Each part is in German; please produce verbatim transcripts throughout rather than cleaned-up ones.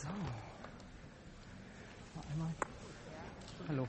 So. Einmal. Hallo.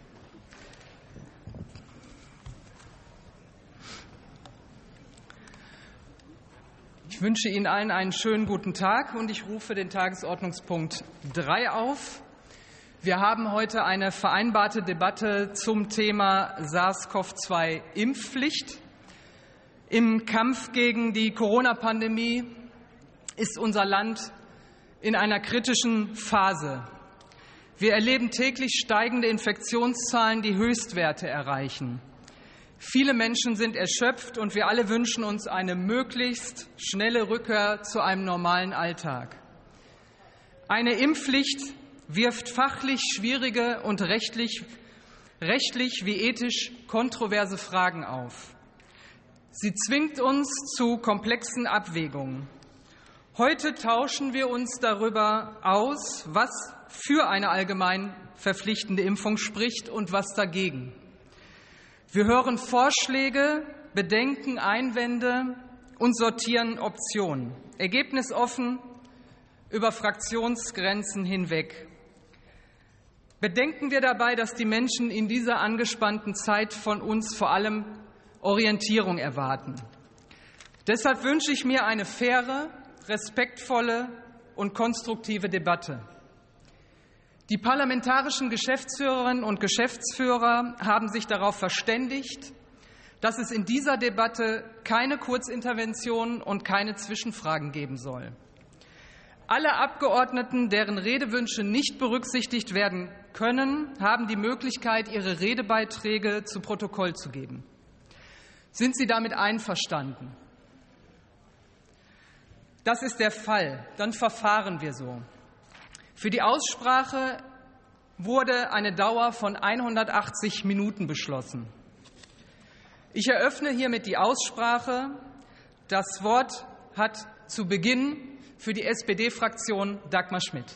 Ich wünsche Ihnen allen einen schönen guten Tag und ich rufe den Tagesordnungspunkt drei auf. Wir haben heute eine vereinbarte Debatte zum Thema SARS-CoV zwei Impfpflicht. Im Kampf gegen die Corona-Pandemie ist unser Land in einer kritischen Phase. Wir erleben täglich steigende Infektionszahlen, die Höchstwerte erreichen. Viele Menschen sind erschöpft und wir alle wünschen uns eine möglichst schnelle Rückkehr zu einem normalen Alltag. Eine Impfpflicht wirft fachlich schwierige und rechtlich, rechtlich wie ethisch kontroverse Fragen auf. Sie zwingt uns zu komplexen Abwägungen. Heute tauschen wir uns darüber aus, was für eine allgemein verpflichtende Impfung spricht und was dagegen. Wir hören Vorschläge, Bedenken, Einwände und sortieren Optionen, ergebnisoffen über Fraktionsgrenzen hinweg. Bedenken wir dabei, dass die Menschen in dieser angespannten Zeit von uns vor allem Orientierung erwarten. Deshalb wünsche ich mir eine faire, respektvolle und konstruktive Debatte. Die parlamentarischen Geschäftsführerinnen und Geschäftsführer haben sich darauf verständigt, dass es in dieser Debatte keine Kurzinterventionen und keine Zwischenfragen geben soll. Alle Abgeordneten, deren Redewünsche nicht berücksichtigt werden können, haben die Möglichkeit, ihre Redebeiträge zu Protokoll zu geben. Sind Sie damit einverstanden? Das ist der Fall. Dann verfahren wir so. Für die Aussprache wurde eine Dauer von hundertachtzig Minuten beschlossen. Ich eröffne hiermit die Aussprache. Das Wort hat zu Beginn für die S P D-Fraktion Dagmar Schmidt.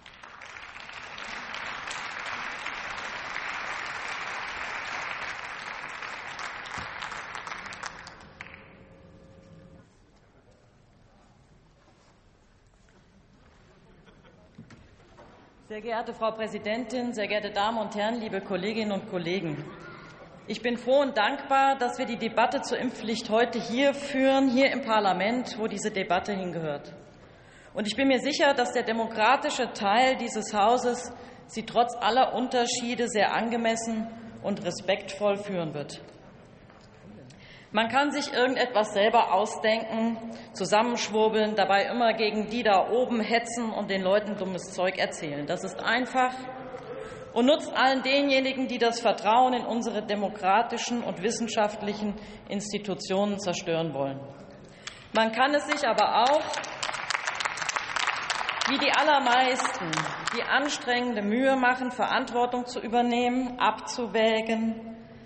Sehr geehrte Frau Präsidentin, sehr geehrte Damen und Herren, liebe Kolleginnen und Kollegen! Ich bin froh und dankbar, dass wir die Debatte zur Impfpflicht heute hier führen, hier im Parlament, wo diese Debatte hingehört. Und ich bin mir sicher, dass der demokratische Teil dieses Hauses sie trotz aller Unterschiede sehr angemessen und respektvoll führen wird. Man kann sich irgendetwas selber ausdenken, zusammenschwurbeln, dabei immer gegen die da oben hetzen und den Leuten dummes Zeug erzählen. Das ist einfach und nutzt allen denjenigen, die das Vertrauen in unsere demokratischen und wissenschaftlichen Institutionen zerstören wollen. Man kann es sich aber auch, wie die allermeisten, die anstrengende Mühe machen, Verantwortung zu übernehmen, abzuwägen,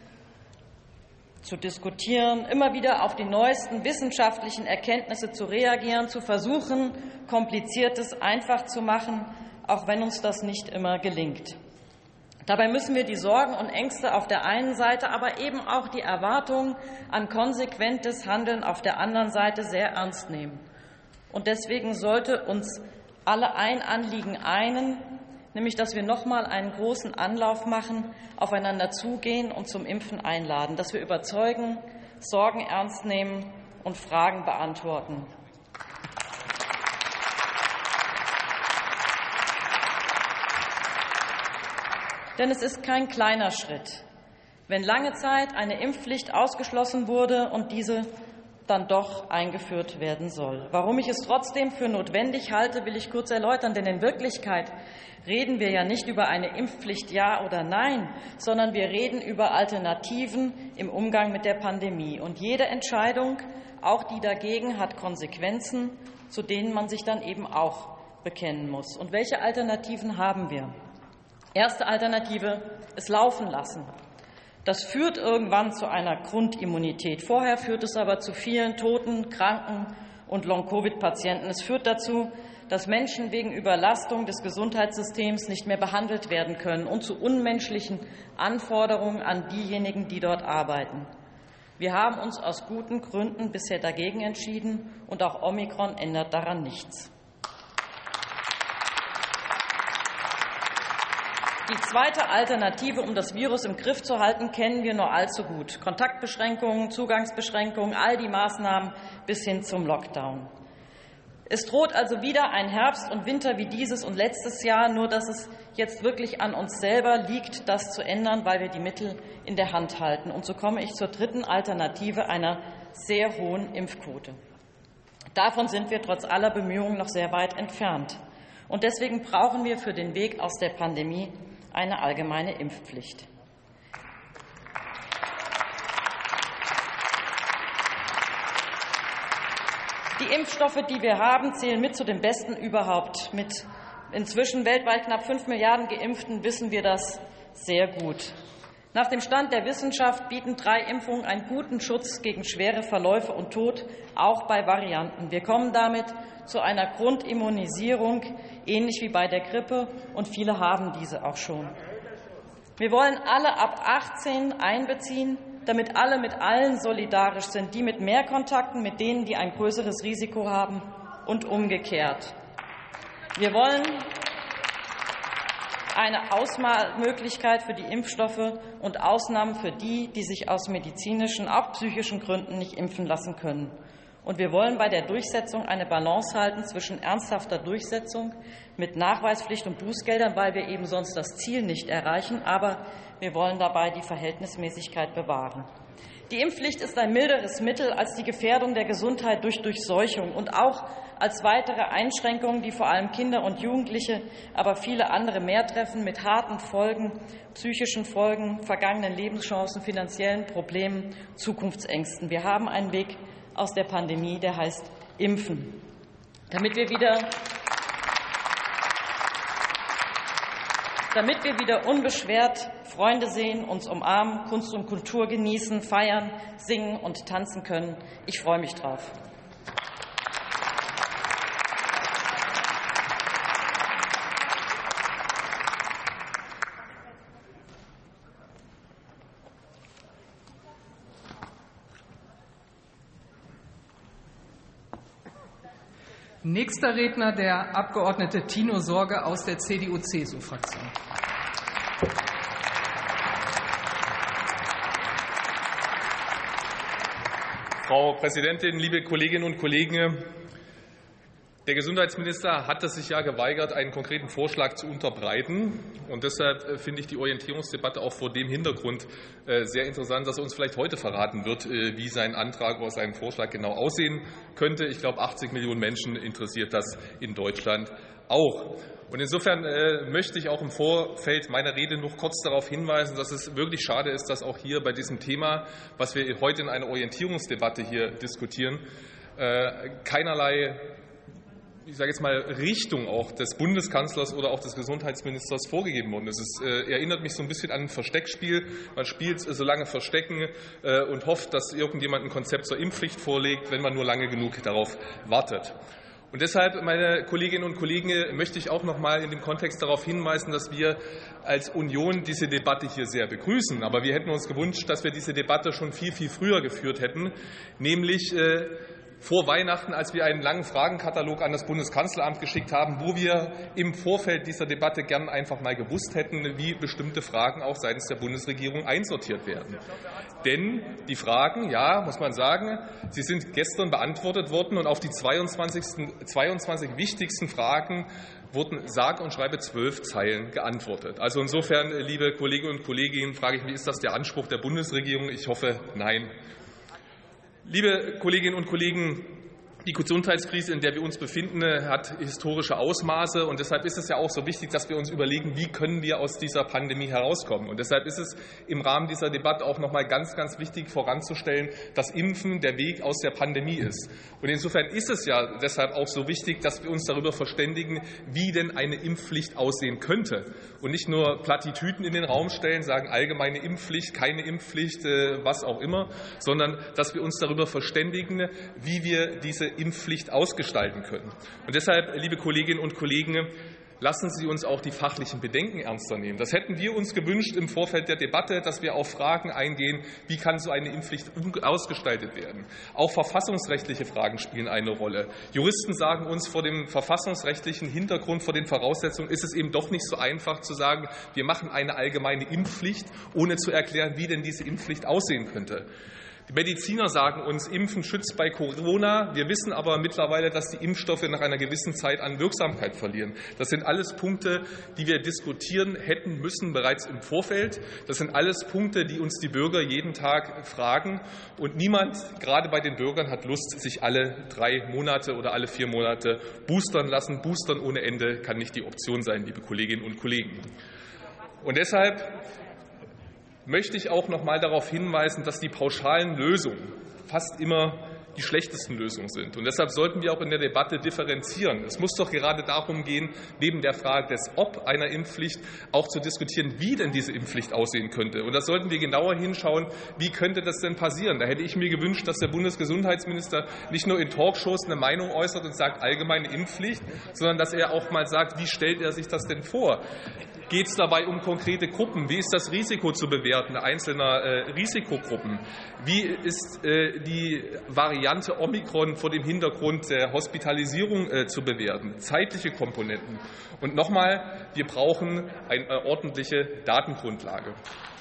zu diskutieren, immer wieder auf die neuesten wissenschaftlichen Erkenntnisse zu reagieren, zu versuchen, Kompliziertes einfach zu machen, auch wenn uns das nicht immer gelingt. Dabei müssen wir die Sorgen und Ängste auf der einen Seite, aber eben auch die Erwartungen an konsequentes Handeln auf der anderen Seite sehr ernst nehmen. Und deswegen sollte uns alle ein Anliegen einen, nämlich dass wir noch mal einen großen Anlauf machen, aufeinander zugehen und zum Impfen einladen, dass wir überzeugen, Sorgen ernst nehmen und Fragen beantworten. Denn es ist kein kleiner Schritt, wenn lange Zeit eine Impfpflicht ausgeschlossen wurde und diese dann doch eingeführt werden soll. Warum ich es trotzdem für notwendig halte, will ich kurz erläutern, denn in Wirklichkeit reden wir ja nicht über eine Impfpflicht ja oder nein, sondern wir reden über Alternativen im Umgang mit der Pandemie. Und jede Entscheidung, auch die dagegen, hat Konsequenzen, zu denen man sich dann eben auch bekennen muss. Und welche Alternativen haben wir? Erste Alternative: es laufen lassen. Das führt irgendwann zu einer Grundimmunität. Vorher führt es aber zu vielen Toten, Kranken und Long-Covid-Patienten. Es führt dazu, dass Menschen wegen Überlastung des Gesundheitssystems nicht mehr behandelt werden können und zu unmenschlichen Anforderungen an diejenigen, die dort arbeiten. Wir haben uns aus guten Gründen bisher dagegen entschieden, und auch Omikron ändert daran nichts. Die zweite Alternative, um das Virus im Griff zu halten, kennen wir nur allzu gut. Kontaktbeschränkungen, Zugangsbeschränkungen, all die Maßnahmen bis hin zum Lockdown. Es droht also wieder ein Herbst und Winter wie dieses und letztes Jahr, nur dass es jetzt wirklich an uns selber liegt, das zu ändern, weil wir die Mittel in der Hand halten. Und so komme ich zur dritten Alternative, einer sehr hohen Impfquote. Davon sind wir trotz aller Bemühungen noch sehr weit entfernt. Und deswegen brauchen wir für den Weg aus der Pandemie eine allgemeine Impfpflicht. Die Impfstoffe, die wir haben, zählen mit zu den besten überhaupt. Mit inzwischen weltweit knapp fünf Milliarden Geimpften wissen wir das sehr gut. Nach dem Stand der Wissenschaft bieten drei Impfungen einen guten Schutz gegen schwere Verläufe und Tod, auch bei Varianten. Wir kommen damit zu einer Grundimmunisierung, ähnlich wie bei der Grippe, und viele haben diese auch schon. Wir wollen alle ab achtzehn einbeziehen, damit alle mit allen solidarisch sind, die mit mehr Kontakten, mit denen, die ein größeres Risiko haben, und umgekehrt. Wir wollen eine Auswahlmöglichkeit für die Impfstoffe und Ausnahmen für die, die sich aus medizinischen, auch psychischen Gründen nicht impfen lassen können. Und wir wollen bei der Durchsetzung eine Balance halten zwischen ernsthafter Durchsetzung mit Nachweispflicht und Bußgeldern, weil wir eben sonst das Ziel nicht erreichen, aber wir wollen dabei die Verhältnismäßigkeit bewahren. Die Impfpflicht ist ein milderes Mittel als die Gefährdung der Gesundheit durch Durchseuchung und auch als weitere Einschränkungen, die vor allem Kinder und Jugendliche, aber viele andere mehr treffen, mit harten Folgen, psychischen Folgen, vergangenen Lebenschancen, finanziellen Problemen, Zukunftsängsten. Wir haben einen Weg aus der Pandemie, der heißt Impfen. Damit wir wieder, damit wir wieder unbeschwert Freunde sehen, uns umarmen, Kunst und Kultur genießen, feiern, singen und tanzen können. Ich freue mich drauf. Nächster Redner, der Abgeordnete Tino Sorge aus der C D U C S U-Fraktion. Frau Präsidentin, liebe Kolleginnen und Kollegen! Der Gesundheitsminister hat es sich ja geweigert, einen konkreten Vorschlag zu unterbreiten. Und deshalb finde ich die Orientierungsdebatte auch vor dem Hintergrund sehr interessant, dass er uns vielleicht heute verraten wird, wie sein Antrag oder sein Vorschlag genau aussehen könnte. Ich glaube, achtzig Millionen Menschen interessiert das in Deutschland auch. Und insofern möchte ich auch im Vorfeld meiner Rede noch kurz darauf hinweisen, dass es wirklich schade ist, dass auch hier bei diesem Thema, was wir heute in einer Orientierungsdebatte hier diskutieren, keinerlei ich sage jetzt mal, Richtung auch des Bundeskanzlers oder auch des Gesundheitsministers vorgegeben worden ist. Es äh, erinnert mich so ein bisschen an ein Versteckspiel. Man spielt äh, so lange Verstecken äh, und hofft, dass irgendjemand ein Konzept zur Impfpflicht vorlegt, wenn man nur lange genug darauf wartet. Und deshalb, meine Kolleginnen und Kollegen, möchte ich auch noch mal in dem Kontext darauf hinweisen, dass wir als Union diese Debatte hier sehr begrüßen. Aber wir hätten uns gewünscht, dass wir diese Debatte schon viel, viel früher geführt hätten, nämlich äh, vor Weihnachten, als wir einen langen Fragenkatalog an das Bundeskanzleramt geschickt haben, wo wir im Vorfeld dieser Debatte gern einfach mal gewusst hätten, wie bestimmte Fragen auch seitens der Bundesregierung einsortiert werden. Denn die Fragen, ja, muss man sagen, sie sind gestern beantwortet worden und auf die zweiundzwanzig, zweiundzwanzig wichtigsten Fragen wurden sage und schreibe zwölf Zeilen geantwortet. Also insofern, liebe Kolleginnen und Kollegen, frage ich mich, ist das der Anspruch der Bundesregierung? Ich hoffe, nein. Liebe Kolleginnen und Kollegen, die Gesundheitskrise, in der wir uns befinden, hat historische Ausmaße. Und deshalb ist es ja auch so wichtig, dass wir uns überlegen, wie können wir aus dieser Pandemie herauskommen. Und deshalb ist es im Rahmen dieser Debatte auch noch mal ganz, ganz wichtig voranzustellen, dass Impfen der Weg aus der Pandemie ist. Und insofern ist es ja deshalb auch so wichtig, dass wir uns darüber verständigen, wie denn eine Impfpflicht aussehen könnte. Und nicht nur Plattitüden in den Raum stellen, sagen allgemeine Impfpflicht, keine Impfpflicht, was auch immer, sondern dass wir uns darüber verständigen, wie wir diese Impfpflicht ausgestalten können. Und deshalb, liebe Kolleginnen und Kollegen, lassen Sie uns auch die fachlichen Bedenken ernster nehmen. Das hätten wir uns gewünscht im Vorfeld der Debatte, dass wir auf Fragen eingehen, wie kann so eine Impfpflicht ausgestaltet werden. Auch verfassungsrechtliche Fragen spielen eine Rolle. Juristen sagen uns, vor dem verfassungsrechtlichen Hintergrund, vor den Voraussetzungen ist es eben doch nicht so einfach zu sagen, wir machen eine allgemeine Impfpflicht, ohne zu erklären, wie denn diese Impfpflicht aussehen könnte. Die Mediziner sagen uns, Impfen schützt bei Corona. Wir wissen aber mittlerweile, dass die Impfstoffe nach einer gewissen Zeit an Wirksamkeit verlieren. Das sind alles Punkte, die wir diskutieren hätten müssen bereits im Vorfeld. Das sind alles Punkte, die uns die Bürger jeden Tag fragen. Und niemand, gerade bei den Bürgern, hat Lust, sich alle drei Monate oder alle vier Monate boostern lassen. Boostern ohne Ende kann nicht die Option sein, liebe Kolleginnen und Kollegen. Und deshalb möchte ich auch noch mal darauf hinweisen, dass die pauschalen Lösungen fast immer die schlechtesten Lösungen sind. Und deshalb sollten wir auch in der Debatte differenzieren. Es muss doch gerade darum gehen, neben der Frage des Ob einer Impfpflicht auch zu diskutieren, wie denn diese Impfpflicht aussehen könnte. Und da sollten wir genauer hinschauen, wie könnte das denn passieren. Da hätte ich mir gewünscht, dass der Bundesgesundheitsminister nicht nur in Talkshows eine Meinung äußert und sagt, allgemeine Impfpflicht, sondern dass er auch mal sagt, wie stellt er sich das denn vor? Geht es dabei um konkrete Gruppen? Wie ist das Risiko zu bewerten einzelner äh, Risikogruppen? Wie ist äh, die Variante Omikron vor dem Hintergrund der Hospitalisierung äh, zu bewerten? Zeitliche Komponenten. Und nochmal, wir brauchen eine ordentliche Datengrundlage.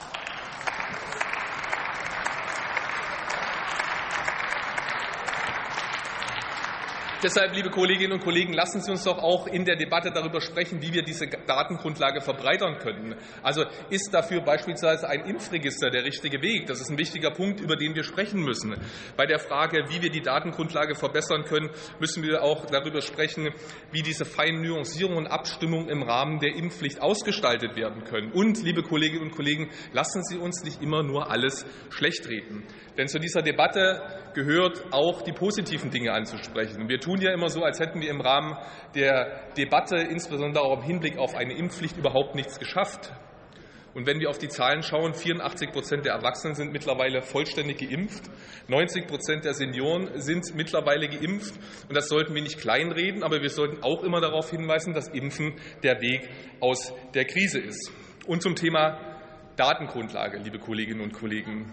Deshalb, liebe Kolleginnen und Kollegen, lassen Sie uns doch auch in der Debatte darüber sprechen, wie wir diese Datengrundlage verbreitern können. Also ist dafür beispielsweise ein Impfregister der richtige Weg? Das ist ein wichtiger Punkt, über den wir sprechen müssen. Bei der Frage, wie wir die Datengrundlage verbessern können, müssen wir auch darüber sprechen, wie diese feinen Nuancierungen und Abstimmungen im Rahmen der Impfpflicht ausgestaltet werden können. Und, liebe Kolleginnen und Kollegen, lassen Sie uns nicht immer nur alles schlecht reden. Denn zu dieser Debatte gehört auch, die positiven Dinge anzusprechen. Wir tun ja immer so, als hätten wir im Rahmen der Debatte, insbesondere auch im Hinblick auf eine Impfpflicht, überhaupt nichts geschafft. Und wenn wir auf die Zahlen schauen, vierundachtzig Prozent der Erwachsenen sind mittlerweile vollständig geimpft, neunzig Prozent der Senioren sind mittlerweile geimpft. Und das sollten wir nicht kleinreden, aber wir sollten auch immer darauf hinweisen, dass Impfen der Weg aus der Krise ist. Und zum Thema Datengrundlage, liebe Kolleginnen und Kollegen.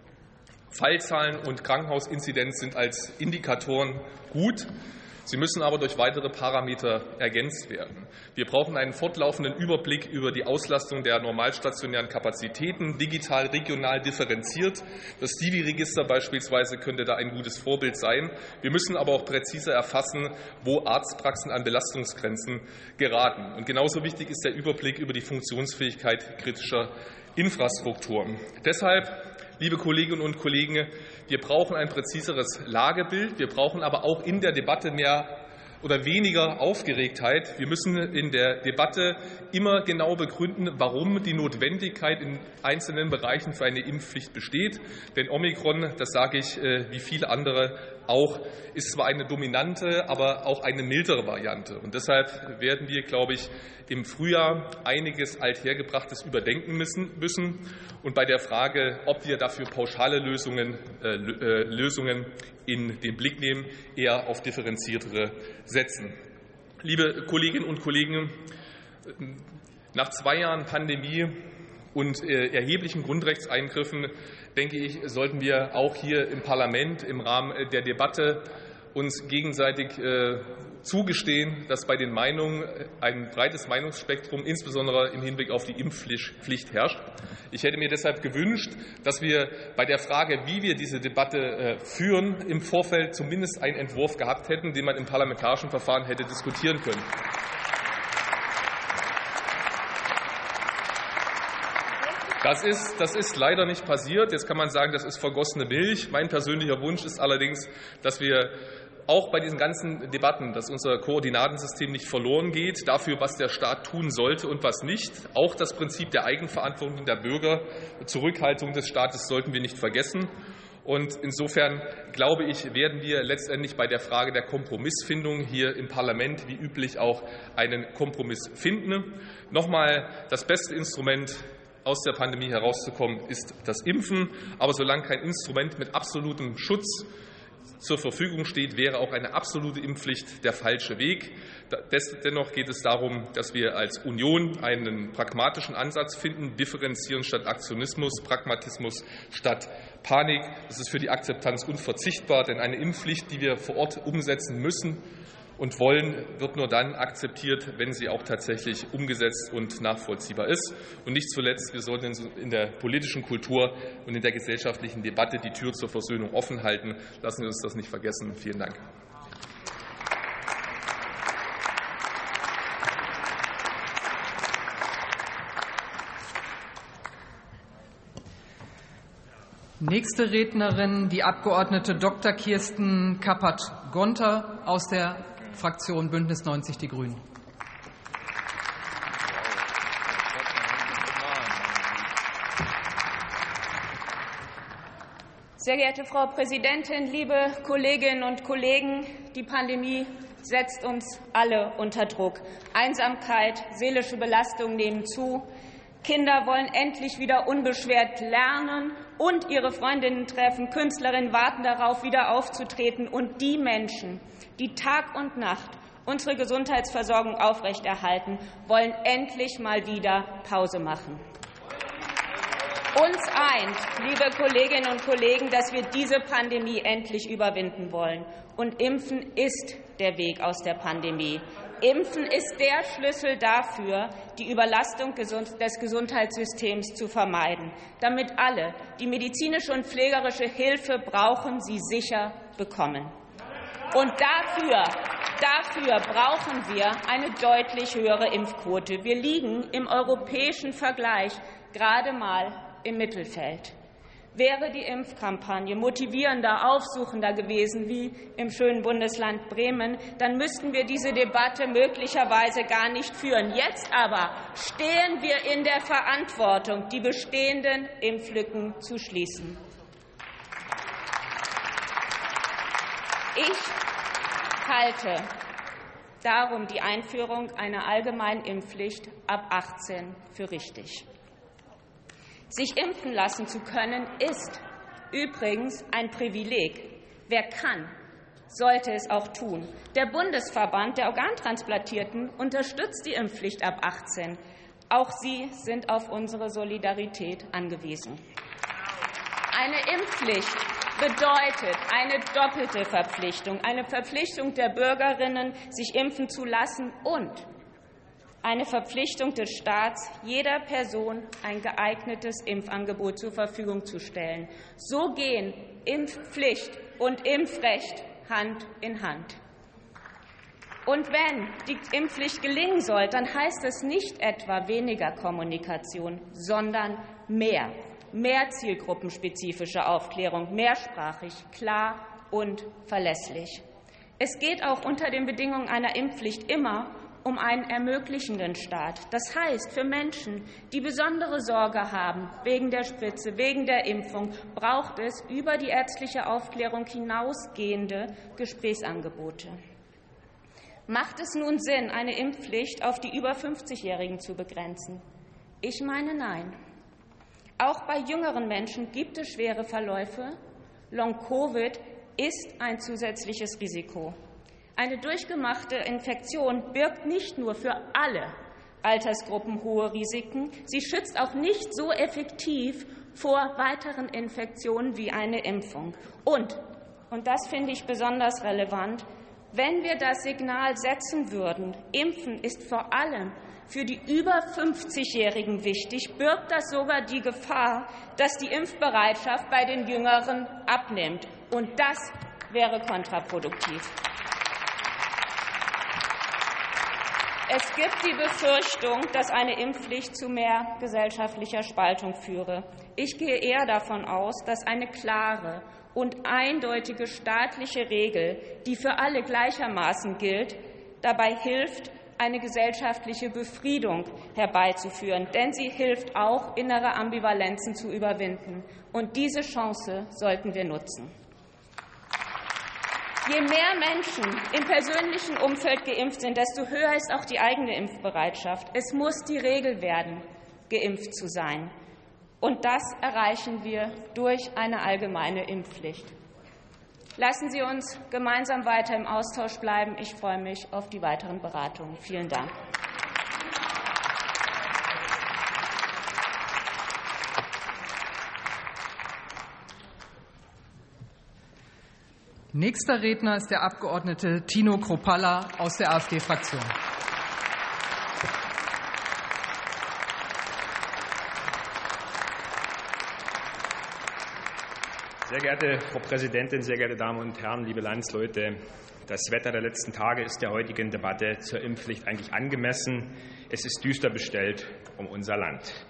Fallzahlen und Krankenhausinzidenz sind als Indikatoren gut. Sie müssen aber durch weitere Parameter ergänzt werden. Wir brauchen einen fortlaufenden Überblick über die Auslastung der normalstationären Kapazitäten, digital, regional differenziert. Das S D I V I-Register beispielsweise könnte da ein gutes Vorbild sein. Wir müssen aber auch präziser erfassen, wo Arztpraxen an Belastungsgrenzen geraten. Und genauso wichtig ist der Überblick über die Funktionsfähigkeit kritischer Infrastrukturen. Deshalb, liebe Kolleginnen und Kollegen, wir brauchen ein präziseres Lagebild. Wir brauchen aber auch in der Debatte mehr oder weniger Aufgeregtheit. Wir müssen in der Debatte immer genau begründen, warum die Notwendigkeit in einzelnen Bereichen für eine Impfpflicht besteht. Denn Omikron, das sage ich wie viele andere auch, ist zwar eine dominante, aber auch eine mildere Variante. Und deshalb werden wir, glaube ich, im Frühjahr einiges Althergebrachtes überdenken müssen und bei der Frage, ob wir dafür pauschale Lösungen, äh, Lösungen in den Blick nehmen, eher auf differenziertere setzen. Liebe Kolleginnen und Kollegen, nach zwei Jahren Pandemie und äh, erheblichen Grundrechtseingriffen, denke ich, sollten wir auch hier im Parlament im Rahmen der Debatte uns gegenseitig äh, zugestehen, dass bei den Meinungen ein breites Meinungsspektrum, insbesondere im Hinblick auf die Impfpflicht, herrscht. Ich hätte mir deshalb gewünscht, dass wir bei der Frage, wie wir diese Debatte äh, führen, im Vorfeld zumindest einen Entwurf gehabt hätten, den man im parlamentarischen Verfahren hätte diskutieren können. Das ist, das ist leider nicht passiert. Jetzt kann man sagen, das ist vergossene Milch. Mein persönlicher Wunsch ist allerdings, dass wir auch bei diesen ganzen Debatten, dass unser Koordinatensystem nicht verloren geht, dafür, was der Staat tun sollte und was nicht. Auch das Prinzip der Eigenverantwortung der Bürger, Zurückhaltung des Staates sollten wir nicht vergessen. Und insofern, glaube ich, werden wir letztendlich bei der Frage der Kompromissfindung hier im Parlament wie üblich auch einen Kompromiss finden. Nochmal, das beste Instrument, aus der Pandemie herauszukommen, ist das Impfen. Aber solange kein Instrument mit absolutem Schutz zur Verfügung steht, wäre auch eine absolute Impfpflicht der falsche Weg. Dennoch geht es darum, dass wir als Union einen pragmatischen Ansatz finden, differenzieren statt Aktionismus, Pragmatismus statt Panik. Das ist für die Akzeptanz unverzichtbar, denn eine Impfpflicht, die wir vor Ort umsetzen müssen und wollen, wird nur dann akzeptiert, wenn sie auch tatsächlich umgesetzt und nachvollziehbar ist. Und nicht zuletzt, wir sollten in der politischen Kultur und in der gesellschaftlichen Debatte die Tür zur Versöhnung offen halten. Lassen wir uns das nicht vergessen. Vielen Dank. Nächste Rednerin, die Abgeordnete Doktor Kirsten Kappert-Gonter aus der Fraktion Bündnis neunzig Die Grünen. Sehr geehrte Frau Präsidentin, liebe Kolleginnen und Kollegen! Die Pandemie setzt uns alle unter Druck. Einsamkeit, seelische Belastung nehmen zu. Kinder wollen endlich wieder unbeschwert lernen und ihre Freundinnen treffen. Künstlerinnen warten darauf, wieder aufzutreten. Und die Menschen, die Tag und Nacht unsere Gesundheitsversorgung aufrechterhalten, wollen endlich mal wieder Pause machen. Uns eint, liebe Kolleginnen und Kollegen, dass wir diese Pandemie endlich überwinden wollen. Und Impfen ist der Weg aus der Pandemie. Impfen ist der Schlüssel dafür, die Überlastung des Gesundheitssystems zu vermeiden, damit alle, die medizinische und pflegerische Hilfe brauchen, sie sicher bekommen. Und dafür, dafür brauchen wir eine deutlich höhere Impfquote. Wir liegen im europäischen Vergleich gerade mal im Mittelfeld. Wäre die Impfkampagne motivierender, aufsuchender gewesen wie im schönen Bundesland Bremen, dann müssten wir diese Debatte möglicherweise gar nicht führen. Jetzt aber stehen wir in der Verantwortung, die bestehenden Impflücken zu schließen. Ich halte darum die Einführung einer allgemeinen Impfpflicht ab achtzehn für richtig. Sich impfen lassen zu können, ist übrigens ein Privileg. Wer kann, sollte es auch tun. Der Bundesverband der Organtransplantierten unterstützt die Impfpflicht ab achtzehn. Auch sie sind auf unsere Solidarität angewiesen. Eine Impfpflicht bedeutet eine doppelte Verpflichtung, eine Verpflichtung der Bürgerinnen, sich impfen zu lassen, und eine Verpflichtung des Staats, jeder Person ein geeignetes Impfangebot zur Verfügung zu stellen. So gehen Impfpflicht und Impfrecht Hand in Hand. Und wenn die Impfpflicht gelingen soll, dann heißt es nicht etwa weniger Kommunikation, sondern mehr, mehr zielgruppenspezifische Aufklärung, mehrsprachig, klar und verlässlich. Es geht auch unter den Bedingungen einer Impfpflicht immer um einen ermöglichenden Staat. Das heißt, für Menschen, die besondere Sorge haben wegen der Spritze, wegen der Impfung, braucht es über die ärztliche Aufklärung hinausgehende Gesprächsangebote. Macht es nun Sinn, eine Impfpflicht auf die über fünfzigjährigen zu begrenzen? Ich meine, nein. Auch bei jüngeren Menschen gibt es schwere Verläufe. Long-Covid ist ein zusätzliches Risiko. Eine durchgemachte Infektion birgt nicht nur für alle Altersgruppen hohe Risiken, sie schützt auch nicht so effektiv vor weiteren Infektionen wie eine Impfung. Und, und das finde ich besonders relevant, wenn wir das Signal setzen würden, Impfen ist vor allem für die über fünfzigjährigen wichtig, birgt das sogar die Gefahr, dass die Impfbereitschaft bei den Jüngeren abnimmt. Und das wäre kontraproduktiv. Es gibt die Befürchtung, dass eine Impfpflicht zu mehr gesellschaftlicher Spaltung führe. Ich gehe eher davon aus, dass eine klare und eindeutige staatliche Regel, die für alle gleichermaßen gilt, dabei hilft, eine gesellschaftliche Befriedung herbeizuführen. Denn sie hilft auch, innere Ambivalenzen zu überwinden. Und diese Chance sollten wir nutzen. Je mehr Menschen im persönlichen Umfeld geimpft sind, desto höher ist auch die eigene Impfbereitschaft. Es muss die Regel werden, geimpft zu sein. Und das erreichen wir durch eine allgemeine Impfpflicht. Lassen Sie uns gemeinsam weiter im Austausch bleiben. Ich freue mich auf die weiteren Beratungen. Vielen Dank. Nächster Redner ist der Abgeordnete Tino Kruppalla aus der AfD-Fraktion. Sehr geehrte Frau Präsidentin, sehr geehrte Damen und Herren, liebe Landsleute! Das Wetter der letzten Tage ist der heutigen Debatte zur Impfpflicht eigentlich angemessen. Es ist düster bestellt um unser Land.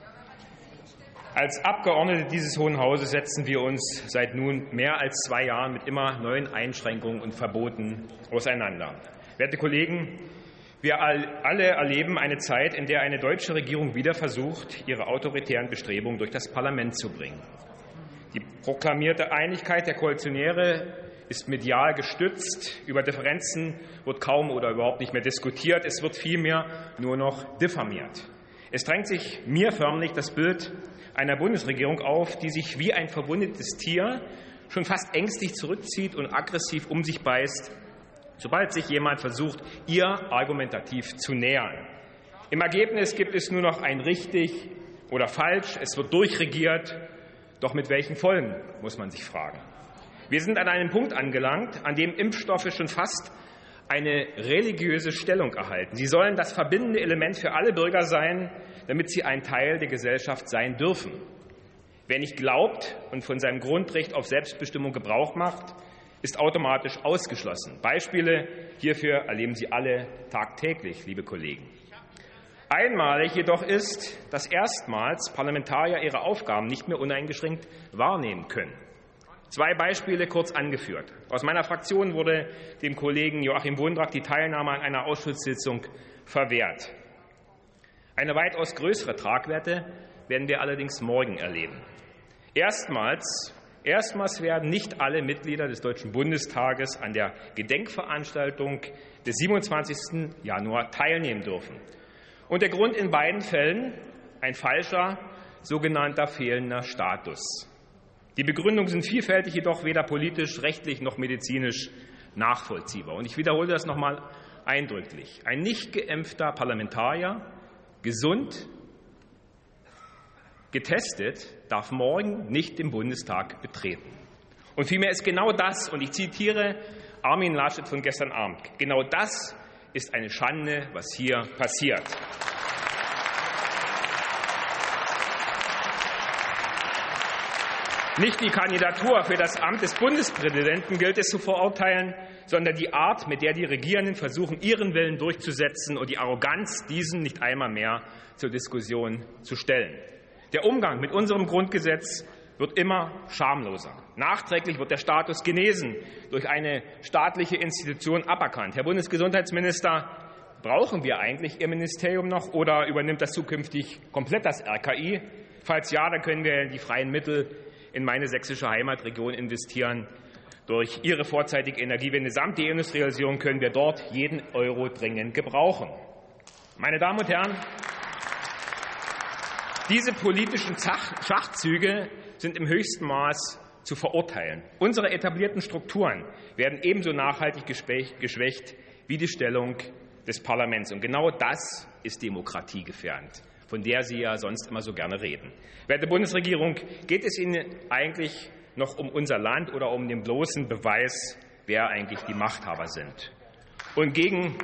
Als Abgeordnete dieses Hohen Hauses setzen wir uns seit nun mehr als zwei Jahren mit immer neuen Einschränkungen und Verboten auseinander. Werte Kollegen, wir alle erleben eine Zeit, in der eine deutsche Regierung wieder versucht, ihre autoritären Bestrebungen durch das Parlament zu bringen. Die proklamierte Einigkeit der Koalitionäre ist medial gestützt. Über Differenzen wird kaum oder überhaupt nicht mehr diskutiert. Es wird vielmehr nur noch diffamiert. Es drängt sich mir förmlich das Bild einer Bundesregierung auf, die sich wie ein verwundetes Tier schon fast ängstlich zurückzieht und aggressiv um sich beißt, sobald sich jemand versucht, ihr argumentativ zu nähern. Im Ergebnis gibt es nur noch ein richtig oder falsch. Es wird durchregiert. Doch mit welchen Folgen, muss man sich fragen. Wir sind an einem Punkt angelangt, an dem Impfstoffe schon fast eine religiöse Stellung erhalten. Sie sollen das verbindende Element für alle Bürger sein, damit sie ein Teil der Gesellschaft sein dürfen. Wer nicht glaubt und von seinem Grundrecht auf Selbstbestimmung Gebrauch macht, ist automatisch ausgeschlossen. Beispiele hierfür erleben Sie alle tagtäglich, liebe Kollegen. Einmalig jedoch ist, dass erstmals Parlamentarier ihre Aufgaben nicht mehr uneingeschränkt wahrnehmen können. Zwei Beispiele kurz angeführt. Aus meiner Fraktion wurde dem Kollegen Joachim Wundrack die Teilnahme an einer Ausschusssitzung verwehrt. Eine weitaus größere Tragweite werden wir allerdings morgen erleben. Erstmals, erstmals werden nicht alle Mitglieder des Deutschen Bundestages an der Gedenkveranstaltung des siebenundzwanzigsten Januar teilnehmen dürfen. Und der Grund in beiden Fällen ein falscher, sogenannter fehlender Status. Die Begründungen sind vielfältig, jedoch weder politisch, rechtlich noch medizinisch nachvollziehbar. Und ich wiederhole das noch einmal eindrücklich. Ein nicht geimpfter Parlamentarier, gesund, getestet, darf morgen nicht den Bundestag betreten. Und vielmehr ist genau das, und ich zitiere Armin Laschet von gestern Abend, genau das ist eine Schande, was hier passiert. Nicht die Kandidatur für das Amt des Bundespräsidenten gilt es zu verurteilen, sondern die Art, mit der die Regierenden versuchen, ihren Willen durchzusetzen und die Arroganz, diesen nicht einmal mehr zur Diskussion zu stellen. Der Umgang mit unserem Grundgesetz wird immer schamloser. Nachträglich wird der Status genesen, durch eine staatliche Institution aberkannt. Herr Bundesgesundheitsminister, brauchen wir eigentlich Ihr Ministerium noch oder übernimmt das zukünftig komplett das R K I? Falls ja, dann können wir die freien Mittel in meine sächsische Heimatregion investieren. Durch Ihre vorzeitige Energiewende samt Deindustrialisierung können wir dort jeden Euro dringend gebrauchen. Meine Damen und Herren, diese politischen Schachzüge sind im höchsten Maß zu verurteilen. Unsere etablierten Strukturen werden ebenso nachhaltig geschwächt wie die Stellung des Parlaments. Und genau das ist demokratiegefährdend, von der Sie ja sonst immer so gerne reden. Werte Bundesregierung, geht es Ihnen eigentlich noch um unser Land oder um den bloßen Beweis, wer eigentlich die Machthaber sind? Und gegen,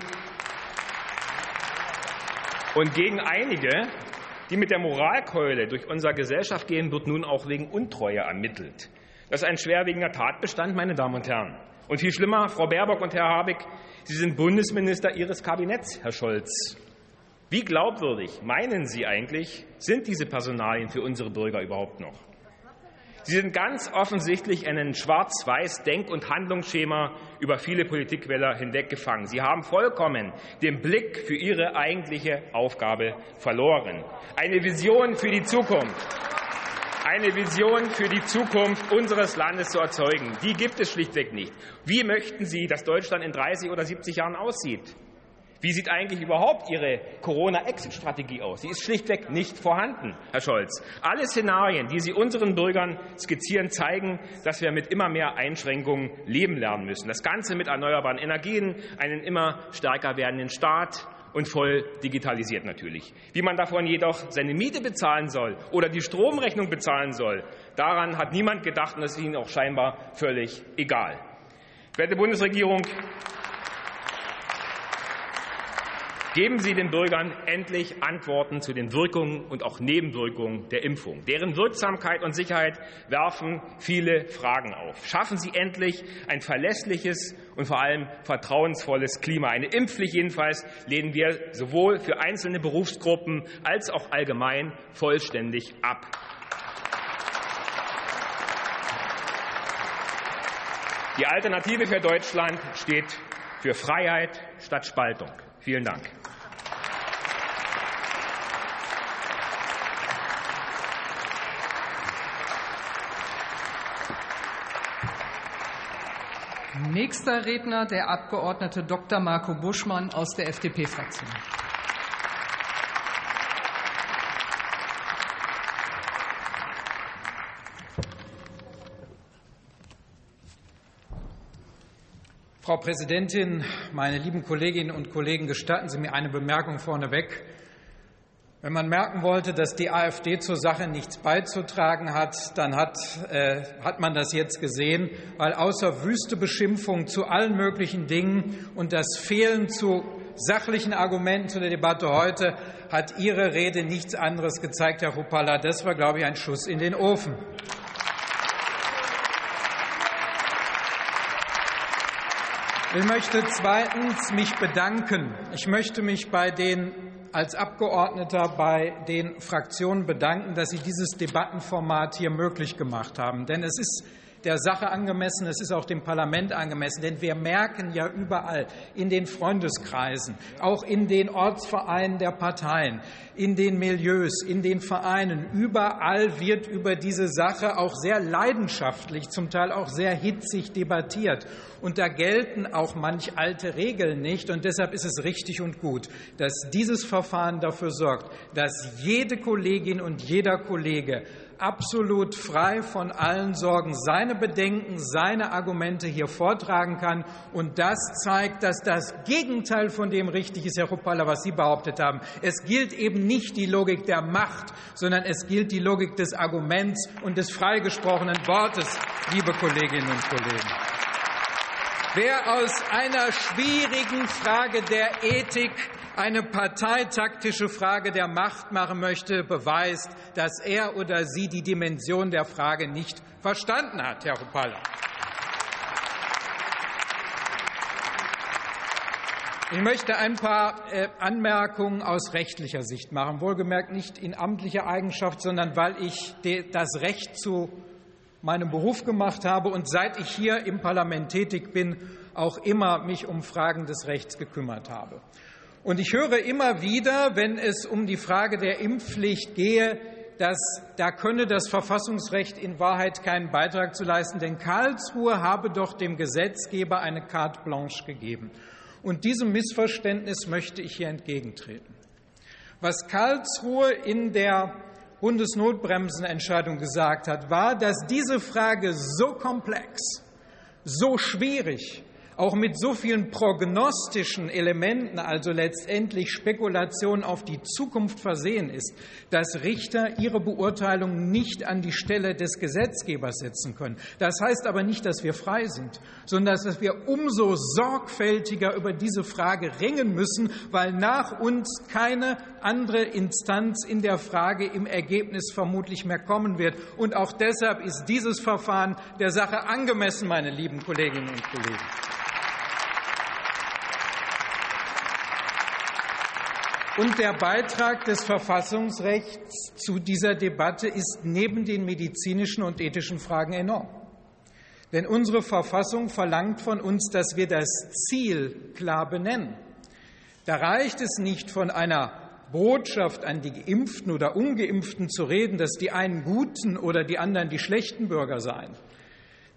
und gegen einige, die mit der Moralkeule durch unsere Gesellschaft gehen, wird nun auch wegen Untreue ermittelt. Das ist ein schwerwiegender Tatbestand, meine Damen und Herren. Und viel schlimmer, Frau Baerbock und Herr Habeck, Sie sind Bundesminister Ihres Kabinetts, Herr Scholz. Wie glaubwürdig, meinen Sie eigentlich, sind diese Personalien für unsere Bürger überhaupt noch? Sie sind ganz offensichtlich in ein schwarz-weiß Denk- und Handlungsschema über viele Politikwähler hinweggefangen. Sie haben vollkommen den Blick für Ihre eigentliche Aufgabe verloren. Eine Vision für die Zukunft, eine Vision für die Zukunft unseres Landes zu erzeugen, die gibt es schlichtweg nicht. Wie möchten Sie, dass Deutschland in dreißig oder siebzig Jahren aussieht? Wie sieht eigentlich überhaupt Ihre Corona-Exit-Strategie aus? Sie ist schlichtweg nicht vorhanden, Herr Scholz. Alle Szenarien, die Sie unseren Bürgern skizzieren, zeigen, dass wir mit immer mehr Einschränkungen leben lernen müssen. Das Ganze mit erneuerbaren Energien, einen immer stärker werdenden Staat und voll digitalisiert natürlich. Wie man davon jedoch seine Miete bezahlen soll oder die Stromrechnung bezahlen soll, daran hat niemand gedacht, und das ist Ihnen auch scheinbar völlig egal. Werte Bundesregierung, geben Sie den Bürgern endlich Antworten zu den Wirkungen und auch Nebenwirkungen der Impfung. Deren Wirksamkeit und Sicherheit werfen viele Fragen auf. Schaffen Sie endlich ein verlässliches und vor allem vertrauensvolles Klima. Eine Impfpflicht jedenfalls lehnen wir sowohl für einzelne Berufsgruppen als auch allgemein vollständig ab. Die Alternative für Deutschland steht für Freiheit statt Spaltung. Vielen Dank. Nächster Redner, der Abgeordnete Doktor Marco Buschmann aus der F D P-Fraktion. Frau Präsidentin, meine lieben Kolleginnen und Kollegen, gestatten Sie mir eine Bemerkung vorneweg. Wenn man merken wollte, dass die AfD zur Sache nichts beizutragen hat, dann hat, äh, hat man das jetzt gesehen, weil außer wüste Beschimpfung zu allen möglichen Dingen und das Fehlen zu sachlichen Argumenten zu der Debatte heute hat Ihre Rede nichts anderes gezeigt, Herr Ruppala. Das war, glaube ich, ein Schuss in den Ofen. Ich möchte zweitens mich bedanken. Ich möchte mich bei den, als Abgeordneter bei den Fraktionen bedanken, dass sie dieses Debattenformat hier möglich gemacht haben. Denn es ist der Sache angemessen, es ist auch dem Parlament angemessen. Denn wir merken ja überall, in den Freundeskreisen, auch in den Ortsvereinen der Parteien, in den Milieus, in den Vereinen, überall wird über diese Sache auch sehr leidenschaftlich, zum Teil auch sehr hitzig debattiert. Und da gelten auch manch alte Regeln nicht. Und deshalb ist es richtig und gut, dass dieses Verfahren dafür sorgt, dass jede Kollegin und jeder Kollege absolut frei von allen Sorgen seine Bedenken, seine Argumente hier vortragen kann. Und das zeigt, dass das Gegenteil von dem richtig ist, Herr Ruppala, was Sie behauptet haben. Es gilt eben nicht die Logik der Macht, sondern es gilt die Logik des Arguments und des freigesprochenen Wortes, liebe Kolleginnen und Kollegen. Wer aus einer schwierigen Frage der Ethik eine parteitaktische Frage der Macht machen möchte, beweist, dass er oder sie die Dimension der Frage nicht verstanden hat, Herr Ruppala. Ich möchte ein paar Anmerkungen aus rechtlicher Sicht machen, wohlgemerkt nicht in amtlicher Eigenschaft, sondern weil ich das Recht zu meinem Beruf gemacht habe und seit ich hier im Parlament tätig bin, auch immer mich um Fragen des Rechts gekümmert habe. Und ich höre immer wieder, wenn es um die Frage der Impfpflicht gehe, dass da könne das Verfassungsrecht in Wahrheit keinen Beitrag zu leisten, denn Karlsruhe habe doch dem Gesetzgeber eine carte blanche gegeben. Und diesem Missverständnis möchte ich hier entgegentreten. Was Karlsruhe in der Bundesnotbremsenentscheidung gesagt hat, war, dass diese Frage so komplex, so schwierig, auch mit so vielen prognostischen Elementen, also letztendlich Spekulationen auf die Zukunft versehen ist, dass Richter ihre Beurteilung nicht an die Stelle des Gesetzgebers setzen können. Das heißt aber nicht, dass wir frei sind, sondern dass wir umso sorgfältiger über diese Frage ringen müssen, weil nach uns keine andere Instanz in der Frage im Ergebnis vermutlich mehr kommen wird. Und auch deshalb ist dieses Verfahren der Sache angemessen, meine lieben Kolleginnen und Kollegen. Und der Beitrag des Verfassungsrechts zu dieser Debatte ist neben den medizinischen und ethischen Fragen enorm. Denn unsere Verfassung verlangt von uns, dass wir das Ziel klar benennen. Da reicht es nicht, von einer Botschaft an die Geimpften oder Ungeimpften zu reden, dass die einen guten oder die anderen die schlechten Bürger seien.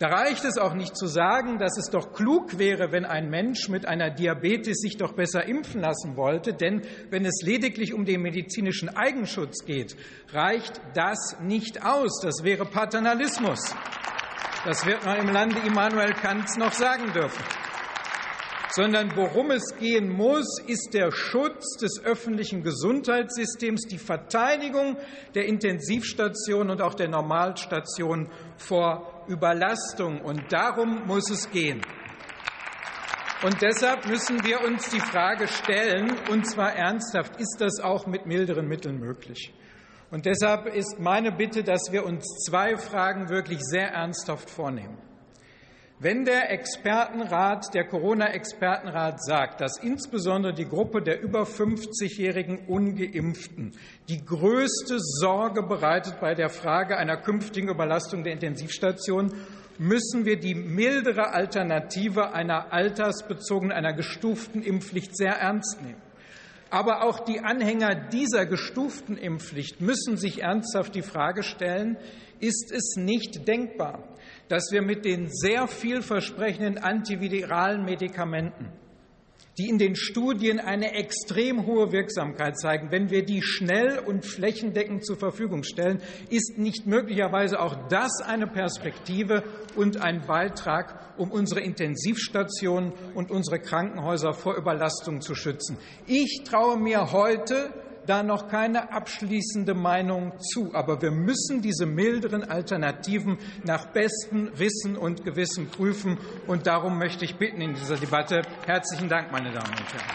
Da reicht es auch nicht zu sagen, dass es doch klug wäre, wenn ein Mensch mit einer Diabetes sich doch besser impfen lassen wollte. Denn wenn es lediglich um den medizinischen Eigenschutz geht, reicht das nicht aus. Das wäre Paternalismus. Das wird man im Lande Immanuel Kants noch sagen dürfen. Sondern worum es gehen muss, ist der Schutz des öffentlichen Gesundheitssystems, die Verteidigung der Intensivstationen und auch der Normalstationen vor Überlastung. Und darum muss es gehen. Und deshalb müssen wir uns die Frage stellen, und zwar ernsthaft, ist das auch mit milderen Mitteln möglich? Und deshalb ist meine Bitte, dass wir uns zwei Fragen wirklich sehr ernsthaft vornehmen. Wenn der Expertenrat, der Corona-Expertenrat sagt, dass insbesondere die Gruppe der über fünfzigjährigen Ungeimpften die größte Sorge bereitet bei der Frage einer künftigen Überlastung der Intensivstationen, müssen wir die mildere Alternative einer altersbezogenen, einer gestuften Impfpflicht sehr ernst nehmen. Aber auch die Anhänger dieser gestuften Impfpflicht müssen sich ernsthaft die Frage stellen, ist es nicht denkbar, dass wir mit den sehr vielversprechenden antiviralen Medikamenten, die in den Studien eine extrem hohe Wirksamkeit zeigen, wenn wir die schnell und flächendeckend zur Verfügung stellen, ist nicht möglicherweise auch das eine Perspektive und ein Beitrag, um unsere Intensivstationen und unsere Krankenhäuser vor Überlastung zu schützen. Ich traue mir heute da noch keine abschließende Meinung zu. Aber wir müssen diese milderen Alternativen nach bestem Wissen und Gewissen prüfen. Und darum möchte ich bitten in dieser Debatte. Herzlichen Dank, meine Damen und Herren.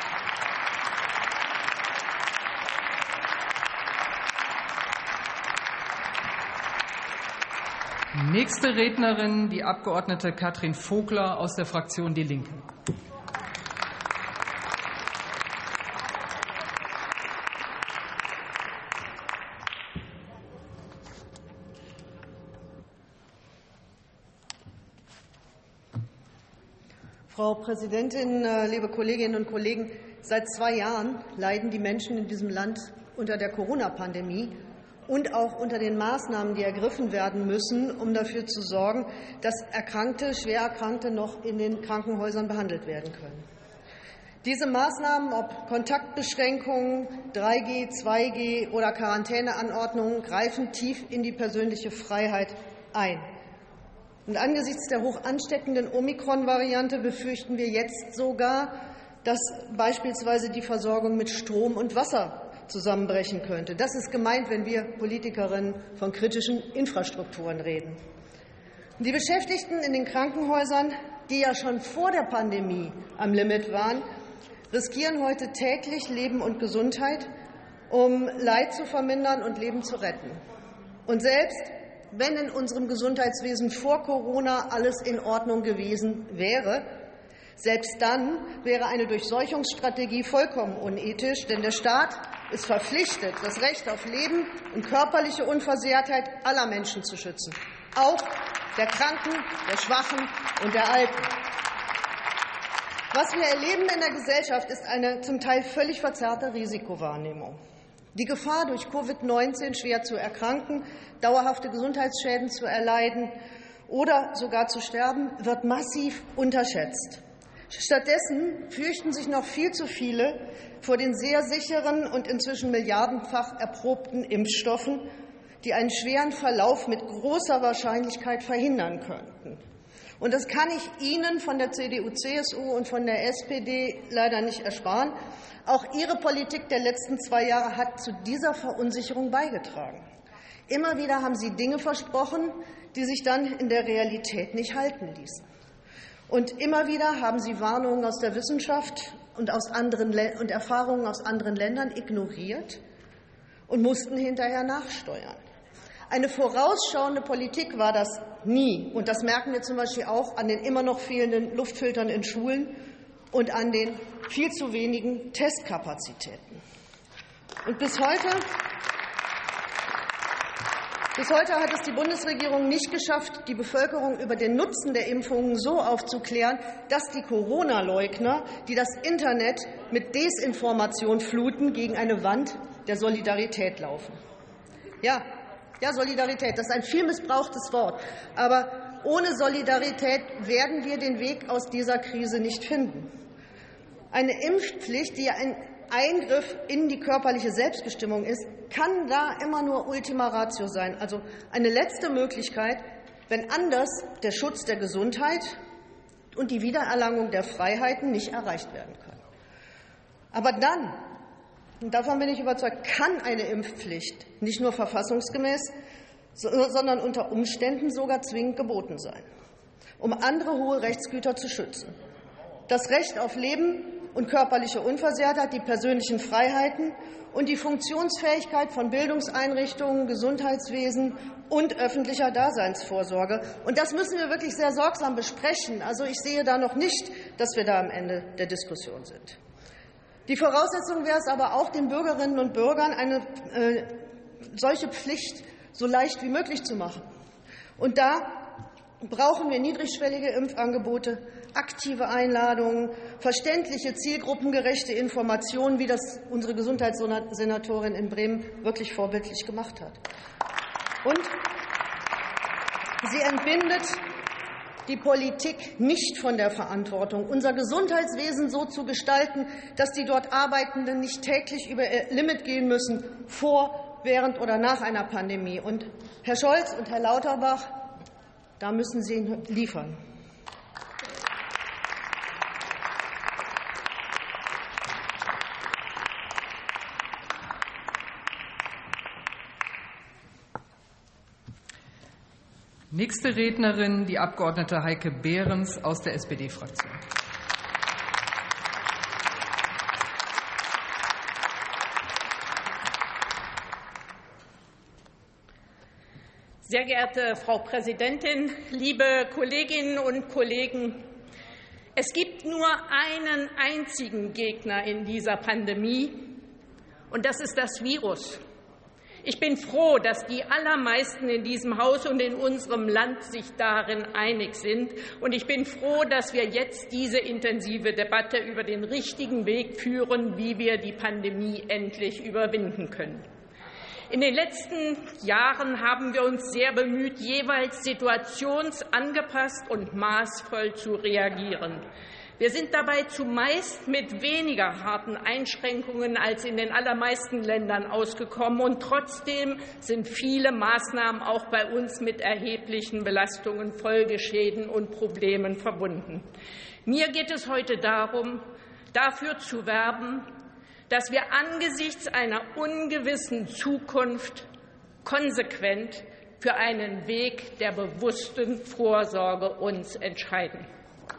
Nächste Rednerin, die Abgeordnete Katrin Vogler aus der Fraktion Die Linke. Frau Präsidentin, liebe Kolleginnen und Kollegen! Seit zwei Jahren leiden die Menschen in diesem Land unter der Corona-Pandemie und auch unter den Maßnahmen, die ergriffen werden müssen, um dafür zu sorgen, dass Erkrankte, Schwererkrankte noch in den Krankenhäusern behandelt werden können. Diese Maßnahmen, ob Kontaktbeschränkungen, drei G, zwei G oder Quarantäneanordnungen, greifen tief in die persönliche Freiheit ein. Und angesichts der hoch ansteckenden Omikron-Variante befürchten wir jetzt sogar, dass beispielsweise die Versorgung mit Strom und Wasser zusammenbrechen könnte. Das ist gemeint, wenn wir Politikerinnen von kritischen Infrastrukturen reden. Die Beschäftigten in den Krankenhäusern, die ja schon vor der Pandemie am Limit waren, riskieren heute täglich Leben und Gesundheit, um Leid zu vermindern und Leben zu retten. Und selbst wenn in unserem Gesundheitswesen vor Corona alles in Ordnung gewesen wäre, selbst dann wäre eine Durchseuchungsstrategie vollkommen unethisch, denn der Staat ist verpflichtet, das Recht auf Leben und körperliche Unversehrtheit aller Menschen zu schützen, auch der Kranken, der Schwachen und der Alten. Was wir erleben in der Gesellschaft, ist eine zum Teil völlig verzerrte Risikowahrnehmung. Die Gefahr, durch Covid neunzehn schwer zu erkranken, dauerhafte Gesundheitsschäden zu erleiden oder sogar zu sterben, wird massiv unterschätzt. Stattdessen fürchten sich noch viel zu viele vor den sehr sicheren und inzwischen milliardenfach erprobten Impfstoffen, die einen schweren Verlauf mit großer Wahrscheinlichkeit verhindern könnten. Und das kann ich Ihnen von der C D U C S U und von der S P D leider nicht ersparen. Auch Ihre Politik der letzten zwei Jahre hat zu dieser Verunsicherung beigetragen. Immer wieder haben Sie Dinge versprochen, die sich dann in der Realität nicht halten ließen. Und immer wieder haben Sie Warnungen aus der Wissenschaft und, aus anderen, und Erfahrungen aus anderen Ländern ignoriert und mussten hinterher nachsteuern. Eine vorausschauende Politik war das nie. Und das merken wir zum Beispiel auch an den immer noch fehlenden Luftfiltern in Schulen und an den viel zu wenigen Testkapazitäten. Und bis heute, bis heute hat es die Bundesregierung nicht geschafft, die Bevölkerung über den Nutzen der Impfungen so aufzuklären, dass die Corona-Leugner, die das Internet mit Desinformation fluten, gegen eine Wand der Solidarität laufen. Ja, Ja, Solidarität, das ist ein viel missbrauchtes Wort. Aber ohne Solidarität werden wir den Weg aus dieser Krise nicht finden. Eine Impfpflicht, die ja ein Eingriff in die körperliche Selbstbestimmung ist, kann da immer nur Ultima Ratio sein, also eine letzte Möglichkeit, wenn anders der Schutz der Gesundheit und die Wiedererlangung der Freiheiten nicht erreicht werden können. Aber dann, und davon bin ich überzeugt, kann eine Impfpflicht nicht nur verfassungsgemäß, sondern unter Umständen sogar zwingend geboten sein, um andere hohe Rechtsgüter zu schützen. Das Recht auf Leben und körperliche Unversehrtheit, die persönlichen Freiheiten und die Funktionsfähigkeit von Bildungseinrichtungen, Gesundheitswesen und öffentlicher Daseinsvorsorge. Und das müssen wir wirklich sehr sorgsam besprechen. Also ich sehe da noch nicht, dass wir da am Ende der Diskussion sind. Die Voraussetzung wäre es aber auch, den Bürgerinnen und Bürgern eine äh, solche Pflicht so leicht wie möglich zu machen. Und da brauchen wir niedrigschwellige Impfangebote, aktive Einladungen, verständliche, zielgruppengerechte Informationen, wie das unsere Gesundheitssenatorin in Bremen wirklich vorbildlich gemacht hat. Und sie entbindet die Politik nicht von der Verantwortung, unser Gesundheitswesen so zu gestalten, dass die dort Arbeitenden nicht täglich über ihr Limit gehen müssen, vor, während oder nach einer Pandemie. Und Herr Scholz und Herr Lauterbach, da müssen Sie liefern. Nächste Rednerin, die Abgeordnete Heike Behrens aus der S P D-Fraktion. Sehr geehrte Frau Präsidentin, liebe Kolleginnen und Kollegen! Es gibt nur einen einzigen Gegner in dieser Pandemie, und das ist das Virus. Ich bin froh, dass die allermeisten in diesem Haus und in unserem Land sich darin einig sind. Und ich bin froh, dass wir jetzt diese intensive Debatte über den richtigen Weg führen, wie wir die Pandemie endlich überwinden können. In den letzten Jahren haben wir uns sehr bemüht, jeweils situationsangepasst und maßvoll zu reagieren. Wir sind dabei zumeist mit weniger harten Einschränkungen als in den allermeisten Ländern ausgekommen. Und trotzdem sind viele Maßnahmen auch bei uns mit erheblichen Belastungen, Folgeschäden und Problemen verbunden. Mir geht es heute darum, dafür zu werben, dass wir angesichts einer ungewissen Zukunft konsequent für einen Weg der bewussten Vorsorge uns entscheiden.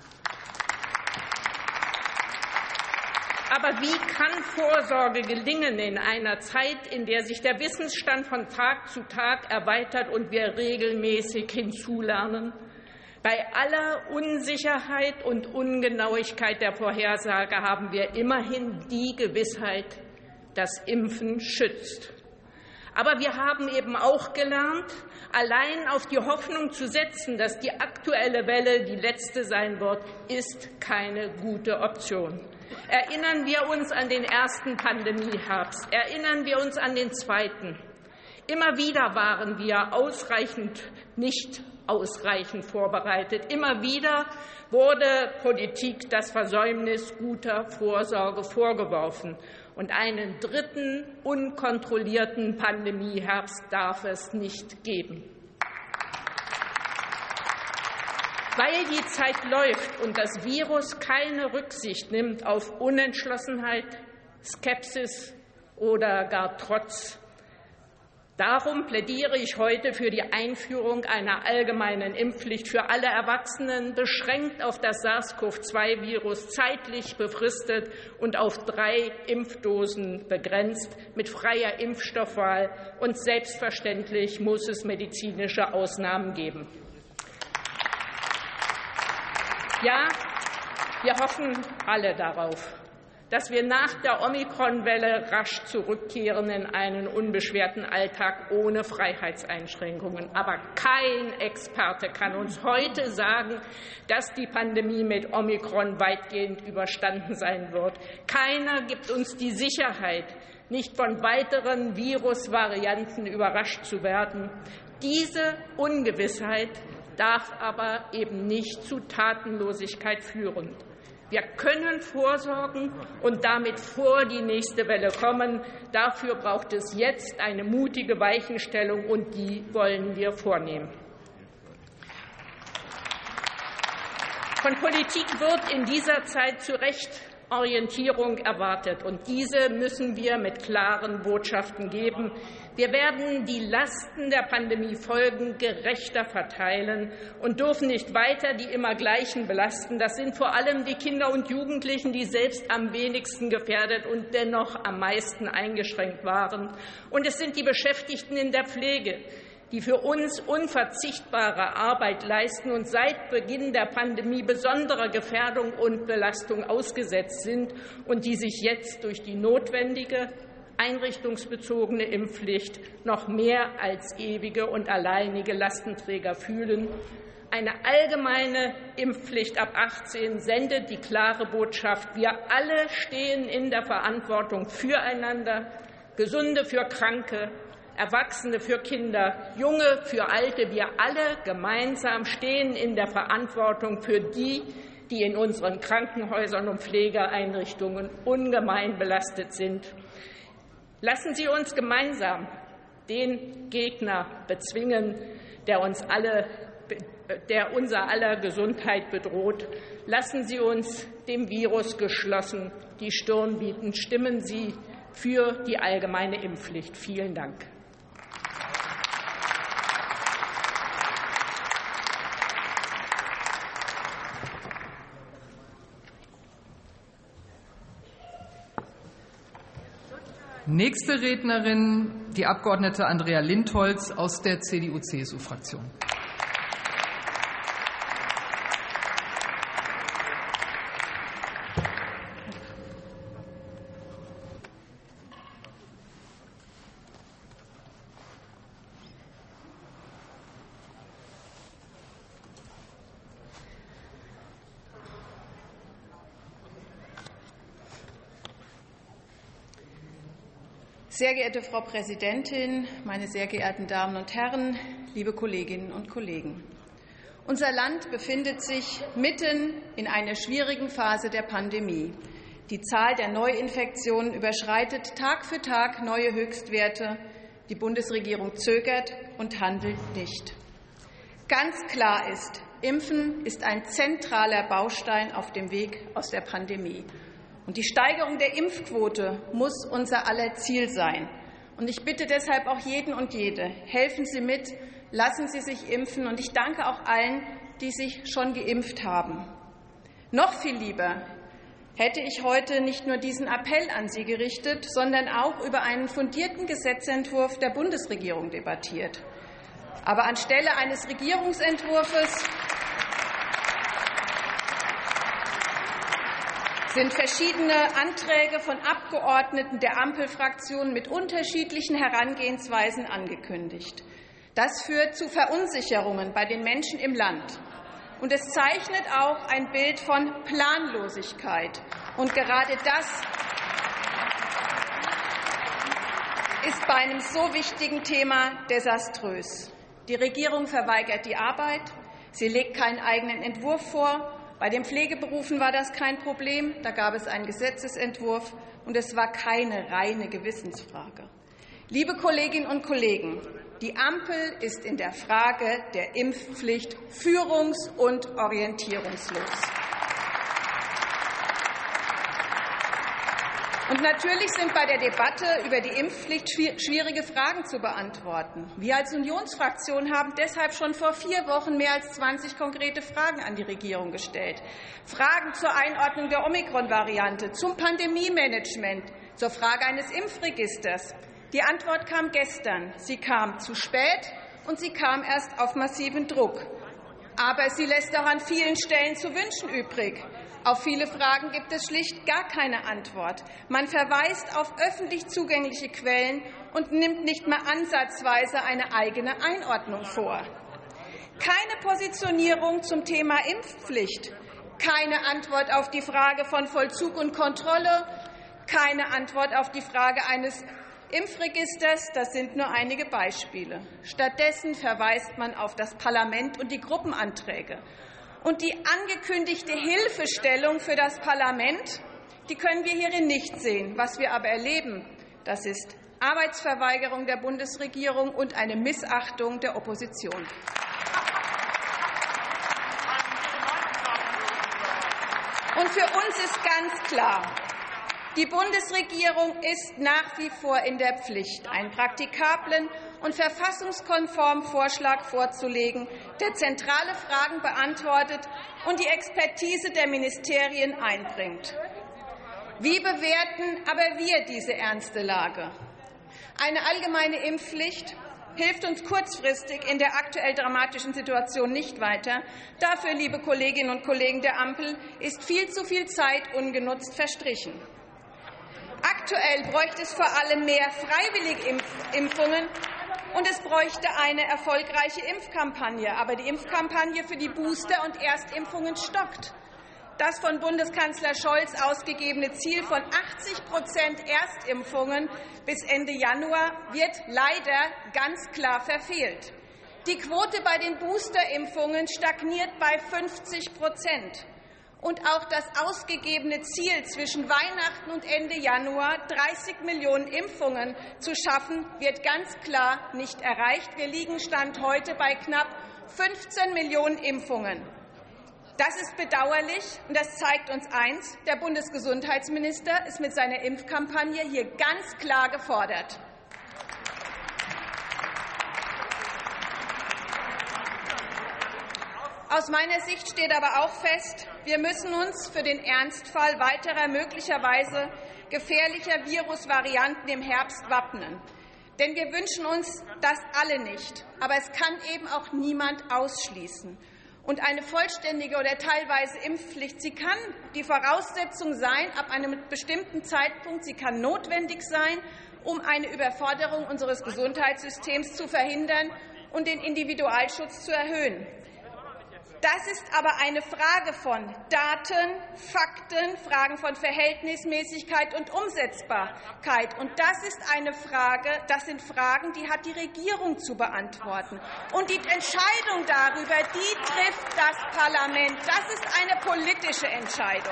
Aber wie kann Vorsorge gelingen in einer Zeit, in der sich der Wissensstand von Tag zu Tag erweitert und wir regelmäßig hinzulernen? Bei aller Unsicherheit und Ungenauigkeit der Vorhersage haben wir immerhin die Gewissheit, dass Impfen schützt. Aber wir haben eben auch gelernt, allein auf die Hoffnung zu setzen, dass die aktuelle Welle die letzte sein wird, ist keine gute Option. Erinnern wir uns an den ersten Pandemieherbst, erinnern wir uns an den zweiten. Immer wieder waren wir ausreichend, nicht ausreichend vorbereitet. Immer wieder wurde Politik das Versäumnis guter Vorsorge vorgeworfen. Und einen dritten, unkontrollierten Pandemieherbst darf es nicht geben. Weil die Zeit läuft und das Virus keine Rücksicht nimmt auf Unentschlossenheit, Skepsis oder gar Trotz. Darum plädiere ich heute für die Einführung einer allgemeinen Impfpflicht für alle Erwachsenen, beschränkt auf das SARS-CoV zwei Virus, zeitlich befristet und auf drei Impfdosen begrenzt, mit freier Impfstoffwahl. Und selbstverständlich muss es medizinische Ausnahmen geben. Ja, wir hoffen alle darauf, dass wir nach der Omikron-Welle rasch zurückkehren in einen unbeschwerten Alltag ohne Freiheitseinschränkungen. Aber kein Experte kann uns heute sagen, dass die Pandemie mit Omikron weitgehend überstanden sein wird. Keiner gibt uns die Sicherheit, nicht von weiteren Virusvarianten überrascht zu werden. Diese Ungewissheit darf aber eben nicht zu Tatenlosigkeit führen. Wir können vorsorgen und damit vor die nächste Welle kommen. Dafür braucht es jetzt eine mutige Weichenstellung, und die wollen wir vornehmen. Von Politik wird in dieser Zeit zu Recht Orientierung erwartet, und diese müssen wir mit klaren Botschaften geben. Wir werden die Lasten der Pandemiefolgen gerechter verteilen und dürfen nicht weiter die immer Gleichen belasten. Das sind vor allem die Kinder und Jugendlichen, die selbst am wenigsten gefährdet und dennoch am meisten eingeschränkt waren. Und es sind die Beschäftigten in der Pflege, die für uns unverzichtbare Arbeit leisten und seit Beginn der Pandemie besonderer Gefährdung und Belastung ausgesetzt sind und die sich jetzt durch die notwendige einrichtungsbezogene Impfpflicht noch mehr als ewige und alleinige Lastenträger fühlen. Eine allgemeine Impfpflicht ab achtzehn sendet die klare Botschaft: Wir alle stehen in der Verantwortung füreinander, Gesunde für Kranke, Erwachsene für Kinder, Junge für Alte. Wir alle gemeinsam stehen in der Verantwortung für die, die in unseren Krankenhäusern und Pflegeeinrichtungen ungemein belastet sind. Lassen Sie uns gemeinsam den Gegner bezwingen, der uns alle, der unser aller Gesundheit bedroht. Lassen Sie uns dem Virus geschlossen die Stirn bieten. Stimmen Sie für die allgemeine Impfpflicht. Vielen Dank. Nächste Rednerin, die Abgeordnete Andrea Lindholz aus der C D U C S U-Fraktion. Sehr geehrte Frau Präsidentin, meine sehr geehrten Damen und Herren, liebe Kolleginnen und Kollegen! Unser Land befindet sich mitten in einer schwierigen Phase der Pandemie. Die Zahl der Neuinfektionen überschreitet Tag für Tag neue Höchstwerte. Die Bundesregierung zögert und handelt nicht. Ganz klar ist, Impfen ist ein zentraler Baustein auf dem Weg aus der Pandemie. Und die Steigerung der Impfquote muss unser aller Ziel sein. Und ich bitte deshalb auch jeden und jede, helfen Sie mit, lassen Sie sich impfen. Und ich danke auch allen, die sich schon geimpft haben. Noch viel lieber hätte ich heute nicht nur diesen Appell an Sie gerichtet, sondern auch über einen fundierten Gesetzentwurf der Bundesregierung debattiert. Aber anstelle eines Regierungsentwurfs sind verschiedene Anträge von Abgeordneten der Ampelfraktionen mit unterschiedlichen Herangehensweisen angekündigt. Das führt zu Verunsicherungen bei den Menschen im Land. Und es zeichnet auch ein Bild von Planlosigkeit. Und gerade das ist bei einem so wichtigen Thema desaströs. Die Regierung verweigert die Arbeit. Sie legt keinen eigenen Entwurf vor. Bei den Pflegeberufen war das kein Problem. Da gab es einen Gesetzesentwurf, und es war keine reine Gewissensfrage. Liebe Kolleginnen und Kollegen, die Ampel ist in der Frage der Impfpflicht führungs- und orientierungslos. Und natürlich sind bei der Debatte über die Impfpflicht schwierige Fragen zu beantworten. Wir als Unionsfraktion haben deshalb schon vor vier Wochen mehr als zwanzig konkrete Fragen an die Regierung gestellt. Fragen zur Einordnung der Omikron-Variante, zum Pandemiemanagement, zur Frage eines Impfregisters. Die Antwort kam gestern. Sie kam zu spät, und sie kam erst auf massiven Druck. Aber sie lässt auch an vielen Stellen zu wünschen übrig. Auf viele Fragen gibt es schlicht gar keine Antwort. Man verweist auf öffentlich zugängliche Quellen und nimmt nicht mehr ansatzweise eine eigene Einordnung vor. Keine Positionierung zum Thema Impfpflicht, keine Antwort auf die Frage von Vollzug und Kontrolle, keine Antwort auf die Frage eines Impfregisters, das sind nur einige Beispiele. Stattdessen verweist man auf das Parlament und die Gruppenanträge. Und die angekündigte Hilfestellung für das Parlament, die können wir hierin nicht sehen. Was wir aber erleben, das ist Arbeitsverweigerung der Bundesregierung und eine Missachtung der Opposition. Und für uns ist ganz klar, die Bundesregierung ist nach wie vor in der Pflicht, einen praktikablen und verfassungskonformen Vorschlag vorzulegen, der zentrale Fragen beantwortet und die Expertise der Ministerien einbringt. Wie bewerten aber wir diese ernste Lage? Eine allgemeine Impfpflicht hilft uns kurzfristig in der aktuell dramatischen Situation nicht weiter. Dafür, liebe Kolleginnen und Kollegen der Ampel, ist viel zu viel Zeit ungenutzt verstrichen. Aktuell bräuchte es vor allem mehr freiwillige Impfungen, und es bräuchte eine erfolgreiche Impfkampagne. Aber die Impfkampagne für die Booster- und Erstimpfungen stockt. Das von Bundeskanzler Scholz ausgegebene Ziel von achtzig Prozent Erstimpfungen bis Ende Januar wird leider ganz klar verfehlt. Die Quote bei den Boosterimpfungen stagniert bei fünfzig Prozent. Und auch das ausgegebene Ziel, zwischen Weihnachten und Ende Januar dreißig Millionen Impfungen zu schaffen, wird ganz klar nicht erreicht. Wir liegen Stand heute bei knapp fünfzehn Millionen Impfungen. Das ist bedauerlich, und das zeigt uns eins: Der Bundesgesundheitsminister ist mit seiner Impfkampagne hier ganz klar gefordert. Aus meiner Sicht steht aber auch fest, wir müssen uns für den Ernstfall weiterer möglicherweise gefährlicher Virusvarianten im Herbst wappnen. Denn wir wünschen uns das alle nicht. Aber es kann eben auch niemand ausschließen. Und eine vollständige oder teilweise Impfpflicht, sie kann die Voraussetzung sein, ab einem bestimmten Zeitpunkt, sie kann notwendig sein, um eine Überforderung unseres Gesundheitssystems zu verhindern und den Individualschutz zu erhöhen. Das ist aber eine Frage von Daten, Fakten, Fragen von Verhältnismäßigkeit und Umsetzbarkeit. Und das ist eine Frage, das sind Fragen, die hat die Regierung zu beantworten. Und die Entscheidung darüber, die trifft das Parlament. Das ist eine politische Entscheidung.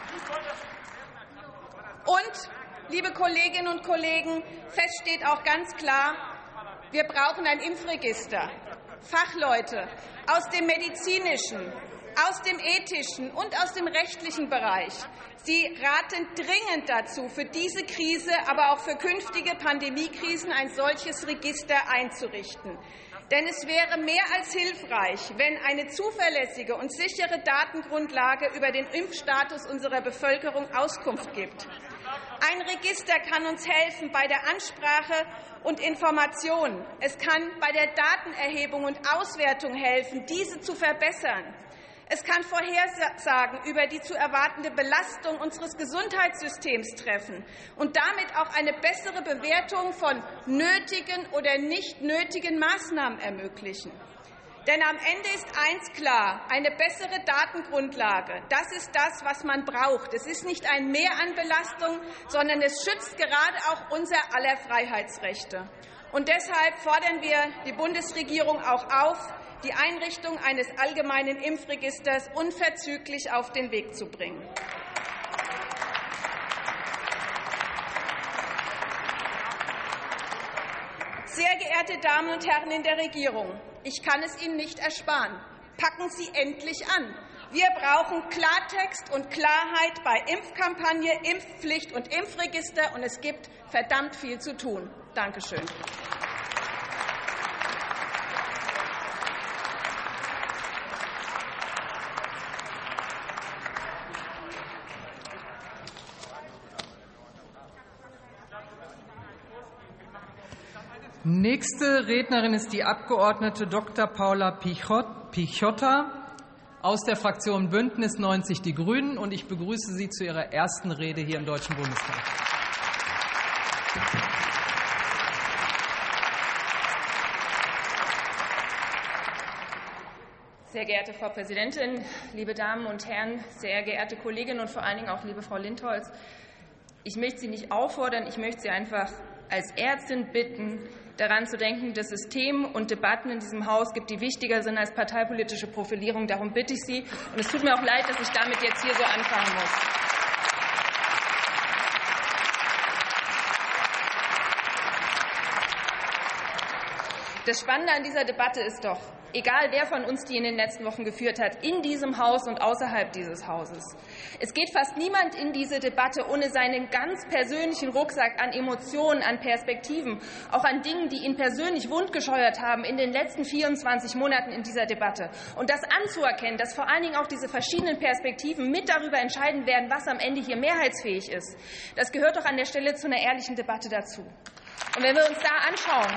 Und, liebe Kolleginnen und Kollegen, fest steht auch ganz klar, wir brauchen ein Impfregister. Fachleute aus dem medizinischen, aus dem ethischen und aus dem rechtlichen Bereich. Sie raten dringend dazu, für diese Krise, aber auch für künftige Pandemiekrisen ein solches Register einzurichten. Denn es wäre mehr als hilfreich, wenn eine zuverlässige und sichere Datengrundlage über den Impfstatus unserer Bevölkerung Auskunft gibt. Ein Register kann uns helfen bei der Ansprache und Information. Es kann bei der Datenerhebung und Auswertung helfen, diese zu verbessern. Es kann Vorhersagen über die zu erwartende Belastung unseres Gesundheitssystems treffen und damit auch eine bessere Bewertung von nötigen oder nicht nötigen Maßnahmen ermöglichen. Denn am Ende ist eins klar, eine bessere Datengrundlage, das ist das, was man braucht. Es ist nicht ein Mehr an Belastung, sondern es schützt gerade auch unser aller Freiheitsrechte. Und deshalb fordern wir die Bundesregierung auch auf, die Einrichtung eines allgemeinen Impfregisters unverzüglich auf den Weg zu bringen. Sehr geehrte Damen und Herren in der Regierung, ich kann es Ihnen nicht ersparen. Packen Sie endlich an. Wir brauchen Klartext und Klarheit bei Impfkampagne, Impfpflicht und Impfregister, und es gibt verdammt viel zu tun. Danke schön. Nächste Rednerin ist die Abgeordnete Doktor Paula Pichotta aus der Fraktion Bündnis neunzig Die Grünen, und ich begrüße Sie zu Ihrer ersten Rede hier im Deutschen Bundestag. Sehr geehrte Frau Präsidentin, liebe Damen und Herren, sehr geehrte Kolleginnen und vor allen Dingen auch liebe Frau Lindholz, ich möchte Sie nicht auffordern, ich möchte Sie einfach als Ärztin bitten, daran zu denken, dass es Themen und Debatten in diesem Haus gibt, die wichtiger sind als parteipolitische Profilierung. Darum bitte ich Sie. Und es tut mir auch leid, dass ich damit jetzt hier so anfangen muss. Das Spannende an dieser Debatte ist doch, egal wer von uns die in den letzten Wochen geführt hat, in diesem Haus und außerhalb dieses Hauses, es geht fast niemand in diese Debatte ohne seinen ganz persönlichen Rucksack an Emotionen, an Perspektiven, auch an Dingen, die ihn persönlich wundgescheuert haben in den letzten vierundzwanzig Monaten in dieser Debatte. Und das anzuerkennen, dass vor allen Dingen auch diese verschiedenen Perspektiven mit darüber entscheiden werden, was am Ende hier mehrheitsfähig ist, das gehört doch an der Stelle zu einer ehrlichen Debatte dazu. Und wenn wir uns da anschauen,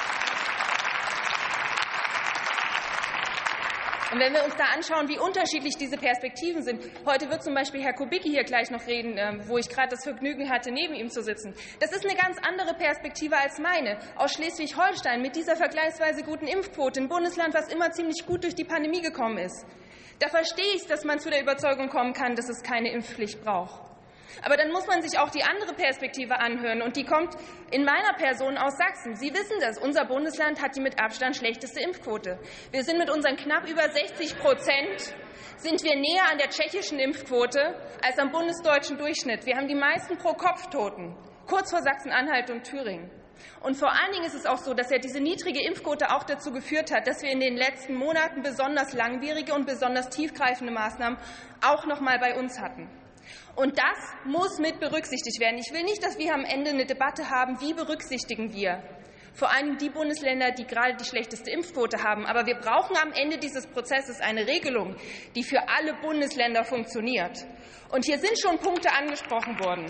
Und wenn wir uns da anschauen, wie unterschiedlich diese Perspektiven sind, heute wird zum Beispiel Herr Kubicki hier gleich noch reden, wo ich gerade das Vergnügen hatte, neben ihm zu sitzen. Das ist eine ganz andere Perspektive als meine, aus Schleswig-Holstein mit dieser vergleichsweise guten Impfquote, ein Bundesland, was immer ziemlich gut durch die Pandemie gekommen ist. Da verstehe ich, dass man zu der Überzeugung kommen kann, dass es keine Impfpflicht braucht. Aber dann muss man sich auch die andere Perspektive anhören, und die kommt in meiner Person aus Sachsen. Sie wissen das, unser Bundesland hat die mit Abstand schlechteste Impfquote. Wir sind mit unseren knapp über sechzig Prozent sind wir näher an der tschechischen Impfquote als am bundesdeutschen Durchschnitt. Wir haben die meisten Pro-Kopf-Toten, kurz vor Sachsen-Anhalt und Thüringen. Und vor allen Dingen ist es auch so, dass ja diese niedrige Impfquote auch dazu geführt hat, dass wir in den letzten Monaten besonders langwierige und besonders tiefgreifende Maßnahmen auch noch mal bei uns hatten. Und das muss mit berücksichtigt werden. Ich will nicht, dass wir am Ende eine Debatte haben, wie berücksichtigen wir vor allem die Bundesländer, die gerade die schlechteste Impfquote haben. Aber wir brauchen am Ende dieses Prozesses eine Regelung, die für alle Bundesländer funktioniert. Und hier sind schon Punkte angesprochen worden,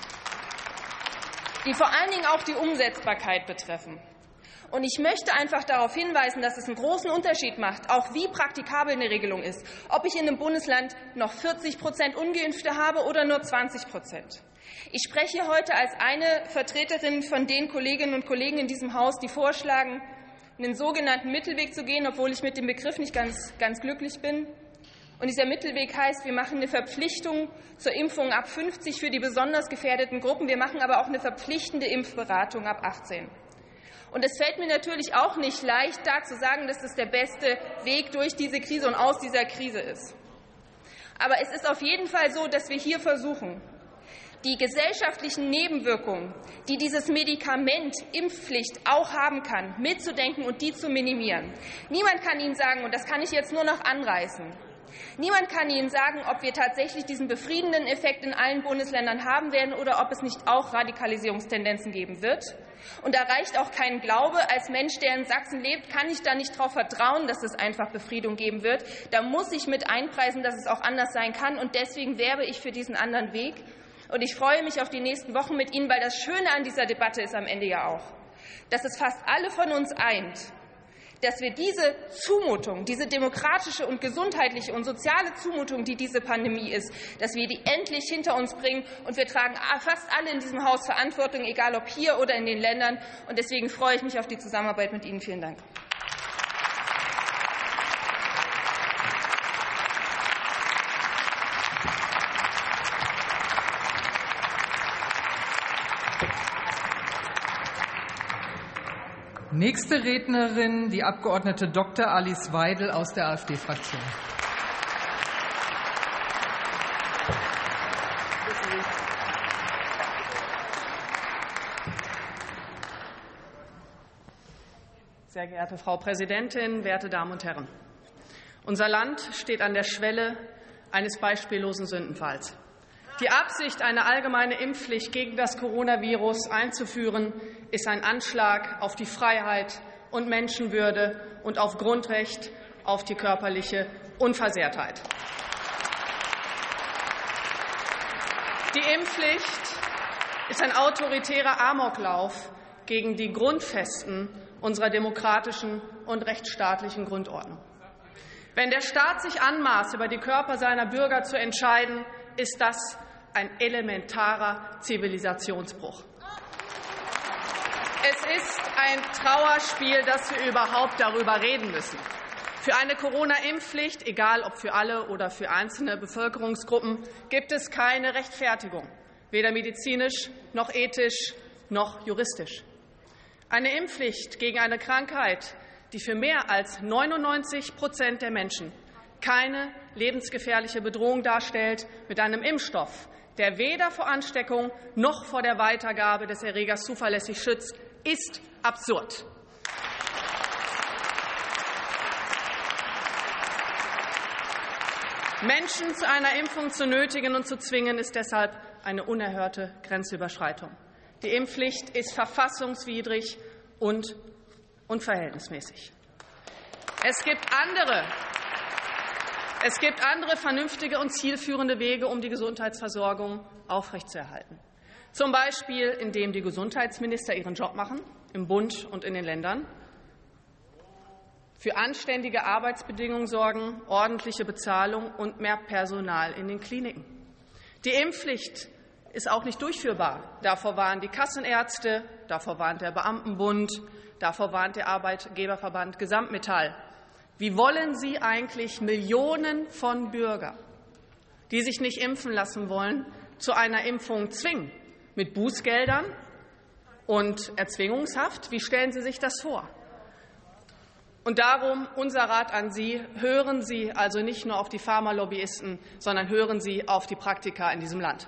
die vor allen Dingen auch die Umsetzbarkeit betreffen. Und ich möchte einfach darauf hinweisen, dass es einen großen Unterschied macht, auch wie praktikabel eine Regelung ist, ob ich in einem Bundesland noch vierzig Prozent Ungeimpfte habe oder nur zwanzig Prozent. Ich spreche heute als eine Vertreterin von den Kolleginnen und Kollegen in diesem Haus, die vorschlagen, einen sogenannten Mittelweg zu gehen, obwohl ich mit dem Begriff nicht ganz, ganz glücklich bin. Und dieser Mittelweg heißt, wir machen eine Verpflichtung zur Impfung ab fünfzig für die besonders gefährdeten Gruppen. Wir machen aber auch eine verpflichtende Impfberatung ab achtzehn. Und es fällt mir natürlich auch nicht leicht, da zu sagen, dass das der beste Weg durch diese Krise und aus dieser Krise ist. Aber es ist auf jeden Fall so, dass wir hier versuchen, die gesellschaftlichen Nebenwirkungen, die dieses Medikament Impfpflicht auch haben kann, mitzudenken und die zu minimieren. Niemand kann Ihnen sagen, und das kann ich jetzt nur noch anreißen, niemand kann Ihnen sagen, ob wir tatsächlich diesen befriedenden Effekt in allen Bundesländern haben werden oder ob es nicht auch Radikalisierungstendenzen geben wird. Und da reicht auch kein Glaube. Als Mensch, der in Sachsen lebt, kann ich da nicht darauf vertrauen, dass es einfach Befriedung geben wird. Da muss ich mit einpreisen, dass es auch anders sein kann. Und deswegen werbe ich für diesen anderen Weg. Und ich freue mich auf die nächsten Wochen mit Ihnen, weil das Schöne an dieser Debatte ist am Ende ja auch, dass es fast alle von uns eint, dass wir diese Zumutung, diese demokratische und gesundheitliche und soziale Zumutung, die diese Pandemie ist, dass wir die endlich hinter uns bringen. Und wir tragen fast alle in diesem Haus Verantwortung, egal ob hier oder in den Ländern. Und deswegen freue ich mich auf die Zusammenarbeit mit Ihnen. Vielen Dank. Nächste Rednerin, die Abgeordnete Doktor Alice Weidel aus der AfD-Fraktion. Sehr geehrte Frau Präsidentin, werte Damen und Herren! Unser Land steht an der Schwelle eines beispiellosen Sündenfalls. Die Absicht, eine allgemeine Impfpflicht gegen das Coronavirus einzuführen, ist ein Anschlag auf die Freiheit und Menschenwürde und auf Grundrecht auf die körperliche Unversehrtheit. Die Impfpflicht ist ein autoritärer Amoklauf gegen die Grundfesten unserer demokratischen und rechtsstaatlichen Grundordnung. Wenn der Staat sich anmaßt, über die Körper seiner Bürger zu entscheiden, ist das ein elementarer Zivilisationsbruch. Es ist ein Trauerspiel, dass wir überhaupt darüber reden müssen. Für eine Corona-Impfpflicht, egal ob für alle oder für einzelne Bevölkerungsgruppen, gibt es keine Rechtfertigung, weder medizinisch noch ethisch noch juristisch. Eine Impfpflicht gegen eine Krankheit, die für mehr als neunundneunzig Prozent der Menschen keine lebensgefährliche Bedrohung darstellt, mit einem Impfstoff, der weder vor Ansteckung noch vor der Weitergabe des Erregers zuverlässig schützt, ist absurd. Menschen zu einer Impfung zu nötigen und zu zwingen, ist deshalb eine unerhörte Grenzüberschreitung. Die Impfpflicht ist verfassungswidrig und unverhältnismäßig. Es gibt andere, es gibt andere vernünftige und zielführende Wege, um die Gesundheitsversorgung aufrechtzuerhalten. Zum Beispiel, indem die Gesundheitsminister ihren Job machen, im Bund und in den Ländern, für anständige Arbeitsbedingungen sorgen, ordentliche Bezahlung und mehr Personal in den Kliniken. Die Impfpflicht ist auch nicht durchführbar. Davor warnen die Kassenärzte, davor warnt der Beamtenbund, davor warnt der Arbeitgeberverband Gesamtmetall. Wie wollen Sie eigentlich Millionen von Bürgern, die sich nicht impfen lassen wollen, zu einer Impfung zwingen? Mit Bußgeldern und Erzwingungshaft? Wie stellen Sie sich das vor? Und darum unser Rat an Sie, hören Sie also nicht nur auf die Pharmalobbyisten, sondern hören Sie auf die Praktiker in diesem Land.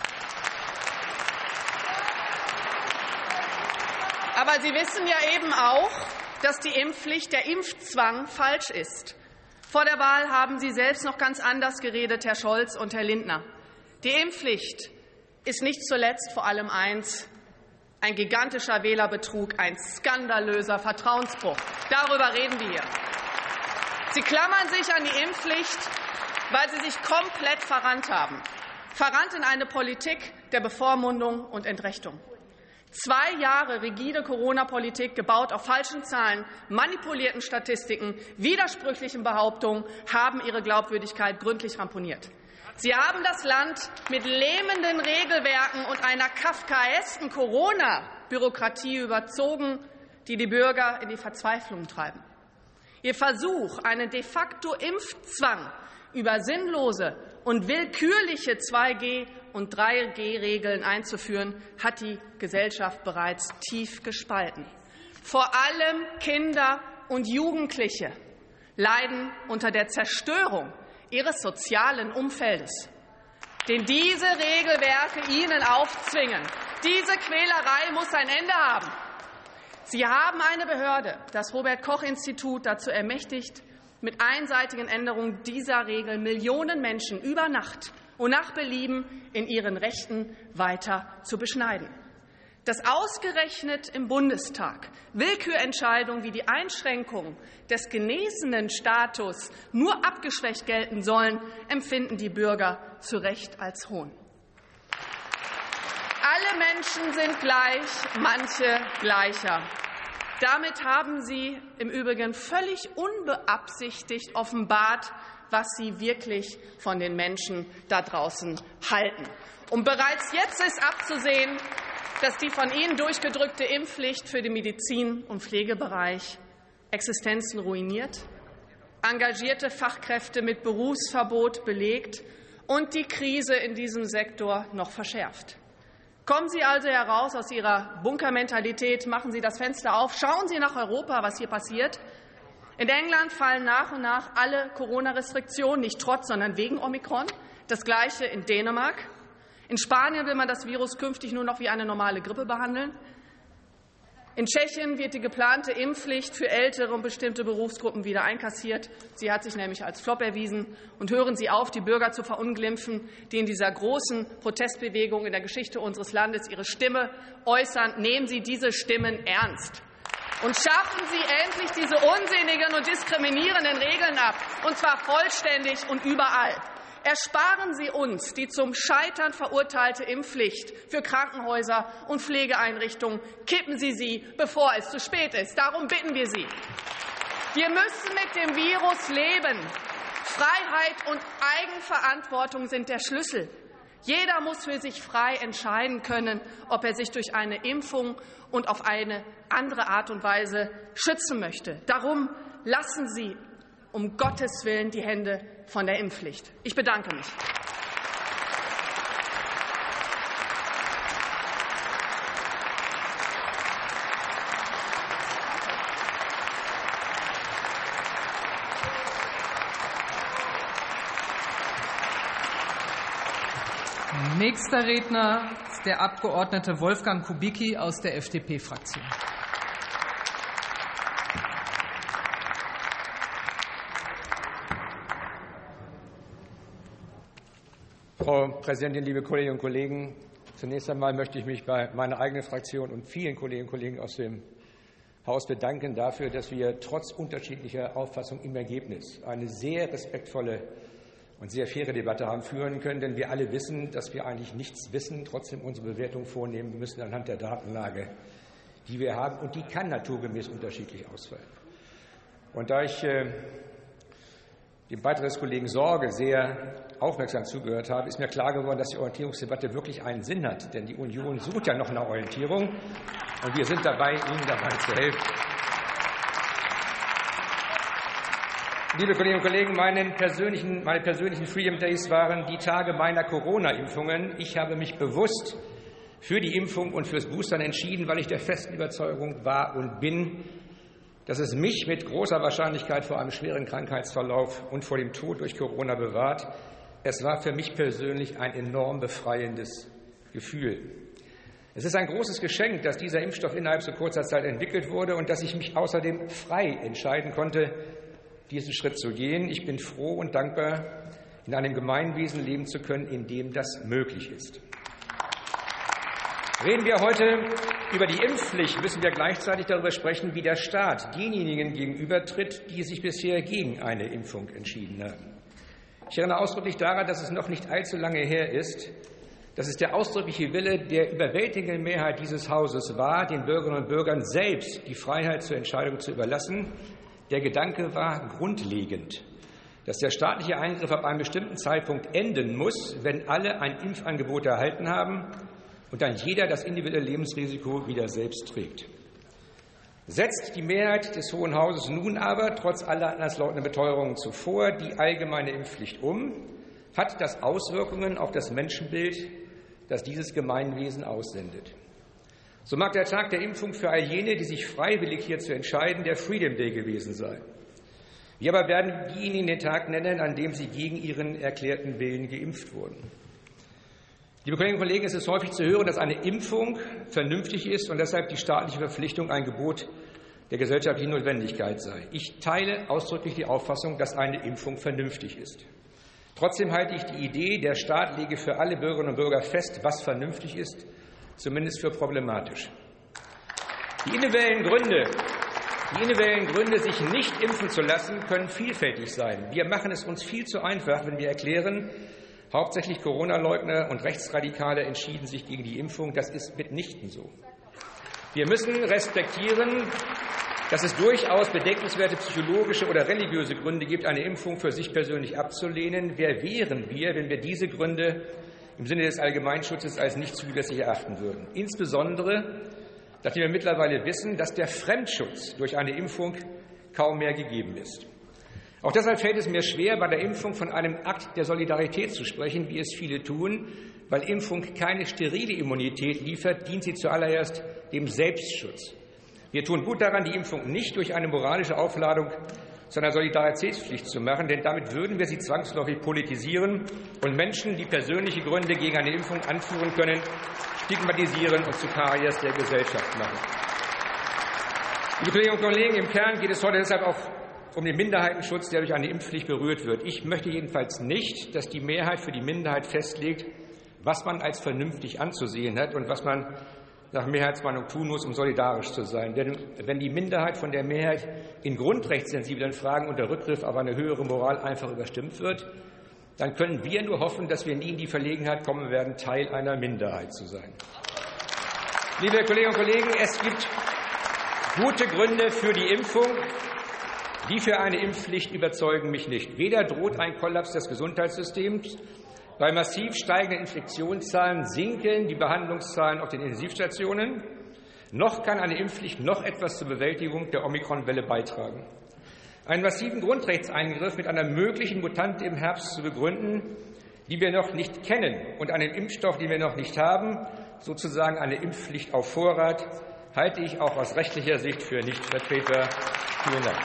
Aber Sie wissen ja eben auch, dass die Impfpflicht, der Impfzwang falsch ist. Vor der Wahl haben Sie selbst noch ganz anders geredet, Herr Scholz und Herr Lindner. Die Impfpflicht ist nicht zuletzt vor allem eins, ein gigantischer Wählerbetrug, ein skandalöser Vertrauensbruch. Darüber reden wir hier. Sie klammern sich an die Impfpflicht, weil Sie sich komplett verrannt haben. Verrannt in eine Politik der Bevormundung und Entrechtung. Zwei Jahre rigide Corona-Politik, gebaut auf falschen Zahlen, manipulierten Statistiken, widersprüchlichen Behauptungen, haben ihre Glaubwürdigkeit gründlich ramponiert. Sie haben das Land mit lähmenden Regelwerken und einer kafkaesken Corona-Bürokratie überzogen, die die Bürger in die Verzweiflung treiben. Ihr Versuch, einen de facto Impfzwang über sinnlose und willkürliche zwei G- und drei G-Regeln einzuführen, hat die Gesellschaft bereits tief gespalten. Vor allem Kinder und Jugendliche leiden unter der Zerstörung ihres sozialen Umfeldes, den diese Regelwerke ihnen aufzwingen. Diese Quälerei muss ein Ende haben. Sie haben eine Behörde, das Robert-Koch-Institut, dazu ermächtigt, mit einseitigen Änderungen dieser Regel Millionen Menschen über Nacht und nach Belieben in ihren Rechten weiter zu beschneiden. Dass ausgerechnet im Bundestag Willkürentscheidungen wie die Einschränkung des genesenen Status nur abgeschwächt gelten sollen, empfinden die Bürger zu Recht als Hohn. Alle Menschen sind gleich, manche gleicher. Damit haben Sie im Übrigen völlig unbeabsichtigt offenbart, was Sie wirklich von den Menschen da draußen halten. Und bereits jetzt ist abzusehen, dass die von Ihnen durchgedrückte Impfpflicht für den Medizin- und Pflegebereich Existenzen ruiniert, engagierte Fachkräfte mit Berufsverbot belegt und die Krise in diesem Sektor noch verschärft. Kommen Sie also heraus aus Ihrer Bunkermentalität, machen Sie das Fenster auf, schauen Sie nach Europa, was hier passiert. In England fallen nach und nach alle Corona-Restriktionen, nicht trotz, sondern wegen Omikron. Das Gleiche in Dänemark. In Spanien will man das Virus künftig nur noch wie eine normale Grippe behandeln. In Tschechien wird die geplante Impfpflicht für ältere und bestimmte Berufsgruppen wieder einkassiert. Sie hat sich nämlich als Flop erwiesen. Und hören Sie auf, die Bürger zu verunglimpfen, die in dieser großen Protestbewegung in der Geschichte unseres Landes ihre Stimme äußern. Nehmen Sie diese Stimmen ernst. Und schaffen Sie endlich diese unsinnigen und diskriminierenden Regeln ab, und zwar vollständig und überall. Ersparen Sie uns die zum Scheitern verurteilte Impfpflicht für Krankenhäuser und Pflegeeinrichtungen. Kippen Sie sie, bevor es zu spät ist. Darum bitten wir Sie. Wir müssen mit dem Virus leben. Freiheit und Eigenverantwortung sind der Schlüssel. Jeder muss für sich frei entscheiden können, ob er sich durch eine Impfung und auf eine andere Art und Weise schützen möchte. Darum lassen Sie um Gottes Willen die Hände von der Impfpflicht. Ich bedanke mich. Nächster Redner ist der Abgeordnete Wolfgang Kubicki aus der F D P-Fraktion. Frau Präsidentin, liebe Kolleginnen und Kollegen! Zunächst einmal möchte ich mich bei meiner eigenen Fraktion und vielen Kolleginnen und Kollegen aus dem Haus bedanken dafür, dass wir trotz unterschiedlicher Auffassung im Ergebnis eine sehr respektvolle und sehr faire Debatte haben führen können. Denn wir alle wissen, dass wir eigentlich nichts wissen, trotzdem unsere Bewertung vornehmen müssen anhand der Datenlage, die wir haben. Und die kann naturgemäß unterschiedlich ausfallen. Und da ich äh, dem Beitrag des Kollegen Sorge sehr aufmerksam zugehört habe, ist mir klar geworden, dass die Orientierungsdebatte wirklich einen Sinn hat. Denn die Union sucht ja noch eine Orientierung, und wir sind dabei, Ihnen dabei zu helfen. Liebe Kolleginnen und Kollegen, meine persönlichen, meine persönlichen Freedom Days waren die Tage meiner Corona-Impfungen. Ich habe mich bewusst für die Impfung und fürs Boostern entschieden, weil ich der festen Überzeugung war und bin, dass es mich mit großer Wahrscheinlichkeit vor einem schweren Krankheitsverlauf und vor dem Tod durch Corona bewahrt. Es war für mich persönlich ein enorm befreiendes Gefühl. Es ist ein großes Geschenk, dass dieser Impfstoff innerhalb so kurzer Zeit entwickelt wurde und dass ich mich außerdem frei entscheiden konnte, diesen Schritt zu gehen. Ich bin froh und dankbar, in einem Gemeinwesen leben zu können, in dem das möglich ist. Reden wir heute über die Impfpflicht, müssen wir gleichzeitig darüber sprechen, wie der Staat denjenigen gegenübertritt, die sich bisher gegen eine Impfung entschieden haben. Ich erinnere ausdrücklich daran, dass es noch nicht allzu lange her ist, dass es der ausdrückliche Wille der überwältigenden Mehrheit dieses Hauses war, den Bürgerinnen und Bürgern selbst die Freiheit zur Entscheidung zu überlassen. Der Gedanke war grundlegend, dass der staatliche Eingriff ab einem bestimmten Zeitpunkt enden muss, wenn alle ein Impfangebot erhalten haben und dann jeder das individuelle Lebensrisiko wieder selbst trägt. Setzt die Mehrheit des Hohen Hauses nun aber, trotz aller anderslautenden Beteuerungen zuvor, die allgemeine Impfpflicht um, hat das Auswirkungen auf das Menschenbild, das dieses Gemeinwesen aussendet. So mag der Tag der Impfung für all jene, die sich freiwillig hierzu entscheiden, der Freedom Day gewesen sein. Wir aber werden diejenigen den Tag nennen, an dem sie gegen ihren erklärten Willen geimpft wurden. Liebe Kolleginnen und Kollegen, es ist häufig zu hören, dass eine Impfung vernünftig ist und deshalb die staatliche Verpflichtung ein Gebot der gesellschaftlichen Notwendigkeit sei. Ich teile ausdrücklich die Auffassung, dass eine Impfung vernünftig ist. Trotzdem halte ich die Idee, der Staat lege für alle Bürgerinnen und Bürger fest, was vernünftig ist, zumindest für problematisch. Die individuellen Gründe, die individuellen Gründe, sich nicht impfen zu lassen, können vielfältig sein. Wir machen es uns viel zu einfach, wenn wir erklären, hauptsächlich Corona-Leugner und Rechtsradikale entschieden sich gegen die Impfung. Das ist mitnichten so. Wir müssen respektieren, dass es durchaus bedenkenswerte psychologische oder religiöse Gründe gibt, eine Impfung für sich persönlich abzulehnen. Wer wären wir, wenn wir diese Gründe im Sinne des Allgemeinschutzes als nicht zulässig erachten würden? Insbesondere, nachdem wir mittlerweile wissen, dass der Fremdschutz durch eine Impfung kaum mehr gegeben ist. Auch deshalb fällt es mir schwer, bei der Impfung von einem Akt der Solidarität zu sprechen, wie es viele tun. Weil Impfung keine sterile Immunität liefert, dient sie zuallererst dem Selbstschutz. Wir tun gut daran, die Impfung nicht durch eine moralische Aufladung zu einer Solidaritätspflicht zu machen, denn damit würden wir sie zwangsläufig politisieren und Menschen, die persönliche Gründe gegen eine Impfung anführen können, stigmatisieren und zu Parias der Gesellschaft machen. Liebe Kolleginnen und Kollegen, im Kern geht es heute deshalb auch um den Minderheitenschutz, der durch eine Impfpflicht berührt wird. Ich möchte jedenfalls nicht, dass die Mehrheit für die Minderheit festlegt, was man als vernünftig anzusehen hat und was man nach Mehrheitsmeinung tun muss, um solidarisch zu sein. Denn wenn die Minderheit von der Mehrheit in grundrechtssensiblen Fragen unter Rückgriff auf eine höhere Moral einfach überstimmt wird, dann können wir nur hoffen, dass wir nie in die Verlegenheit kommen werden, Teil einer Minderheit zu sein. Liebe Kolleginnen und Kollegen, es gibt gute Gründe für die Impfung. Die für eine Impfpflicht überzeugen mich nicht. Weder droht ein Kollaps des Gesundheitssystems, bei massiv steigenden Infektionszahlen sinken die Behandlungszahlen auf den Intensivstationen, noch kann eine Impfpflicht noch etwas zur Bewältigung der Omikron-Welle beitragen. Einen massiven Grundrechtseingriff mit einer möglichen Mutanten im Herbst zu begründen, die wir noch nicht kennen, und einen Impfstoff, den wir noch nicht haben, sozusagen eine Impfpflicht auf Vorrat, halte ich auch aus rechtlicher Sicht für nicht vertretbar. Vielen Dank.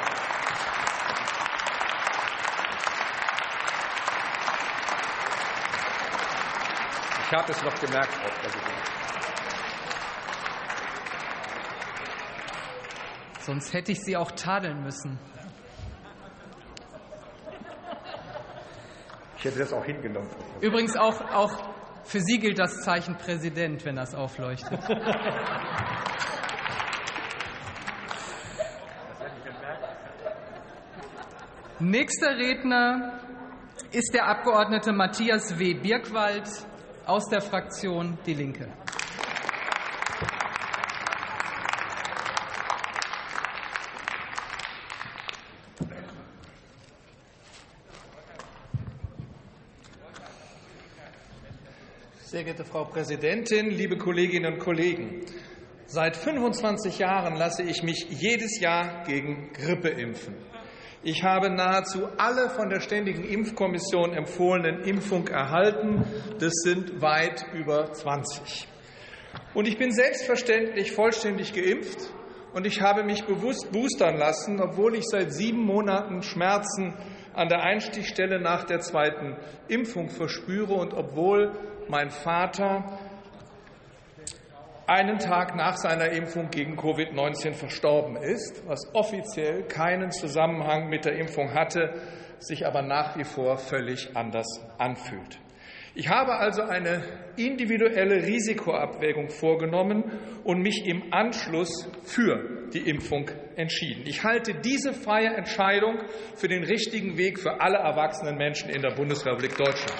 Ich habe es noch gemerkt, Frau Präsidentin. Sonst hätte ich Sie auch tadeln müssen. Ich hätte das auch hingenommen. Übrigens auch, auch für Sie gilt das Zeichen Präsident, wenn das aufleuchtet. Nächster Redner ist der Abgeordnete Matthias W. Birkwald aus der Fraktion Die Linke. Sehr geehrte Frau Präsidentin, liebe Kolleginnen und Kollegen! Seit fünfundzwanzig Jahren lasse ich mich jedes Jahr gegen Grippe impfen. Ich habe nahezu alle von der Ständigen Impfkommission empfohlenen Impfungen erhalten. Das sind weit über zwanzig. Und ich bin selbstverständlich vollständig geimpft. Und ich habe mich bewusst boostern lassen, obwohl ich seit sieben Monaten Schmerzen an der Einstichstelle nach der zweiten Impfung verspüre und obwohl mein Vater einen Tag nach seiner Impfung gegen Covid neunzehn verstorben ist, was offiziell keinen Zusammenhang mit der Impfung hatte, sich aber nach wie vor völlig anders anfühlt. Ich habe also eine individuelle Risikoabwägung vorgenommen und mich im Anschluss für die Impfung entschieden. Ich halte diese freie Entscheidung für den richtigen Weg für alle erwachsenen Menschen in der Bundesrepublik Deutschland.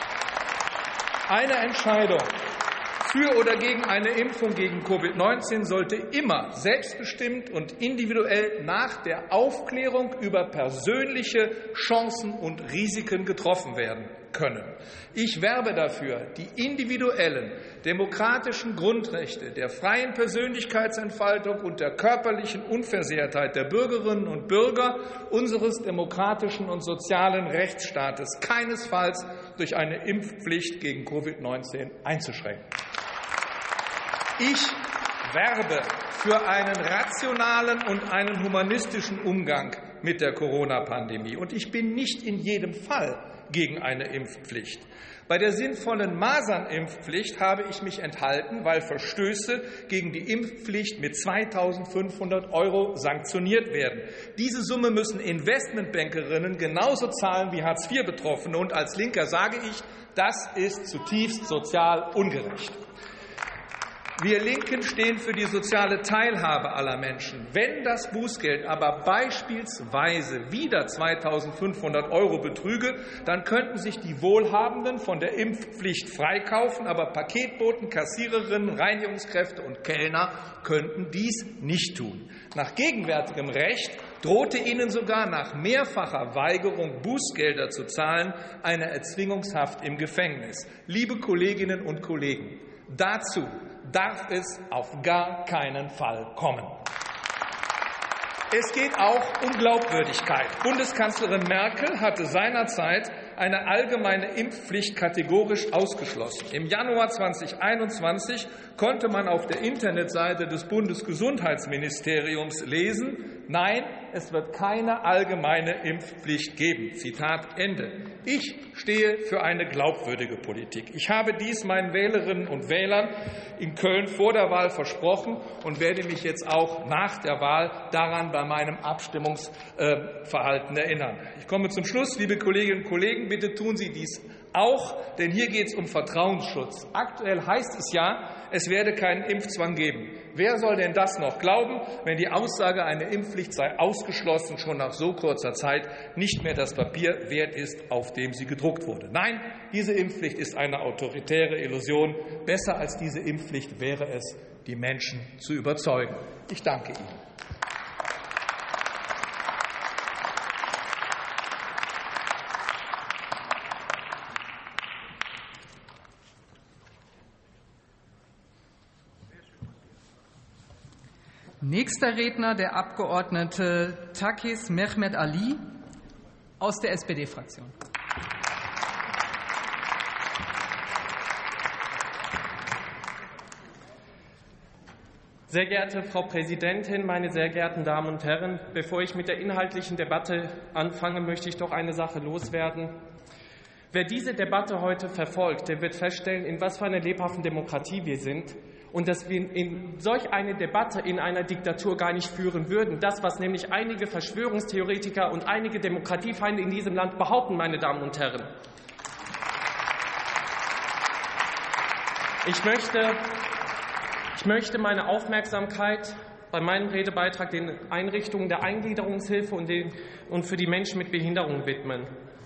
Eine Entscheidung für oder gegen eine Impfung gegen Covid neunzehn sollte immer selbstbestimmt und individuell nach der Aufklärung über persönliche Chancen und Risiken getroffen werden können. Ich werbe dafür, die individuellen demokratischen Grundrechte der freien Persönlichkeitsentfaltung und der körperlichen Unversehrtheit der Bürgerinnen und Bürger unseres demokratischen und sozialen Rechtsstaates keinesfalls durch eine Impfpflicht gegen Covid neunzehn einzuschränken. Ich werbe für einen rationalen und einen humanistischen Umgang mit der Corona-Pandemie. Und ich bin nicht in jedem Fall gegen eine Impfpflicht. Bei der sinnvollen Masernimpfpflicht habe ich mich enthalten, weil Verstöße gegen die Impfpflicht mit zweitausendfünfhundert Euro sanktioniert werden. Diese Summe müssen Investmentbankerinnen genauso zahlen wie Hartz vier Betroffene. Und als Linker sage ich, das ist zutiefst sozial ungerecht. Wir Linken stehen für die soziale Teilhabe aller Menschen. Wenn das Bußgeld aber beispielsweise wieder zweitausendfünfhundert Euro betrüge, dann könnten sich die Wohlhabenden von der Impfpflicht freikaufen, aber Paketboten, Kassiererinnen, Reinigungskräfte und Kellner könnten dies nicht tun. Nach gegenwärtigem Recht drohte ihnen sogar nach mehrfacher Weigerung, Bußgelder zu zahlen, eine Erzwingungshaft im Gefängnis. Liebe Kolleginnen und Kollegen, dazu darf es auf gar keinen Fall kommen. Es geht auch um Glaubwürdigkeit. Bundeskanzlerin Merkel hatte seinerzeit eine allgemeine Impfpflicht kategorisch ausgeschlossen. Im Januar zweitausendeinundzwanzig konnte man auf der Internetseite des Bundesgesundheitsministeriums lesen, nein, es wird keine allgemeine Impfpflicht geben. Zitat Ende. Ich stehe für eine glaubwürdige Politik. Ich habe dies meinen Wählerinnen und Wählern in Köln vor der Wahl versprochen und werde mich jetzt auch nach der Wahl daran bei meinem Abstimmungsverhalten erinnern. Ich komme zum Schluss, liebe Kolleginnen und Kollegen, bitte tun Sie dies auch, denn hier geht es um Vertrauensschutz. Aktuell heißt es ja, es werde keinen Impfzwang geben. Wer soll denn das noch glauben, wenn die Aussage, eine Impfpflicht sei ausgeschlossen, schon nach so kurzer Zeit nicht mehr das Papier wert ist, auf dem sie gedruckt wurde? Nein, diese Impfpflicht ist eine autoritäre Illusion. Besser als diese Impfpflicht wäre es, die Menschen zu überzeugen. Ich danke Ihnen. Nächster Redner, der Abgeordnete Takis Mehmet Ali aus der S P D-Fraktion. Sehr geehrte Frau Präsidentin, meine sehr geehrten Damen und Herren! Bevor ich mit der inhaltlichen Debatte anfange, möchte ich doch eine Sache loswerden. Wer diese Debatte heute verfolgt, der wird feststellen, in was für einer lebhaften Demokratie wir sind und dass wir in solch eine Debatte in einer Diktatur gar nicht führen würden. Das, was nämlich einige Verschwörungstheoretiker und einige Demokratiefeinde in diesem Land behaupten, meine Damen und Herren. Ich möchte, ich möchte meine Aufmerksamkeit bei meinem Redebeitrag den Einrichtungen der Eingliederungshilfe und, den, und für die Menschen mit Behinderung widmen.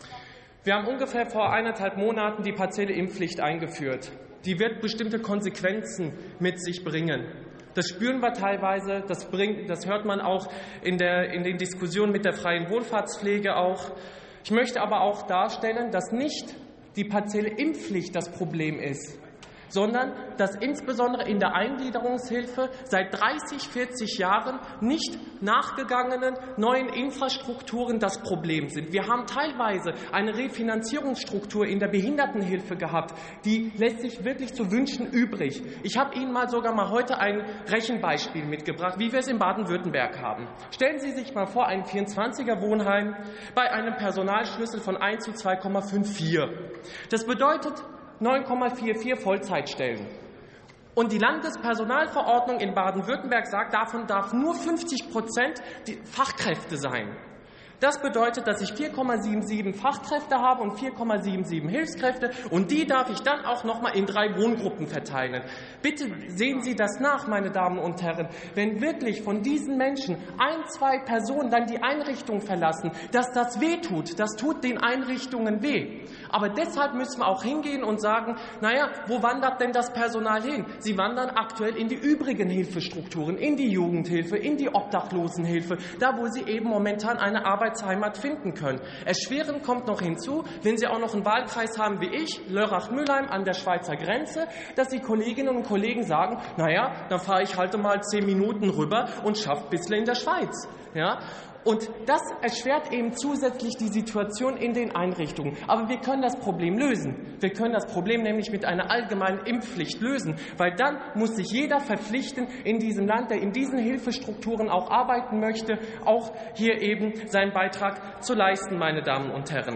Wir haben ungefähr vor eineinhalb Monaten die partielle Impfpflicht eingeführt. Die wird bestimmte Konsequenzen mit sich bringen. Das spüren wir teilweise, das, bringt, das hört man auch in, der, in den Diskussionen mit der freien Wohlfahrtspflege auch. Ich möchte aber auch darstellen, dass nicht die partielle Impfpflicht das Problem ist, sondern dass insbesondere in der Eingliederungshilfe seit dreißig, vierzig Jahren nicht nachgegangenen neuen Infrastrukturen das Problem sind. Wir haben teilweise eine Refinanzierungsstruktur in der Behindertenhilfe gehabt, die lässt sich wirklich zu wünschen übrig. Ich habe Ihnen mal sogar mal heute ein Rechenbeispiel mitgebracht, wie wir es in Baden-Württemberg haben. Stellen Sie sich mal vor, ein vierundzwanziger Wohnheim bei einem Personalschlüssel von eins zu zwei Komma vierundfünfzig. Das bedeutet neun Komma vierundvierzig Vollzeitstellen. Und die Landespersonalverordnung in Baden-Württemberg sagt, davon darf nur fünfzig Prozent die Fachkräfte sein. Das bedeutet, dass ich vier Komma siebenundsiebzig Fachkräfte habe und vier Komma siebenundsiebzig Hilfskräfte, und die darf ich dann auch noch mal in drei Wohngruppen verteilen. Bitte sehen Sie das nach, meine Damen und Herren. Wenn wirklich von diesen Menschen ein, zwei Personen dann die Einrichtung verlassen, dass das weh tut, das tut den Einrichtungen weh. Aber deshalb müssen wir auch hingehen und sagen, naja, wo wandert denn das Personal hin? Sie wandern aktuell in die übrigen Hilfestrukturen, in die Jugendhilfe, in die Obdachlosenhilfe, da wo sie eben momentan eine Arbeitsheimat finden können. Erschwerend kommt noch hinzu, wenn Sie auch noch einen Wahlkreis haben wie ich, Lörrach-Mülheim an der Schweizer Grenze, dass die Kolleginnen und Kollegen sagen, naja, dann fahre ich halt mal zehn Minuten rüber und schaffe ein bisschen in der Schweiz. Ja? Und das erschwert eben zusätzlich die Situation in den Einrichtungen. Aber wir können das Problem lösen. Wir können das Problem nämlich mit einer allgemeinen Impfpflicht lösen, weil dann muss sich jeder verpflichten in diesem Land, der in diesen Hilfestrukturen auch arbeiten möchte, auch hier eben seinen Beitrag zu leisten, meine Damen und Herren.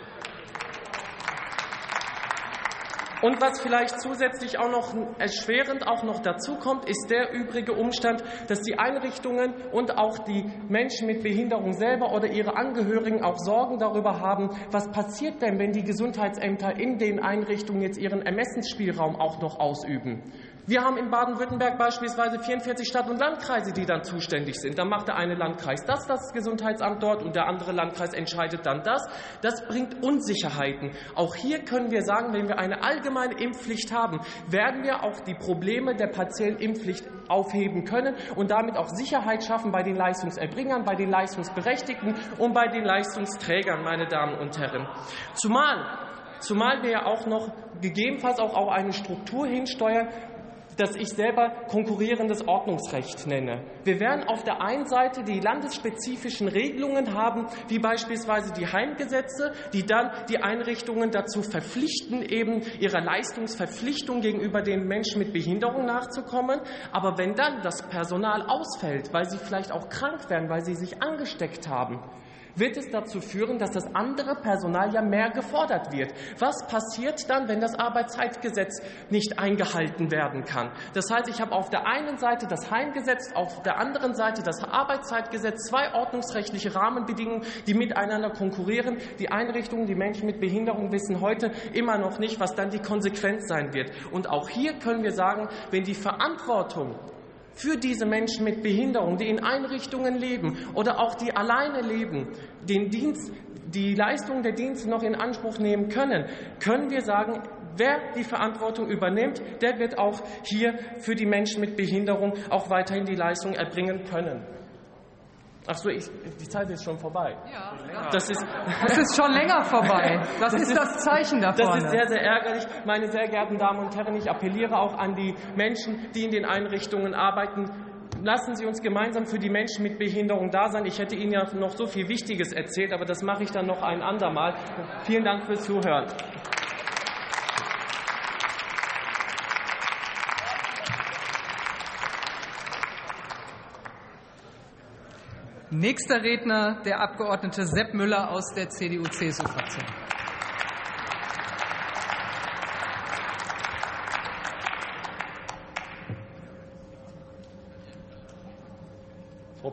Und was vielleicht zusätzlich auch noch erschwerend auch noch dazu kommt, ist der übrige Umstand, dass die Einrichtungen und auch die Menschen mit Behinderung selber oder ihre Angehörigen auch Sorgen darüber haben, was passiert denn, wenn die Gesundheitsämter in den Einrichtungen jetzt ihren Ermessensspielraum auch noch ausüben. Wir haben in Baden-Württemberg beispielsweise vierundvierzig Stadt- und Landkreise, die dann zuständig sind. Dann macht der eine Landkreis das, das Gesundheitsamt dort, und der andere Landkreis entscheidet dann das. Das bringt Unsicherheiten. Auch hier können wir sagen, wenn wir eine allgemeine Impfpflicht haben, werden wir auch die Probleme der partiellen Impfpflicht aufheben können und damit auch Sicherheit schaffen bei den Leistungserbringern, bei den Leistungsberechtigten und bei den Leistungsträgern, meine Damen und Herren. Zumal, zumal wir ja auch noch gegebenenfalls auch auf eine Struktur hinsteuern, das ich selber konkurrierendes Ordnungsrecht nenne. Wir werden auf der einen Seite die landesspezifischen Regelungen haben, wie beispielsweise die Heimgesetze, die dann die Einrichtungen dazu verpflichten, eben ihrer Leistungsverpflichtung gegenüber den Menschen mit Behinderung nachzukommen. Aber wenn dann das Personal ausfällt, weil sie vielleicht auch krank werden, weil sie sich angesteckt haben, wird es dazu führen, dass das andere Personal ja mehr gefordert wird. Was passiert dann, wenn das Arbeitszeitgesetz nicht eingehalten werden kann? Das heißt, ich habe auf der einen Seite das Heimgesetz, auf der anderen Seite das Arbeitszeitgesetz, zwei ordnungsrechtliche Rahmenbedingungen, die miteinander konkurrieren. Die Einrichtungen, die Menschen mit Behinderung wissen heute immer noch nicht, was dann die Konsequenz sein wird. Und auch hier können wir sagen, wenn die Verantwortung für diese Menschen mit Behinderung, die in Einrichtungen leben oder auch die alleine leben, den Dienst, die Leistungen der Dienste noch in Anspruch nehmen können, können wir sagen, wer die Verantwortung übernimmt, der wird auch hier für die Menschen mit Behinderung auch weiterhin die Leistung erbringen können. Ach so, ich, die Zeit ist schon vorbei. Ja, das ist, das ist schon länger vorbei. Das, das ist das Zeichen davon. Das ist sehr, sehr ärgerlich. Meine sehr geehrten Damen und Herren, ich appelliere auch an die Menschen, die in den Einrichtungen arbeiten. Lassen Sie uns gemeinsam für die Menschen mit Behinderung da sein. Ich hätte Ihnen ja noch so viel Wichtiges erzählt, aber das mache ich dann noch ein andermal. Vielen Dank fürs Zuhören. Nächster Redner, der Abgeordnete Sepp Müller aus der C D U C S U-Fraktion.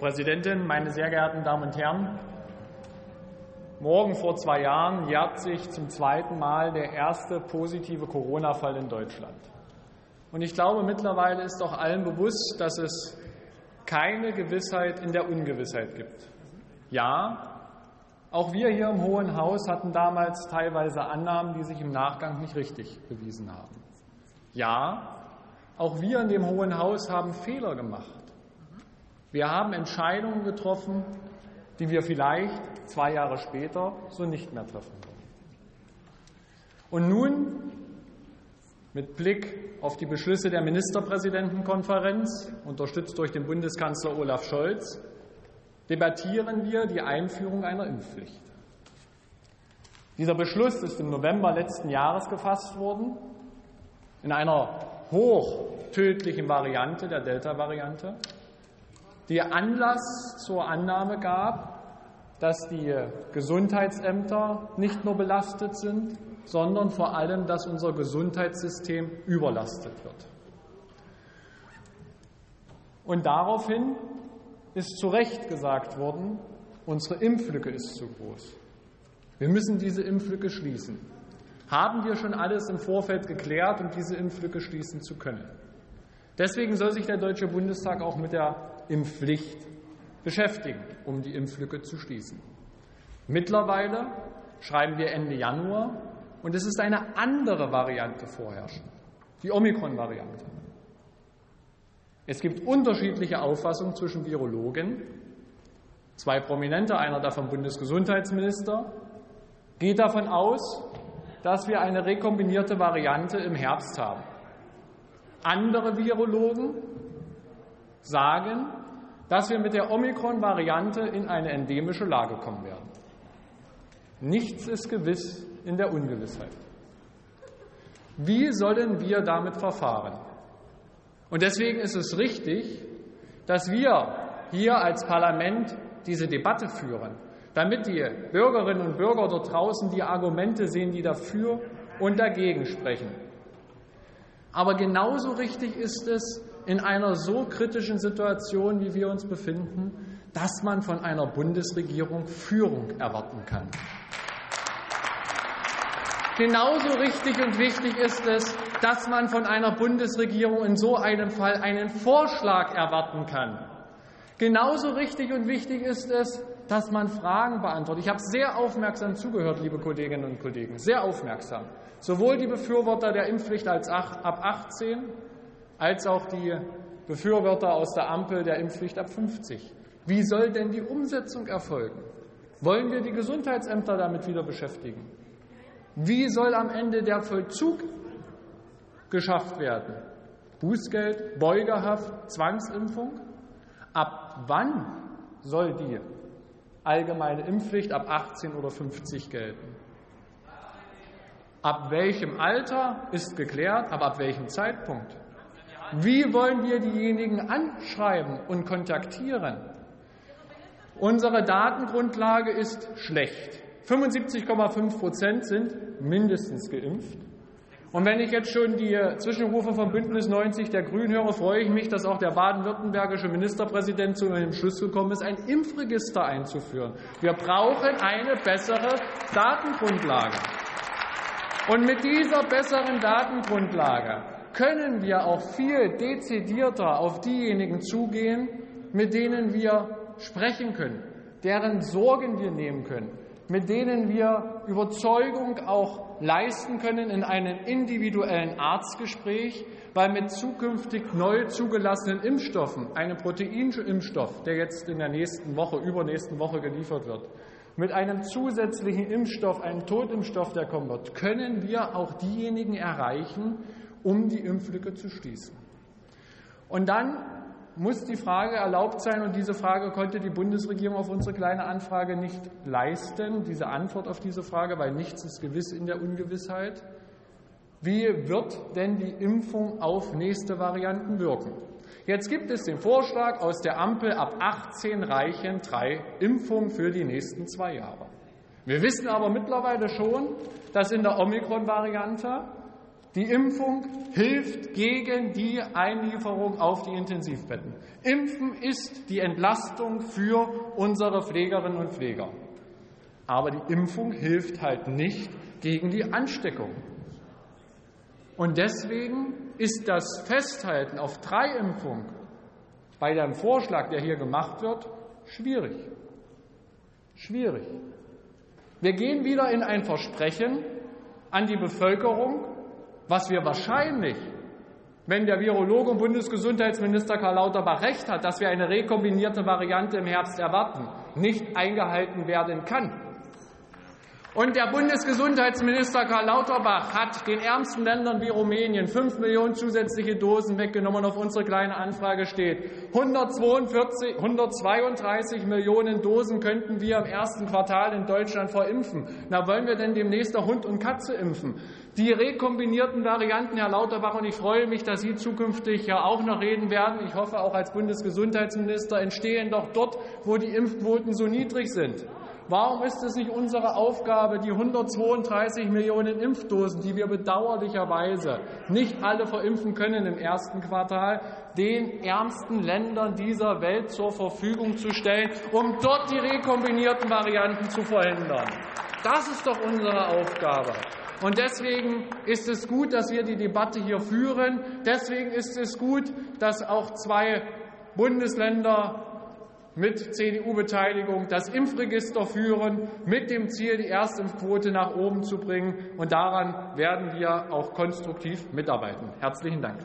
Präsidentin, meine sehr geehrten Damen und Herren! Morgen vor zwei Jahren jährt sich zum zweiten Mal der erste positive Corona-Fall in Deutschland. Und ich glaube, mittlerweile ist auch allen bewusst, dass es keine Gewissheit in der Ungewissheit gibt. Ja, auch wir hier im Hohen Haus hatten damals teilweise Annahmen, die sich im Nachgang nicht richtig bewiesen haben. Ja, auch wir in dem Hohen Haus haben Fehler gemacht. Wir haben Entscheidungen getroffen, die wir vielleicht zwei Jahre später so nicht mehr treffen wollen. Und nun, mit Blick auf die Beschlüsse der Ministerpräsidentenkonferenz, unterstützt durch den Bundeskanzler Olaf Scholz, debattieren wir die Einführung einer Impfpflicht. Dieser Beschluss ist im November letzten Jahres gefasst worden, in einer hochtödlichen Variante, der Delta-Variante, die Anlass zur Annahme gab, dass die Gesundheitsämter nicht nur belastet sind, sondern vor allem, dass unser Gesundheitssystem überlastet wird. Und daraufhin ist zu Recht gesagt worden, unsere Impflücke ist zu groß. Wir müssen diese Impflücke schließen. Haben wir schon alles im Vorfeld geklärt, um diese Impflücke schließen zu können? Deswegen soll sich der Deutsche Bundestag auch mit der Impfpflicht beschäftigen, um die Impflücke zu schließen. Mittlerweile schreiben wir Ende Januar und es ist eine andere Variante vorherrschend, die Omikron-Variante. Es gibt unterschiedliche Auffassungen zwischen Virologen. Zwei Prominente, einer davon Bundesgesundheitsminister, geht davon aus, dass wir eine rekombinierte Variante im Herbst haben. Andere Virologen sagen, dass wir mit der Omikron-Variante in eine endemische Lage kommen werden. Nichts ist gewiss in der Ungewissheit. Wie sollen wir damit verfahren? Und deswegen ist es richtig, dass wir hier als Parlament diese Debatte führen, damit die Bürgerinnen und Bürger dort draußen die Argumente sehen, die dafür und dagegen sprechen. Aber genauso richtig ist es in einer so kritischen Situation, wie wir uns befinden, dass man von einer Bundesregierung Führung erwarten kann. Genauso richtig und wichtig ist es, dass man von einer Bundesregierung in so einem Fall einen Vorschlag erwarten kann. Genauso richtig und wichtig ist es, dass man Fragen beantwortet. Ich habe sehr aufmerksam zugehört, liebe Kolleginnen und Kollegen, sehr aufmerksam. Sowohl die Befürworter der Impfpflicht ab achtzehn als auch die Befürworter aus der Ampel der Impfpflicht ab fünfzig. Wie soll denn die Umsetzung erfolgen? Wollen wir die Gesundheitsämter damit wieder beschäftigen? Wie soll am Ende der Vollzug geschafft werden? Bußgeld, Beugehaft, Zwangsimpfung? Ab wann soll die allgemeine Impfpflicht ab achtzehn oder fünfzig gelten? Ab welchem Alter ist geklärt, aber ab welchem Zeitpunkt? Wie wollen wir diejenigen anschreiben und kontaktieren? Unsere Datengrundlage ist schlecht. fünfundsiebzig Komma fünf Prozent sind mindestens geimpft. Und wenn ich jetzt schon die Zwischenrufe vom Bündnis neunzig der Grünen höre, freue ich mich, dass auch der baden-württembergische Ministerpräsident zu dem Schluss gekommen ist, ein Impfregister einzuführen. Wir brauchen eine bessere Datengrundlage. Und mit dieser besseren Datengrundlage können wir auch viel dezidierter auf diejenigen zugehen, mit denen wir sprechen können, deren Sorgen wir nehmen können, mit denen wir Überzeugung auch leisten können in einem individuellen Arztgespräch, weil mit zukünftig neu zugelassenen Impfstoffen, einem Proteinimpfstoff, der jetzt in der nächsten Woche, übernächsten Woche geliefert wird, mit einem zusätzlichen Impfstoff, einem Totimpfstoff, der kommen wird, können wir auch diejenigen erreichen, um die Impflücke zu schließen. Und dann muss die Frage erlaubt sein, und diese Frage konnte die Bundesregierung auf unsere kleine Anfrage nicht leisten, diese Antwort auf diese Frage, weil nichts ist gewiss in der Ungewissheit. Wie wird denn die Impfung auf nächste Varianten wirken? Jetzt gibt es den Vorschlag aus der Ampel, ab achtzehn reichen drei Impfungen für die nächsten zwei Jahre. Wir wissen aber mittlerweile schon, dass in der Omikron-Variante Die Impfung hilft gegen die Einlieferung auf die Intensivbetten. Impfen ist die Entlastung für unsere Pflegerinnen und Pfleger. Aber die Impfung hilft halt nicht gegen die Ansteckung. Und deswegen ist das Festhalten auf drei Impfungen bei dem Vorschlag, der hier gemacht wird, schwierig. Schwierig. Wir gehen wieder in ein Versprechen an die Bevölkerung, was wir wahrscheinlich, wenn der Virologe und Bundesgesundheitsminister Karl Lauterbach recht hat, dass wir eine rekombinierte Variante im Herbst erwarten, nicht eingehalten werden kann. Und der Bundesgesundheitsminister Karl Lauterbach hat den ärmsten Ländern wie Rumänien fünf Millionen zusätzliche Dosen weggenommen. Auf unsere kleine Anfrage steht, hundertzweiunddreißig Millionen Dosen könnten wir im ersten Quartal in Deutschland verimpfen. Na, wollen wir denn demnächst noch Hund und Katze impfen? Die rekombinierten Varianten, Herr Lauterbach, und ich freue mich, dass Sie zukünftig ja auch noch reden werden, ich hoffe auch als Bundesgesundheitsminister, entstehen doch dort, wo die Impfquoten so niedrig sind. Warum ist es nicht unsere Aufgabe, die hundertzweiunddreißig Millionen Impfdosen, die wir bedauerlicherweise nicht alle verimpfen können im ersten Quartal, den ärmsten Ländern dieser Welt zur Verfügung zu stellen, um dort die rekombinierten Varianten zu verhindern? Das ist doch unsere Aufgabe. Und deswegen ist es gut, dass wir die Debatte hier führen. Deswegen ist es gut, dass auch zwei Bundesländer mit C D U-Beteiligung das Impfregister führen, mit dem Ziel, die Erstimpfquote nach oben zu bringen. Und daran werden wir auch konstruktiv mitarbeiten. Herzlichen Dank.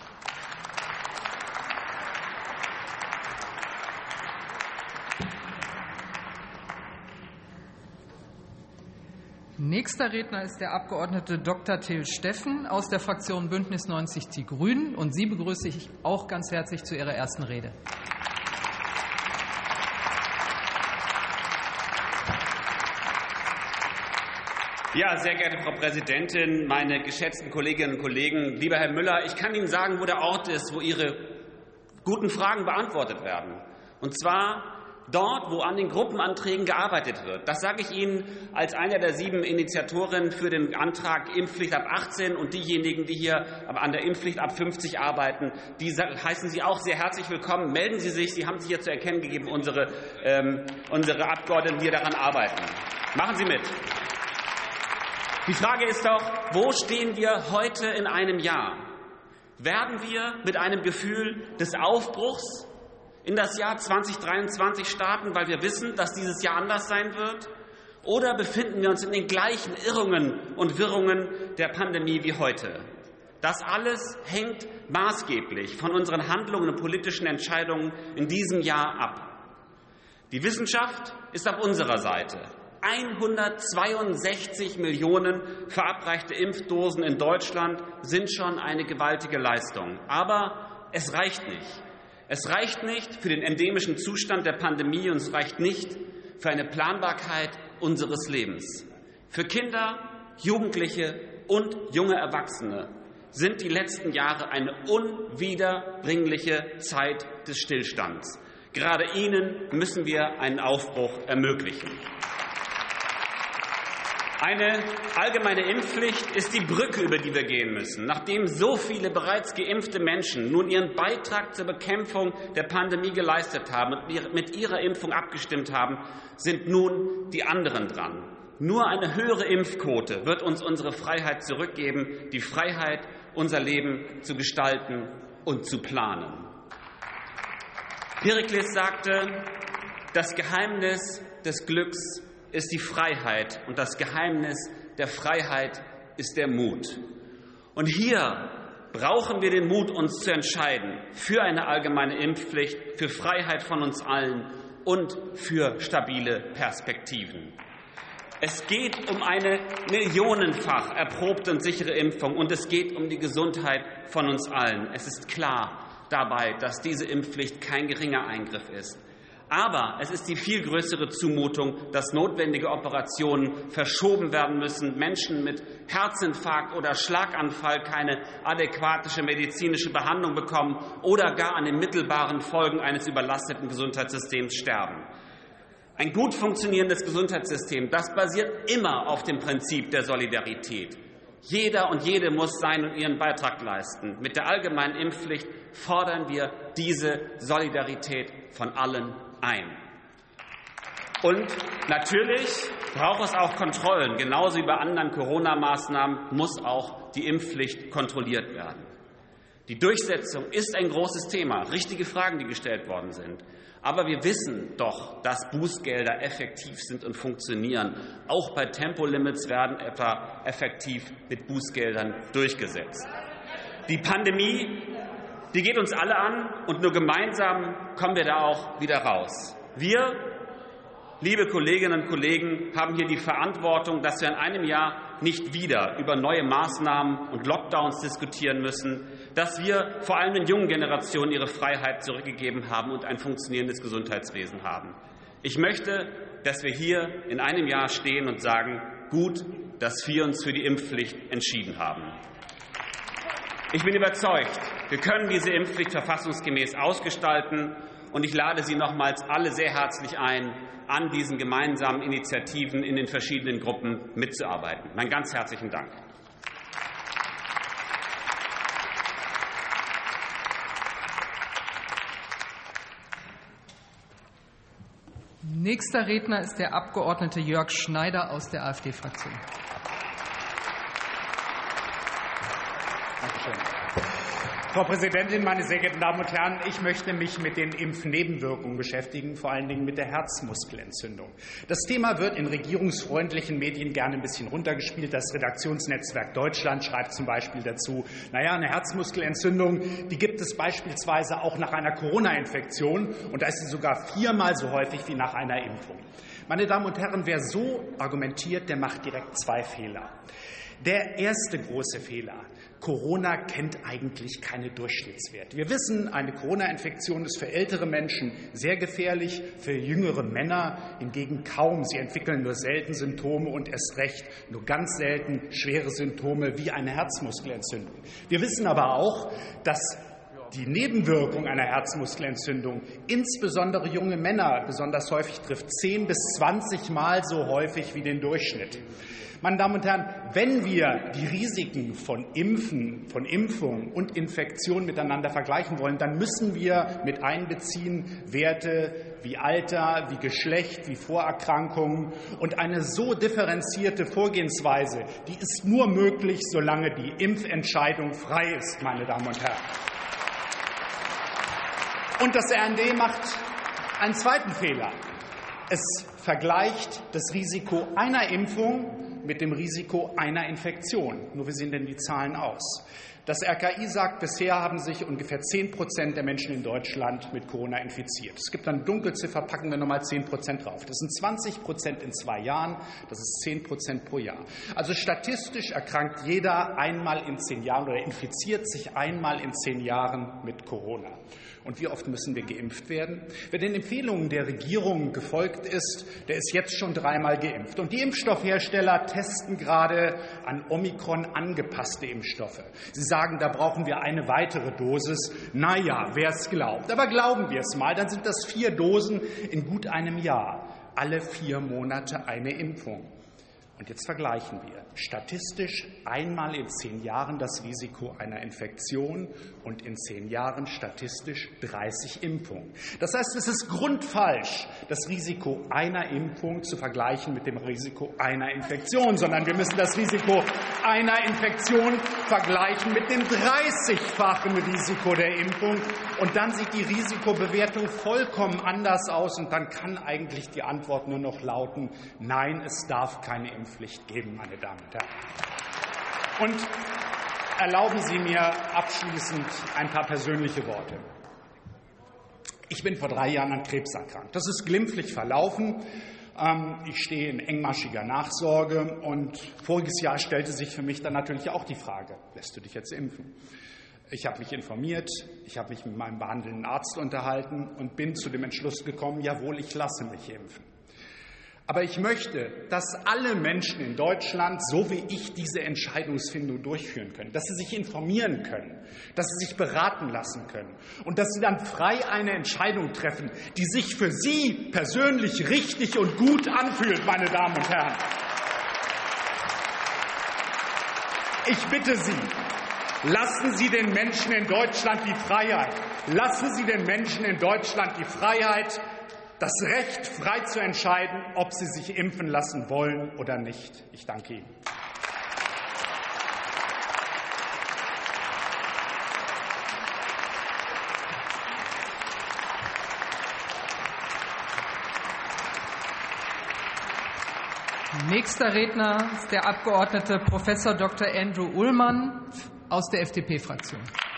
Nächster Redner ist der Abgeordnete Doktor Till Steffen aus der Fraktion Bündnis neunzig Die Grünen. Und Sie begrüße ich auch ganz herzlich zu Ihrer ersten Rede. Ja, sehr geehrte Frau Präsidentin, meine geschätzten Kolleginnen und Kollegen, lieber Herr Müller, ich kann Ihnen sagen, wo der Ort ist, wo Ihre guten Fragen beantwortet werden. Und zwar dort, wo an den Gruppenanträgen gearbeitet wird. Das sage ich Ihnen als einer der sieben Initiatoren für den Antrag Impfpflicht ab achtzehn. Und diejenigen, die hier an der Impfpflicht ab fünfzig arbeiten, die heißen Sie auch sehr herzlich willkommen. Melden Sie sich. Sie haben sich hier zu erkennen gegeben, unsere, ähm, unsere Abgeordneten, die daran arbeiten. Machen Sie mit. Die Frage ist doch, wo stehen wir heute in einem Jahr? Werden wir mit einem Gefühl des Aufbruchs in das Jahr zweitausenddreiundzwanzig starten, weil wir wissen, dass dieses Jahr anders sein wird? Oder befinden wir uns in den gleichen Irrungen und Wirrungen der Pandemie wie heute? Das alles hängt maßgeblich von unseren Handlungen und politischen Entscheidungen in diesem Jahr ab. Die Wissenschaft ist auf unserer Seite. hundertzweiundsechzig Millionen verabreichte Impfdosen in Deutschland sind schon eine gewaltige Leistung. Aber es reicht nicht. Es reicht nicht für den endemischen Zustand der Pandemie und es reicht nicht für eine Planbarkeit unseres Lebens. Für Kinder, Jugendliche und junge Erwachsene sind die letzten Jahre eine unwiederbringliche Zeit des Stillstands. Gerade ihnen müssen wir einen Aufbruch ermöglichen. Eine allgemeine Impfpflicht ist die Brücke, über die wir gehen müssen. Nachdem so viele bereits geimpfte Menschen nun ihren Beitrag zur Bekämpfung der Pandemie geleistet haben und mit ihrer Impfung abgestimmt haben, sind nun die anderen dran. Nur eine höhere Impfquote wird uns unsere Freiheit zurückgeben, die Freiheit, unser Leben zu gestalten und zu planen. Perikles sagte, das Geheimnis des Glücks ist die Freiheit und das Geheimnis der Freiheit ist der Mut. Und hier brauchen wir den Mut, uns zu entscheiden für eine allgemeine Impfpflicht, für Freiheit von uns allen und für stabile Perspektiven. Es geht um eine millionenfach erprobte und sichere Impfung und es geht um die Gesundheit von uns allen. Es ist klar dabei, dass diese Impfpflicht kein geringer Eingriff ist. Aber es ist die viel größere Zumutung, dass notwendige Operationen verschoben werden müssen, Menschen mit Herzinfarkt oder Schlaganfall keine adäquate medizinische Behandlung bekommen oder gar an den mittelbaren Folgen eines überlasteten Gesundheitssystems sterben. Ein gut funktionierendes Gesundheitssystem, das basiert immer auf dem Prinzip der Solidarität. Jeder und jede muss seinen und ihren Beitrag leisten. Mit der allgemeinen Impfpflicht fordern wir diese Solidarität von allen ein. Und natürlich braucht es auch Kontrollen. Genauso wie bei anderen Corona-Maßnahmen muss auch die Impfpflicht kontrolliert werden. Die Durchsetzung ist ein großes Thema, richtige Fragen, die gestellt worden sind. Aber wir wissen doch, dass Bußgelder effektiv sind und funktionieren. Auch bei Tempolimits werden etwa effektiv mit Bußgeldern durchgesetzt. Die Pandemie, die geht uns alle an, und nur gemeinsam kommen wir da auch wieder raus. Wir, liebe Kolleginnen und Kollegen, haben hier die Verantwortung, dass wir in einem Jahr nicht wieder über neue Maßnahmen und Lockdowns diskutieren müssen, dass wir vor allem den jungen Generationen ihre Freiheit zurückgegeben haben und ein funktionierendes Gesundheitswesen haben. Ich möchte, dass wir hier in einem Jahr stehen und sagen, gut, dass wir uns für die Impfpflicht entschieden haben. Ich bin überzeugt, wir können diese Impfpflicht verfassungsgemäß ausgestalten, und ich lade Sie nochmals alle sehr herzlich ein, an diesen gemeinsamen Initiativen in den verschiedenen Gruppen mitzuarbeiten. Meinen ganz herzlichen Dank. Nächster Redner ist der Abgeordnete Jörg Schneider aus der AfD-Fraktion. Frau Präsidentin, meine sehr geehrten Damen und Herren! Ich möchte mich mit den Impfnebenwirkungen beschäftigen, vor allen Dingen mit der Herzmuskelentzündung. Das Thema wird in regierungsfreundlichen Medien gerne ein bisschen runtergespielt. Das Redaktionsnetzwerk Deutschland schreibt zum Beispiel dazu, naja, eine Herzmuskelentzündung, die gibt es beispielsweise auch nach einer Corona-Infektion, und da ist sie sogar viermal so häufig wie nach einer Impfung. Meine Damen und Herren, wer so argumentiert, der macht direkt zwei Fehler. Der erste große Fehler: Corona kennt eigentlich keine Durchschnittswerte. Wir wissen, eine Corona-Infektion ist für ältere Menschen sehr gefährlich, für jüngere Männer hingegen kaum. Sie entwickeln nur selten Symptome und erst recht nur ganz selten schwere Symptome wie eine Herzmuskelentzündung. Wir wissen aber auch, dass die Nebenwirkung einer Herzmuskelentzündung insbesondere junge Männer besonders häufig trifft, zehn bis zwanzig Mal so häufig wie den Durchschnitt. Meine Damen und Herren, wenn wir die Risiken von Impfen, von Impfung und Infektion miteinander vergleichen wollen, dann müssen wir mit einbeziehen Werte wie Alter, wie Geschlecht, wie Vorerkrankungen. Und eine so differenzierte Vorgehensweise, die ist nur möglich, solange die Impfentscheidung frei ist, meine Damen und Herren. Und das R N D macht einen zweiten Fehler. Es vergleicht das Risiko einer Impfung mit dem Risiko einer Infektion. Nur wie sehen denn die Zahlen aus? Das R K I sagt, bisher haben sich ungefähr zehn Prozent der Menschen in Deutschland mit Corona infiziert. Es gibt eine Dunkelziffer, packen wir nochmal zehn Prozent drauf. Das sind zwanzig Prozent in zwei Jahren, das ist zehn Prozent pro Jahr. Also statistisch erkrankt jeder einmal in zehn Jahren oder infiziert sich einmal in zehn Jahren mit Corona. Und wie oft müssen wir geimpft werden? Wer den Empfehlungen der Regierung gefolgt ist, der ist jetzt schon dreimal geimpft. Und die Impfstoffhersteller testen gerade an Omikron angepasste Impfstoffe. Sie sagen, da brauchen wir eine weitere Dosis. Na ja, wer es glaubt. Aber glauben wir es mal, dann sind das vier Dosen in gut einem Jahr. Alle vier Monate eine Impfung. Und jetzt vergleichen wir statistisch einmal in zehn Jahren das Risiko einer Infektion und in zehn Jahren statistisch dreißig Impfungen. Das heißt, es ist grundfalsch, das Risiko einer Impfung zu vergleichen mit dem Risiko einer Infektion, sondern wir müssen das Risiko einer Infektion vergleichen mit dem dreißigfachen Risiko der Impfung. Und dann sieht die Risikobewertung vollkommen anders aus. Und dann kann eigentlich die Antwort nur noch lauten, nein, es darf keine Impfpflicht geben, meine Damen und Herren. Und erlauben Sie mir abschließend ein paar persönliche Worte. Ich bin vor drei Jahren an Krebs erkrankt. Das ist glimpflich verlaufen. Ich stehe in engmaschiger Nachsorge. Und voriges Jahr stellte sich für mich dann natürlich auch die Frage, lässt du dich jetzt impfen? Ich habe mich informiert, ich habe mich mit meinem behandelnden Arzt unterhalten und bin zu dem Entschluss gekommen, jawohl, ich lasse mich impfen. Aber ich möchte, dass alle Menschen in Deutschland, so wie ich, diese Entscheidungsfindung durchführen können, dass sie sich informieren können, dass sie sich beraten lassen können und dass sie dann frei eine Entscheidung treffen, die sich für sie persönlich richtig und gut anfühlt, meine Damen und Herren. Ich bitte Sie, lassen Sie den Menschen in Deutschland die Freiheit. Lassen Sie den Menschen in Deutschland die Freiheit, das Recht, frei zu entscheiden, ob sie sich impfen lassen wollen oder nicht. Ich danke Ihnen. Nächster Redner ist der Abgeordnete Professor Doktor Andrew Ullmann aus der F D P-Fraktion.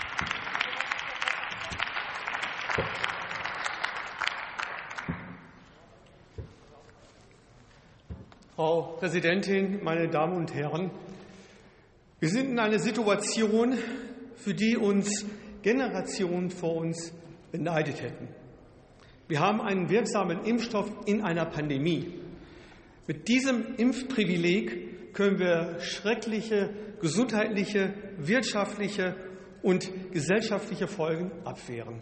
Frau Präsidentin, meine Damen und Herren! Wir sind in einer Situation, für die uns Generationen vor uns beneidet hätten. Wir haben einen wirksamen Impfstoff in einer Pandemie. Mit diesem Impfprivileg können wir schreckliche gesundheitliche, wirtschaftliche und gesellschaftliche Folgen abwehren.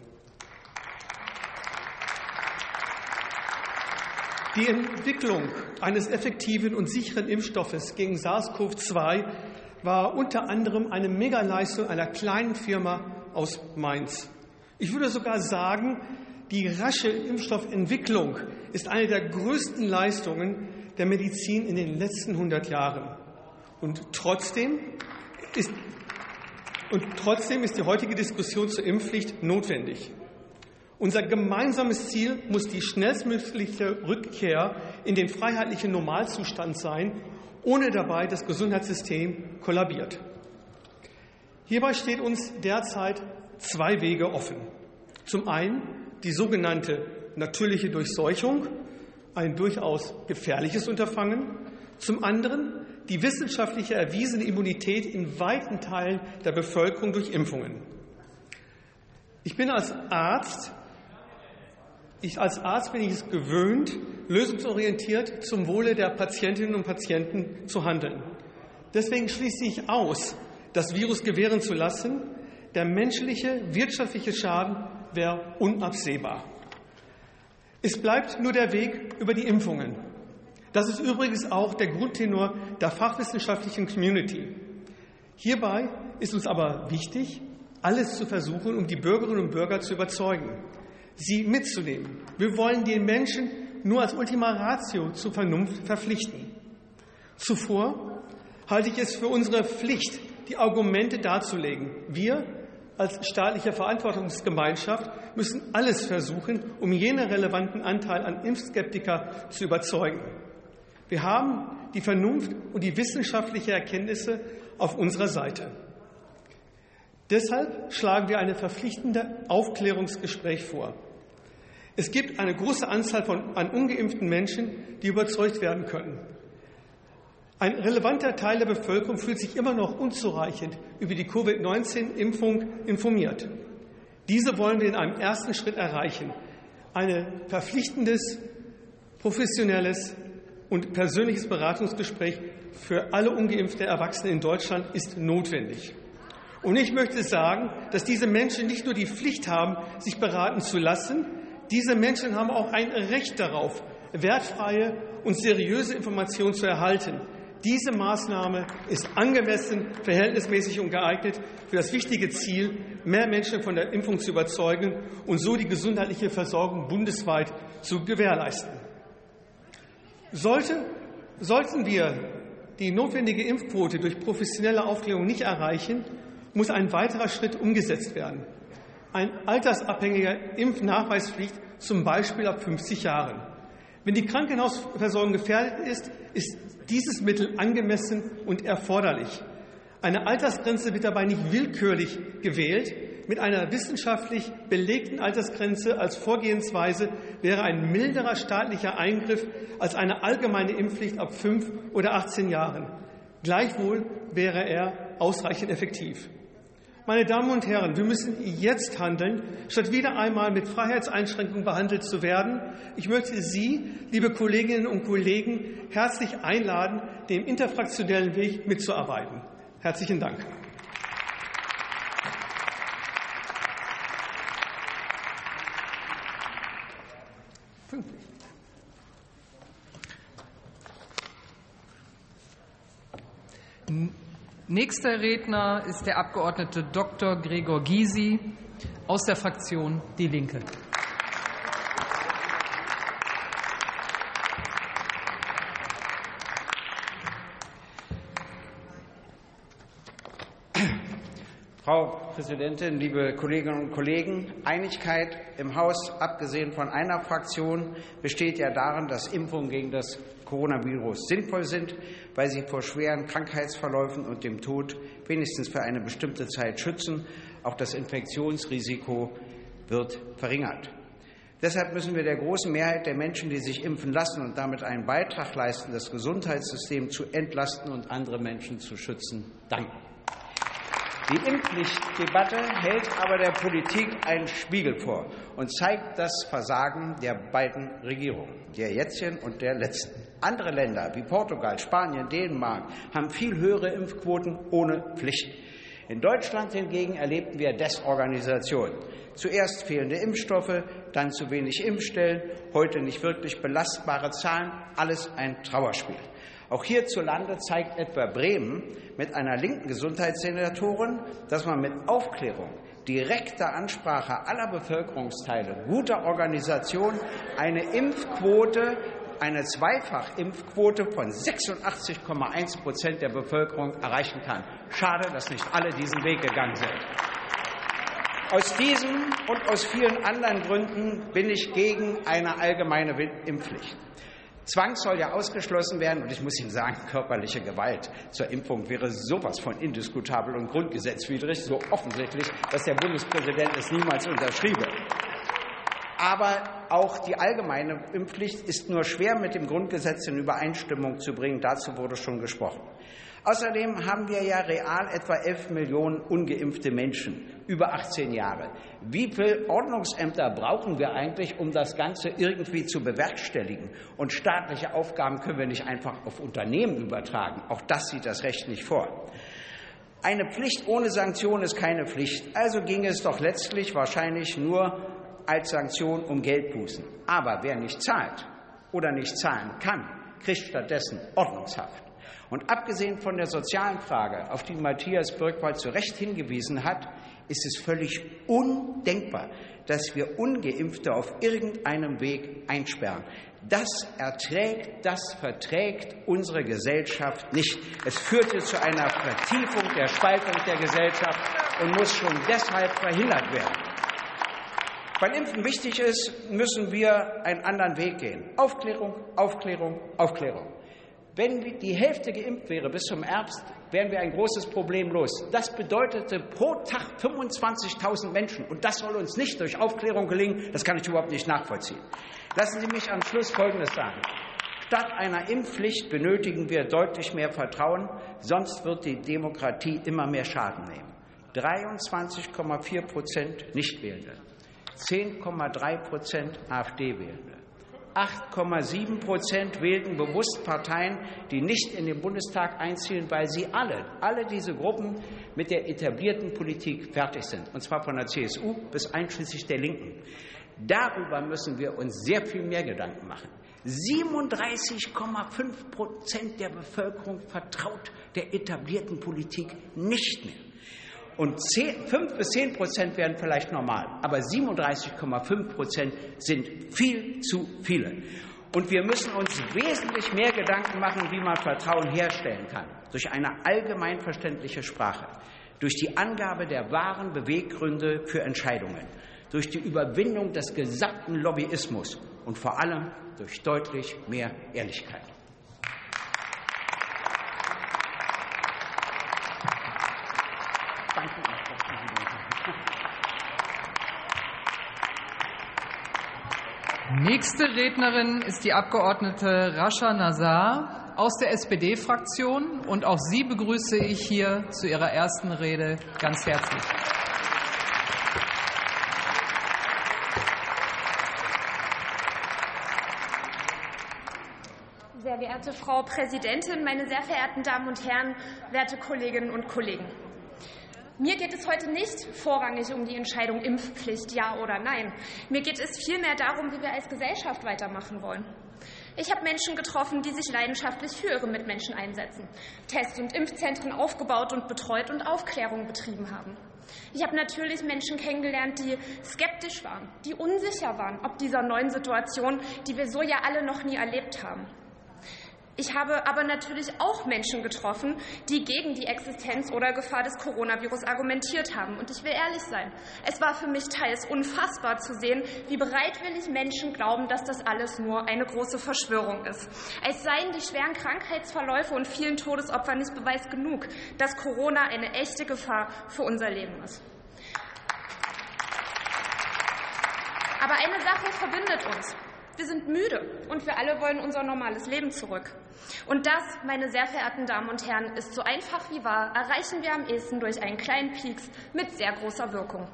Die Entwicklung eines effektiven und sicheren Impfstoffes gegen SARS-CoV zwei war unter anderem eine Megaleistung einer kleinen Firma aus Mainz. Ich würde sogar sagen, die rasche Impfstoffentwicklung ist eine der größten Leistungen der Medizin in den letzten hundert Jahren. Und trotzdem ist, und trotzdem ist die heutige Diskussion zur Impfpflicht notwendig. Unser gemeinsames Ziel muss die schnellstmögliche Rückkehr in den freiheitlichen Normalzustand sein, ohne dabei das Gesundheitssystem kollabiert. Hierbei steht uns derzeit zwei Wege offen. Zum einen die sogenannte natürliche Durchseuchung, ein durchaus gefährliches Unterfangen. Zum anderen die wissenschaftliche erwiesene Immunität in weiten Teilen der Bevölkerung durch Impfungen. Ich bin als Arzt Ich als Arzt bin ich es gewöhnt, lösungsorientiert zum Wohle der Patientinnen und Patienten zu handeln. Deswegen schließe ich aus, das Virus gewähren zu lassen. Der menschliche, wirtschaftliche Schaden wäre unabsehbar. Es bleibt nur der Weg über die Impfungen. Das ist übrigens auch der Grundtenor der fachwissenschaftlichen Community. Hierbei ist uns aber wichtig, alles zu versuchen, um die Bürgerinnen und Bürger zu überzeugen, sie mitzunehmen. Wir wollen den Menschen nur als Ultima Ratio zur Vernunft verpflichten. Zuvor halte ich es für unsere Pflicht, die Argumente darzulegen. Wir als staatliche Verantwortungsgemeinschaft müssen alles versuchen, um jenen relevanten Anteil an Impfskeptiker zu überzeugen. Wir haben die Vernunft und die wissenschaftliche Erkenntnisse auf unserer Seite. Deshalb schlagen wir ein verpflichtendes Aufklärungsgespräch vor. Es gibt eine große Anzahl von, an ungeimpften Menschen, die überzeugt werden können. Ein relevanter Teil der Bevölkerung fühlt sich immer noch unzureichend über die Covid neunzehn Impfung informiert. Diese wollen wir in einem ersten Schritt erreichen. Ein verpflichtendes, professionelles und persönliches Beratungsgespräch für alle ungeimpften Erwachsenen in Deutschland ist notwendig. Und ich möchte sagen, dass diese Menschen nicht nur die Pflicht haben, sich beraten zu lassen, diese Menschen haben auch ein Recht darauf, wertfreie und seriöse Informationen zu erhalten. Diese Maßnahme ist angemessen, verhältnismäßig und geeignet für das wichtige Ziel, mehr Menschen von der Impfung zu überzeugen und so die gesundheitliche Versorgung bundesweit zu gewährleisten. Sollte, sollten wir die notwendige Impfquote durch professionelle Aufklärung nicht erreichen, muss ein weiterer Schritt umgesetzt werden. Eine altersabhängige Impfnachweispflicht, zum Beispiel ab fünfzig Jahren. Wenn die Krankenhausversorgung gefährdet ist, ist dieses Mittel angemessen und erforderlich. Eine Altersgrenze wird dabei nicht willkürlich gewählt. Mit einer wissenschaftlich belegten Altersgrenze als Vorgehensweise wäre ein milderer staatlicher Eingriff als eine allgemeine Impfpflicht ab fünf oder achtzehn Jahren. Gleichwohl wäre er ausreichend effektiv. Meine Damen und Herren, wir müssen jetzt handeln, statt wieder einmal mit Freiheitseinschränkungen behandelt zu werden. Ich möchte Sie, liebe Kolleginnen und Kollegen, herzlich einladen, dem interfraktionellen Weg mitzuarbeiten. Herzlichen Dank. Nächster Redner ist der Abgeordnete Doktor Gregor Gysi aus der Fraktion Die Linke. Frau Präsidentin, liebe Kolleginnen und Kollegen! Einigkeit im Haus, abgesehen von einer Fraktion, besteht ja darin, dass Impfungen gegen das Coronavirus sinnvoll sind, weil sie vor schweren Krankheitsverläufen und dem Tod wenigstens für eine bestimmte Zeit schützen. Auch das Infektionsrisiko wird verringert. Deshalb müssen wir der großen Mehrheit der Menschen, die sich impfen lassen und damit einen Beitrag leisten, das Gesundheitssystem zu entlasten und andere Menschen zu schützen, danken. Die Impfpflichtdebatte hält aber der Politik einen Spiegel vor und zeigt das Versagen der beiden Regierungen, der jetzigen und der letzten. Andere Länder wie Portugal, Spanien, Dänemark haben viel höhere Impfquoten ohne Pflicht. In Deutschland hingegen erlebten wir Desorganisation. Zuerst fehlende Impfstoffe, dann zu wenig Impfstellen, heute nicht wirklich belastbare Zahlen, alles ein Trauerspiel. Auch hierzulande zeigt etwa Bremen mit einer linken Gesundheitssenatorin, dass man mit Aufklärung, direkter Ansprache aller Bevölkerungsteile, guter Organisation eine Impfquote, eine Zweifachimpfquote von sechsundachtzig Komma eins Prozent der Bevölkerung erreichen kann. Schade, dass nicht alle diesen Weg gegangen sind. Aus diesen und aus vielen anderen Gründen bin ich gegen eine allgemeine Impfpflicht. Zwang soll ja ausgeschlossen werden, und ich muss Ihnen sagen, körperliche Gewalt zur Impfung wäre sowas von indiskutabel und grundgesetzwidrig, so offensichtlich, dass der Bundespräsident es niemals unterschriebe. Aber auch die allgemeine Impfpflicht ist nur schwer mit dem Grundgesetz in Übereinstimmung zu bringen. Dazu wurde schon gesprochen. Außerdem haben wir ja real etwa elf Millionen ungeimpfte Menschen über achtzehn Jahre. Wie viele Ordnungsämter brauchen wir eigentlich, um das Ganze irgendwie zu bewerkstelligen? Und staatliche Aufgaben können wir nicht einfach auf Unternehmen übertragen. Auch das sieht das Recht nicht vor. Eine Pflicht ohne Sanktion ist keine Pflicht. Also ging es doch letztlich wahrscheinlich nur als Sanktion um Geldbußen. Aber wer nicht zahlt oder nicht zahlen kann, kriegt stattdessen Ordnungshaft. Und abgesehen von der sozialen Frage, auf die Matthias Birkwald zu Recht hingewiesen hat, ist es völlig undenkbar, dass wir Ungeimpfte auf irgendeinem Weg einsperren. Das erträgt, das verträgt unsere Gesellschaft nicht. Es führte zu einer Vertiefung der Spaltung der Gesellschaft und muss schon deshalb verhindert werden. Weil Impfen wichtig ist, müssen wir einen anderen Weg gehen. Aufklärung, Aufklärung, Aufklärung. Wenn die Hälfte geimpft wäre bis zum Herbst, wären wir ein großes Problem los. Das bedeutete pro Tag fünfundzwanzigtausend Menschen. Und das soll uns nicht durch Aufklärung gelingen. Das kann ich überhaupt nicht nachvollziehen. Lassen Sie mich am Schluss Folgendes sagen. Statt einer Impfpflicht benötigen wir deutlich mehr Vertrauen. Sonst wird die Demokratie immer mehr Schaden nehmen. dreiundzwanzig Komma vier Prozent Nichtwählende, zehn Komma drei Prozent AfD-Wählende. acht Komma sieben Prozent wählten bewusst Parteien, die nicht in den Bundestag einziehen, weil sie alle, alle diese Gruppen mit der etablierten Politik fertig sind, und zwar von der C S U bis einschließlich der Linken. Darüber müssen wir uns sehr viel mehr Gedanken machen. siebenunddreißig Komma fünf Prozent der Bevölkerung vertraut der etablierten Politik nicht mehr. Und fünf bis zehn Prozent wären vielleicht normal, aber siebenunddreißig Komma fünf Prozent sind viel zu viele. Und wir müssen uns wesentlich mehr Gedanken machen, wie man Vertrauen herstellen kann. Durch eine allgemeinverständliche Sprache, durch die Angabe der wahren Beweggründe für Entscheidungen, durch die Überwindung des gesamten Lobbyismus und vor allem durch deutlich mehr Ehrlichkeit. Nächste Rednerin ist die Abgeordnete Rascha Nazar aus der S P D-Fraktion. Und auch sie begrüße ich hier zu ihrer ersten Rede ganz herzlich. Sehr geehrte Frau Präsidentin, meine sehr verehrten Damen und Herren, werte Kolleginnen und Kollegen! Mir geht es heute nicht vorrangig um die Entscheidung Impfpflicht, ja oder nein. Mir geht es vielmehr darum, wie wir als Gesellschaft weitermachen wollen. Ich habe Menschen getroffen, die sich leidenschaftlich für ihre Mitmenschen einsetzen, Test- und Impfzentren aufgebaut und betreut und Aufklärung betrieben haben. Ich habe natürlich Menschen kennengelernt, die skeptisch waren, die unsicher waren, ob dieser neuen Situation, die wir so ja alle noch nie erlebt haben. Ich habe aber natürlich auch Menschen getroffen, die gegen die Existenz oder Gefahr des Coronavirus argumentiert haben. Und ich will ehrlich sein, es war für mich teils unfassbar zu sehen, wie bereitwillig Menschen glauben, dass das alles nur eine große Verschwörung ist. Als seien die schweren Krankheitsverläufe und vielen Todesopfer nicht Beweis genug, dass Corona eine echte Gefahr für unser Leben ist. Aber eine Sache verbindet uns. Wir sind müde und wir alle wollen unser normales Leben zurück. Und das, meine sehr verehrten Damen und Herren, ist so einfach wie wahr, erreichen wir am ehesten durch einen kleinen Pieks mit sehr großer Wirkung.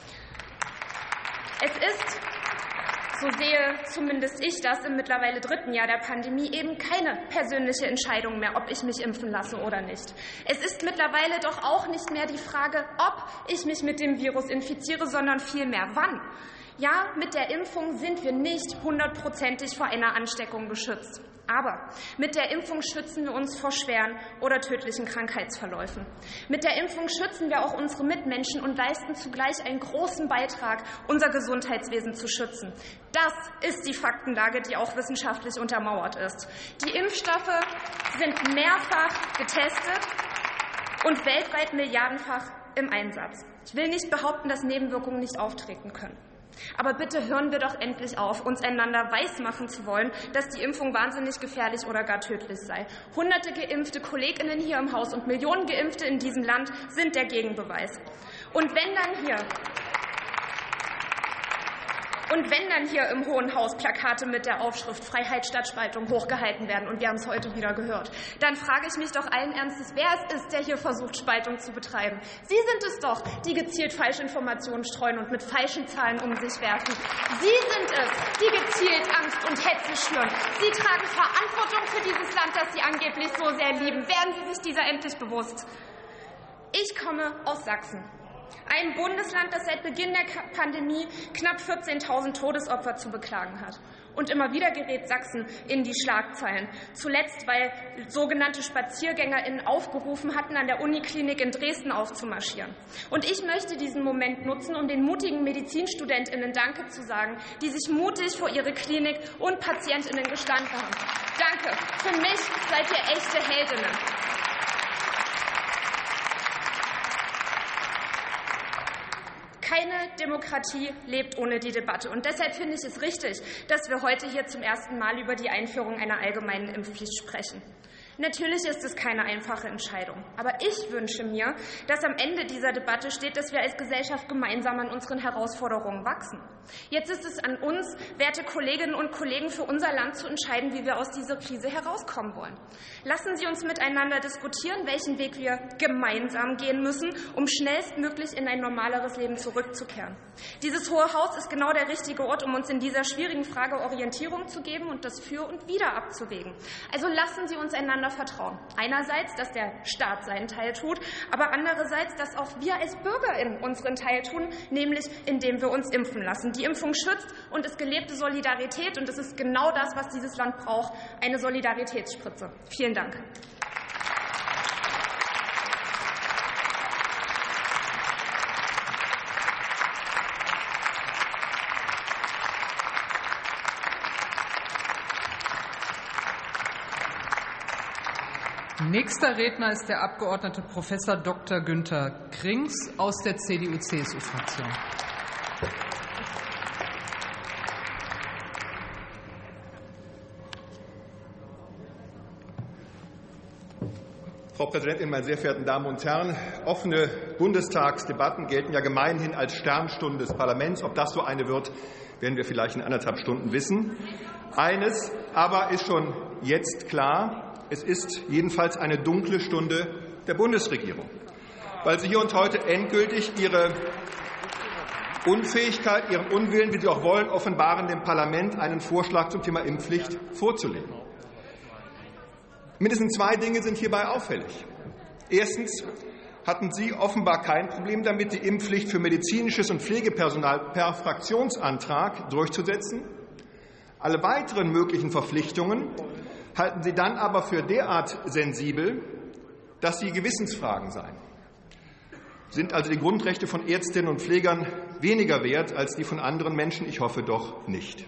Es ist, so sehe zumindest ich das im mittlerweile dritten Jahr der Pandemie, eben keine persönliche Entscheidung mehr, ob ich mich impfen lasse oder nicht. Es ist mittlerweile doch auch nicht mehr die Frage, ob ich mich mit dem Virus infiziere, sondern vielmehr wann. Ja, mit der Impfung sind wir nicht hundertprozentig vor einer Ansteckung geschützt. Aber mit der Impfung schützen wir uns vor schweren oder tödlichen Krankheitsverläufen. Mit der Impfung schützen wir auch unsere Mitmenschen und leisten zugleich einen großen Beitrag, unser Gesundheitswesen zu schützen. Das ist die Faktenlage, die auch wissenschaftlich untermauert ist. Die Impfstoffe sind mehrfach getestet und weltweit milliardenfach im Einsatz. Ich will nicht behaupten, dass Nebenwirkungen nicht auftreten können. Aber bitte hören wir doch endlich auf, uns einander weismachen zu wollen, dass die Impfung wahnsinnig gefährlich oder gar tödlich sei. Hunderte geimpfte KollegInnen hier im Haus und Millionen Geimpfte in diesem Land sind der Gegenbeweis. Und wenn dann hier Und wenn dann hier im Hohen Haus Plakate mit der Aufschrift Freiheit statt Spaltung hochgehalten werden, und wir haben es heute wieder gehört, dann frage ich mich doch allen Ernstes, wer es ist, der hier versucht, Spaltung zu betreiben. Sie sind es doch, die gezielt Falschinformationen streuen und mit falschen Zahlen um sich werfen. Sie sind es, die gezielt Angst und Hetze schüren. Sie tragen Verantwortung für dieses Land, das Sie angeblich so sehr lieben. Werden Sie sich dieser endlich bewusst? Ich komme aus Sachsen. Ein Bundesland, das seit Beginn der Pandemie knapp vierzehntausend Todesopfer zu beklagen hat. Und immer wieder gerät Sachsen in die Schlagzeilen. Zuletzt, weil sogenannte SpaziergängerInnen aufgerufen hatten, an der Uniklinik in Dresden aufzumarschieren. Und ich möchte diesen Moment nutzen, um den mutigen MedizinstudentInnen Danke zu sagen, die sich mutig vor ihre Klinik und PatientInnen gestanden haben. Danke. Für mich seid ihr echte Heldinnen. Keine Demokratie lebt ohne die Debatte. Und deshalb finde ich es richtig, dass wir heute hier zum ersten Mal über die Einführung einer allgemeinen Impfpflicht sprechen. Natürlich ist es keine einfache Entscheidung. Aber ich wünsche mir, dass am Ende dieser Debatte steht, dass wir als Gesellschaft gemeinsam an unseren Herausforderungen wachsen. Jetzt ist es an uns, werte Kolleginnen und Kollegen, für unser Land zu entscheiden, wie wir aus dieser Krise herauskommen wollen. Lassen Sie uns miteinander diskutieren, welchen Weg wir gemeinsam gehen müssen, um schnellstmöglich in ein normaleres Leben zurückzukehren. Dieses Hohe Haus ist genau der richtige Ort, um uns in dieser schwierigen Frage Orientierung zu geben und das Für und Wider abzuwägen. Also lassen Sie uns einander vertrauen. Einerseits, dass der Staat seinen Teil tut, aber andererseits, dass auch wir als BürgerInnen unseren Teil tun, nämlich indem wir uns impfen lassen. Die Impfung schützt und ist gelebte Solidarität, und es ist genau das, was dieses Land braucht, eine Solidaritätsspritze. Vielen Dank. Nächster Redner ist der Abgeordnete Professor Doktor Günter Krings aus der C D U-C S U-Fraktion. Frau Präsidentin, meine sehr verehrten Damen und Herren! Offene Bundestagsdebatten gelten ja gemeinhin als Sternstunde des Parlaments. Ob das so eine wird, werden wir vielleicht in anderthalb Stunden wissen. Eines aber ist schon jetzt klar: Es ist jedenfalls eine dunkle Stunde der Bundesregierung, weil sie hier und heute endgültig ihre Unfähigkeit, ihren Unwillen, wie sie auch wollen, offenbaren, dem Parlament einen Vorschlag zum Thema Impfpflicht vorzulegen. Mindestens zwei Dinge sind hierbei auffällig. Erstens hatten Sie offenbar kein Problem damit, die Impfpflicht für medizinisches und Pflegepersonal per Fraktionsantrag durchzusetzen. Alle weiteren möglichen Verpflichtungen halten Sie dann aber für derart sensibel, dass sie Gewissensfragen seien. Sind also die Grundrechte von Ärztinnen und Pflegern weniger wert als die von anderen Menschen? Ich hoffe doch nicht.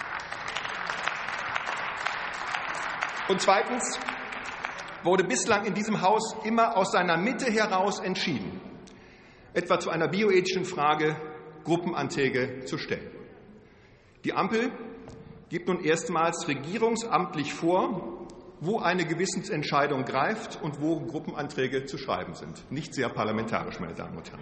Und zweitens wurde bislang in diesem Haus immer aus seiner Mitte heraus entschieden, etwa zu einer bioethischen Frage Gruppenanträge zu stellen. Die Ampel gibt nun erstmals regierungsamtlich vor, wo eine Gewissensentscheidung greift und wo Gruppenanträge zu schreiben sind. Nicht sehr parlamentarisch, meine Damen und Herren.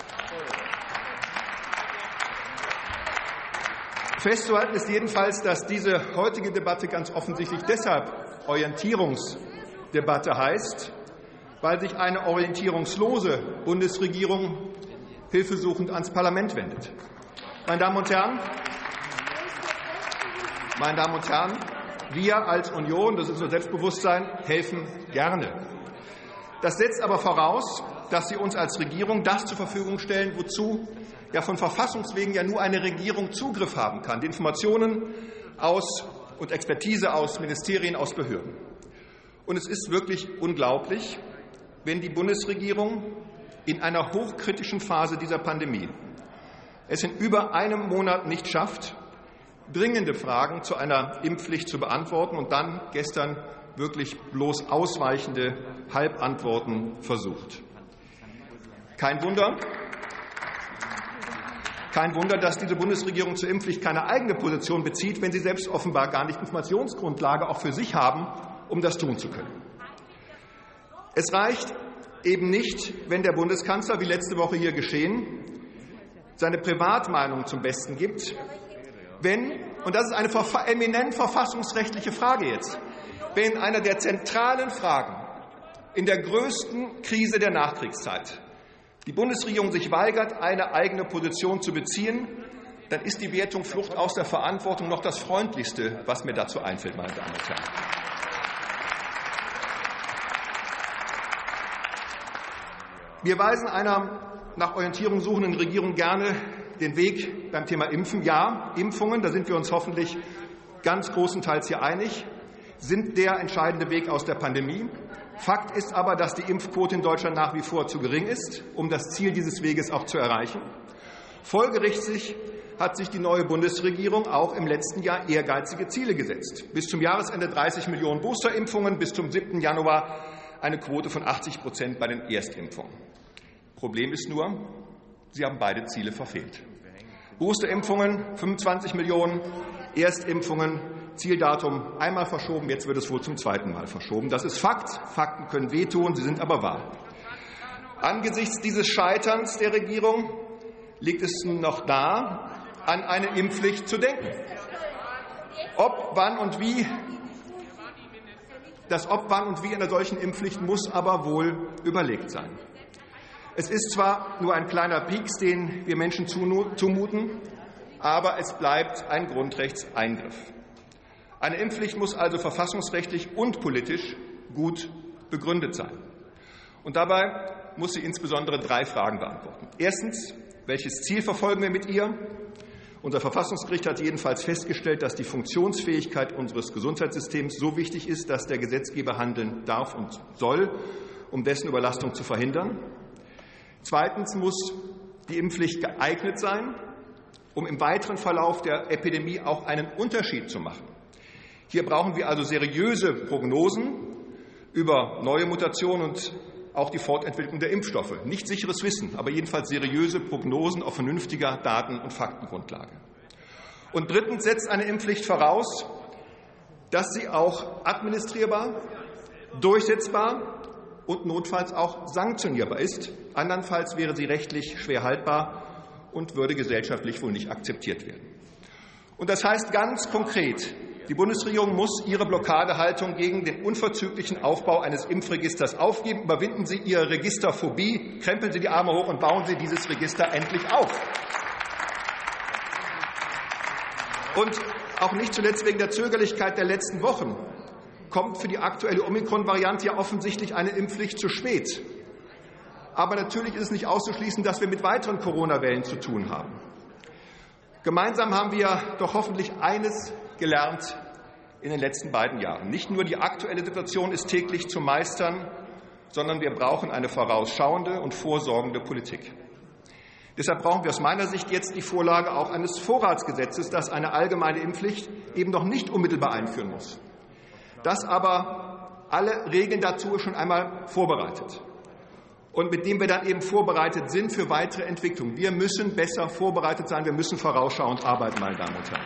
Festzuhalten ist jedenfalls, dass diese heutige Debatte ganz offensichtlich deshalb Orientierungsdebatte heißt, weil sich eine orientierungslose Bundesregierung hilfesuchend ans Parlament wendet. Meine Damen und Herren, meine Damen und Herren, wir als Union, das ist unser Selbstbewusstsein, helfen gerne. Das setzt aber voraus, dass Sie uns als Regierung das zur Verfügung stellen, wozu ja von Verfassungswegen ja nur eine Regierung Zugriff haben kann, die Informationen aus und Expertise aus Ministerien, aus Behörden. Und es ist wirklich unglaublich, wenn die Bundesregierung in einer hochkritischen Phase dieser Pandemie es in über einem Monat nicht schafft, dringende Fragen zu einer Impfpflicht zu beantworten und dann gestern wirklich bloß ausweichende Halbantworten versucht. Kein Wunder, kein Wunder, dass diese Bundesregierung zur Impfpflicht keine eigene Position bezieht, wenn sie selbst offenbar gar nicht Informationsgrundlage auch für sich haben, um das tun zu können. Es reicht eben nicht, wenn der Bundeskanzler, wie letzte Woche hier geschehen, seine Privatmeinung zum Besten gibt, wenn, und das ist eine eminent verfassungsrechtliche Frage jetzt, wenn einer der zentralen Fragen in der größten Krise der Nachkriegszeit die Bundesregierung sich weigert, eine eigene Position zu beziehen, dann ist die Wertung Flucht aus der Verantwortung noch das Freundlichste, was mir dazu einfällt, meine Damen und Herren. Wir weisen einer nach Orientierung suchenden Regierung gerne den Weg beim Thema Impfen. Ja, Impfungen, da sind wir uns hoffentlich ganz großenteils hier einig, sind der entscheidende Weg aus der Pandemie. Fakt ist aber, dass die Impfquote in Deutschland nach wie vor zu gering ist, um das Ziel dieses Weges auch zu erreichen. Folgerichtig hat sich die neue Bundesregierung auch im letzten Jahr ehrgeizige Ziele gesetzt. Bis zum Jahresende dreißig Millionen Boosterimpfungen, bis zum siebten Januar eine Quote von achtzig Prozent bei den Erstimpfungen. Problem ist nur, Sie haben beide Ziele verfehlt. Boosterimpfungen fünfundzwanzig Millionen, Erstimpfungen, Zieldatum einmal verschoben, jetzt wird es wohl zum zweiten Mal verschoben. Das ist Fakt. Fakten können wehtun, sie sind aber wahr. Angesichts dieses Scheiterns der Regierung liegt es noch nahe, an eine Impfpflicht zu denken. Ob, wann und wie, das Ob, wann und wie einer solchen Impfpflicht muss aber wohl überlegt sein. Es ist zwar nur ein kleiner Pieks, den wir Menschen zumuten, aber es bleibt ein Grundrechtseingriff. Eine Impfpflicht muss also verfassungsrechtlich und politisch gut begründet sein. Und dabei muss sie insbesondere drei Fragen beantworten. Erstens, welches Ziel verfolgen wir mit ihr? Unser Verfassungsgericht hat jedenfalls festgestellt, dass die Funktionsfähigkeit unseres Gesundheitssystems so wichtig ist, dass der Gesetzgeber handeln darf und soll, um dessen Überlastung zu verhindern. Zweitens muss die Impfpflicht geeignet sein, um im weiteren Verlauf der Epidemie auch einen Unterschied zu machen. Hier brauchen wir also seriöse Prognosen über neue Mutationen und auch die Fortentwicklung der Impfstoffe. Nicht sicheres Wissen, aber jedenfalls seriöse Prognosen auf vernünftiger Daten- und Faktengrundlage. Und drittens setzt eine Impfpflicht voraus, dass sie auch administrierbar, durchsetzbar und notfalls auch sanktionierbar ist. Andernfalls wäre sie rechtlich schwer haltbar und würde gesellschaftlich wohl nicht akzeptiert werden. Und das heißt ganz konkret, die Bundesregierung muss ihre Blockadehaltung gegen den unverzüglichen Aufbau eines Impfregisters aufgeben. Überwinden Sie Ihre Registerphobie, krempeln Sie die Arme hoch und bauen Sie dieses Register endlich auf. Und auch nicht zuletzt wegen der Zögerlichkeit der letzten Wochen kommt für die aktuelle Omikron-Variante ja offensichtlich eine Impfpflicht zu spät. Aber natürlich ist es nicht auszuschließen, dass wir mit weiteren Corona-Wellen zu tun haben. Gemeinsam haben wir doch hoffentlich eines gelernt in den letzten beiden Jahren. Nicht nur die aktuelle Situation ist täglich zu meistern, sondern wir brauchen eine vorausschauende und vorsorgende Politik. Deshalb brauchen wir aus meiner Sicht jetzt die Vorlage auch eines Vorratsgesetzes, das eine allgemeine Impfpflicht eben noch nicht unmittelbar einführen muss, das aber alle Regeln dazu schon einmal vorbereitet und mit dem wir dann eben vorbereitet sind für weitere Entwicklungen. Wir müssen besser vorbereitet sein, wir müssen vorausschauend arbeiten, meine Damen und Herren.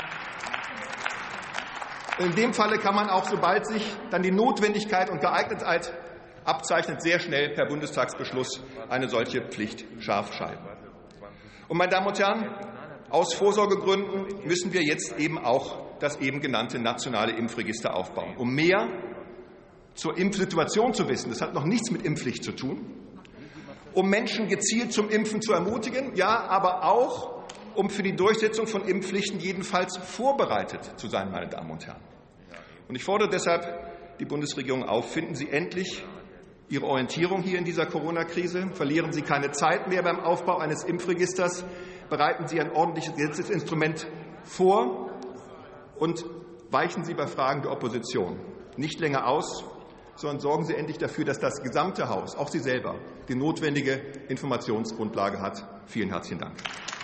In dem Falle kann man auch, sobald sich dann die Notwendigkeit und Geeignetheit abzeichnet, sehr schnell per Bundestagsbeschluss eine solche Pflicht scharf schalten. Und, meine Damen und Herren, aus Vorsorgegründen müssen wir jetzt eben auch das eben genannte nationale Impfregister aufbauen, um mehr zur Impfsituation zu wissen. Das hat noch nichts mit Impfpflicht zu tun, um Menschen gezielt zum Impfen zu ermutigen, ja, aber auch, um für die Durchsetzung von Impfpflichten jedenfalls vorbereitet zu sein, meine Damen und Herren. Und ich fordere deshalb die Bundesregierung auf, finden Sie endlich Ihre Orientierung hier in dieser Corona-Krise. Verlieren Sie keine Zeit mehr beim Aufbau eines Impfregisters. Bereiten Sie ein ordentliches Gesetzesinstrument vor und weichen Sie bei Fragen der Opposition nicht länger aus, sondern sorgen Sie endlich dafür, dass das gesamte Haus, auch Sie selber, die notwendige Informationsgrundlage hat. Vielen herzlichen Dank.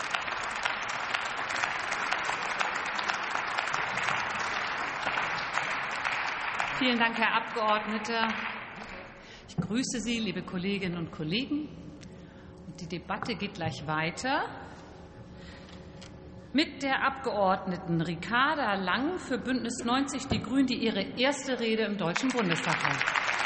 Vielen Dank, Herr Abgeordneter. Ich grüße Sie, liebe Kolleginnen und Kollegen. Die Debatte geht gleich weiter mit der Abgeordneten Ricarda Lang für Bündnis neunzig Die Grünen, die ihre erste Rede im Deutschen Bundestag hält.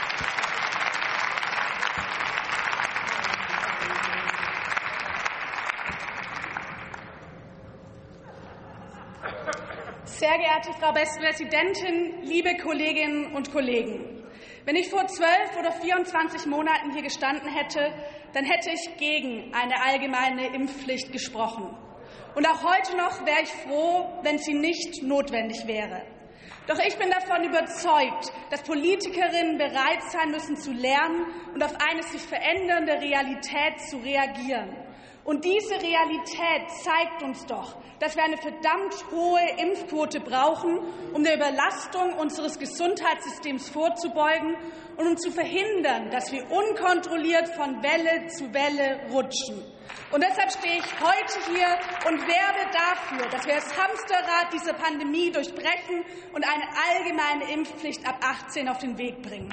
Sehr geehrte Frau Präsidentin, liebe Kolleginnen und Kollegen! Wenn ich vor zwölf oder vierundzwanzig Monaten hier gestanden hätte, dann hätte ich gegen eine allgemeine Impfpflicht gesprochen. Und auch heute noch wäre ich froh, wenn sie nicht notwendig wäre. Doch ich bin davon überzeugt, dass Politikerinnen bereit sein müssen zu lernen und auf eine sich verändernde Realität zu reagieren. Und diese Realität zeigt uns doch, dass wir eine verdammt hohe Impfquote brauchen, um der Überlastung unseres Gesundheitssystems vorzubeugen und um zu verhindern, dass wir unkontrolliert von Welle zu Welle rutschen. Und deshalb stehe ich heute hier und werbe dafür, dass wir das Hamsterrad dieser Pandemie durchbrechen und eine allgemeine Impfpflicht ab achtzehn auf den Weg bringen.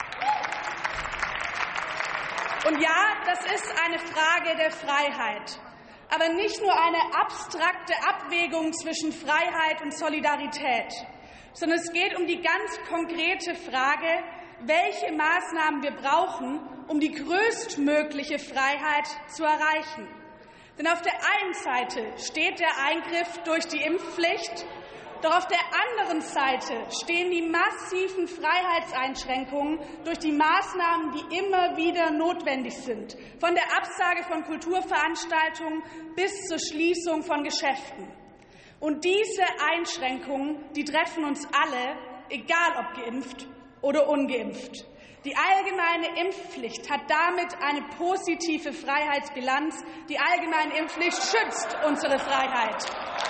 Und ja, das ist eine Frage der Freiheit, aber nicht nur eine abstrakte Abwägung zwischen Freiheit und Solidarität, sondern es geht um die ganz konkrete Frage, welche Maßnahmen wir brauchen, um die größtmögliche Freiheit zu erreichen. Denn auf der einen Seite steht der Eingriff durch die Impfpflicht, doch auf der anderen Seite stehen die massiven Freiheitseinschränkungen durch die Maßnahmen, die immer wieder notwendig sind, von der Absage von Kulturveranstaltungen bis zur Schließung von Geschäften. Und diese Einschränkungen, die treffen uns alle, egal ob geimpft oder ungeimpft. Die allgemeine Impfpflicht hat damit eine positive Freiheitsbilanz. Die allgemeine Impfpflicht schützt unsere Freiheit.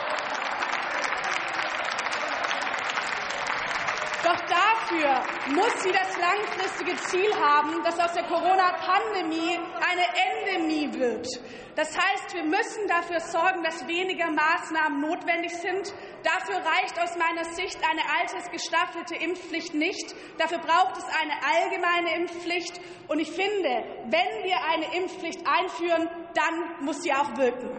Doch dafür muss sie das langfristige Ziel haben, dass aus der Corona-Pandemie eine Endemie wird. Das heißt, wir müssen dafür sorgen, dass weniger Maßnahmen notwendig sind. Dafür reicht aus meiner Sicht eine altersgestaffelte Impfpflicht nicht. Dafür braucht es eine allgemeine Impfpflicht. Und ich finde, wenn wir eine Impfpflicht einführen, dann muss sie auch wirken.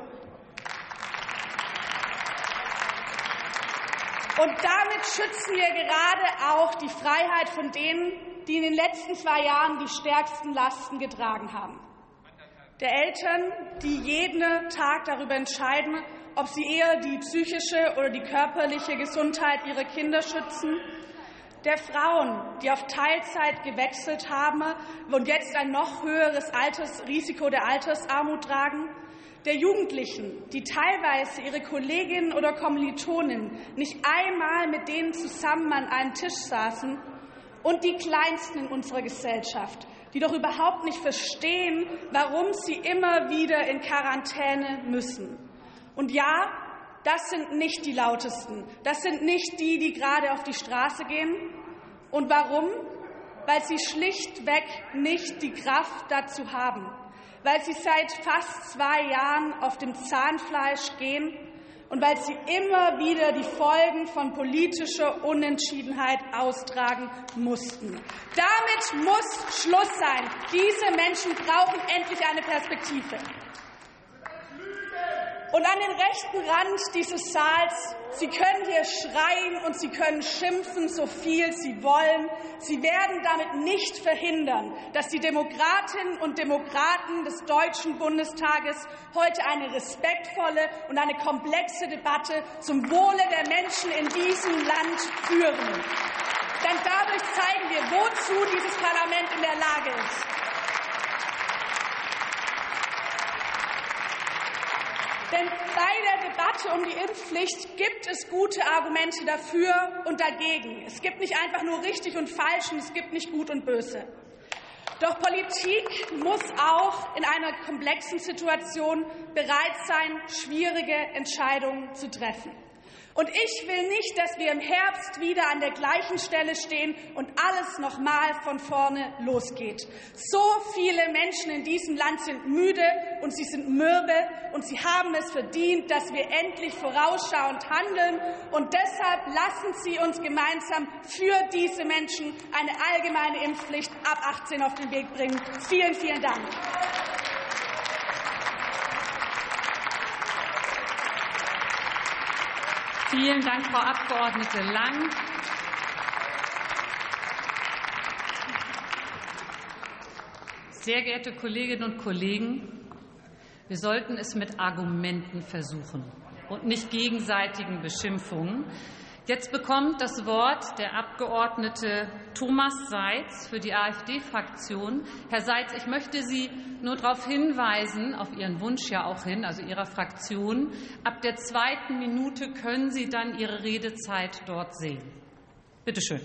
Und damit schützen wir gerade auch die Freiheit von denen, die in den letzten zwei Jahren die stärksten Lasten getragen haben. Der Eltern, die jeden Tag darüber entscheiden, ob sie eher die psychische oder die körperliche Gesundheit ihrer Kinder schützen. Der Frauen, die auf Teilzeit gewechselt haben und jetzt ein noch höheres Altersrisiko der Altersarmut tragen. Der Jugendlichen, die teilweise ihre Kolleginnen oder Kommilitonen nicht einmal mit denen zusammen an einem Tisch saßen. und die Kleinsten in unserer Gesellschaft, die doch überhaupt nicht verstehen, warum sie immer wieder in Quarantäne müssen. Und ja, das sind nicht die Lautesten. Das sind nicht die, die gerade auf die Straße gehen. Und warum? Weil sie schlichtweg nicht die Kraft dazu haben. Weil sie seit fast zwei Jahren auf dem Zahnfleisch gehen und weil sie immer wieder die Folgen von politischer Unentschiedenheit austragen mussten. Damit muss Schluss sein. Diese Menschen brauchen endlich eine Perspektive. Und an den rechten Rand dieses Saals, Sie können hier schreien und Sie können schimpfen, so viel Sie wollen. Sie werden damit nicht verhindern, dass die Demokratinnen und Demokraten des Deutschen Bundestages heute eine respektvolle und eine komplexe Debatte zum Wohle der Menschen in diesem Land führen. Denn dadurch zeigen wir, wozu dieses Parlament in der Lage ist. Denn bei der Debatte um die Impfpflicht gibt es gute Argumente dafür und dagegen. Es gibt nicht einfach nur richtig und falsch, und es gibt nicht gut und böse. Doch Politik muss auch in einer komplexen Situation bereit sein, schwierige Entscheidungen zu treffen. Und ich will nicht, dass wir im Herbst wieder an der gleichen Stelle stehen und alles noch mal von vorne losgeht. So viele Menschen in diesem Land sind müde und sie sind mürbe und sie haben es verdient, dass wir endlich vorausschauend handeln. Und deshalb lassen Sie uns gemeinsam für diese Menschen eine allgemeine Impfpflicht ab achtzehn auf den Weg bringen. Vielen, vielen Dank. Vielen Dank, Frau Abgeordnete Lang. Sehr geehrte Kolleginnen und Kollegen, wir sollten es mit Argumenten versuchen und nicht gegenseitigen Beschimpfungen. Jetzt bekommt das Wort der Abgeordnete Thomas Seitz für die AfD-Fraktion. Herr Seitz, ich möchte Sie nur darauf hinweisen, auf Ihren Wunsch ja auch hin, also Ihrer Fraktion, ab der zweiten Minute können Sie dann Ihre Redezeit dort sehen. Bitte schön.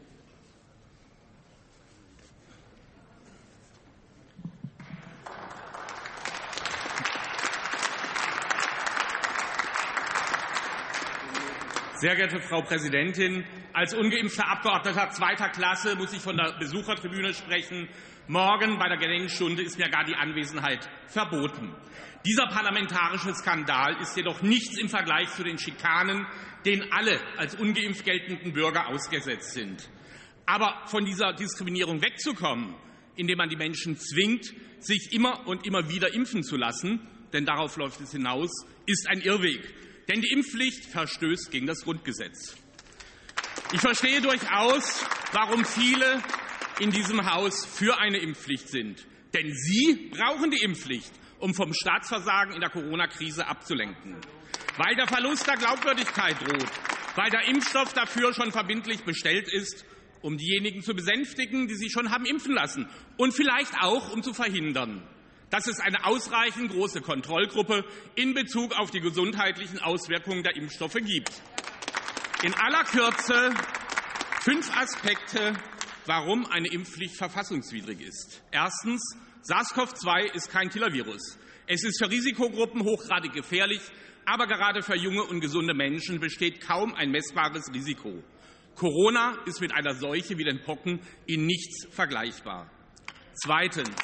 Sehr geehrte Frau Präsidentin, als ungeimpfter Abgeordneter zweiter Klasse muss ich von der Besuchertribüne sprechen. Morgen bei der Gedenkstunde ist mir gar die Anwesenheit verboten. Dieser parlamentarische Skandal ist jedoch nichts im Vergleich zu den Schikanen, denen alle als ungeimpft geltenden Bürger ausgesetzt sind. Aber von dieser Diskriminierung wegzukommen, indem man die Menschen zwingt, sich immer und immer wieder impfen zu lassen, denn darauf läuft es hinaus, ist ein Irrweg. Denn die Impfpflicht verstößt gegen das Grundgesetz. Ich verstehe durchaus, warum viele in diesem Haus für eine Impfpflicht sind. Denn sie brauchen die Impfpflicht, um vom Staatsversagen in der Corona-Krise abzulenken. Weil der Verlust der Glaubwürdigkeit droht, weil der Impfstoff dafür schon verbindlich bestellt ist, um diejenigen zu besänftigen, die sich schon haben impfen lassen. Und vielleicht auch, um zu verhindern, dass es eine ausreichend große Kontrollgruppe in Bezug auf die gesundheitlichen Auswirkungen der Impfstoffe gibt. In aller Kürze fünf Aspekte, warum eine Impfpflicht verfassungswidrig ist. Erstens, SARS-CoV zwei ist kein Killervirus. Es ist für Risikogruppen hochgradig gefährlich, aber gerade für junge und gesunde Menschen besteht kaum ein messbares Risiko. Corona ist mit einer Seuche wie den Pocken in nichts vergleichbar. Zweitens.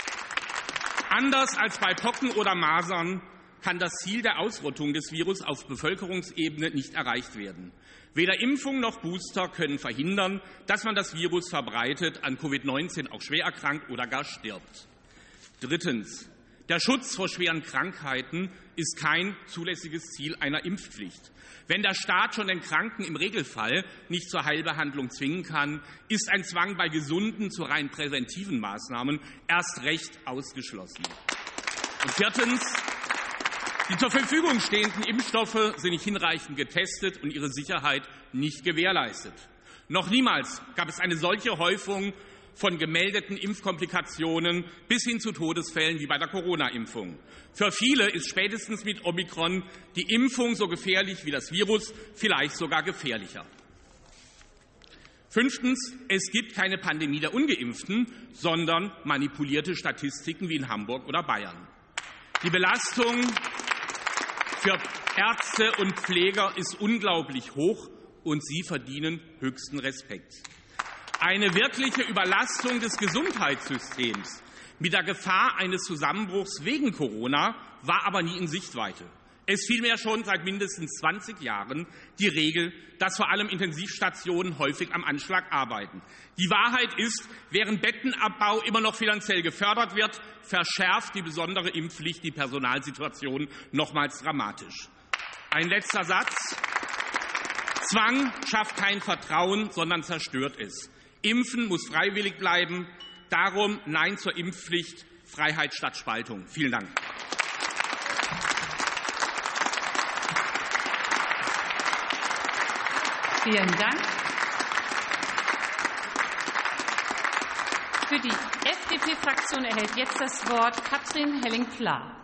Anders als bei Pocken oder Masern kann das Ziel der Ausrottung des Virus auf Bevölkerungsebene nicht erreicht werden. Weder Impfung noch Booster können verhindern, dass man das Virus verbreitet, an Covid neunzehn auch schwer erkrankt oder gar stirbt. Drittens. Der Schutz vor schweren Krankheiten ist kein zulässiges Ziel einer Impfpflicht. Wenn der Staat schon den Kranken im Regelfall nicht zur Heilbehandlung zwingen kann, ist ein Zwang bei Gesunden zu rein präventiven Maßnahmen erst recht ausgeschlossen. Und viertens. Die zur Verfügung stehenden Impfstoffe sind nicht hinreichend getestet und ihre Sicherheit nicht gewährleistet. Noch niemals gab es eine solche Häufung von gemeldeten Impfkomplikationen bis hin zu Todesfällen wie bei der Corona-Impfung. Für viele ist spätestens mit Omikron die Impfung so gefährlich wie das Virus, vielleicht sogar gefährlicher. Fünftens. Es gibt keine Pandemie der Ungeimpften, sondern manipulierte Statistiken wie in Hamburg oder Bayern. Die Belastung für Ärzte und Pfleger ist unglaublich hoch, und sie verdienen höchsten Respekt. Eine wirkliche Überlastung des Gesundheitssystems mit der Gefahr eines Zusammenbruchs wegen Corona war aber nie in Sichtweite. Es vielmehr schon seit mindestens zwanzig Jahren die Regel, dass vor allem Intensivstationen häufig am Anschlag arbeiten. Die Wahrheit ist, während Bettenabbau immer noch finanziell gefördert wird, verschärft die besondere Impfpflicht die Personalsituation nochmals dramatisch. Ein letzter Satz. Zwang schafft kein Vertrauen, sondern zerstört es. Impfen muss freiwillig bleiben. Darum Nein zur Impfpflicht, Freiheit statt Spaltung. Vielen Dank. Vielen Dank. Für die F D P-Fraktion erhält jetzt das Wort Katrin Helling-Pla.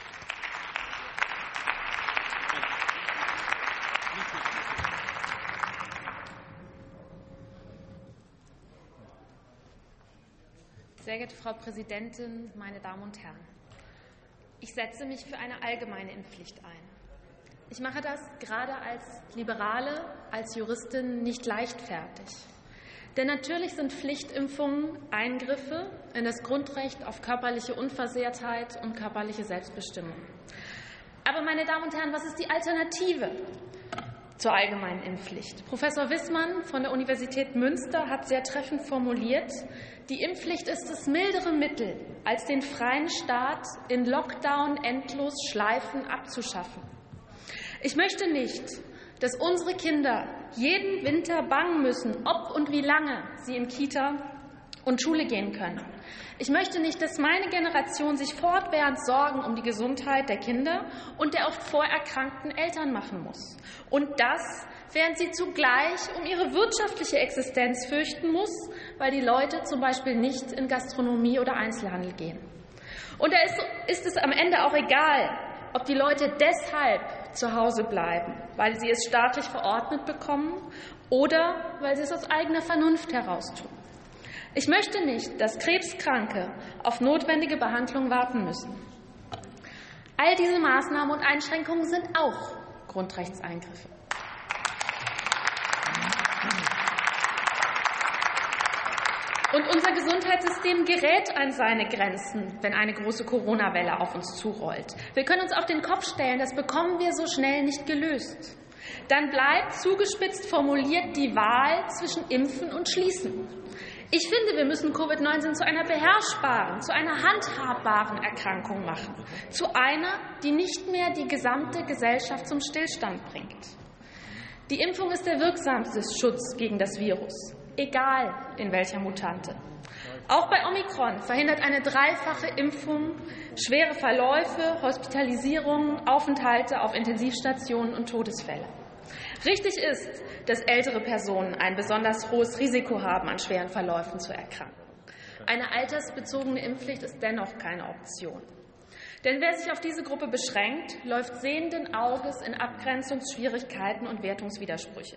Sehr geehrte Frau Präsidentin, meine Damen und Herren! Ich setze mich für eine allgemeine Impfpflicht ein. Ich mache das gerade als Liberale, als Juristin nicht leichtfertig. Denn natürlich sind Pflichtimpfungen Eingriffe in das Grundrecht auf körperliche Unversehrtheit und körperliche Selbstbestimmung. Aber, meine Damen und Herren, was ist die Alternative zur allgemeinen Impfpflicht? Professor Wissmann von der Universität Münster hat sehr treffend formuliert, die Impfpflicht ist das mildere Mittel, als den freien Staat in Lockdown endlos Schleifen abzuschaffen. Ich möchte nicht, dass unsere Kinder jeden Winter bangen müssen, ob und wie lange sie in Kita und Schule gehen können. Ich möchte nicht, dass meine Generation sich fortwährend Sorgen um die Gesundheit der Kinder und der oft vorerkrankten Eltern machen muss. Und das, während sie zugleich um ihre wirtschaftliche Existenz fürchten muss, weil die Leute zum Beispiel nicht in Gastronomie oder Einzelhandel gehen. Und da ist, ist es am Ende auch egal, ob die Leute deshalb zu Hause bleiben, weil sie es staatlich verordnet bekommen oder weil sie es aus eigener Vernunft heraus tun. Ich möchte nicht, dass Krebskranke auf notwendige Behandlung warten müssen. All diese Maßnahmen und Einschränkungen sind auch Grundrechtseingriffe. Und unser Gesundheitssystem gerät an seine Grenzen, wenn eine große Corona-Welle auf uns zurollt. Wir können uns auf den Kopf stellen, das bekommen wir so schnell nicht gelöst. Dann bleibt zugespitzt formuliert die Wahl zwischen Impfen und Schließen. Ich finde, wir müssen Covid neunzehn zu einer beherrschbaren, zu einer handhabbaren Erkrankung machen, zu einer, die nicht mehr die gesamte Gesellschaft zum Stillstand bringt. Die Impfung ist der wirksamste Schutz gegen das Virus, egal in welcher Mutante. Auch bei Omikron verhindert eine dreifache Impfung schwere Verläufe, Hospitalisierungen, Aufenthalte auf Intensivstationen und Todesfälle. Richtig ist, dass ältere Personen ein besonders hohes Risiko haben, an schweren Verläufen zu erkranken. Eine altersbezogene Impfpflicht ist dennoch keine Option. Denn wer sich auf diese Gruppe beschränkt, läuft sehenden Auges in Abgrenzungsschwierigkeiten und Wertungswidersprüche.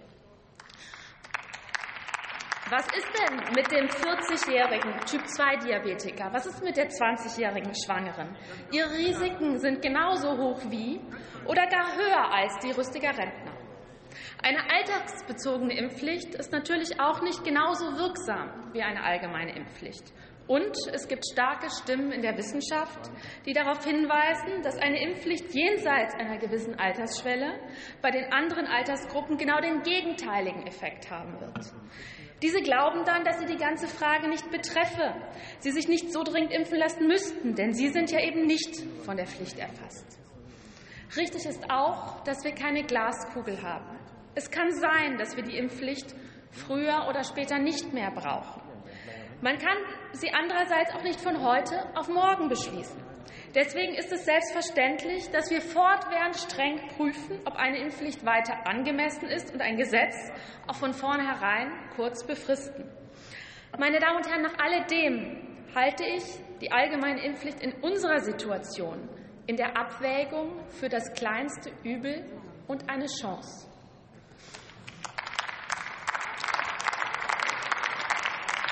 Was ist denn mit dem vierzigjährigen Typ zwei Diabetiker? Was ist mit der zwanzigjährigen Schwangeren? Ihre Risiken sind genauso hoch wie oder gar höher als die rüstiger Rentner. Eine alltagsbezogene Impfpflicht ist natürlich auch nicht genauso wirksam wie eine allgemeine Impfpflicht. Und es gibt starke Stimmen in der Wissenschaft, die darauf hinweisen, dass eine Impfpflicht jenseits einer gewissen Altersschwelle bei den anderen Altersgruppen genau den gegenteiligen Effekt haben wird. Diese glauben dann, dass sie die ganze Frage nicht betreffe, sie sich nicht so dringend impfen lassen müssten, denn sie sind ja eben nicht von der Pflicht erfasst. Richtig ist auch, dass wir keine Glaskugel haben. Es kann sein, dass wir die Impfpflicht früher oder später nicht mehr brauchen. Man kann sie andererseits auch nicht von heute auf morgen beschließen. Deswegen ist es selbstverständlich, dass wir fortwährend streng prüfen, ob eine Impfpflicht weiter angemessen ist und ein Gesetz auch von vornherein kurz befristen. Meine Damen und Herren, nach alledem halte ich die allgemeine Impfpflicht in unserer Situation in der Abwägung für das kleinste Übel und eine Chance.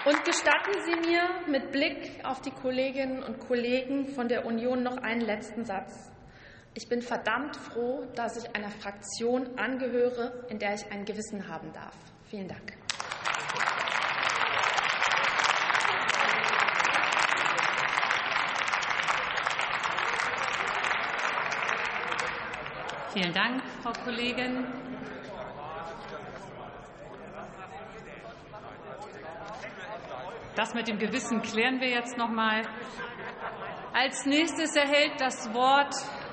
Und gestatten Sie mir mit Blick auf die Kolleginnen und Kollegen von der Union noch einen letzten Satz. Ich bin verdammt froh, dass ich einer Fraktion angehöre, in der ich ein Gewissen haben darf. Vielen Dank. Vielen Dank, Frau Kollegin. Das mit dem Gewissen klären wir jetzt noch mal. Als nächstes erhält das Wort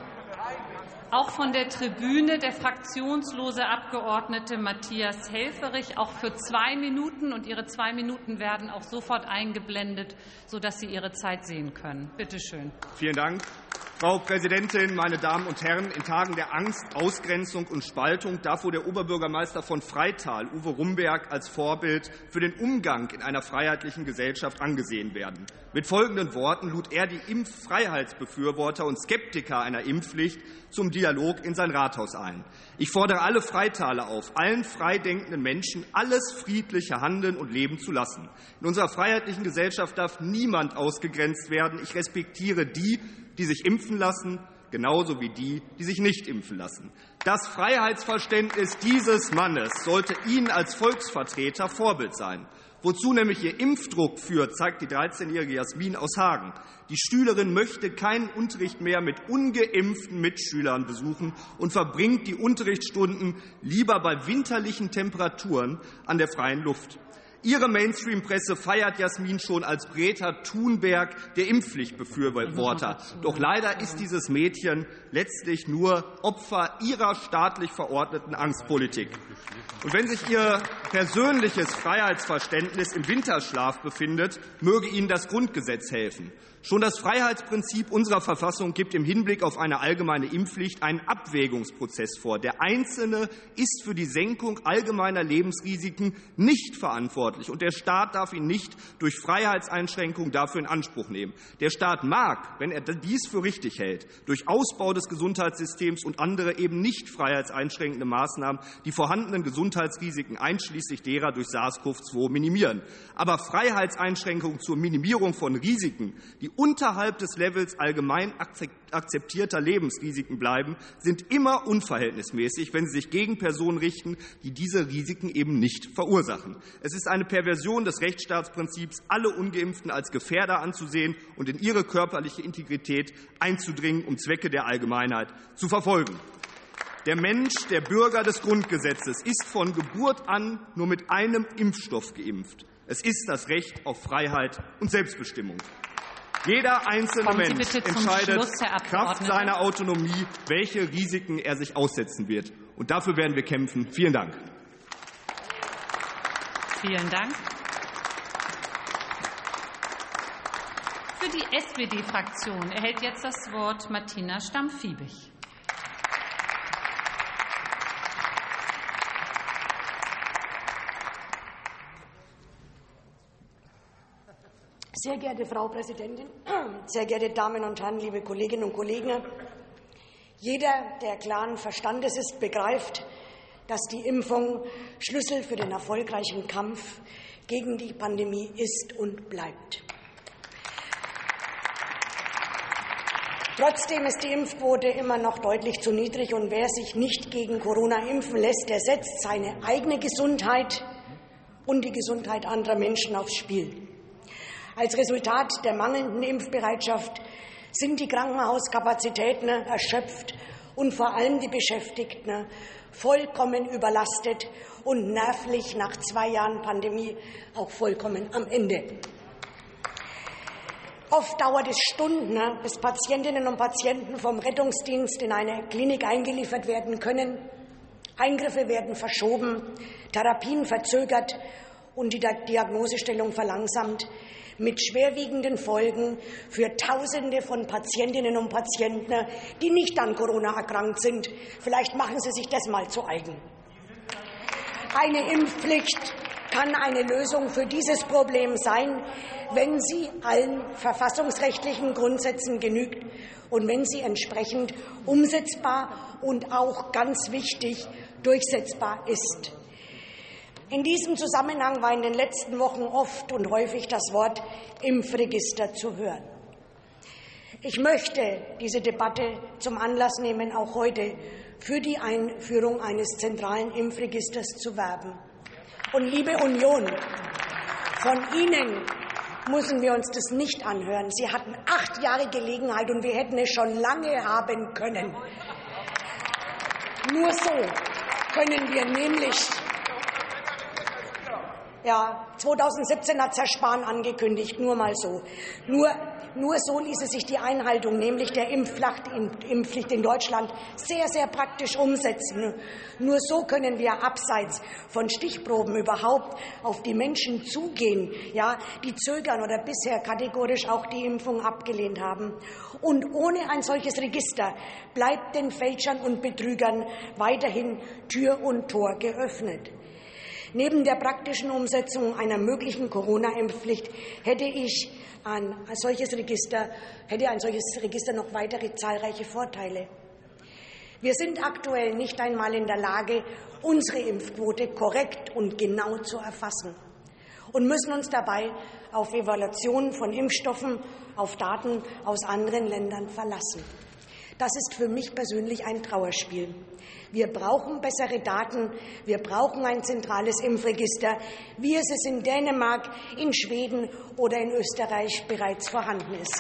auch von der Tribüne der fraktionslose Abgeordnete Matthias Helfferich, auch für zwei Minuten. Und Ihre zwei Minuten werden auch sofort eingeblendet, sodass Sie Ihre Zeit sehen können. Bitte schön. Vielen Dank. Frau Präsidentin, meine Damen und Herren! In Tagen der Angst, Ausgrenzung und Spaltung darf wohl der Oberbürgermeister von Freital, Uwe Rumberg, als Vorbild für den Umgang in einer freiheitlichen Gesellschaft angesehen werden. Mit folgenden Worten lud er die Impffreiheitsbefürworter und Skeptiker einer Impfpflicht zum Dialog in sein Rathaus ein. Ich fordere alle Freitaler auf, allen freidenkenden Menschen alles friedliche Handeln und Leben zu lassen. In unserer freiheitlichen Gesellschaft darf niemand ausgegrenzt werden. Ich respektiere die, die sich impfen lassen, genauso wie die, die sich nicht impfen lassen. Das Freiheitsverständnis dieses Mannes sollte Ihnen als Volksvertreter Vorbild sein. Wozu nämlich Ihr Impfdruck führt, zeigt die dreizehnjährige Jasmin aus Hagen. Die Schülerin möchte keinen Unterricht mehr mit ungeimpften Mitschülern besuchen und verbringt die Unterrichtsstunden lieber bei winterlichen Temperaturen an der freien Luft. Ihre Mainstream-Presse feiert Jasmin schon als Greta Thunberg der Impfpflichtbefürworter. Doch leider ist dieses Mädchen letztlich nur Opfer ihrer staatlich verordneten Angstpolitik. Und wenn sich Ihr persönliches Freiheitsverständnis im Winterschlaf befindet, möge Ihnen das Grundgesetz helfen. Schon das Freiheitsprinzip unserer Verfassung gibt im Hinblick auf eine allgemeine Impfpflicht einen Abwägungsprozess vor. Der Einzelne ist für die Senkung allgemeiner Lebensrisiken nicht verantwortlich, und der Staat darf ihn nicht durch Freiheitseinschränkungen dafür in Anspruch nehmen. Der Staat mag, wenn er dies für richtig hält, durch Ausbau des Gesundheitssystems und andere eben nicht freiheitseinschränkende Maßnahmen die vorhandenen Gesundheitsrisiken einschließlich derer durch SARS-CoV zwei minimieren. Aber Freiheitseinschränkungen zur Minimierung von Risiken, die unterhalb des Levels allgemein akzeptierter Lebensrisiken bleiben, sind immer unverhältnismäßig, wenn sie sich gegen Personen richten, die diese Risiken eben nicht verursachen. Es ist eine Perversion des Rechtsstaatsprinzips, alle Ungeimpften als Gefährder anzusehen und in ihre körperliche Integrität einzudringen, um Zwecke der Allgemeinheit zu verfolgen. Der Mensch, der Bürger des Grundgesetzes, ist von Geburt an nur mit einem Impfstoff geimpft. Es ist das Recht auf Freiheit und Selbstbestimmung. Jeder einzelne Mensch entscheidet Kraft seiner Autonomie, welche Risiken er sich aussetzen wird. Und dafür werden wir kämpfen. Vielen Dank. Vielen Dank. Für die S P D-Fraktion erhält jetzt das Wort Martina Stamm-Fiebig. Sehr geehrte Frau Präsidentin, sehr geehrte Damen und Herren, liebe Kolleginnen und Kollegen! Jeder, der klaren Verstandes ist, begreift, dass die Impfung Schlüssel für den erfolgreichen Kampf gegen die Pandemie ist und bleibt. Trotzdem ist die Impfquote immer noch deutlich zu niedrig, und wer sich nicht gegen Corona impfen lässt, der setzt seine eigene Gesundheit und die Gesundheit anderer Menschen aufs Spiel. Als Resultat der mangelnden Impfbereitschaft sind die Krankenhauskapazitäten erschöpft und vor allem die Beschäftigten vollkommen überlastet und nervlich nach zwei Jahren Pandemie auch vollkommen am Ende. Oft dauert es Stunden, bis Patientinnen und Patienten vom Rettungsdienst in eine Klinik eingeliefert werden können. Eingriffe werden verschoben, Therapien verzögert und die Diagnosestellung verlangsamt, mit schwerwiegenden Folgen für Tausende von Patientinnen und Patienten, die nicht an Corona erkrankt sind. Vielleicht machen Sie sich das mal zu eigen. Eine Impfpflicht kann eine Lösung für dieses Problem sein, wenn sie allen verfassungsrechtlichen Grundsätzen genügt und wenn sie entsprechend umsetzbar und auch ganz wichtig durchsetzbar ist. In diesem Zusammenhang war in den letzten Wochen oft und häufig das Wort Impfregister zu hören. Ich möchte diese Debatte zum Anlass nehmen, auch heute für die Einführung eines zentralen Impfregisters zu werben. Und liebe Union, von Ihnen müssen wir uns das nicht anhören. Sie hatten acht Jahre Gelegenheit und wir hätten es schon lange haben können. Nur so können wir nämlich, ja, zweitausendsiebzehn hat Herr Spahn angekündigt, nur mal so. Nur, nur so ließe sich die Einhaltung, nämlich der Impfpflicht in Deutschland, sehr, sehr praktisch umsetzen. Nur so können wir abseits von Stichproben überhaupt auf die Menschen zugehen, ja, die zögern oder bisher kategorisch auch die Impfung abgelehnt haben. Und ohne ein solches Register bleibt den Fälschern und Betrügern weiterhin Tür und Tor geöffnet. Neben der praktischen Umsetzung einer möglichen Corona-Impfpflicht hätte ich ein solches Register, hätte ein solches Register noch weitere zahlreiche Vorteile. Wir sind aktuell nicht einmal in der Lage, unsere Impfquote korrekt und genau zu erfassen und müssen uns dabei auf Evaluationen von Impfstoffen, auf Daten aus anderen Ländern verlassen. Das ist für mich persönlich ein Trauerspiel. Wir brauchen bessere Daten, wir brauchen ein zentrales Impfregister, wie es in Dänemark, in Schweden oder in Österreich bereits vorhanden ist.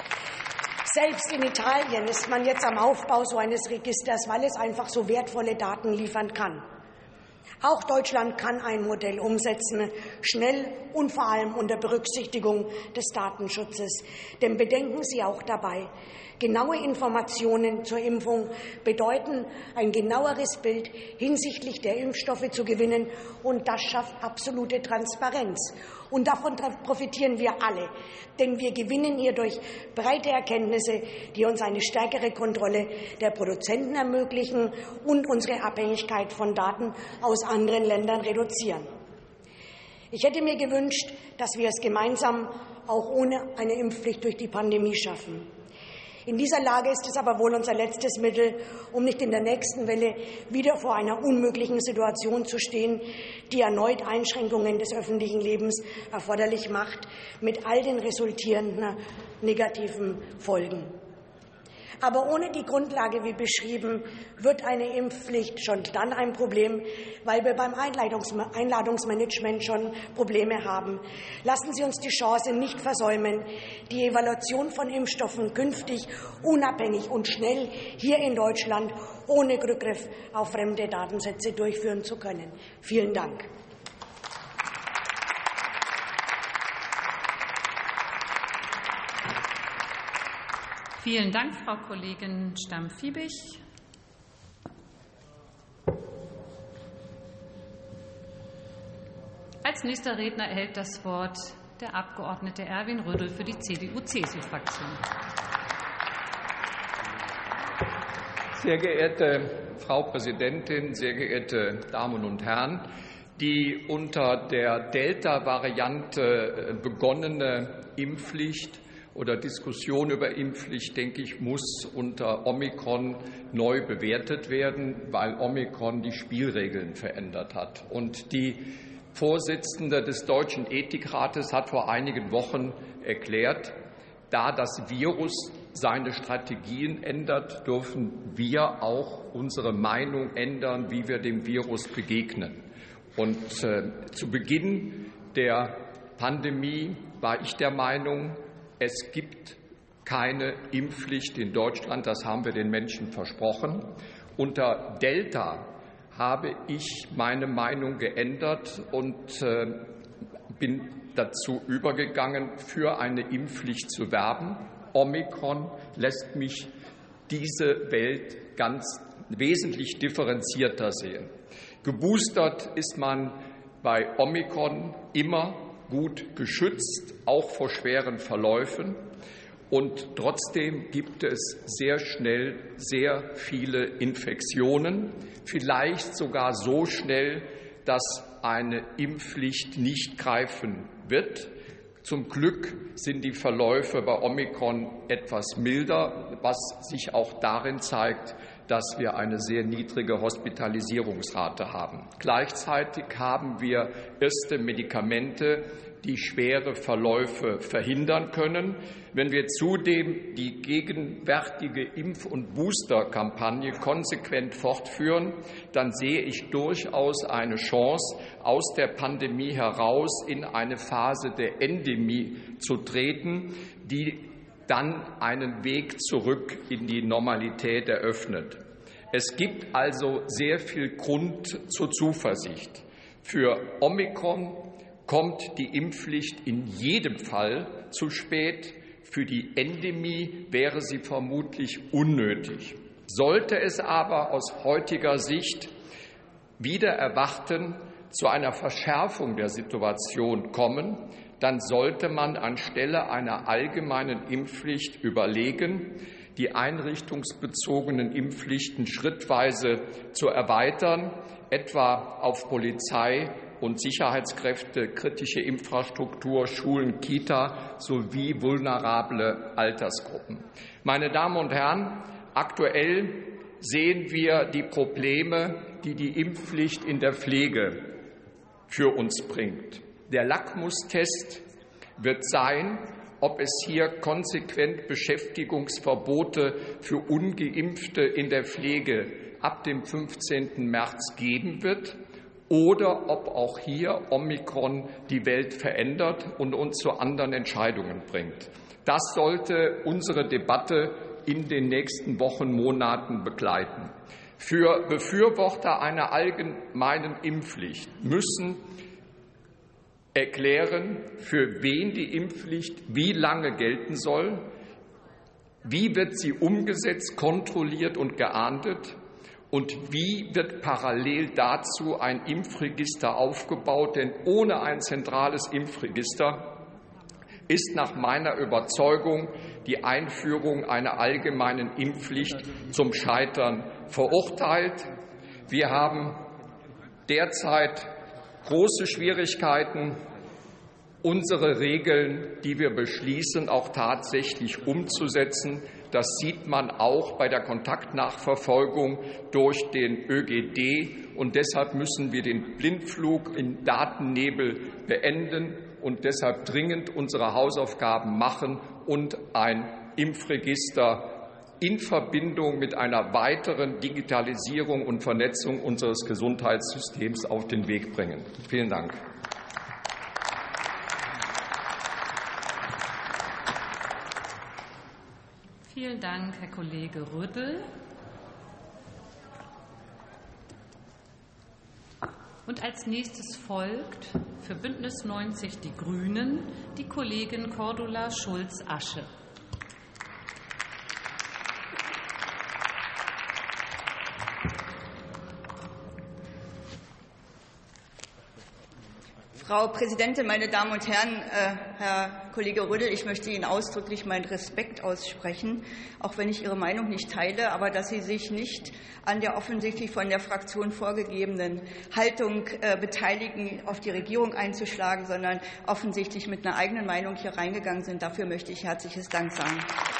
Selbst in Italien ist man jetzt am Aufbau so eines Registers, weil es einfach so wertvolle Daten liefern kann. Auch Deutschland kann ein Modell umsetzen, schnell und vor allem unter Berücksichtigung des Datenschutzes. Denn bedenken Sie auch dabei, genaue Informationen zur Impfung bedeuten, ein genaueres Bild hinsichtlich der Impfstoffe zu gewinnen, und das schafft absolute Transparenz. Und davon profitieren wir alle, denn wir gewinnen hierdurch breite Erkenntnisse, die uns eine stärkere Kontrolle der Produzenten ermöglichen und unsere Abhängigkeit von Daten aus anderen Ländern reduzieren. Ich hätte mir gewünscht, dass wir es gemeinsam auch ohne eine Impfpflicht durch die Pandemie schaffen. In dieser Lage ist es aber wohl unser letztes Mittel, um nicht in der nächsten Welle wieder vor einer unmöglichen Situation zu stehen, die erneut Einschränkungen des öffentlichen Lebens erforderlich macht, mit all den resultierenden negativen Folgen. Aber ohne die Grundlage, wie beschrieben, wird eine Impfpflicht schon dann ein Problem, weil wir beim Einladungsmanagement schon Probleme haben. Lassen Sie uns die Chance nicht versäumen, die Evaluation von Impfstoffen künftig unabhängig und schnell hier in Deutschland ohne Rückgriff auf fremde Datensätze durchführen zu können. Vielen Dank. Vielen Dank, Frau Kollegin Stamm-Fiebig. Als nächster Redner erhält das Wort der Abgeordnete Erwin Rödel für die C D U-C S U-Fraktion. Sehr geehrte Frau Präsidentin, sehr geehrte Damen und Herren! Die unter der Delta-Variante begonnene Impfpflicht oder Diskussion über Impfpflicht, denke ich, muss unter Omikron neu bewertet werden, weil Omikron die Spielregeln verändert hat. Und die Vorsitzende des Deutschen Ethikrates hat vor einigen Wochen erklärt, da das Virus seine Strategien ändert, dürfen wir auch unsere Meinung ändern, wie wir dem Virus begegnen. Und äh, zu Beginn der Pandemie war ich der Meinung, es gibt keine Impfpflicht in Deutschland, das haben wir den Menschen versprochen. Unter Delta habe ich meine Meinung geändert und äh, bin dazu übergegangen, für eine Impfpflicht zu werben. Omikron lässt mich diese Welt ganz wesentlich differenzierter sehen. Geboostert ist man bei Omikron immer gut geschützt, auch vor schweren Verläufen. Und trotzdem gibt es sehr schnell sehr viele Infektionen, vielleicht sogar so schnell, dass eine Impfpflicht nicht greifen wird. Zum Glück sind die Verläufe bei Omikron etwas milder, was sich auch darin zeigt, dass wir eine sehr niedrige Hospitalisierungsrate haben. Gleichzeitig haben wir erste Medikamente, die schwere Verläufe verhindern können. Wenn wir zudem die gegenwärtige Impf- und Booster-Kampagne konsequent fortführen, dann sehe ich durchaus eine Chance, aus der Pandemie heraus in eine Phase der Endemie zu treten, die dann einen Weg zurück in die Normalität eröffnet. Es gibt also sehr viel Grund zur Zuversicht. Für Omikron kommt die Impfpflicht in jedem Fall zu spät. Für die Endemie wäre sie vermutlich unnötig. Sollte es aber aus heutiger Sicht wieder erwarten zu einer Verschärfung der Situation kommen, dann sollte man anstelle einer allgemeinen Impfpflicht überlegen, die einrichtungsbezogenen Impfpflichten schrittweise zu erweitern, etwa auf Polizei und Sicherheitskräfte, kritische Infrastruktur, Schulen, Kita sowie vulnerable Altersgruppen. Meine Damen und Herren, aktuell sehen wir die Probleme, die die Impfpflicht in der Pflege für uns bringt. Der Lackmustest wird sein, ob es hier konsequent Beschäftigungsverbote für Ungeimpfte in der Pflege ab dem fünfzehnten März geben wird oder ob auch hier Omikron die Welt verändert und uns zu anderen Entscheidungen bringt. Das sollte unsere Debatte in den nächsten Wochen, Monaten begleiten. Für Befürworter einer allgemeinen Impfpflicht müssen erklären, für wen die Impfpflicht wie lange gelten soll, wie wird sie umgesetzt, kontrolliert und geahndet und wie wird parallel dazu ein Impfregister aufgebaut. Denn ohne ein zentrales Impfregister ist nach meiner Überzeugung die Einführung einer allgemeinen Impfpflicht zum Scheitern verurteilt. Wir haben derzeit große Schwierigkeiten, unsere Regeln, die wir beschließen, auch tatsächlich umzusetzen. Das sieht man auch bei der Kontaktnachverfolgung durch den Ö G D. Und deshalb müssen wir den Blindflug in Datennebel beenden und deshalb dringend unsere Hausaufgaben machen und ein Impfregister in Verbindung mit einer weiteren Digitalisierung und Vernetzung unseres Gesundheitssystems auf den Weg bringen. Vielen Dank. Vielen Dank, Herr Kollege Rüttel. Und als nächstes folgt für Bündnis neunzig Die Grünen die Kollegin Cordula Schulz-Asche. Frau Präsidentin, meine Damen und Herren! Äh, Herr Kollege Rüttel, ich möchte Ihnen ausdrücklich meinen Respekt aussprechen, auch wenn ich Ihre Meinung nicht teile, aber dass Sie sich nicht an der offensichtlich von der Fraktion vorgegebenen Haltung äh, beteiligen, auf die Regierung einzuschlagen, sondern offensichtlich mit einer eigenen Meinung hier reingegangen sind. Dafür möchte ich herzliches Dank sagen.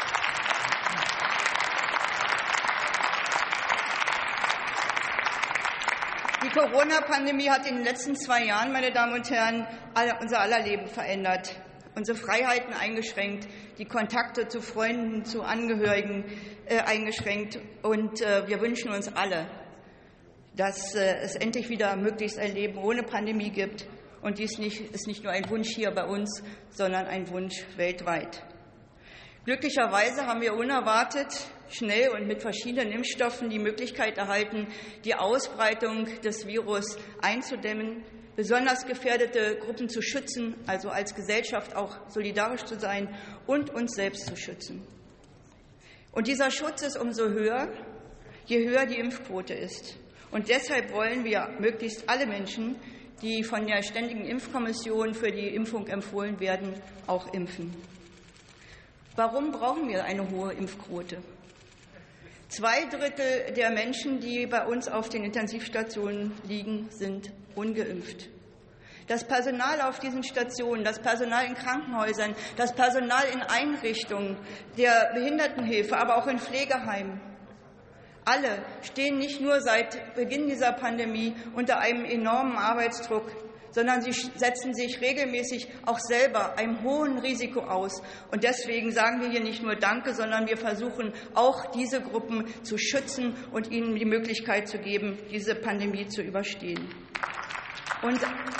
Die Corona-Pandemie hat in den letzten zwei Jahren, meine Damen und Herren, unser aller Leben verändert, unsere Freiheiten eingeschränkt, die Kontakte zu Freunden, zu Angehörigen äh, eingeschränkt. Und äh, wir wünschen uns alle, dass äh, es endlich wieder möglichst ein Leben ohne Pandemie gibt. Und dies nicht, ist nicht nur ein Wunsch hier bei uns, sondern ein Wunsch weltweit. Glücklicherweise haben wir unerwartet, schnell und mit verschiedenen Impfstoffen die Möglichkeit erhalten, die Ausbreitung des Virus einzudämmen, besonders gefährdete Gruppen zu schützen, also als Gesellschaft auch solidarisch zu sein und uns selbst zu schützen. Und dieser Schutz ist umso höher, je höher die Impfquote ist. Und deshalb wollen wir möglichst alle Menschen, die von der Ständigen Impfkommission für die Impfung empfohlen werden, auch impfen. Warum brauchen wir eine hohe Impfquote? Zwei Drittel der Menschen, die bei uns auf den Intensivstationen liegen, sind ungeimpft. Das Personal auf diesen Stationen, das Personal in Krankenhäusern, das Personal in Einrichtungen der Behindertenhilfe, aber auch in Pflegeheimen, Alle stehen nicht nur seit Beginn dieser Pandemie unter einem enormen Arbeitsdruck, sondern sie setzen sich regelmäßig auch selber einem hohen Risiko aus. Und deswegen sagen wir hier nicht nur Danke, sondern wir versuchen auch diese Gruppen zu schützen und ihnen die Möglichkeit zu geben, diese Pandemie zu überstehen. Und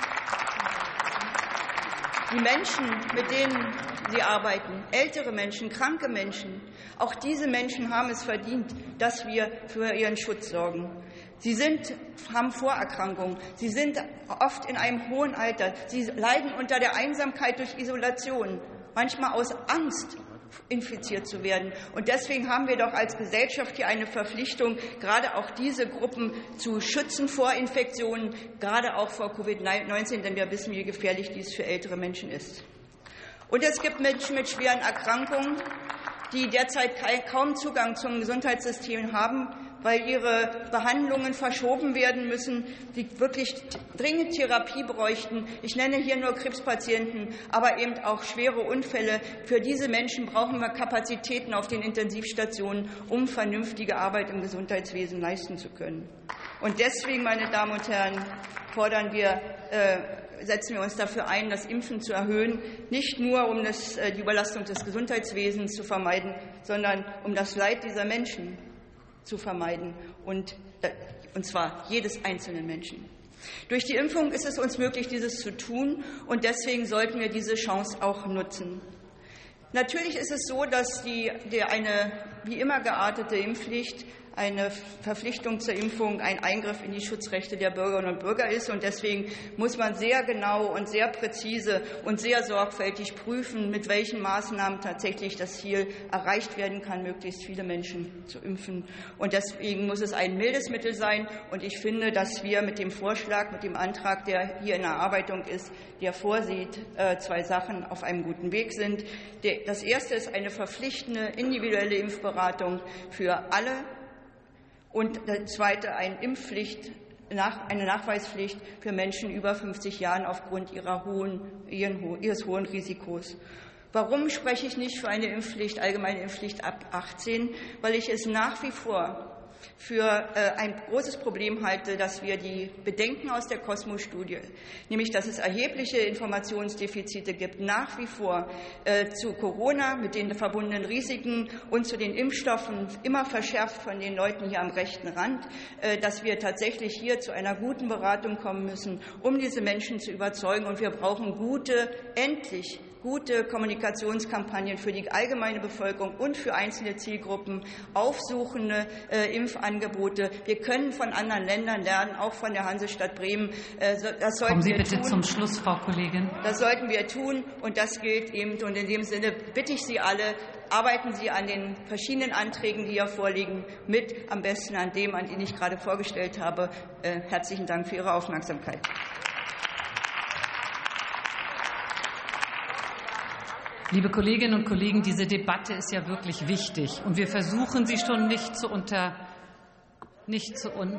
die Menschen, mit denen Sie arbeiten, ältere Menschen, kranke Menschen, auch diese Menschen haben es verdient, dass wir für ihren Schutz sorgen. Sie sind, haben Vorerkrankungen, sie sind oft in einem hohen Alter, sie leiden unter der Einsamkeit durch Isolation, manchmal aus Angst, infiziert zu werden. Und deswegen haben wir doch als Gesellschaft hier eine Verpflichtung, gerade auch diese Gruppen zu schützen vor Infektionen, gerade auch vor Covid neunzehn, denn wir wissen, wie gefährlich dies für ältere Menschen ist. Und es gibt Menschen mit schweren Erkrankungen, die derzeit kaum Zugang zum Gesundheitssystem haben, weil ihre Behandlungen verschoben werden müssen, die wirklich dringend Therapie bräuchten. Ich nenne hier nur Krebspatienten, aber eben auch schwere Unfälle. Für diese Menschen brauchen wir Kapazitäten auf den Intensivstationen, um vernünftige Arbeit im Gesundheitswesen leisten zu können. Und deswegen, meine Damen und Herren, fordern wir, äh, setzen wir uns dafür ein, das Impfen zu erhöhen, nicht nur um das, äh, die Überlastung des Gesundheitswesens zu vermeiden, sondern um das Leid dieser Menschen zu vermeiden, und, und zwar jedes einzelnen Menschen. Durch die Impfung ist es uns möglich, dieses zu tun, und deswegen sollten wir diese Chance auch nutzen. Natürlich ist es so, dass die, die eine wie immer geartete Impfpflicht, eine Verpflichtung zur Impfung, ein Eingriff in die Schutzrechte der Bürgerinnen und Bürger ist. Und deswegen muss man sehr genau und sehr präzise und sehr sorgfältig prüfen, mit welchen Maßnahmen tatsächlich das Ziel erreicht werden kann, möglichst viele Menschen zu impfen. Und deswegen muss es ein mildes Mittel sein. Und ich finde, dass wir mit dem Vorschlag, mit dem Antrag, der hier in Erarbeitung ist, der vorsieht, zwei Sachen auf einem guten Weg sind. Das erste ist eine verpflichtende individuelle Impfberatung für alle. Und der zweite, eine Impfpflicht, eine Nachweispflicht für Menschen über fünfzig Jahren aufgrund ihrer hohen, ihres hohen Risikos. Warum spreche ich nicht für eine Impfpflicht, allgemeine Impfpflicht ab achtzehn? Weil ich es nach wie vor für ein großes Problem halte, dass wir die Bedenken aus der Cosmo-Studie, nämlich dass es erhebliche Informationsdefizite gibt, nach wie vor zu Corona mit den verbundenen Risiken und zu den Impfstoffen, immer verschärft von den Leuten hier am rechten Rand, dass wir tatsächlich hier zu einer guten Beratung kommen müssen, um diese Menschen zu überzeugen. Und wir brauchen gute, endlich gute Kommunikationskampagnen für die allgemeine Bevölkerung und für einzelne Zielgruppen, aufsuchende äh, Impfangebote. Wir können von anderen Ländern lernen, auch von der Hansestadt Bremen. Äh, das sollten Kommen Sie wir bitte tun. zum Schluss, Frau Kollegin. Das sollten wir tun, und das gilt eben. Und in dem Sinne bitte ich Sie alle, arbeiten Sie an den verschiedenen Anträgen, die hier vorliegen, mit, am besten an dem, an den ich gerade vorgestellt habe. Äh, herzlichen Dank für Ihre Aufmerksamkeit. Liebe Kolleginnen und Kollegen, diese Debatte ist ja wirklich wichtig, und wir versuchen sie schon nicht zu unter, nicht zu un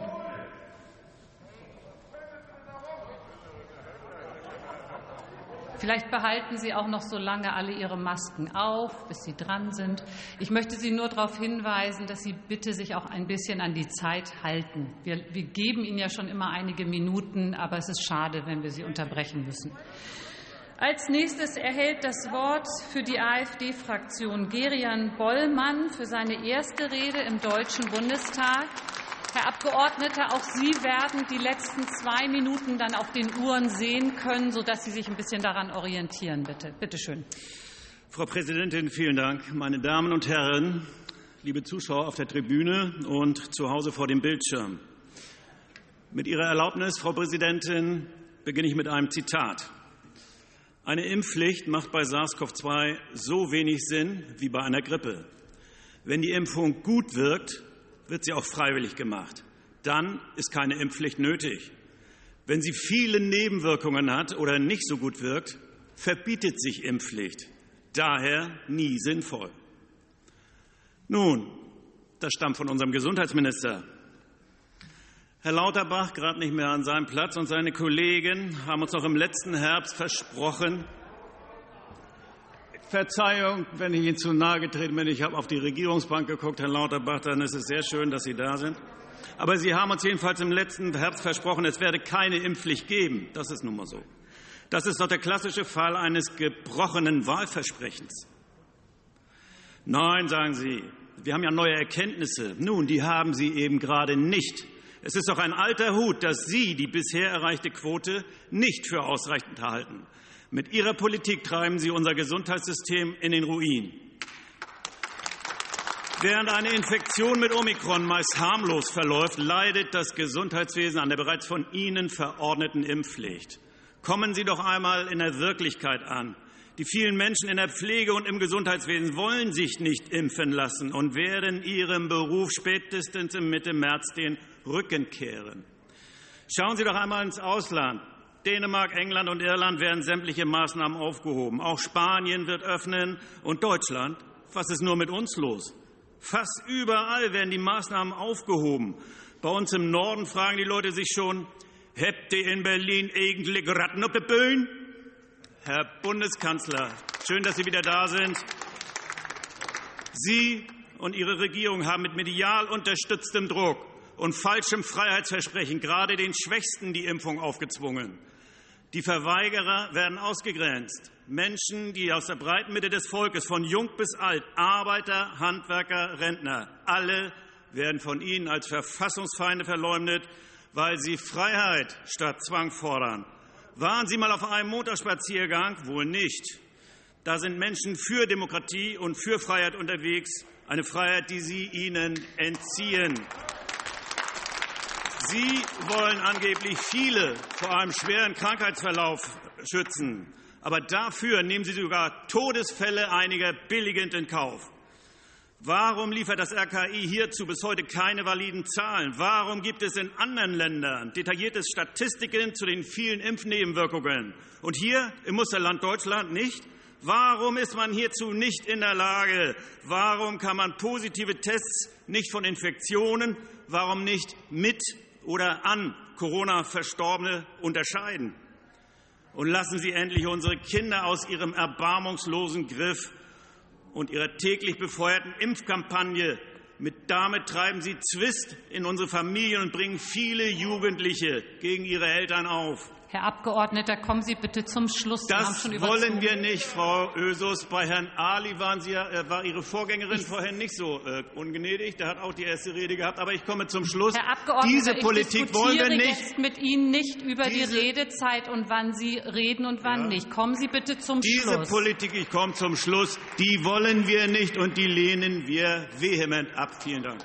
Vielleicht behalten Sie auch noch so lange alle Ihre Masken auf, bis Sie dran sind. Ich möchte Sie nur darauf hinweisen, dass Sie bitte sich auch ein bisschen an die Zeit halten. Wir, wir geben Ihnen ja schon immer einige Minuten, aber es ist schade, wenn wir Sie unterbrechen müssen. Als nächstes erhält das Wort für die AfD-Fraktion Gerian Bollmann für seine erste Rede im Deutschen Bundestag. Herr Abgeordneter, auch Sie werden die letzten zwei Minuten dann auf den Uhren sehen können, sodass Sie sich ein bisschen daran orientieren, bitte. Bitte schön. Frau Präsidentin, vielen Dank. Meine Damen und Herren, liebe Zuschauer auf der Tribüne und zu Hause vor dem Bildschirm. Mit Ihrer Erlaubnis, Frau Präsidentin, beginne ich mit einem Zitat. Eine Impfpflicht macht bei SARS CoV zwei so wenig Sinn wie bei einer Grippe. Wenn die Impfung gut wirkt, wird sie auch freiwillig gemacht. Dann ist keine Impfpflicht nötig. Wenn sie viele Nebenwirkungen hat oder nicht so gut wirkt, verbietet sich Impfpflicht. Daher nie sinnvoll. Nun, das stammt von unserem Gesundheitsminister. Herr Lauterbach, gerade nicht mehr an seinem Platz, und seine Kollegen haben uns noch im letzten Herbst versprochen, Verzeihung, wenn ich Ihnen zu nahe getreten bin. Ich habe auf die Regierungsbank geguckt, Herr Lauterbach, dann ist es sehr schön, dass Sie da sind. Aber Sie haben uns jedenfalls im letzten Herbst versprochen, es werde keine Impfpflicht geben. Das ist nun mal so. Das ist doch der klassische Fall eines gebrochenen Wahlversprechens. Nein, sagen Sie, wir haben ja neue Erkenntnisse. Nun, die haben Sie eben gerade nicht. Es ist doch ein alter Hut, dass Sie die bisher erreichte Quote nicht für ausreichend halten. Mit Ihrer Politik treiben Sie unser Gesundheitssystem in den Ruin. Während eine Infektion mit Omikron meist harmlos verläuft, leidet das Gesundheitswesen an der bereits von Ihnen verordneten Impfpflicht. Kommen Sie doch einmal in der Wirklichkeit an. Die vielen Menschen in der Pflege und im Gesundheitswesen wollen sich nicht impfen lassen und werden ihrem Beruf spätestens im Mitte März den Rücken kehren. Schauen Sie doch einmal ins Ausland. Dänemark, England und Irland werden sämtliche Maßnahmen aufgehoben. Auch Spanien wird öffnen. Und Deutschland? Was ist nur mit uns los? Fast überall werden die Maßnahmen aufgehoben. Bei uns im Norden fragen die Leute sich schon, habt ihr in Berlin eigentlich Ratten auf der Bühne? Herr Bundeskanzler, schön, dass Sie wieder da sind. Sie und Ihre Regierung haben mit medial unterstütztem Druck und falschem Freiheitsversprechen gerade den Schwächsten die Impfung aufgezwungen. Die Verweigerer werden ausgegrenzt. Menschen, die aus der breiten Mitte des Volkes, von jung bis alt, Arbeiter, Handwerker, Rentner, alle werden von Ihnen als Verfassungsfeinde verleumdet, weil sie Freiheit statt Zwang fordern. Waren Sie mal auf einem Montagsspaziergang? Wohl nicht. Da sind Menschen für Demokratie und für Freiheit unterwegs, eine Freiheit, die Sie ihnen entziehen. Sie wollen angeblich viele vor einem schweren Krankheitsverlauf schützen. Aber dafür nehmen Sie sogar Todesfälle einiger billigend in Kauf. Warum liefert das R K I hierzu bis heute keine validen Zahlen? Warum gibt es in anderen Ländern detaillierte Statistiken zu den vielen Impfnebenwirkungen? Und hier im Musterland Deutschland nicht? Warum ist man hierzu nicht in der Lage? Warum kann man positive Tests nicht von Infektionen, warum nicht mit oder an Corona-Verstorbene unterscheiden? Und lassen Sie endlich unsere Kinder aus ihrem erbarmungslosen Griff und ihrer täglich befeuerten Impfkampagne. Mit damit treiben Sie Zwist in unsere Familien und bringen viele Jugendliche gegen ihre Eltern auf. Herr Abgeordneter, kommen Sie bitte zum Schluss. Das wir haben schon wollen wir nicht, Frau Ösus. Bei Herrn Ali waren Sie, äh, war Ihre Vorgängerin ich vorhin nicht so äh, ungnädig. Der hat auch die erste Rede gehabt. Aber ich komme zum Schluss. Herr Abgeordneter, diese Politik ich wollen wir nicht. Jetzt mit Ihnen nicht über diese, die Redezeit und wann Sie reden und wann ja. nicht. Kommen Sie bitte zum diese Schluss. Diese Politik, ich komme zum Schluss, die wollen wir nicht und die lehnen wir vehement ab. Vielen Dank.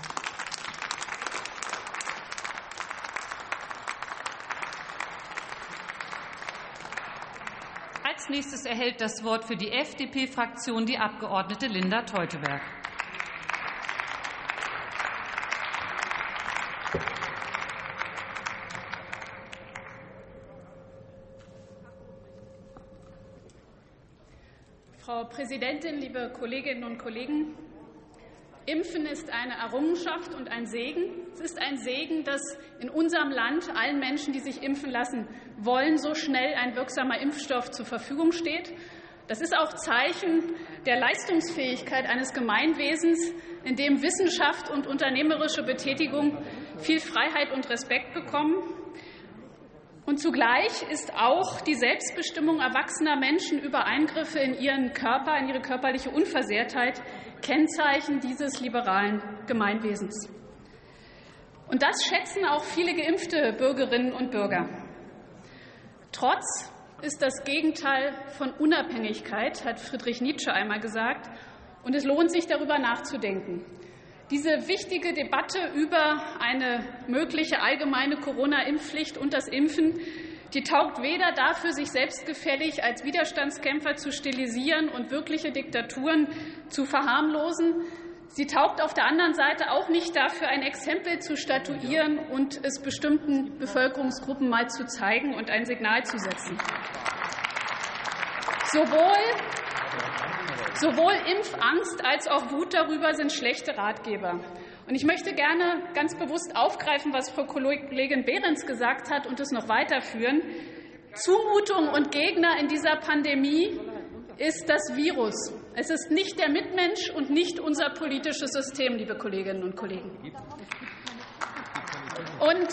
Als nächstes erhält das Wort für die F D P-Fraktion die Abgeordnete Linda Teuteberg. Frau Präsidentin, liebe Kolleginnen und Kollegen! Impfen ist eine Errungenschaft und ein Segen. Es ist ein Segen, dass in unserem Land allen Menschen, die sich impfen lassen wollen, so schnell ein wirksamer Impfstoff zur Verfügung steht. Das ist auch Zeichen der Leistungsfähigkeit eines Gemeinwesens, in dem Wissenschaft und unternehmerische Betätigung viel Freiheit und Respekt bekommen. Und zugleich ist auch die Selbstbestimmung erwachsener Menschen über Eingriffe in ihren Körper, in ihre körperliche Unversehrtheit Kennzeichen dieses liberalen Gemeinwesens. Und das schätzen auch viele geimpfte Bürgerinnen und Bürger. Trotz ist das Gegenteil von Unabhängigkeit, hat Friedrich Nietzsche einmal gesagt, und es lohnt sich, darüber nachzudenken. Diese wichtige Debatte über eine mögliche allgemeine Corona-Impfpflicht und das Impfen, die taugt weder dafür, sich selbstgefällig als Widerstandskämpfer zu stilisieren und wirkliche Diktaturen zu verharmlosen. Sie taugt auf der anderen Seite auch nicht dafür, ein Exempel zu statuieren und es bestimmten Bevölkerungsgruppen mal zu zeigen und ein Signal zu setzen. Sowohl Sowohl Impfangst als auch Wut darüber sind schlechte Ratgeber. Und ich möchte gerne ganz bewusst aufgreifen, was Frau Kollegin Behrens gesagt hat, und es noch weiterführen. Zumutung und Gegner in dieser Pandemie ist das Virus. Es ist nicht der Mitmensch und nicht unser politisches System, liebe Kolleginnen und Kollegen. Und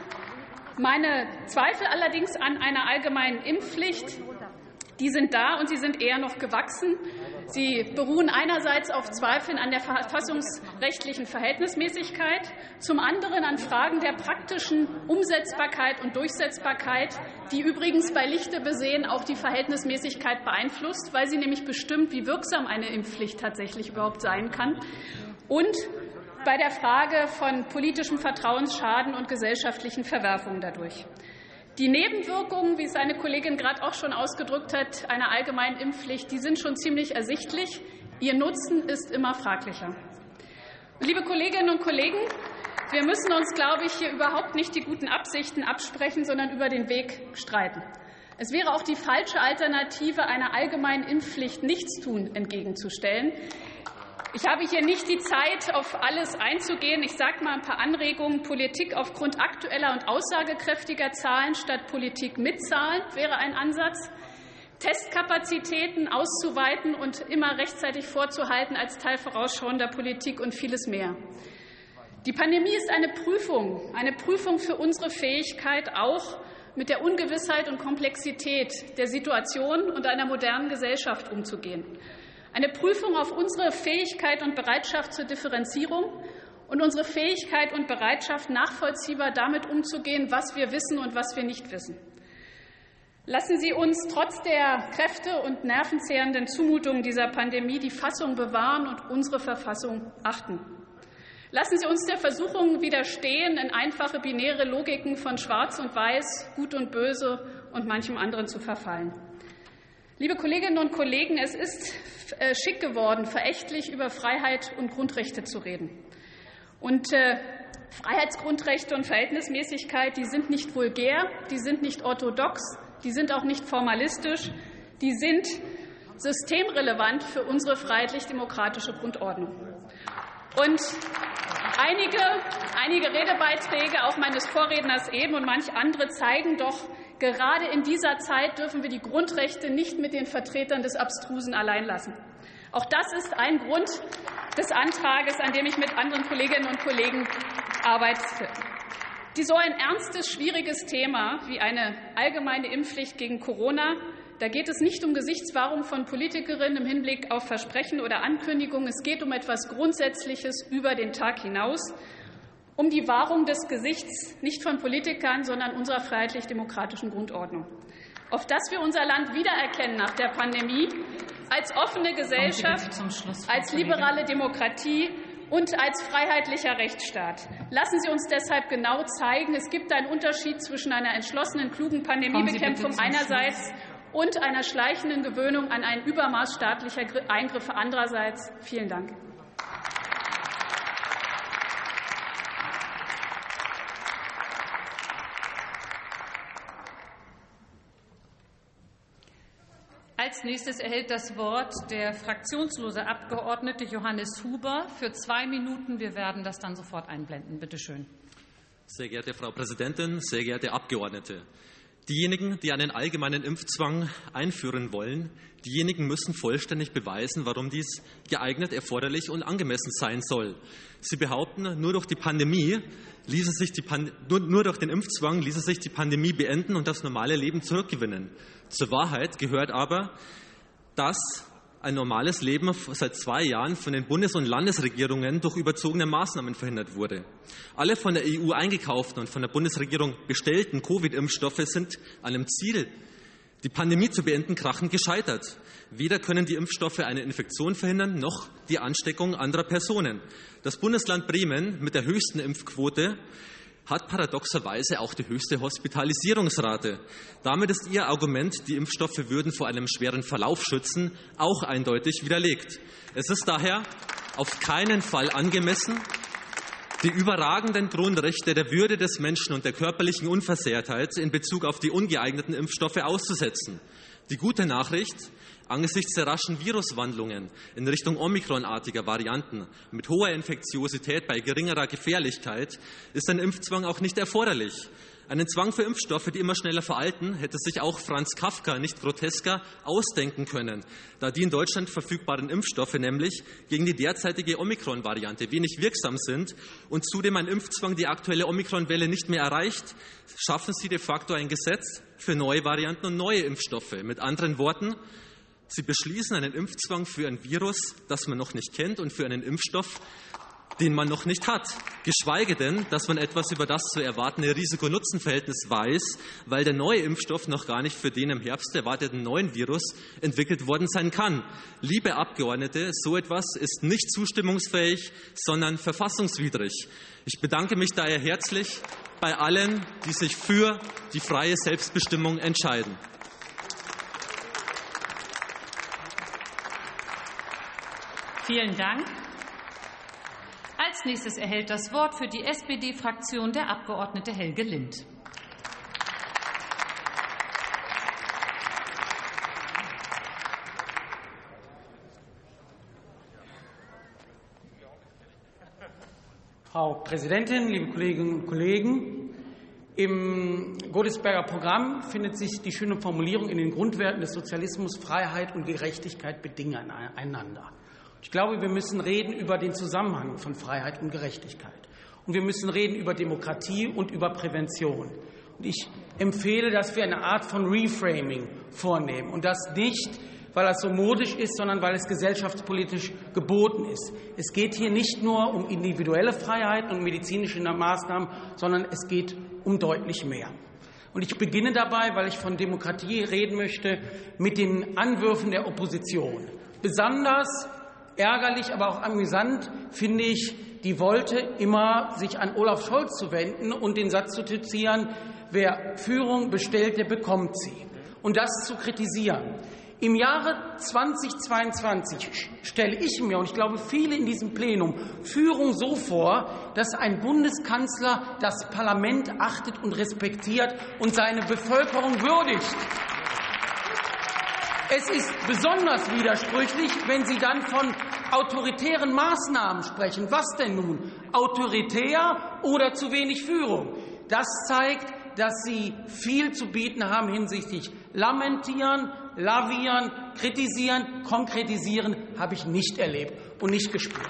meine Zweifel allerdings an einer allgemeinen Impfpflicht, die sind da und sie sind eher noch gewachsen. Sie beruhen einerseits auf Zweifeln an der verfassungsrechtlichen Verhältnismäßigkeit, zum anderen an Fragen der praktischen Umsetzbarkeit und Durchsetzbarkeit, die übrigens bei Lichte besehen auch die Verhältnismäßigkeit beeinflusst, weil sie nämlich bestimmt, wie wirksam eine Impfpflicht tatsächlich überhaupt sein kann, und bei der Frage von politischem Vertrauensschaden und gesellschaftlichen Verwerfungen dadurch. Die Nebenwirkungen, wie es eine Kollegin gerade auch schon ausgedrückt hat, einer allgemeinen Impfpflicht, die sind schon ziemlich ersichtlich. Ihr Nutzen ist immer fraglicher. Und liebe Kolleginnen und Kollegen, wir müssen uns, glaube ich, hier überhaupt nicht die guten Absichten absprechen, sondern über den Weg streiten. Es wäre auch die falsche Alternative, einer allgemeinen Impfpflicht Nichtstun entgegenzustellen. Ich habe hier nicht die Zeit, auf alles einzugehen. Ich sage mal ein paar Anregungen. Politik aufgrund aktueller und aussagekräftiger Zahlen statt Politik mit Zahlen wäre ein Ansatz. Testkapazitäten auszuweiten und immer rechtzeitig vorzuhalten als Teil vorausschauender Politik und vieles mehr. Die Pandemie ist eine Prüfung, eine Prüfung für unsere Fähigkeit, auch mit der Ungewissheit und Komplexität der Situation und einer modernen Gesellschaft umzugehen. Eine Prüfung auf unsere Fähigkeit und Bereitschaft zur Differenzierung und unsere Fähigkeit und Bereitschaft, nachvollziehbar damit umzugehen, was wir wissen und was wir nicht wissen. Lassen Sie uns trotz der kräfte- und nervenzehrenden Zumutungen dieser Pandemie die Fassung bewahren und unsere Verfassung achten. Lassen Sie uns der Versuchung widerstehen, in einfache binäre Logiken von Schwarz und Weiß, Gut und Böse und manchem anderen zu verfallen. Liebe Kolleginnen und Kollegen, es ist schick geworden, verächtlich über Freiheit und Grundrechte zu reden. Und äh, Freiheitsgrundrechte und Verhältnismäßigkeit, die sind nicht vulgär, die sind nicht orthodox, die sind auch nicht formalistisch, die sind systemrelevant für unsere freiheitlich-demokratische Grundordnung. Und einige, einige Redebeiträge, auch meines Vorredners eben und manch andere, zeigen doch, gerade in dieser Zeit dürfen wir die Grundrechte nicht mit den Vertretern des Abstrusen allein lassen. Auch das ist ein Grund des Antrags, an dem ich mit anderen Kolleginnen und Kollegen arbeite. Die so ein ernstes, schwieriges Thema wie eine allgemeine Impfpflicht gegen Corona, da geht es nicht um Gesichtswahrung von Politikerinnen im Hinblick auf Versprechen oder Ankündigungen. Es geht um etwas Grundsätzliches über den Tag hinaus, um die Wahrung des Gesichts nicht von Politikern, sondern unserer freiheitlich-demokratischen Grundordnung, auf das wir unser Land wiedererkennen nach der Pandemie als offene Gesellschaft, als liberale Demokratie und als freiheitlicher Rechtsstaat. Lassen Sie uns deshalb genau zeigen, es gibt einen Unterschied zwischen einer entschlossenen, klugen Pandemiebekämpfung einerseits und einer schleichenden Gewöhnung an ein Übermaß staatlicher Eingriffe andererseits. Vielen Dank. Als nächstes erhält das Wort der fraktionslose Abgeordnete Johannes Huber für zwei Minuten. Wir werden das dann sofort einblenden. Bitte schön. Sehr geehrte Frau Präsidentin, sehr geehrte Abgeordnete! Diejenigen, die einen allgemeinen Impfzwang einführen wollen, diejenigen müssen vollständig beweisen, warum dies geeignet, erforderlich und angemessen sein soll. Sie behaupten, nur durch die Pandemie ließe sich die Pan- nur, nur durch den Impfzwang ließe sich die Pandemie beenden und das normale Leben zurückgewinnen. Zur Wahrheit gehört aber, dass ein normales Leben seit zwei Jahren von den Bundes- und Landesregierungen durch überzogene Maßnahmen verhindert wurde. Alle von der E U eingekauften und von der Bundesregierung bestellten Covid-Impfstoffe sind an dem Ziel, die Pandemie zu beenden, krachend gescheitert. Weder können die Impfstoffe eine Infektion verhindern, noch die Ansteckung anderer Personen. Das Bundesland Bremen mit der höchsten Impfquote hat paradoxerweise auch die höchste Hospitalisierungsrate. Damit ist Ihr Argument, die Impfstoffe würden vor einem schweren Verlauf schützen, auch eindeutig widerlegt. Es ist daher auf keinen Fall angemessen, die überragenden Grundrechte der Würde des Menschen und der körperlichen Unversehrtheit in Bezug auf die ungeeigneten Impfstoffe auszusetzen. Die gute Nachricht: Angesichts der raschen Viruswandlungen in Richtung Omikron-artiger Varianten mit hoher Infektiosität bei geringerer Gefährlichkeit ist ein Impfzwang auch nicht erforderlich. Einen Zwang für Impfstoffe, die immer schneller veralten, hätte sich auch Franz Kafka nicht grotesker ausdenken können, da die in Deutschland verfügbaren Impfstoffe nämlich gegen die derzeitige Omikron-Variante wenig wirksam sind und zudem ein Impfzwang die aktuelle Omikron-Welle nicht mehr erreicht, schaffen Sie de facto ein Gesetz für neue Varianten und neue Impfstoffe. Mit anderen Worten, Sie beschließen einen Impfzwang für ein Virus, das man noch nicht kennt, und für einen Impfstoff, den man noch nicht hat. Geschweige denn, dass man etwas über das zu erwartende Risiko-Nutzen-Verhältnis weiß, weil der neue Impfstoff noch gar nicht für den im Herbst erwarteten neuen Virus entwickelt worden sein kann. Liebe Abgeordnete, so etwas ist nicht zustimmungsfähig, sondern verfassungswidrig. Ich bedanke mich daher herzlich bei allen, die sich für die freie Selbstbestimmung entscheiden. Vielen Dank. Als nächstes erhält das Wort für die S P D-Fraktion der Abgeordnete Helge Lind. Frau Präsidentin, liebe Kolleginnen und Kollegen! Im Godesberger Programm findet sich die schöne Formulierung: In den Grundwerten des Sozialismus Freiheit und Gerechtigkeit bedingen einander. Ich glaube, wir müssen reden über den Zusammenhang von Freiheit und Gerechtigkeit. Und wir müssen reden über Demokratie und über Prävention. Und ich empfehle, dass wir eine Art von Reframing vornehmen. Und das nicht, weil das so modisch ist, sondern weil es gesellschaftspolitisch geboten ist. Es geht hier nicht nur um individuelle Freiheiten und medizinische Maßnahmen, sondern es geht um deutlich mehr. Und ich beginne dabei, weil ich von Demokratie reden möchte, mit den Anwürfen der Opposition. Besonders ärgerlich, aber auch amüsant finde ich, die wollte immer sich an Olaf Scholz zu wenden und den Satz zu zitieren: Wer Führung bestellt, der bekommt sie. Und das zu kritisieren. Im Jahre zweitausendzweiundzwanzig stelle ich mir, und ich glaube viele in diesem Plenum, Führung so vor, dass ein Bundeskanzler das Parlament achtet und respektiert und seine Bevölkerung würdigt. Es ist besonders widersprüchlich, wenn Sie dann von autoritären Maßnahmen sprechen. Was denn nun? Autoritär oder zu wenig Führung? Das zeigt, dass Sie viel zu bieten haben hinsichtlich Lamentieren, Lavieren, Kritisieren, Konkretisieren habe ich nicht erlebt und nicht gespürt.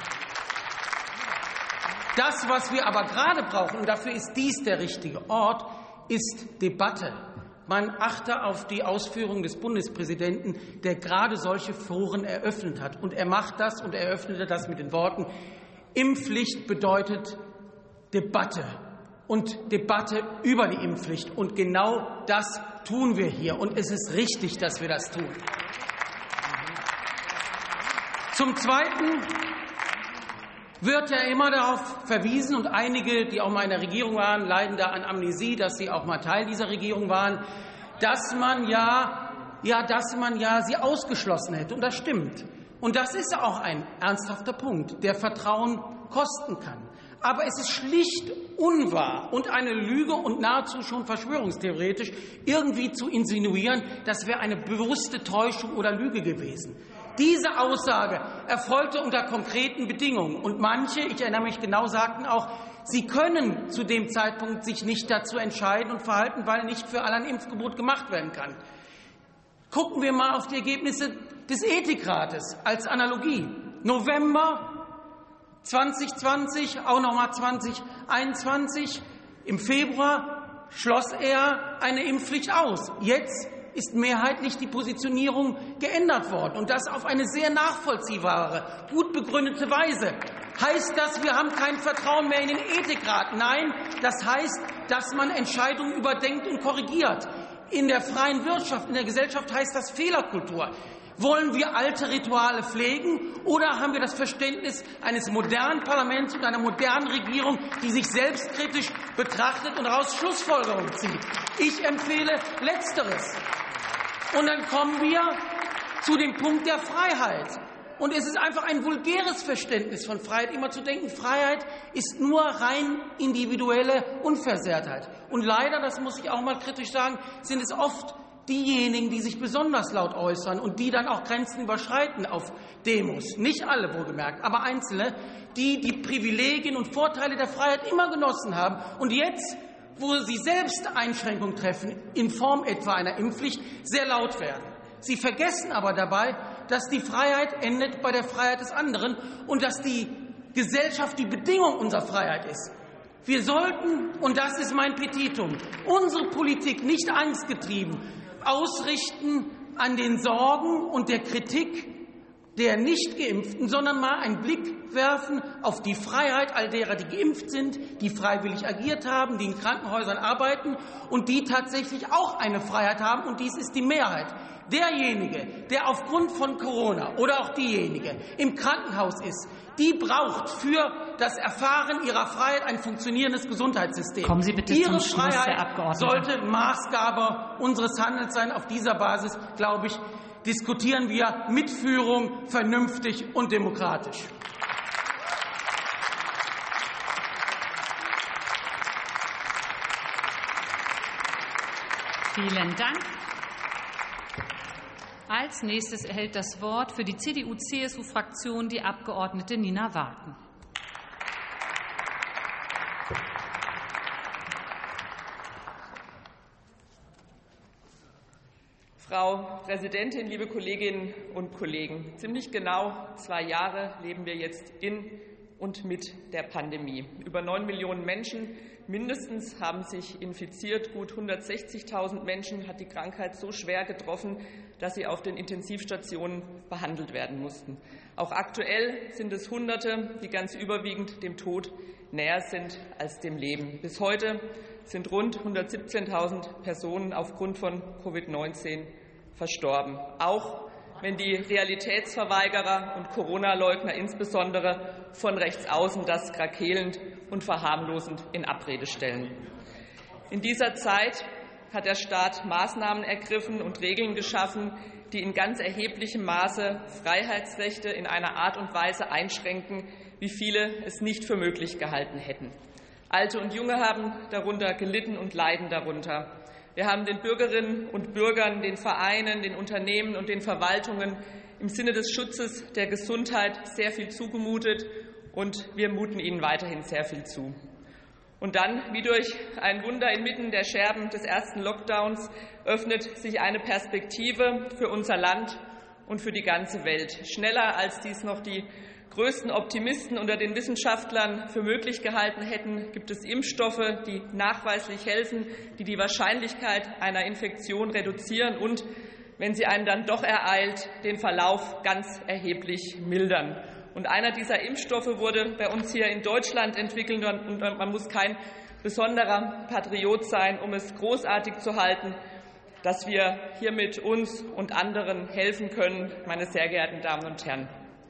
Das, was wir aber gerade brauchen, und dafür ist dies der richtige Ort, ist Debatte. Man achte auf die Ausführungen des Bundespräsidenten, der gerade solche Foren eröffnet hat. Und er macht das und eröffnete das mit den Worten: Impfpflicht bedeutet Debatte und Debatte über die Impfpflicht. Und genau das tun wir hier. Und es ist richtig, dass wir das tun. Zum Zweiten wird ja immer darauf verwiesen, und einige, die auch mal in der Regierung waren, leiden da an Amnesie, dass sie auch mal Teil dieser Regierung waren, dass man ja, ja, dass man ja sie ausgeschlossen hätte. Und das stimmt. Und das ist auch ein ernsthafter Punkt, der Vertrauen kosten kann. Aber es ist schlicht unwahr und eine Lüge und nahezu schon verschwörungstheoretisch, irgendwie zu insinuieren, das wäre eine bewusste Täuschung oder Lüge gewesen. Diese Aussage erfolgte unter konkreten Bedingungen. Und manche, ich erinnere mich genau, sagten auch, sie können zu dem Zeitpunkt sich nicht dazu entscheiden und verhalten, weil nicht für alle ein Impfgebot gemacht werden kann. Gucken wir mal auf die Ergebnisse des Ethikrates als Analogie. November zwanzig zwanzig, auch nochmal zwanzig einundzwanzig. Im Februar schloss er eine Impfpflicht aus. Jetzt ist mehrheitlich die Positionierung geändert worden, und das auf eine sehr nachvollziehbare, gut begründete Weise. Heißt das, wir haben kein Vertrauen mehr in den Ethikrat? Nein, das heißt, dass man Entscheidungen überdenkt und korrigiert. In der freien Wirtschaft, in der Gesellschaft heißt das Fehlerkultur. Wollen wir alte Rituale pflegen, oder haben wir das Verständnis eines modernen Parlaments und einer modernen Regierung, die sich selbstkritisch betrachtet und daraus Schlussfolgerungen zieht? Ich empfehle Letzteres. Und dann kommen wir zu dem Punkt der Freiheit. Und es ist einfach ein vulgäres Verständnis von Freiheit, immer zu denken, Freiheit ist nur rein individuelle Unversehrtheit. Und leider, das muss ich auch mal kritisch sagen, sind es oft diejenigen, die sich besonders laut äußern und die dann auch Grenzen überschreiten auf Demos. Nicht alle, wohlgemerkt, aber Einzelne, die die Privilegien und Vorteile der Freiheit immer genossen haben und jetzt, wo Sie selbst Einschränkungen treffen, in Form etwa einer Impfpflicht, sehr laut werden. Sie vergessen aber dabei, dass die Freiheit endet bei der Freiheit des anderen und dass die Gesellschaft die Bedingung unserer Freiheit ist. Wir sollten, und das ist mein Petitum, unsere Politik nicht angstgetrieben ausrichten an den Sorgen und der Kritik der Nichtgeimpften, sondern mal einen Blick werfen auf die Freiheit all derer, die geimpft sind, die freiwillig agiert haben, die in Krankenhäusern arbeiten und die tatsächlich auch eine Freiheit haben, und dies ist die Mehrheit. Derjenige, der aufgrund von Corona oder auch diejenige im Krankenhaus ist, die braucht für das Erfahren ihrer Freiheit ein funktionierendes Gesundheitssystem. Kommen Sie bitte Ihre zum Schluss, Freiheit Herr Abgeordneter. sollte Maßgabe unseres Handelns sein. Auf dieser Basis, glaube ich, diskutieren wir mit Führung vernünftig und demokratisch. Vielen Dank. Als nächstes erhält das Wort für die C D U C S U-Fraktion die Abgeordnete Nina Warken. Frau Präsidentin, liebe Kolleginnen und Kollegen! Ziemlich genau zwei Jahre leben wir jetzt in und mit der Pandemie. Über neun Millionen Menschen mindestens haben sich infiziert. Gut hundertsechzigtausend Menschen hat die Krankheit so schwer getroffen, dass sie auf den Intensivstationen behandelt werden mussten. Auch aktuell sind es Hunderte, die ganz überwiegend dem Tod näher sind als dem Leben. Bis heute sind rund hundertsiebzehntausend Personen aufgrund von Covid neunzehn verstorben. Auch wenn die Realitätsverweigerer und Corona-Leugner insbesondere von rechts außen das krakeelend und verharmlosend in Abrede stellen. In dieser Zeit hat der Staat Maßnahmen ergriffen und Regeln geschaffen, die in ganz erheblichem Maße Freiheitsrechte in einer Art und Weise einschränken, wie viele es nicht für möglich gehalten hätten. Alte und Junge haben darunter gelitten und leiden darunter. Wir haben den Bürgerinnen und Bürgern, den Vereinen, den Unternehmen und den Verwaltungen im Sinne des Schutzes der Gesundheit sehr viel zugemutet, und wir muten ihnen weiterhin sehr viel zu. Und dann, wie durch ein Wunder inmitten der Scherben des ersten Lockdowns, öffnet sich eine Perspektive für unser Land und für die ganze Welt. Schneller, als dies noch die größten Optimisten unter den Wissenschaftlern für möglich gehalten hätten, gibt es Impfstoffe, die nachweislich helfen, die die Wahrscheinlichkeit einer Infektion reduzieren und, wenn sie einen dann doch ereilt, den Verlauf ganz erheblich mildern. Und einer dieser Impfstoffe wurde bei uns hier in Deutschland entwickelt, und man muss kein besonderer Patriot sein, um es großartig zu halten, dass wir hiermit uns und anderen helfen können, meine sehr geehrten Damen und Herren.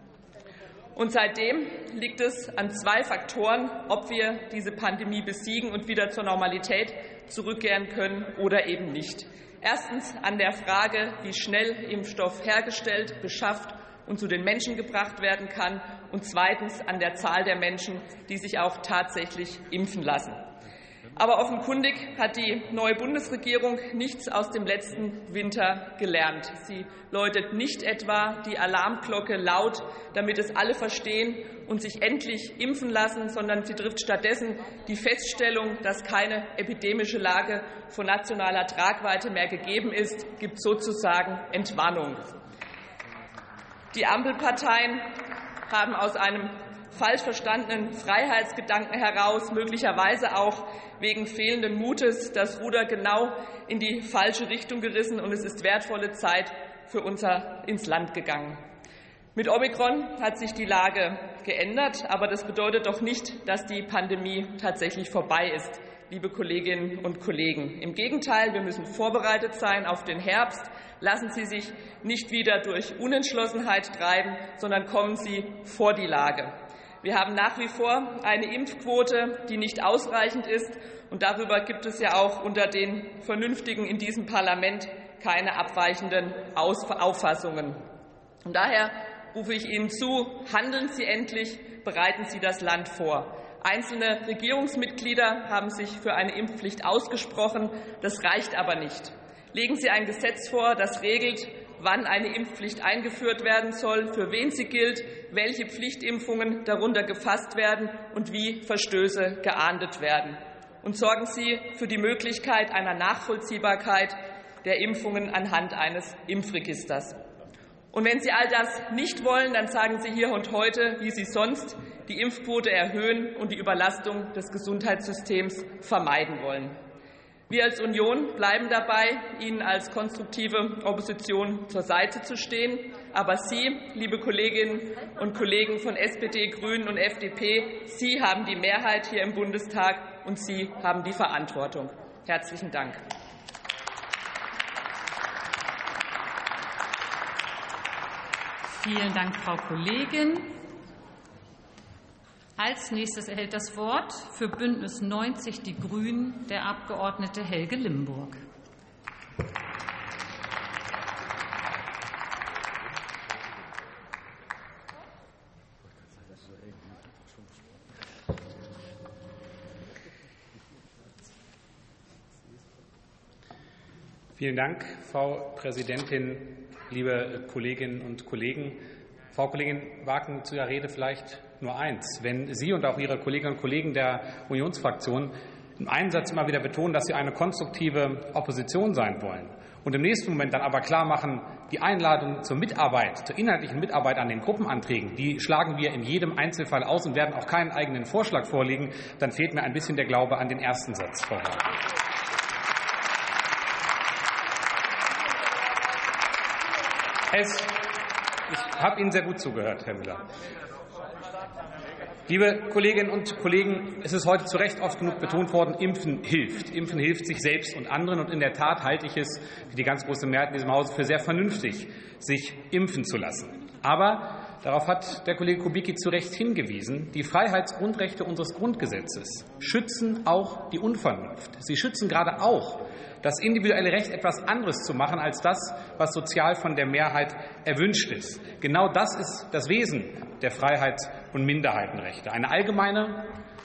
Und seitdem liegt es an zwei Faktoren, ob wir diese Pandemie besiegen und wieder zur Normalität zurückkehren können oder eben nicht. Erstens an der Frage, wie schnell Impfstoff hergestellt, beschafft und zu den Menschen gebracht werden kann, und zweitens an der Zahl der Menschen, die sich auch tatsächlich impfen lassen. Aber offenkundig hat die neue Bundesregierung nichts aus dem letzten Winter gelernt. Sie läutet nicht etwa die Alarmglocke laut, damit es alle verstehen und sich endlich impfen lassen, sondern sie trifft stattdessen die Feststellung, dass keine epidemische Lage von nationaler Tragweite mehr gegeben ist, gibt sozusagen Entwarnung. Die Ampelparteien haben aus einem falsch verstandenen Freiheitsgedanken heraus, möglicherweise auch wegen fehlenden Mutes, das Ruder genau in die falsche Richtung gerissen, und es ist wertvolle Zeit für unser ins Land gegangen. Mit Omikron hat sich die Lage geändert, aber das bedeutet doch nicht, dass die Pandemie tatsächlich vorbei ist, liebe Kolleginnen und Kollegen. Im Gegenteil, wir müssen vorbereitet sein auf den Herbst. Lassen Sie sich nicht wieder durch Unentschlossenheit treiben, sondern kommen Sie vor die Lage. Wir haben nach wie vor eine Impfquote, die nicht ausreichend ist, und darüber gibt es ja auch unter den Vernünftigen in diesem Parlament keine abweichenden Auffassungen. Und daher rufe ich Ihnen zu, handeln Sie endlich, bereiten Sie das Land vor. Einzelne Regierungsmitglieder haben sich für eine Impfpflicht ausgesprochen. Das reicht aber nicht. Legen Sie ein Gesetz vor, das regelt, wann eine Impfpflicht eingeführt werden soll, für wen sie gilt, welche Pflichtimpfungen darunter gefasst werden und wie Verstöße geahndet werden. und sorgen Sie für die Möglichkeit einer Nachvollziehbarkeit der Impfungen anhand eines Impfregisters. Und wenn Sie all das nicht wollen, dann sagen Sie hier und heute, wie Sie sonst die Impfquote erhöhen und die Überlastung des Gesundheitssystems vermeiden wollen. Wir als Union bleiben dabei, Ihnen als konstruktive Opposition zur Seite zu stehen. Aber Sie, liebe Kolleginnen und Kollegen von S P D, Grünen und F D P, Sie haben die Mehrheit hier im Bundestag und Sie haben die Verantwortung. Herzlichen Dank. Vielen Dank, Frau Kollegin. Als nächstes erhält das Wort für Bündnis neunzig Die Grünen der Abgeordnete Helge Limburg. Vielen Dank, Frau Präsidentin, liebe Kolleginnen und Kollegen. Frau Kollegin Wagner, zu Ihrer Rede vielleicht nur eins. Wenn Sie und auch Ihre Kolleginnen und Kollegen der Unionsfraktion im einen Satz immer wieder betonen, dass Sie eine konstruktive Opposition sein wollen und im nächsten Moment dann aber klar machen, die Einladung zur Mitarbeit, zur inhaltlichen Mitarbeit an den Gruppenanträgen, die schlagen wir in jedem Einzelfall aus und werden auch keinen eigenen Vorschlag vorlegen, dann fehlt mir ein bisschen der Glaube an den ersten Satz, Frau Wagner. Es, ich habe Ihnen sehr gut zugehört, Herr Müller. Liebe Kolleginnen und Kollegen, es ist heute zu Recht oft genug betont worden, Impfen hilft. Impfen hilft sich selbst und anderen. Und in der Tat halte ich es, wie die ganz große Mehrheit in diesem Hause, für sehr vernünftig, sich impfen zu lassen. Aber darauf hat der Kollege Kubicki zu Recht hingewiesen, die Freiheitsgrundrechte unseres Grundgesetzes schützen auch die Unvernunft. Sie schützen gerade auch das individuelle Recht, etwas anderes zu machen als das, was sozial von der Mehrheit erwünscht ist. Genau das ist das Wesen der Freiheits- und Minderheitenrechte. Eine allgemeine,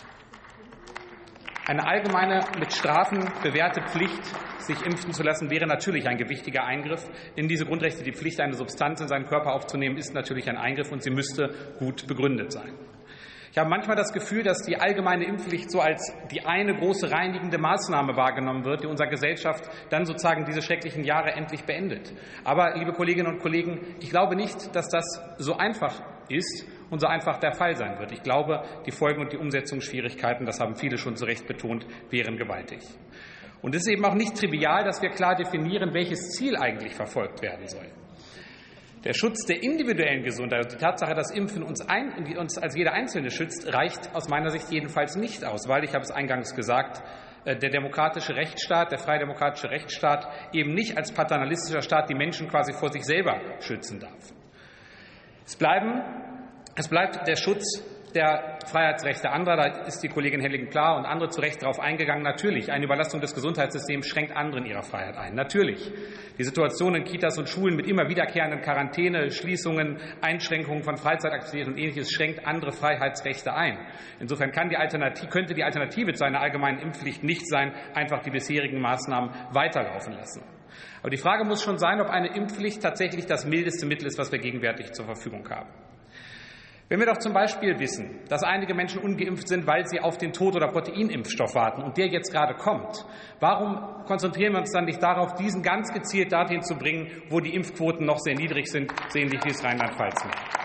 eine allgemeine mit Strafen bewährte Pflicht, sich impfen zu lassen, wäre natürlich ein gewichtiger Eingriff in diese Grundrechte. Die Pflicht, eine Substanz in seinen Körper aufzunehmen, ist natürlich ein Eingriff, und sie müsste gut begründet sein. Ich habe manchmal das Gefühl, dass die allgemeine Impfpflicht so als die eine große reinigende Maßnahme wahrgenommen wird, die unserer Gesellschaft dann sozusagen diese schrecklichen Jahre endlich beendet. Aber, liebe Kolleginnen und Kollegen, ich glaube nicht, dass das so einfach ist und so einfach der Fall sein wird. Ich glaube, die Folgen und die Umsetzungsschwierigkeiten, das haben viele schon zu Recht betont, wären gewaltig. Und es ist eben auch nicht trivial, dass wir klar definieren, welches Ziel eigentlich verfolgt werden soll. Der Schutz der individuellen Gesundheit und die Tatsache, dass Impfen uns, ein, uns als jeder Einzelne schützt, reicht aus meiner Sicht jedenfalls nicht aus, weil, ich habe es eingangs gesagt, der demokratische Rechtsstaat, der freidemokratische Rechtsstaat eben nicht als paternalistischer Staat die Menschen quasi vor sich selber schützen darf. Es, bleiben, es bleibt der Schutz der Freiheitsrechte anderer. Da ist die Kollegin Hennigen klar und andere zu Recht darauf eingegangen. Natürlich, eine Überlastung des Gesundheitssystems schränkt andere in ihrer Freiheit ein. Natürlich. Die Situation in Kitas und Schulen mit immer wiederkehrenden Quarantäne, Schließungen, Einschränkungen von Freizeitaktivitäten und Ähnliches schränkt andere Freiheitsrechte ein. Insofern kann die Alternative, könnte die Alternative zu einer allgemeinen Impfpflicht nicht sein, einfach die bisherigen Maßnahmen weiterlaufen lassen. Aber die Frage muss schon sein, ob eine Impfpflicht tatsächlich das mildeste Mittel ist, was wir gegenwärtig zur Verfügung haben. Wenn wir doch zum Beispiel wissen, dass einige Menschen ungeimpft sind, weil sie auf den Tod- oder Proteinimpfstoff warten und der jetzt gerade kommt, warum konzentrieren wir uns dann nicht darauf, diesen ganz gezielt dorthin zu bringen, wo die Impfquoten noch sehr niedrig sind, so ähnlich wie es Rheinland-Pfalz macht?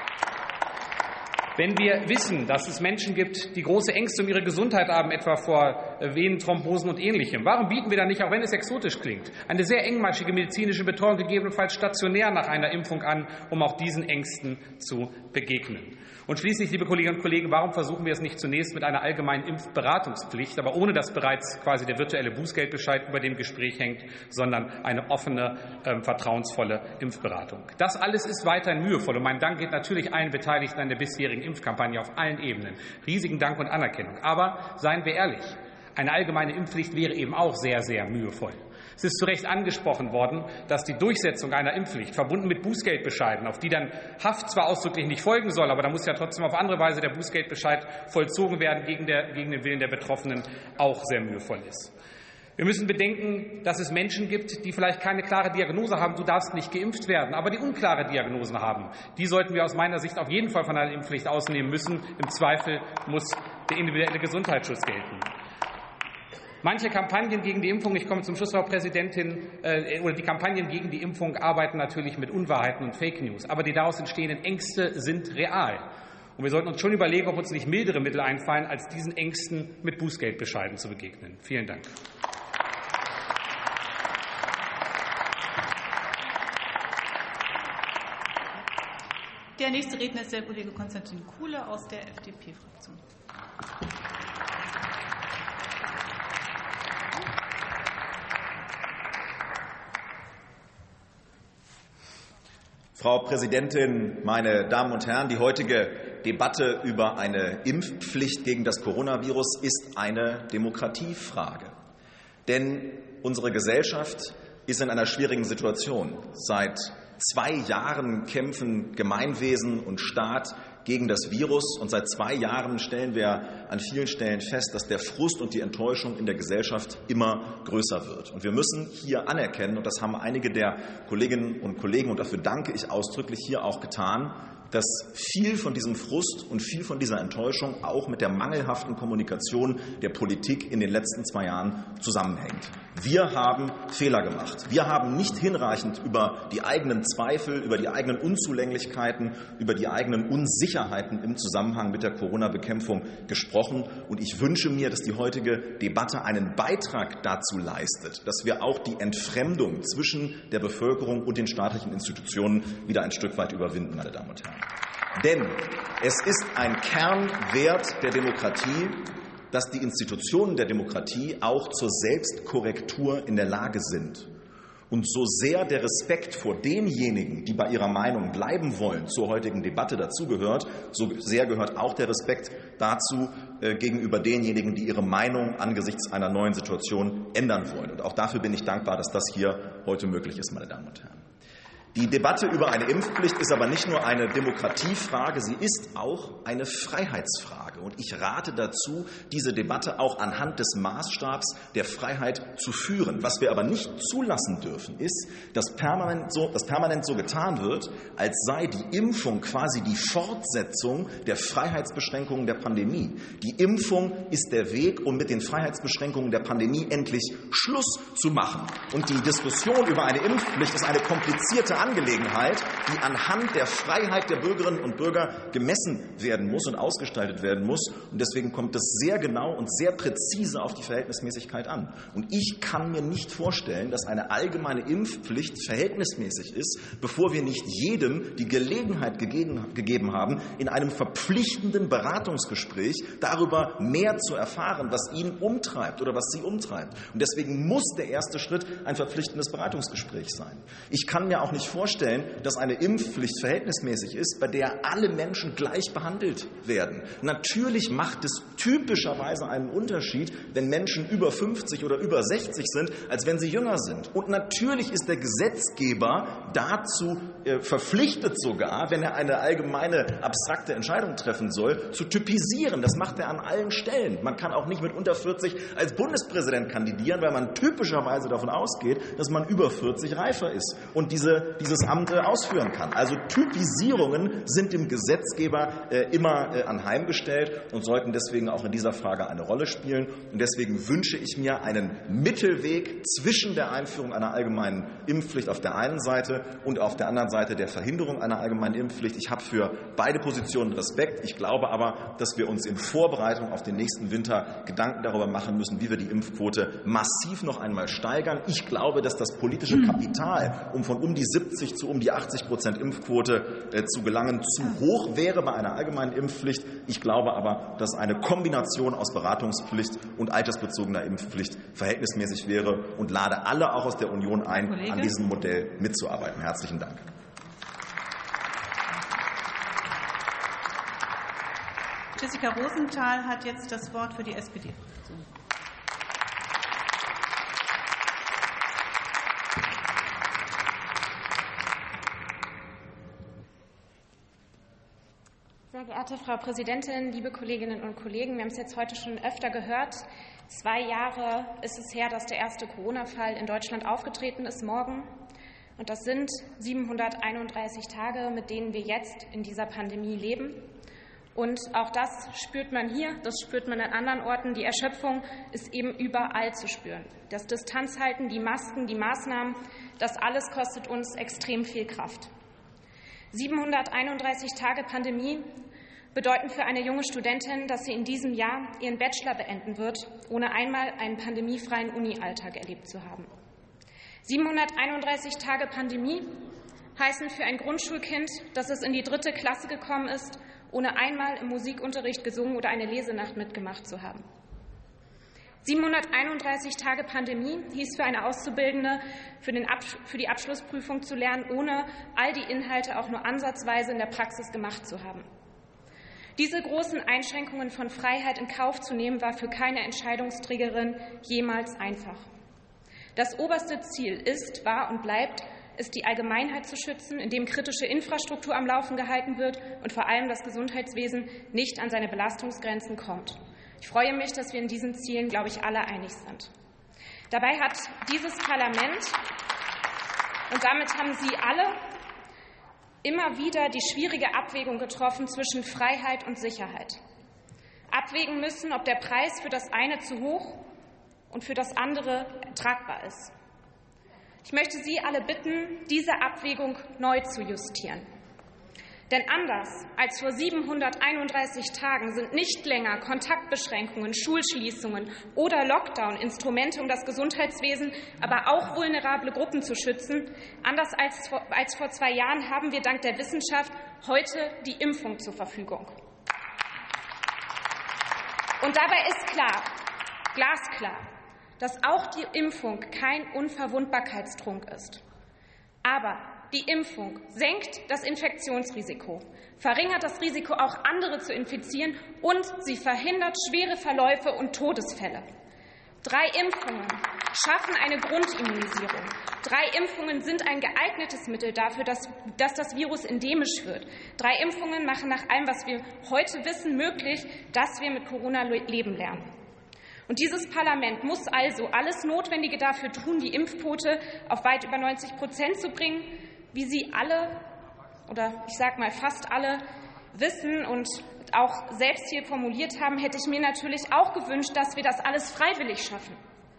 Wenn wir wissen, dass es Menschen gibt, die große Ängste um ihre Gesundheit haben, etwa vor Venenthrombosen und Ähnlichem, warum bieten wir dann nicht, auch wenn es exotisch klingt, eine sehr engmaschige medizinische Betreuung, gegebenenfalls stationär nach einer Impfung an, um auch diesen Ängsten zu begegnen? Und schließlich, liebe Kolleginnen und Kollegen, warum versuchen wir es nicht zunächst mit einer allgemeinen Impfberatungspflicht, aber ohne dass bereits quasi der virtuelle Bußgeldbescheid über dem Gespräch hängt, sondern eine offene, äh, vertrauensvolle Impfberatung? Das alles ist weiterhin mühevoll, und mein Dank geht natürlich allen Beteiligten an der bisherigen Impfkampagne auf allen Ebenen. Riesigen Dank und Anerkennung. Aber seien wir ehrlich, eine allgemeine Impfpflicht wäre eben auch sehr, sehr mühevoll. Es ist zu Recht angesprochen worden, dass die Durchsetzung einer Impfpflicht verbunden mit Bußgeldbescheiden, auf die dann Haft zwar ausdrücklich nicht folgen soll, aber da muss ja trotzdem auf andere Weise der Bußgeldbescheid vollzogen werden gegen, der, gegen den Willen der Betroffenen, auch sehr mühevoll ist. Wir müssen bedenken, dass es Menschen gibt, die vielleicht keine klare Diagnose haben, du darfst nicht geimpft werden, aber die unklare Diagnosen haben. Die sollten wir aus meiner Sicht auf jeden Fall von einer Impfpflicht ausnehmen müssen. Im Zweifel muss der individuelle Gesundheitsschutz gelten. Manche Kampagnen gegen die Impfung, ich komme zum Schluss, Frau Präsidentin, äh, oder die Kampagnen gegen die Impfung arbeiten natürlich mit Unwahrheiten und Fake News. Aber die daraus entstehenden Ängste sind real. Und wir sollten uns schon überlegen, ob uns nicht mildere Mittel einfallen, als diesen Ängsten mit Bußgeldbescheiden zu begegnen. Vielen Dank. Der nächste Redner ist der Kollege Konstantin Kuhle aus der F D P-Fraktion. Frau Präsidentin, meine Damen und Herren! Die heutige Debatte über eine Impfpflicht gegen das Coronavirus ist eine Demokratiefrage. Denn unsere Gesellschaft ist in einer schwierigen Situation. Seit zwei Jahren kämpfen Gemeinwesen und Staat gegen das Virus. Und seit zwei Jahren stellen wir an vielen Stellen fest, dass der Frust und die Enttäuschung in der Gesellschaft immer größer wird. Und wir müssen hier anerkennen, und das haben einige der Kolleginnen und Kollegen, und dafür danke ich ausdrücklich, hier auch getan, dass viel von diesem Frust und viel von dieser Enttäuschung auch mit der mangelhaften Kommunikation der Politik in den letzten zwei Jahren zusammenhängt. Wir haben Fehler gemacht. Wir haben nicht hinreichend über die eigenen Zweifel, über die eigenen Unzulänglichkeiten, über die eigenen Unsicherheiten im Zusammenhang mit der Corona-Bekämpfung gesprochen. Und ich wünsche mir, dass die heutige Debatte einen Beitrag dazu leistet, dass wir auch die Entfremdung zwischen der Bevölkerung und den staatlichen Institutionen wieder ein Stück weit überwinden, meine Damen und Herren. Denn es ist ein Kernwert der Demokratie, dass die Institutionen der Demokratie auch zur Selbstkorrektur in der Lage sind. Und so sehr der Respekt vor denjenigen, die bei ihrer Meinung bleiben wollen, zur heutigen Debatte dazugehört, so sehr gehört auch der Respekt dazu äh, gegenüber denjenigen, die ihre Meinung angesichts einer neuen Situation ändern wollen. Und auch dafür bin ich dankbar, dass das hier heute möglich ist, meine Damen und Herren. Die Debatte über eine Impfpflicht ist aber nicht nur eine Demokratiefrage, sie ist auch eine Freiheitsfrage. Und ich rate dazu, diese Debatte auch anhand des Maßstabs der Freiheit zu führen. Was wir aber nicht zulassen dürfen, ist, dass permanent so, dass permanent so getan wird, als sei die Impfung quasi die Fortsetzung der Freiheitsbeschränkungen der Pandemie. Die Impfung ist der Weg, um mit den Freiheitsbeschränkungen der Pandemie endlich Schluss zu machen. Und die Diskussion über eine Impfpflicht ist eine komplizierte Angelegenheit, die anhand der Freiheit der Bürgerinnen und Bürger gemessen werden muss und ausgestaltet werden muss. Und deswegen kommt es sehr genau und sehr präzise auf die Verhältnismäßigkeit an. Und ich kann mir nicht vorstellen, dass eine allgemeine Impfpflicht verhältnismäßig ist, bevor wir nicht jedem die Gelegenheit gegeben, gegeben haben, in einem verpflichtenden Beratungsgespräch darüber mehr zu erfahren, was ihn umtreibt oder was sie umtreibt. Und deswegen muss der erste Schritt ein verpflichtendes Beratungsgespräch sein. Ich kann mir auch nicht vorstellen, dass eine Impfpflicht verhältnismäßig ist, bei der alle Menschen gleich behandelt werden. Natürlich macht es typischerweise einen Unterschied, wenn Menschen über fünfzig oder über sechzig sind, als wenn sie jünger sind. Und natürlich ist der Gesetzgeber dazu äh, verpflichtet sogar, wenn er eine allgemeine, abstrakte Entscheidung treffen soll, zu typisieren. Das macht er an allen Stellen. Man kann auch nicht mit unter vierzig als Bundespräsident kandidieren, weil man typischerweise davon ausgeht, dass man über vierzig reifer ist und diese dieses Amt äh, ausführen kann. Also Typisierungen sind dem Gesetzgeber äh, immer äh, anheimgestellt und sollten deswegen auch in dieser Frage eine Rolle spielen. Und deswegen wünsche ich mir einen Mittelweg zwischen der Einführung einer allgemeinen Impfpflicht auf der einen Seite und auf der anderen Seite der Verhinderung einer allgemeinen Impfpflicht. Ich habe für beide Positionen Respekt. Ich glaube aber, dass wir uns in Vorbereitung auf den nächsten Winter Gedanken darüber machen müssen, wie wir die Impfquote massiv noch einmal steigern. Ich glaube, dass das politische Kapital, um von um die siebzig zu um die achtzig Prozent Impfquote äh, zu gelangen, zu hoch wäre bei einer allgemeinen Impfpflicht. Ich glaube aber, dass eine Kombination aus Beratungspflicht und altersbezogener Impfpflicht verhältnismäßig wäre und lade alle auch aus der Union ein, Kollege, an diesem Modell mitzuarbeiten. Herzlichen Dank. Jessica Rosenthal hat jetzt das Wort für die S P D-Fraktion. Sehr geehrte Frau Präsidentin, liebe Kolleginnen und Kollegen, wir haben es jetzt heute schon öfter gehört. Zwei Jahre ist es her, dass der erste Corona-Fall in Deutschland aufgetreten ist, morgen. Und das sind siebenhunderteinunddreißig Tage, mit denen wir jetzt in dieser Pandemie leben. Und auch das spürt man hier, das spürt man an anderen Orten. Die Erschöpfung ist eben überall zu spüren. Das Distanzhalten, die Masken, die Maßnahmen, das alles kostet uns extrem viel Kraft. siebenhunderteinunddreißig Tage Pandemie bedeuten für eine junge Studentin, dass sie in diesem Jahr ihren Bachelor beenden wird, ohne einmal einen pandemiefreien Uni-Alltag erlebt zu haben. siebenhunderteinunddreißig Tage Pandemie heißen für ein Grundschulkind, dass es in die dritte Klasse gekommen ist, ohne einmal im Musikunterricht gesungen oder eine Lesenacht mitgemacht zu haben. siebenhunderteinunddreißig Tage Pandemie hieß für eine Auszubildende, für, den Absch- für die Abschlussprüfung zu lernen, ohne all die Inhalte auch nur ansatzweise in der Praxis gemacht zu haben. Diese großen Einschränkungen von Freiheit in Kauf zu nehmen, war für keine Entscheidungsträgerin jemals einfach. Das oberste Ziel ist, war und bleibt, ist die Allgemeinheit zu schützen, indem kritische Infrastruktur am Laufen gehalten wird und vor allem das Gesundheitswesen nicht an seine Belastungsgrenzen kommt. Ich freue mich, dass wir in diesen Zielen, glaube ich, alle einig sind. Dabei hat dieses Parlament, und damit haben Sie alle, immer wieder die schwierige Abwägung getroffen zwischen Freiheit und Sicherheit. Abwägen müssen, ob der Preis für das eine zu hoch und für das andere tragbar ist. Ich möchte Sie alle bitten, diese Abwägung neu zu justieren. Denn anders als vor siebenhunderteinunddreißig Tagen sind nicht länger Kontaktbeschränkungen, Schulschließungen oder Lockdown Instrumente, um das Gesundheitswesen, aber auch vulnerable Gruppen zu schützen. Anders als vor, als vor zwei Jahren haben wir dank der Wissenschaft heute die Impfung zur Verfügung. Und dabei ist klar, glasklar, dass auch die Impfung kein Unverwundbarkeitstrunk ist. Aber die Impfung senkt das Infektionsrisiko, verringert das Risiko, auch andere zu infizieren, und sie verhindert schwere Verläufe und Todesfälle. Drei Impfungen schaffen eine Grundimmunisierung. Drei Impfungen sind ein geeignetes Mittel dafür, dass, dass das Virus endemisch wird. Drei Impfungen machen nach allem, was wir heute wissen, möglich, dass wir mit Corona leben lernen. Und dieses Parlament muss also alles Notwendige dafür tun, die Impfquote auf weit über neunzig Prozent zu bringen. Wie Sie alle oder ich sage mal fast alle wissen und auch selbst hier formuliert haben, hätte ich mir natürlich auch gewünscht, dass wir das alles freiwillig schaffen.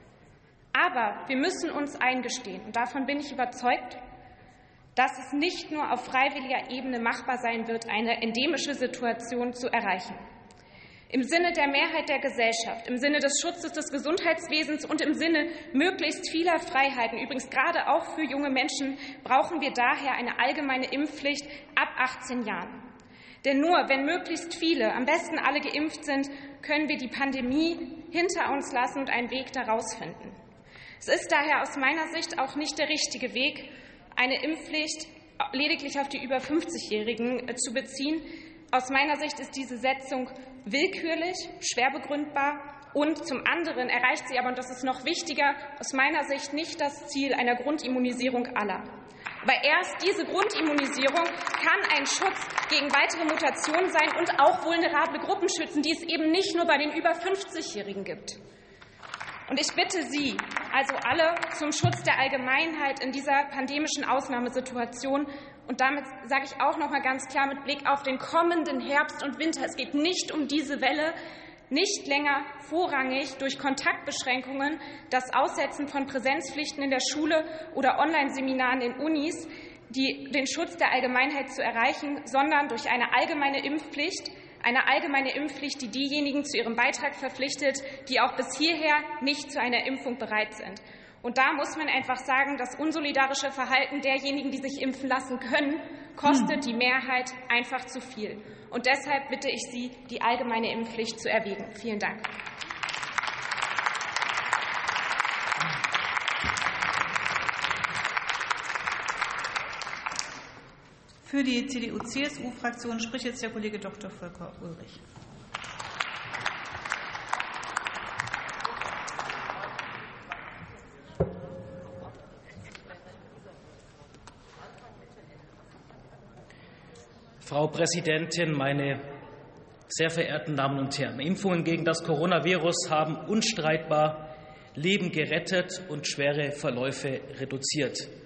Aber wir müssen uns eingestehen, und davon bin ich überzeugt, dass es nicht nur auf freiwilliger Ebene machbar sein wird, eine endemische Situation zu erreichen. Im Sinne der Mehrheit der Gesellschaft, im Sinne des Schutzes des Gesundheitswesens und im Sinne möglichst vieler Freiheiten, übrigens gerade auch für junge Menschen, brauchen wir daher eine allgemeine Impfpflicht ab achtzehn Jahren. Denn nur wenn möglichst viele, am besten alle geimpft sind, können wir die Pandemie hinter uns lassen und einen Weg daraus finden. Es ist daher aus meiner Sicht auch nicht der richtige Weg, eine Impfpflicht lediglich auf die über fünfzigjährigen zu beziehen. Aus meiner Sicht ist diese Setzung willkürlich, schwer begründbar und zum anderen erreicht sie aber, und das ist noch wichtiger, aus meiner Sicht nicht das Ziel einer Grundimmunisierung aller. Aber erst diese Grundimmunisierung kann ein Schutz gegen weitere Mutationen sein und auch vulnerable Gruppen schützen, die es eben nicht nur bei den über fünfzigjährigen gibt. Und ich bitte Sie, also alle, zum Schutz der Allgemeinheit in dieser pandemischen Ausnahmesituation. Und damit sage ich auch noch mal ganz klar mit Blick auf den kommenden Herbst und Winter: Es geht nicht um diese Welle, nicht länger vorrangig durch Kontaktbeschränkungen, das Aussetzen von Präsenzpflichten in der Schule oder Online-Seminaren in Unis, die, den Schutz der Allgemeinheit zu erreichen, sondern durch eine allgemeine Impfpflicht, eine allgemeine Impfpflicht, die diejenigen zu ihrem Beitrag verpflichtet, die auch bis hierher nicht zu einer Impfung bereit sind. Und da muss man einfach sagen, das unsolidarische Verhalten derjenigen, die sich impfen lassen können, kostet die Mehrheit einfach zu viel. Und deshalb bitte ich Sie, die allgemeine Impfpflicht zu erwägen. Vielen Dank. Für die C D U C S U-Fraktion spricht jetzt der Kollege Doktor Volker Ulrich. Frau Präsidentin, meine sehr verehrten Damen und Herren! Impfungen gegen das Coronavirus haben unstreitbar Leben gerettet und schwere Verläufe reduziert.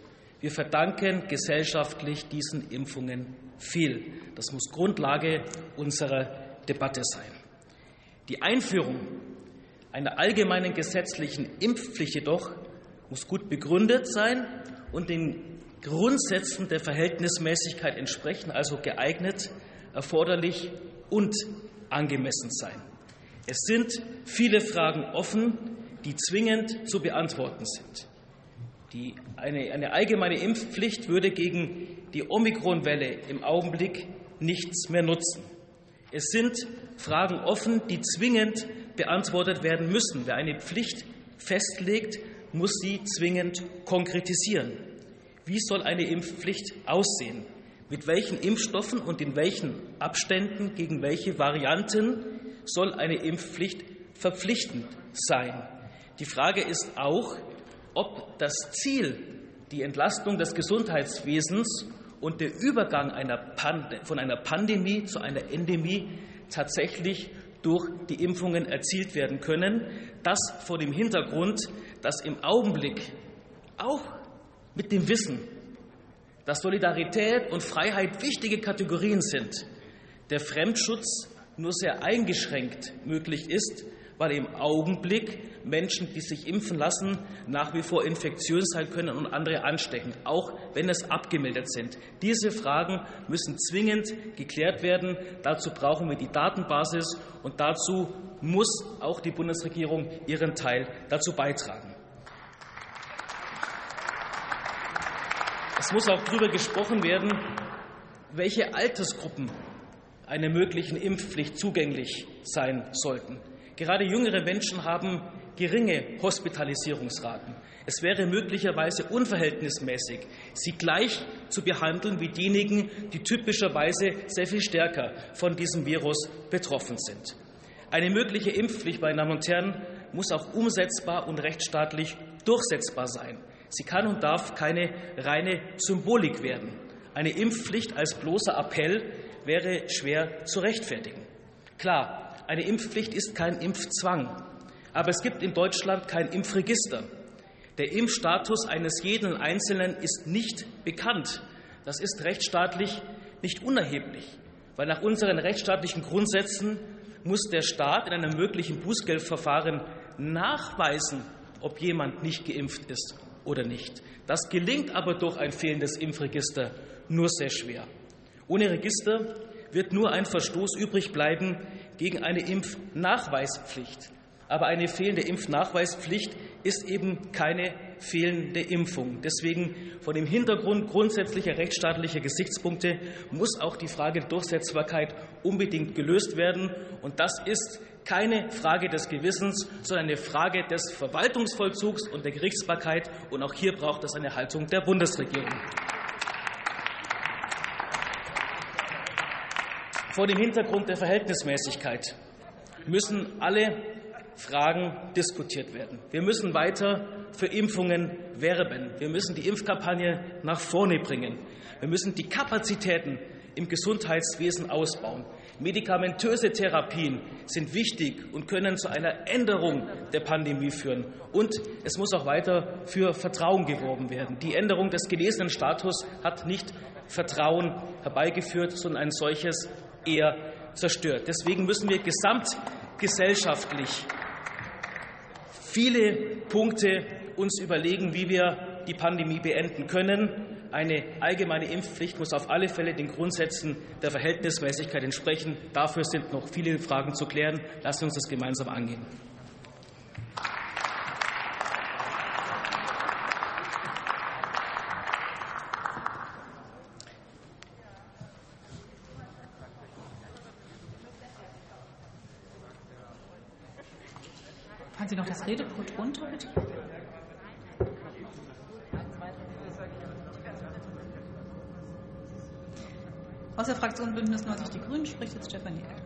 Wir verdanken gesellschaftlich diesen Impfungen viel. Das muss Grundlage unserer Debatte sein. Die Einführung einer allgemeinen gesetzlichen Impfpflicht jedoch muss gut begründet sein und den Grundsätzen der Verhältnismäßigkeit entsprechen, also geeignet, erforderlich und angemessen sein. Es sind viele Fragen offen, die zwingend zu beantworten sind. Die, eine, eine allgemeine Impfpflicht würde gegen die Omikron-Welle im Augenblick nichts mehr nutzen. Es sind Fragen offen, die zwingend beantwortet werden müssen. Wer eine Pflicht festlegt, muss sie zwingend konkretisieren. Wie soll eine Impfpflicht aussehen? Mit welchen Impfstoffen und in welchen Abständen gegen welche Varianten soll eine Impfpflicht verpflichtend sein? Die Frage ist auch, ob das Ziel, die Entlastung des Gesundheitswesens und der Übergang einer Pand- von einer Pandemie zu einer Endemie tatsächlich durch die Impfungen erzielt werden können. Das vor dem Hintergrund, dass im Augenblick auch mit dem Wissen, dass Solidarität und Freiheit wichtige Kategorien sind, der Fremdschutz nur sehr eingeschränkt möglich ist, weil im Augenblick Menschen, die sich impfen lassen, nach wie vor infektiös sein können und andere anstecken, auch wenn es abgemeldet sind. Diese Fragen müssen zwingend geklärt werden. Dazu brauchen wir die Datenbasis und dazu muss auch die Bundesregierung ihren Teil dazu beitragen. Es muss auch darüber gesprochen werden, welche Altersgruppen einer möglichen Impfpflicht zugänglich sein sollten. Gerade jüngere Menschen haben geringe Hospitalisierungsraten. Es wäre möglicherweise unverhältnismäßig, sie gleich zu behandeln wie diejenigen, die typischerweise sehr viel stärker von diesem Virus betroffen sind. Eine mögliche Impfpflicht, meine Damen und Herren, muss auch umsetzbar und rechtsstaatlich durchsetzbar sein. Sie kann und darf keine reine Symbolik werden. Eine Impfpflicht als bloßer Appell wäre schwer zu rechtfertigen. Klar, eine Impfpflicht ist kein Impfzwang, aber es gibt in Deutschland kein Impfregister. Der Impfstatus eines jeden Einzelnen ist nicht bekannt. Das ist rechtsstaatlich nicht unerheblich, weil nach unseren rechtsstaatlichen Grundsätzen muss der Staat in einem möglichen Bußgeldverfahren nachweisen, ob jemand nicht geimpft ist oder nicht. Das gelingt aber durch ein fehlendes Impfregister nur sehr schwer. Ohne Register wird nur ein Verstoß übrig bleiben gegen eine Impfnachweispflicht. Aber eine fehlende Impfnachweispflicht ist eben keine fehlende Impfung. Deswegen vor dem Hintergrund grundsätzlicher rechtsstaatlicher Gesichtspunkte muss auch die Frage der Durchsetzbarkeit unbedingt gelöst werden. Und das ist keine Frage des Gewissens, sondern eine Frage des Verwaltungsvollzugs und der Gerichtsbarkeit. Und auch hier braucht es eine Haltung der Bundesregierung. Vor dem Hintergrund der Verhältnismäßigkeit müssen alle Fragen diskutiert werden. Wir müssen weiter für Impfungen werben. Wir müssen die Impfkampagne nach vorne bringen. Wir müssen die Kapazitäten im Gesundheitswesen ausbauen. Medikamentöse Therapien sind wichtig und können zu einer Änderung der Pandemie führen. Und es muss auch weiter für Vertrauen geworben werden. Die Änderung des genesenen Status hat nicht Vertrauen herbeigeführt, sondern ein solches eher zerstört. Deswegen müssen wir gesamtgesellschaftlich viele Punkte uns überlegen, wie wir die Pandemie beenden können. Eine allgemeine Impfpflicht muss auf alle Fälle den Grundsätzen der Verhältnismäßigkeit entsprechen. Dafür sind noch viele Fragen zu klären. Lassen Sie uns das gemeinsam angehen. Fahren Sie noch das Redepult runter, bitte? Aus der Fraktion Bündnis neunzig Die Grünen spricht jetzt Stefanie Eck.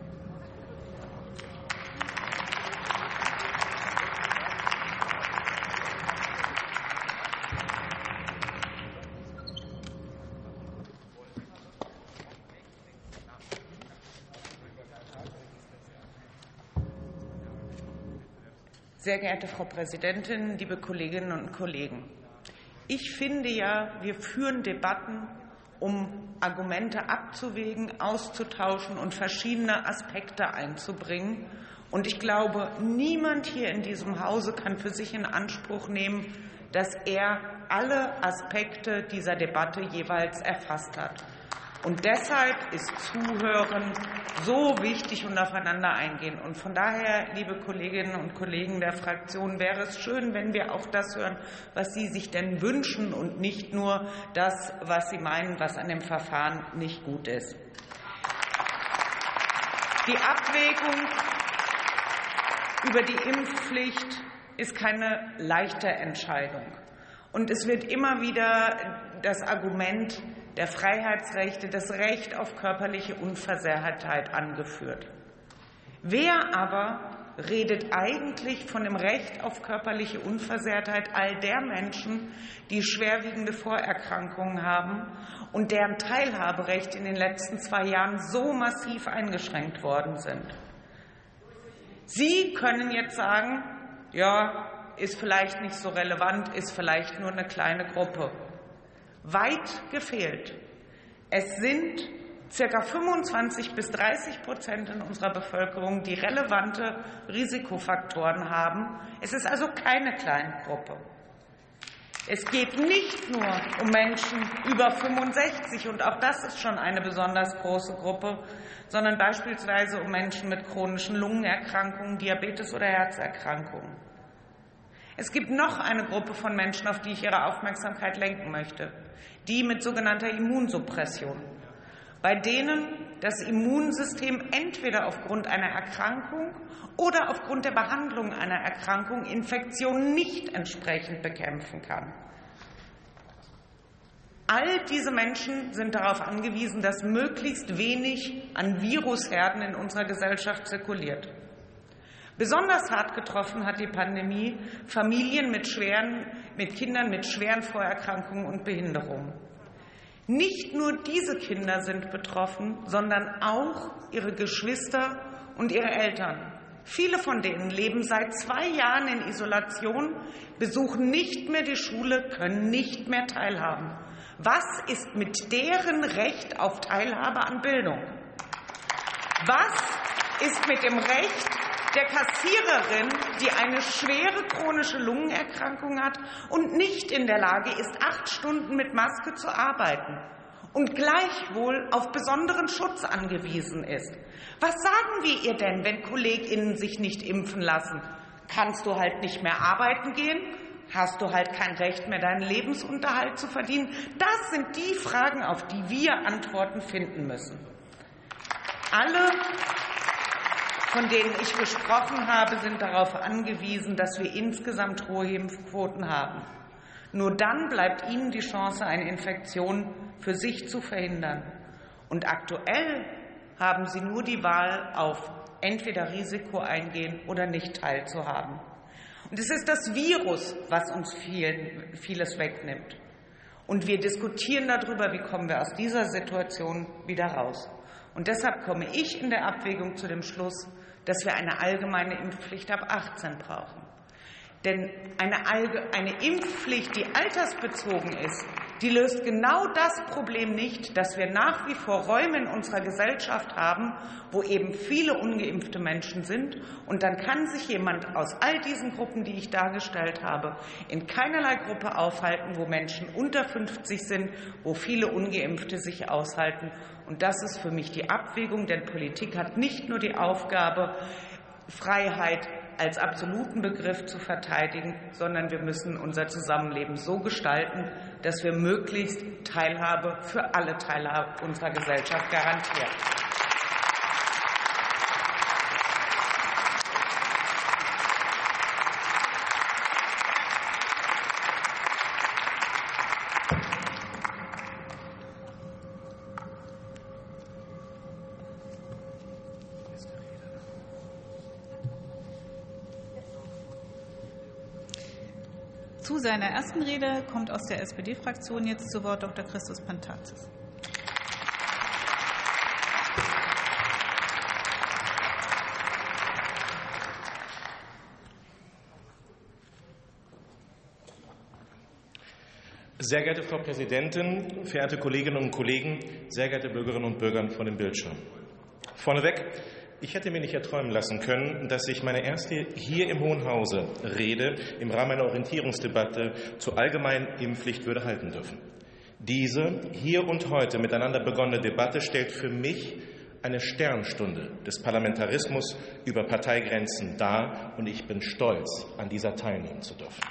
Sehr geehrte Frau Präsidentin, liebe Kolleginnen und Kollegen! Ich finde ja, wir führen Debatten, um Argumente abzuwägen, auszutauschen und verschiedene Aspekte einzubringen. Und ich glaube, niemand hier in diesem Hause kann für sich in Anspruch nehmen, dass er alle Aspekte dieser Debatte jeweils erfasst hat. Und deshalb ist Zuhören so wichtig und aufeinander eingehen. Und von daher, liebe Kolleginnen und Kollegen der Fraktion, wäre es schön, wenn wir auch das hören, was Sie sich denn wünschen und nicht nur das, was Sie meinen, was an dem Verfahren nicht gut ist. Die Abwägung über die Impfpflicht ist keine leichte Entscheidung. Und es wird immer wieder das Argument der Freiheitsrechte, das Recht auf körperliche Unversehrtheit angeführt. Wer aber redet eigentlich von dem Recht auf körperliche Unversehrtheit all der Menschen, die schwerwiegende Vorerkrankungen haben und deren Teilhaberecht in den letzten zwei Jahren so massiv eingeschränkt worden sind? Sie können jetzt sagen, ja, ist vielleicht nicht so relevant, ist vielleicht nur eine kleine Gruppe. Weit gefehlt. Es sind ca. fünfundzwanzig bis dreißig Prozent in unserer Bevölkerung, die relevante Risikofaktoren haben. Es ist also keine kleine Gruppe. Es geht nicht nur um Menschen über fünfundsechzig, und auch das ist schon eine besonders große Gruppe, sondern beispielsweise um Menschen mit chronischen Lungenerkrankungen, Diabetes oder Herzerkrankungen. Es gibt noch eine Gruppe von Menschen, auf die ich Ihre Aufmerksamkeit lenken möchte, die mit sogenannter Immunsuppression, bei denen das Immunsystem entweder aufgrund einer Erkrankung oder aufgrund der Behandlung einer Erkrankung Infektionen nicht entsprechend bekämpfen kann. All diese Menschen sind darauf angewiesen, dass möglichst wenig an Virusherden in unserer Gesellschaft zirkuliert. Besonders hart getroffen hat die Pandemie Familien mit, schweren, mit Kindern mit schweren Vorerkrankungen und Behinderungen. Nicht nur diese Kinder sind betroffen, sondern auch ihre Geschwister und ihre Eltern. Viele von denen leben seit zwei Jahren in Isolation, besuchen nicht mehr die Schule, können nicht mehr teilhaben. Was ist mit deren Recht auf Teilhabe an Bildung? Was ist mit dem Recht der Kassiererin, die eine schwere chronische Lungenerkrankung hat und nicht in der Lage ist, acht Stunden mit Maske zu arbeiten und gleichwohl auf besonderen Schutz angewiesen ist? Was sagen wir ihr denn, wenn KollegInnen sich nicht impfen lassen? Kannst du halt nicht mehr arbeiten gehen? Hast du halt kein Recht mehr, deinen Lebensunterhalt zu verdienen? Das sind die Fragen, auf die wir Antworten finden müssen. Alle, von denen ich gesprochen habe, sind darauf angewiesen, dass wir insgesamt hohe Impfquoten haben. Nur dann bleibt ihnen die Chance, eine Infektion für sich zu verhindern. Und aktuell haben sie nur die Wahl auf entweder Risiko eingehen oder nicht teilzuhaben. Und es ist das Virus, was uns viel, vieles wegnimmt. Und wir diskutieren darüber, wie kommen wir aus dieser Situation wieder raus. Und deshalb komme ich in der Abwägung zu dem Schluss, dass wir eine allgemeine Impfpflicht ab achtzehn brauchen. Denn eine, eine Impfpflicht, die altersbezogen ist, die löst genau das Problem nicht, dass wir nach wie vor Räume in unserer Gesellschaft haben, wo eben viele ungeimpfte Menschen sind. Und dann kann sich jemand aus all diesen Gruppen, die ich dargestellt habe, in keinerlei Gruppe aufhalten, wo Menschen unter fünfzig sind, wo viele Ungeimpfte sich aushalten. Und das ist für mich die Abwägung, denn Politik hat nicht nur die Aufgabe, Freiheit als absoluten Begriff zu verteidigen, sondern wir müssen unser Zusammenleben so gestalten, dass wir möglichst Teilhabe für alle Teile unserer Gesellschaft garantieren. Zu seiner ersten Rede kommt aus der S P D-Fraktion jetzt zu Wort Doktor Christus Pantazis. Sehr geehrte Frau Präsidentin, verehrte Kolleginnen und Kollegen, sehr geehrte Bürgerinnen und Bürger vor dem Bildschirm. Vorneweg, ich hätte mir nicht erträumen lassen können, dass ich meine erste hier im Hohen Hause Rede im Rahmen einer Orientierungsdebatte zur allgemeinen Impfpflicht würde halten dürfen. Diese hier und heute miteinander begonnene Debatte stellt für mich eine Sternstunde des Parlamentarismus über Parteigrenzen dar, und ich bin stolz, an dieser teilnehmen zu dürfen.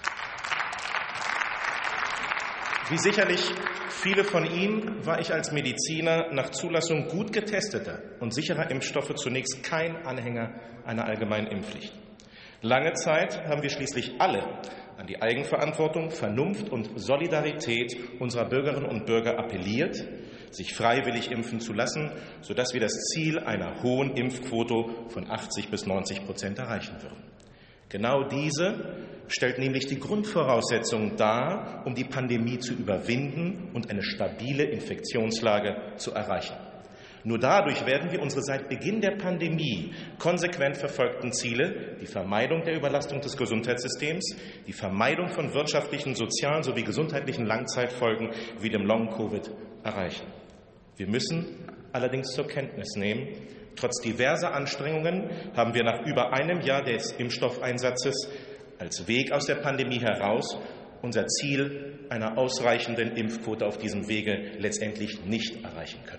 Wie sicherlich viele von Ihnen war ich als Mediziner nach Zulassung gut getesteter und sicherer Impfstoffe zunächst kein Anhänger einer allgemeinen Impfpflicht. Lange Zeit haben wir schließlich alle an die Eigenverantwortung, Vernunft und Solidarität unserer Bürgerinnen und Bürger appelliert, sich freiwillig impfen zu lassen, sodass wir das Ziel einer hohen Impfquote von achtzig bis neunzig Prozent erreichen würden. Genau diese stellt nämlich die Grundvoraussetzung dar, um die Pandemie zu überwinden und eine stabile Infektionslage zu erreichen. Nur dadurch werden wir unsere seit Beginn der Pandemie konsequent verfolgten Ziele, die Vermeidung der Überlastung des Gesundheitssystems, die Vermeidung von wirtschaftlichen, sozialen sowie gesundheitlichen Langzeitfolgen wie dem Long-Covid, erreichen. Wir müssen allerdings zur Kenntnis nehmen, trotz diverser Anstrengungen haben wir nach über einem Jahr des Impfstoffeinsatzes als Weg aus der Pandemie heraus unser Ziel einer ausreichenden Impfquote auf diesem Wege letztendlich nicht erreichen können.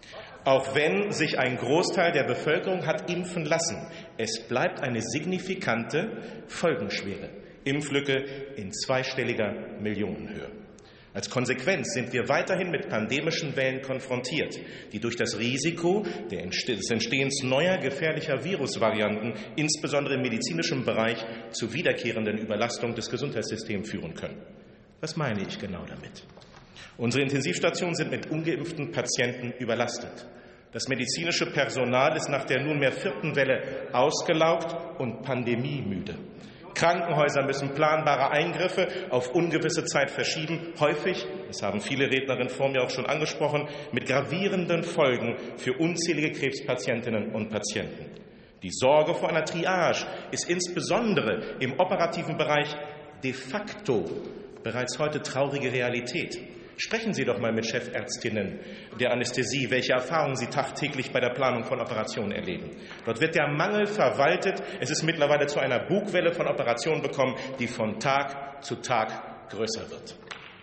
Auch wenn sich ein Großteil der Bevölkerung hat impfen lassen, es bleibt eine signifikante, folgenschwere Impflücke in zweistelliger Millionenhöhe. Als Konsequenz sind wir weiterhin mit pandemischen Wellen konfrontiert, die durch das Risiko des Entstehens neuer gefährlicher Virusvarianten, insbesondere im medizinischen Bereich, zu wiederkehrenden Überlastung des Gesundheitssystems führen können. Was meine ich genau damit? Unsere Intensivstationen sind mit ungeimpften Patienten überlastet. Das medizinische Personal ist nach der nunmehr vierten Welle ausgelaugt und pandemiemüde. Krankenhäuser müssen planbare Eingriffe auf ungewisse Zeit verschieben, häufig, das haben viele Rednerinnen vor mir auch schon angesprochen, mit gravierenden Folgen für unzählige Krebspatientinnen und Patienten. Die Sorge vor einer Triage ist insbesondere im operativen Bereich de facto bereits heute traurige Realität. Sprechen Sie doch mal mit Chefärztinnen der Anästhesie, welche Erfahrungen sie tagtäglich bei der Planung von Operationen erleben. Dort wird der Mangel verwaltet. Es ist mittlerweile zu einer Bugwelle von Operationen gekommen, die von Tag zu Tag größer wird.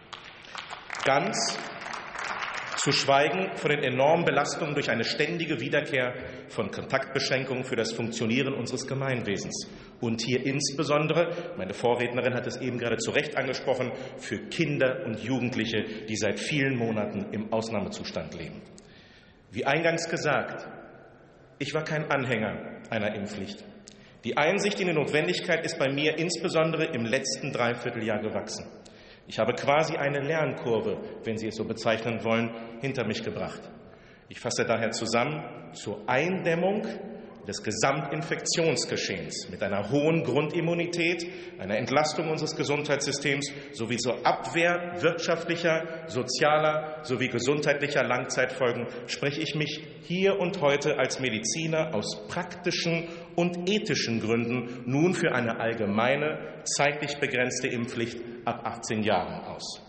Ganz zu schweigen von den enormen Belastungen durch eine ständige Wiederkehr von Kontaktbeschränkungen für das Funktionieren unseres Gemeinwesens. Und hier insbesondere, meine Vorrednerin hat es eben gerade zu Recht angesprochen, für Kinder und Jugendliche, die seit vielen Monaten im Ausnahmezustand leben. Wie eingangs gesagt, ich war kein Anhänger einer Impfpflicht. Die Einsicht in die Notwendigkeit ist bei mir insbesondere im letzten Dreivierteljahr gewachsen. Ich habe quasi eine Lernkurve, wenn Sie es so bezeichnen wollen, hinter mich gebracht. Ich fasse daher zusammen: zur Eindämmung des Gesamtinfektionsgeschehens mit einer hohen Grundimmunität, einer Entlastung unseres Gesundheitssystems sowie zur Abwehr wirtschaftlicher, sozialer sowie gesundheitlicher Langzeitfolgen spreche ich mich hier und heute als Mediziner aus praktischen und ethischen Gründen nun für eine allgemeine, zeitlich begrenzte Impfpflicht ab achtzehn Jahren aus.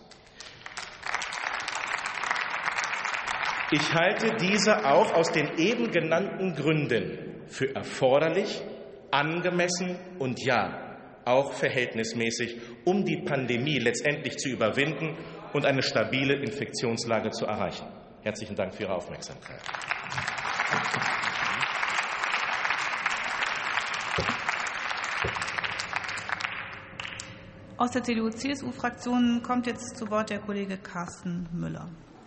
Ich halte diese auch aus den eben genannten Gründen für erforderlich, angemessen und ja, auch verhältnismäßig, um die Pandemie letztendlich zu überwinden und eine stabile Infektionslage zu erreichen. Herzlichen Dank für Ihre Aufmerksamkeit. Aus der C D U-C S U-Fraktion kommt jetzt zu Wort der Kollege Carsten Müller.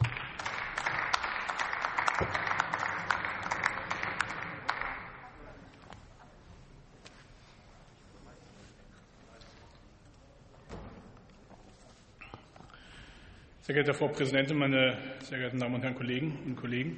Sehr geehrte Frau Präsidentin, meine sehr geehrten Damen und Herren Kollegen und Kollegen!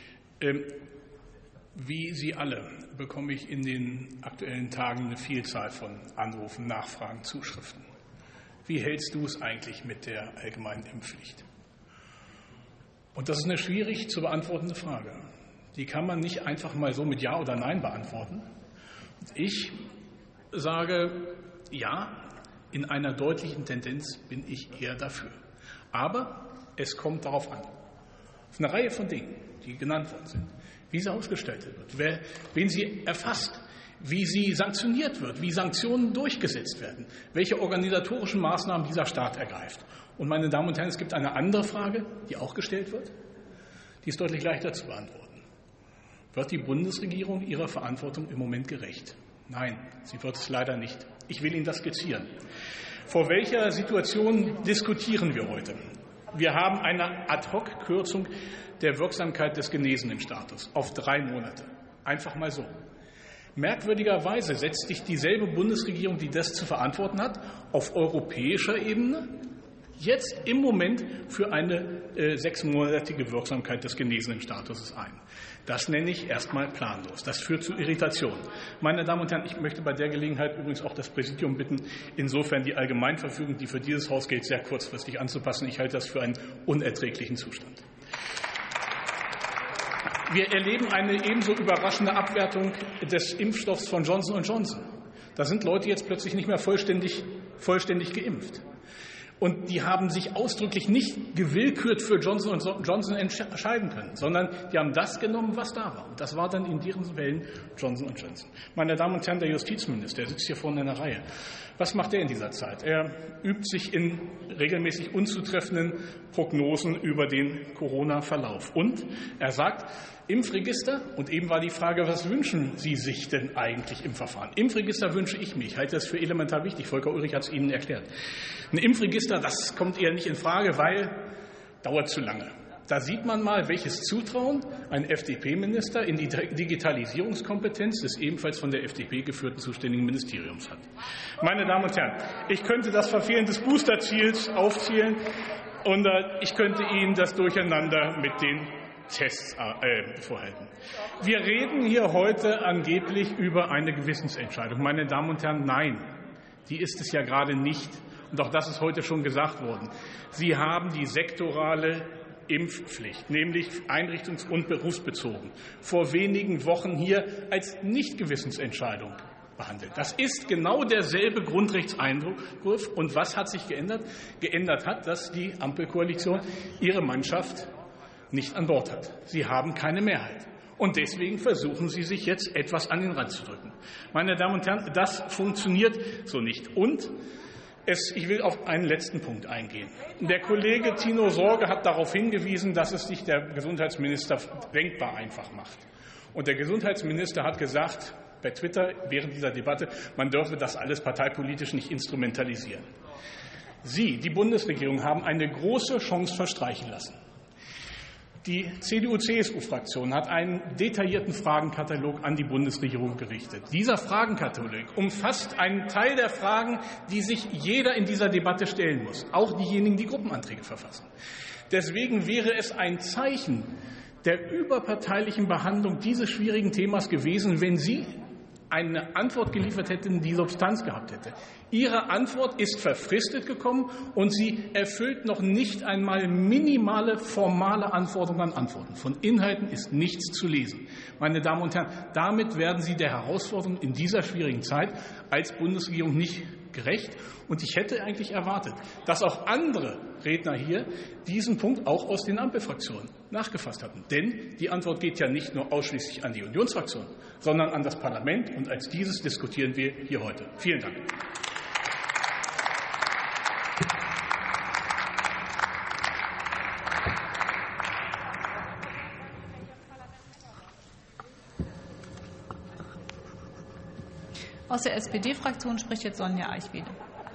Wie Sie alle bekomme ich in den aktuellen Tagen eine Vielzahl von Anrufen, Nachfragen, Zuschriften. Wie hältst du es eigentlich mit der allgemeinen Impfpflicht? Und das ist eine schwierig zu beantwortende Frage. Die kann man nicht einfach mal so mit Ja oder Nein beantworten. Ich sage ja, in einer deutlichen Tendenz bin ich eher dafür. Aber es kommt darauf an, auf eine Reihe von Dingen, die genannt worden sind, wie sie ausgestaltet wird, wer, wen sie erfasst, wie sie sanktioniert wird, wie Sanktionen durchgesetzt werden, welche organisatorischen Maßnahmen dieser Staat ergreift. Und, meine Damen und Herren, es gibt eine andere Frage, die auch gestellt wird, die ist deutlich leichter zu beantworten. Wird die Bundesregierung ihrer Verantwortung im Moment gerecht? Nein, sie wird es leider nicht. Ich will Ihnen das skizzieren. Vor welcher Situation diskutieren wir heute? Wir haben eine Ad-hoc-Kürzung der Wirksamkeit des genesenen Status auf drei Monate. Einfach mal so. Merkwürdigerweise setzt sich dieselbe Bundesregierung, die das zu verantworten hat, auf europäischer Ebene jetzt im Moment für eine äh, sechsmonatige Wirksamkeit des genesenen Statuses ein. Das nenne ich erstmal planlos. Das führt zu Irritation. Meine Damen und Herren, ich möchte bei der Gelegenheit übrigens auch das Präsidium bitten, insofern die Allgemeinverfügung, die für dieses Haus gilt, sehr kurzfristig anzupassen. Ich halte das für einen unerträglichen Zustand. Wir erleben eine ebenso überraschende Abwertung des Impfstoffs von Johnson und Johnson. Da sind Leute jetzt plötzlich nicht mehr vollständig, vollständig geimpft. Und die haben sich ausdrücklich nicht gewillkürt für Johnson und Johnson entscheiden können, sondern die haben das genommen, was da war. Und das war dann in deren Fällen Johnson und Johnson. Meine Damen und Herren, der Justizminister, der sitzt hier vorne in der Reihe. Was macht er in dieser Zeit? Er übt sich in regelmäßig unzutreffenden Prognosen über den Corona-Verlauf. Und er sagt, Impfregister, und eben war die Frage, was wünschen Sie sich denn eigentlich im Verfahren? Impfregister wünsche ich mir. Ich halte das für elementar wichtig. Volker Ulrich hat es Ihnen erklärt. Ein Impfregister, das kommt eher nicht in Frage, weil dauert zu lange. Da sieht man mal, welches Zutrauen ein F D P-Minister in die Digitalisierungskompetenz des ebenfalls von der F D P geführten zuständigen Ministeriums hat. Meine Damen und Herren, ich könnte das Verfehlen des Boosterziels aufzählen und ich könnte Ihnen das Durcheinander mit den Tests äh, vorhalten. Wir reden hier heute angeblich über eine Gewissensentscheidung. Meine Damen und Herren, nein, die ist es ja gerade nicht. Und auch das ist heute schon gesagt worden. Sie haben die sektorale Impfpflicht, nämlich einrichtungs- und berufsbezogen, vor wenigen Wochen hier als Nichtgewissensentscheidung behandelt. Das ist genau derselbe Grundrechtseingriff. Und was hat sich geändert? Geändert hat, dass die Ampelkoalition ihre Mannschaft nicht an Bord hat. Sie haben keine Mehrheit. Und deswegen versuchen Sie sich jetzt etwas an den Rand zu drücken. Meine Damen und Herren, das funktioniert so nicht. Und es, ich will auf einen letzten Punkt eingehen. Der Kollege Tino Sorge hat darauf hingewiesen, dass es sich der Gesundheitsminister denkbar einfach macht. Und der Gesundheitsminister hat gesagt, bei Twitter während dieser Debatte, man dürfe das alles parteipolitisch nicht instrumentalisieren. Sie, die Bundesregierung, haben eine große Chance verstreichen lassen. Die C D U C S U-Fraktion hat einen detaillierten Fragenkatalog an die Bundesregierung gerichtet. Dieser Fragenkatalog umfasst einen Teil der Fragen, die sich jeder in dieser Debatte stellen muss, auch diejenigen, die Gruppenanträge verfassen. Deswegen wäre es ein Zeichen der überparteilichen Behandlung dieses schwierigen Themas gewesen, wenn Sie eine Antwort geliefert hätten, die Substanz gehabt hätte. Ihre Antwort ist verfristet gekommen und sie erfüllt noch nicht einmal minimale formale Anforderungen an Antworten. Von Inhalten ist nichts zu lesen. Meine Damen und Herren, damit werden Sie der Herausforderung in dieser schwierigen Zeit als Bundesregierung nicht gerecht. Und ich hätte eigentlich erwartet, dass auch andere Redner hier diesen Punkt auch aus den Ampelfraktionen nachgefasst hatten. Denn die Antwort geht ja nicht nur ausschließlich an die Unionsfraktion, sondern an das Parlament. Und als dieses diskutieren wir hier heute. Vielen Dank. Aus der S P D-Fraktion spricht jetzt Sonja Eichwede.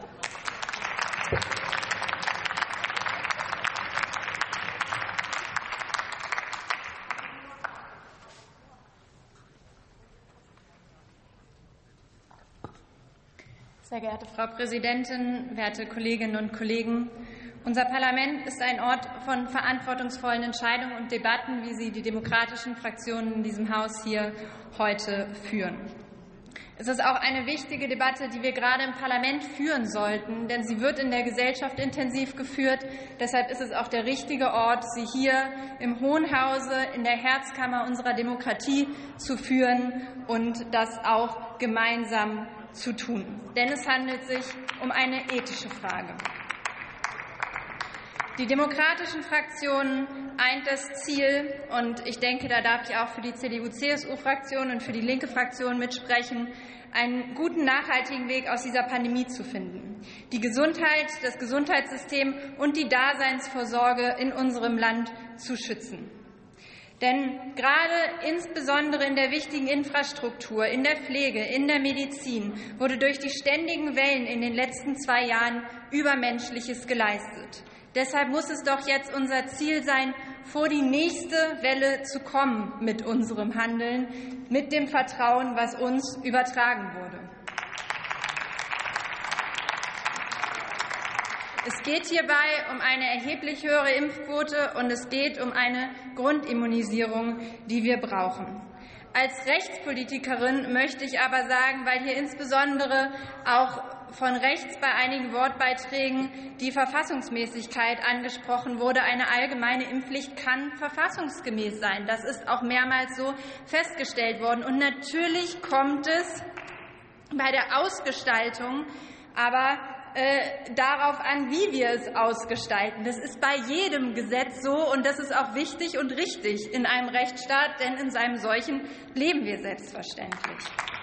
Sehr geehrte Frau Präsidentin, werte Kolleginnen und Kollegen! Unser Parlament ist ein Ort von verantwortungsvollen Entscheidungen und Debatten, wie sie die demokratischen Fraktionen in diesem Haus hier heute führen. Es ist auch eine wichtige Debatte, die wir gerade im Parlament führen sollten, denn sie wird in der Gesellschaft intensiv geführt. Deshalb ist es auch der richtige Ort, sie hier im Hohen Hause, in der Herzkammer unserer Demokratie zu führen und das auch gemeinsam zu tun. Denn es handelt sich um eine ethische Frage. Die demokratischen Fraktionen eint das Ziel, und ich denke, da darf ich auch für die C D U C S U-Fraktion und für die linke Fraktion mitsprechen, einen guten, nachhaltigen Weg aus dieser Pandemie zu finden. Die Gesundheit, das Gesundheitssystem und die Daseinsvorsorge in unserem Land zu schützen. Denn gerade insbesondere in der wichtigen Infrastruktur, in der Pflege, in der Medizin wurde durch die ständigen Wellen in den letzten zwei Jahren Übermenschliches geleistet. Deshalb muss es doch jetzt unser Ziel sein, vor die nächste Welle zu kommen mit unserem Handeln, mit dem Vertrauen, was uns übertragen wurde. Es geht hierbei um eine erheblich höhere Impfquote, und es geht um eine Grundimmunisierung, die wir brauchen. Als Rechtspolitikerin möchte ich aber sagen, weil hier insbesondere auch von rechts bei einigen Wortbeiträgen die Verfassungsmäßigkeit angesprochen wurde, eine allgemeine Impfpflicht kann verfassungsgemäß sein. Das ist auch mehrmals so festgestellt worden. Und natürlich kommt es bei der Ausgestaltung aber äh, darauf an, wie wir es ausgestalten. Das ist bei jedem Gesetz so, und das ist auch wichtig und richtig in einem Rechtsstaat, denn in einem solchen leben wir selbstverständlich.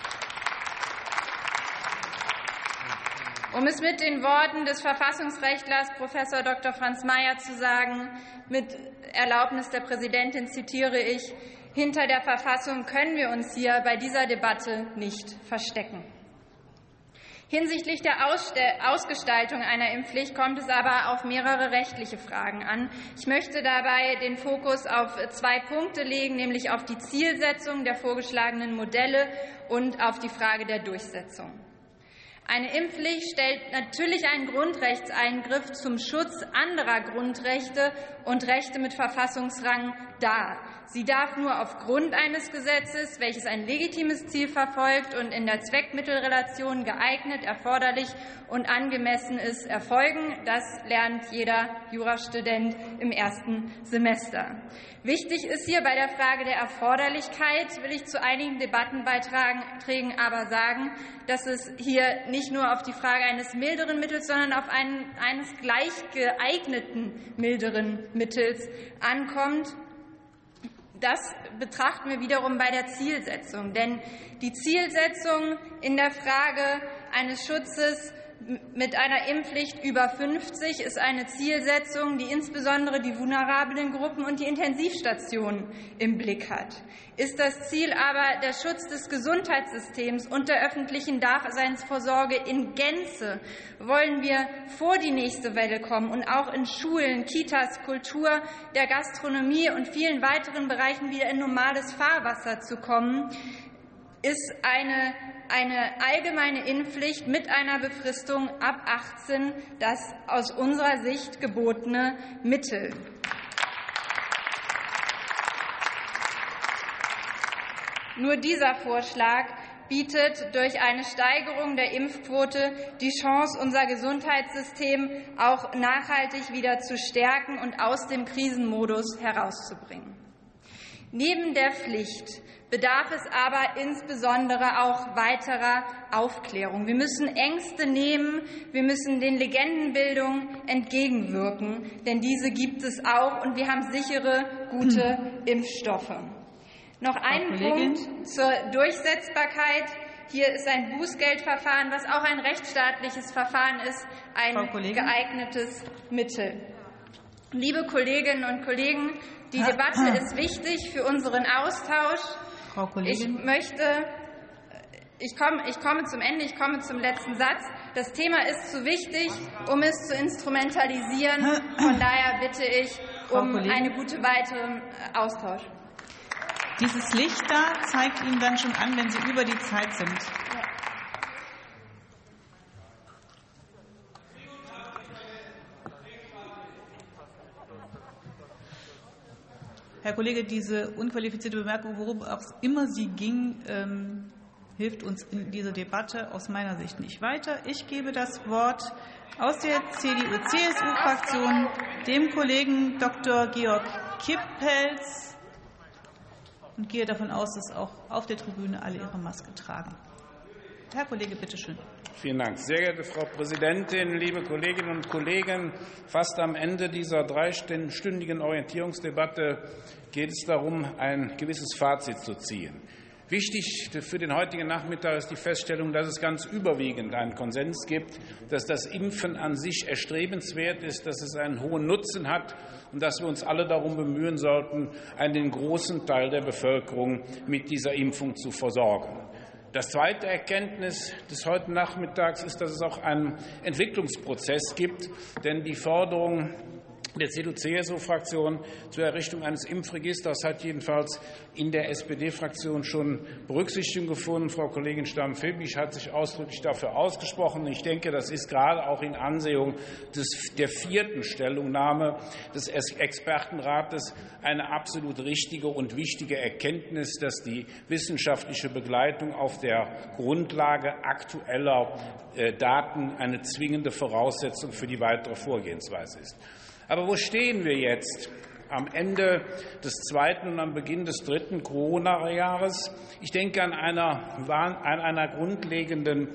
Um es mit den Worten des Verfassungsrechtlers Professor Doktor Franz Mayer zu sagen, mit Erlaubnis der Präsidentin zitiere ich: Hinter der Verfassung können wir uns hier bei dieser Debatte nicht verstecken. Hinsichtlich der Ausgestaltung einer Impfpflicht kommt es aber auf mehrere rechtliche Fragen an. Ich möchte dabei den Fokus auf zwei Punkte legen, nämlich auf die Zielsetzung der vorgeschlagenen Modelle und auf die Frage der Durchsetzung. Eine Impfpflicht stellt natürlich einen Grundrechtseingriff zum Schutz anderer Grundrechte und Rechte mit Verfassungsrang dar. Sie darf nur aufgrund eines Gesetzes, welches ein legitimes Ziel verfolgt und in der Zweckmittelrelation geeignet, erforderlich und angemessen ist, erfolgen. Das lernt jeder Jurastudent im ersten Semester. Wichtig ist hier bei der Frage der Erforderlichkeit, will ich zu einigen Debattenbeiträgen aber sagen, dass es hier nicht nur auf die Frage eines milderen Mittels, sondern auf einen, eines gleich geeigneten milderen Mittels ankommt. Das betrachten wir wiederum bei der Zielsetzung. Denn die Zielsetzung in der Frage eines Schutzes mit einer Impfpflicht über fünfzig ist eine Zielsetzung, die insbesondere die vulnerablen Gruppen und die Intensivstationen im Blick hat. Ist das Ziel aber der Schutz des Gesundheitssystems und der öffentlichen Daseinsvorsorge in Gänze, wollen wir vor die nächste Welle kommen und auch in Schulen, Kitas, Kultur, der Gastronomie und vielen weiteren Bereichen wieder in normales Fahrwasser zu kommen, ist eine, eine allgemeine Impfpflicht mit einer Befristung ab achtzehn das aus unserer Sicht gebotene Mittel. Nur dieser Vorschlag bietet durch eine Steigerung der Impfquote die Chance, unser Gesundheitssystem auch nachhaltig wieder zu stärken und aus dem Krisenmodus herauszubringen. Neben der Pflicht bedarf es aber insbesondere auch weiterer Aufklärung. Wir müssen Ängste nehmen, wir müssen den Legendenbildungen entgegenwirken, denn diese gibt es auch, und wir haben sichere, gute hm. Impfstoffe. Noch ein Punkt zur Durchsetzbarkeit. Hier ist ein Bußgeldverfahren, was auch ein rechtsstaatliches Verfahren ist, ein geeignetes Mittel. Liebe Kolleginnen und Kollegen, die Debatte ist wichtig für unseren Austausch. Frau Kollegin. Ich möchte, ich komme, ich komme zum Ende, ich komme zum letzten Satz. Das Thema ist zu wichtig, um es zu instrumentalisieren. Von daher bitte ich um einen guten weiteren Austausch. Dieses Licht da zeigt Ihnen dann schon an, wenn Sie über die Zeit sind. Ja. Herr Kollege, diese unqualifizierte Bemerkung, worum auch immer sie ging, ähm, hilft uns in dieser Debatte aus meiner Sicht nicht weiter. Ich gebe das Wort aus der C D U C S U-Fraktion dem Kollegen Doktor Georg Kippels und gehe davon aus, dass auch auf der Tribüne alle ihre Maske tragen. Herr Kollege, bitte schön. Vielen Dank. Sehr geehrte Frau Präsidentin, liebe Kolleginnen und Kollegen! Fast am Ende dieser dreistündigen Orientierungsdebatte geht es darum, ein gewisses Fazit zu ziehen. Wichtig für den heutigen Nachmittag ist die Feststellung, dass es ganz überwiegend einen Konsens gibt, dass das Impfen an sich erstrebenswert ist, dass es einen hohen Nutzen hat und dass wir uns alle darum bemühen sollten, einen großen Teil der Bevölkerung mit dieser Impfung zu versorgen. Das zweite Erkenntnis des heutigen Nachmittags ist, dass es auch einen Entwicklungsprozess gibt, denn die Forderung der C D U C S U-Fraktion zur Errichtung eines Impfregisters hat jedenfalls in der S P D-Fraktion schon Berücksichtigung gefunden. Frau Kollegin Stamm-Febich hat sich ausdrücklich dafür ausgesprochen. Ich denke, das ist gerade auch in Ansehung des, der vierten Stellungnahme des Expertenrates eine absolut richtige und wichtige Erkenntnis, dass die wissenschaftliche Begleitung auf der Grundlage aktueller äh, Daten eine zwingende Voraussetzung für die weitere Vorgehensweise ist. Aber wo stehen wir jetzt am Ende des zweiten und am Beginn des dritten Corona-Jahres? Ich denke an einer, an einer grundlegenden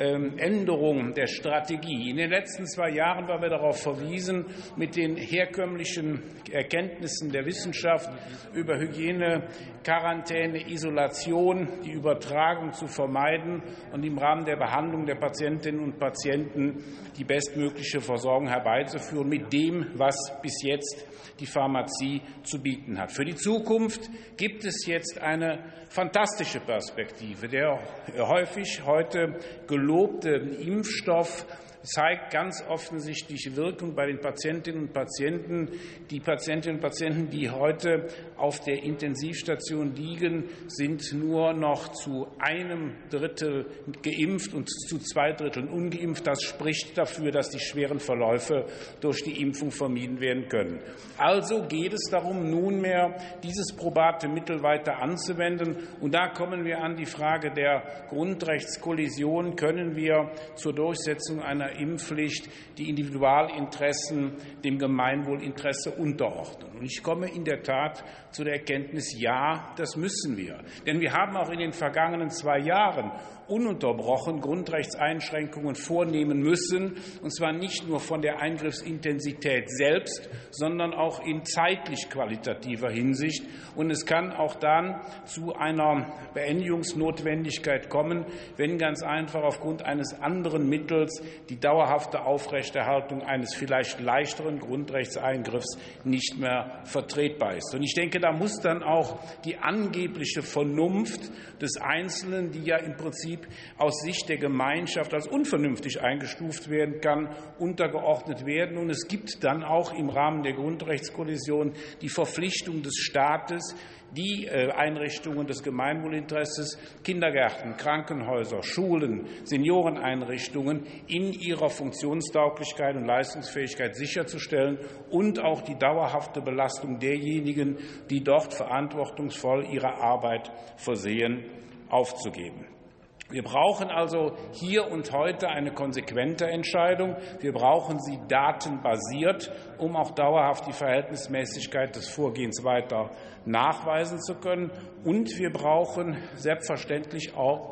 Änderung der Strategie. In den letzten zwei Jahren waren wir darauf verwiesen, mit den herkömmlichen Erkenntnissen der Wissenschaft über Hygiene, Quarantäne, Isolation die Übertragung zu vermeiden und im Rahmen der Behandlung der Patientinnen und Patienten die bestmögliche Versorgung herbeizuführen mit dem, was bis jetzt die Pharmazie zu bieten hat. Für die Zukunft gibt es jetzt eine fantastische Perspektive. Der häufig heute gelobte Impfstoff zeigt ganz offensichtlich Wirkung bei den Patientinnen und Patienten. Die Patientinnen und Patienten, die heute auf der Intensivstation liegen, sind nur noch zu einem Drittel geimpft und zu zwei Dritteln ungeimpft. Das spricht dafür, dass die schweren Verläufe durch die Impfung vermieden werden können. Also geht es darum, nunmehr dieses probate Mittel weiter anzuwenden. Und da kommen wir an die Frage der Grundrechtskollision. Können wir zur Durchsetzung einer Impfpflicht die Individualinteressen dem Gemeinwohlinteresse unterordnen? Und ich komme in der Tat zu der Erkenntnis, ja, das müssen wir. Denn wir haben auch in den vergangenen zwei Jahren ununterbrochen Grundrechtseinschränkungen vornehmen müssen, und zwar nicht nur von der Eingriffsintensität selbst, sondern auch in zeitlich qualitativer Hinsicht. Und es kann auch dann zu einer Beendigungsnotwendigkeit kommen, wenn ganz einfach aufgrund eines anderen Mittels die dauerhafte Aufrechterhaltung eines vielleicht leichteren Grundrechtseingriffs nicht mehr vertretbar ist. Und ich denke, da muss dann auch die angebliche Vernunft des Einzelnen, die ja im Prinzip aus Sicht der Gemeinschaft als unvernünftig eingestuft werden kann, untergeordnet werden. Und es gibt dann auch im Rahmen der Grundrechtskollision die Verpflichtung des Staates, die Einrichtungen des Gemeinwohlinteresses, Kindergärten, Krankenhäuser, Schulen, Senioreneinrichtungen in ihrer Funktionstauglichkeit und Leistungsfähigkeit sicherzustellen und auch die dauerhafte Belastung derjenigen, die dort verantwortungsvoll ihre Arbeit versehen, aufzugeben. Wir brauchen also hier und heute eine konsequente Entscheidung. Wir brauchen sie datenbasiert, um auch dauerhaft die Verhältnismäßigkeit des Vorgehens weiter nachweisen zu können. Und wir brauchen selbstverständlich auch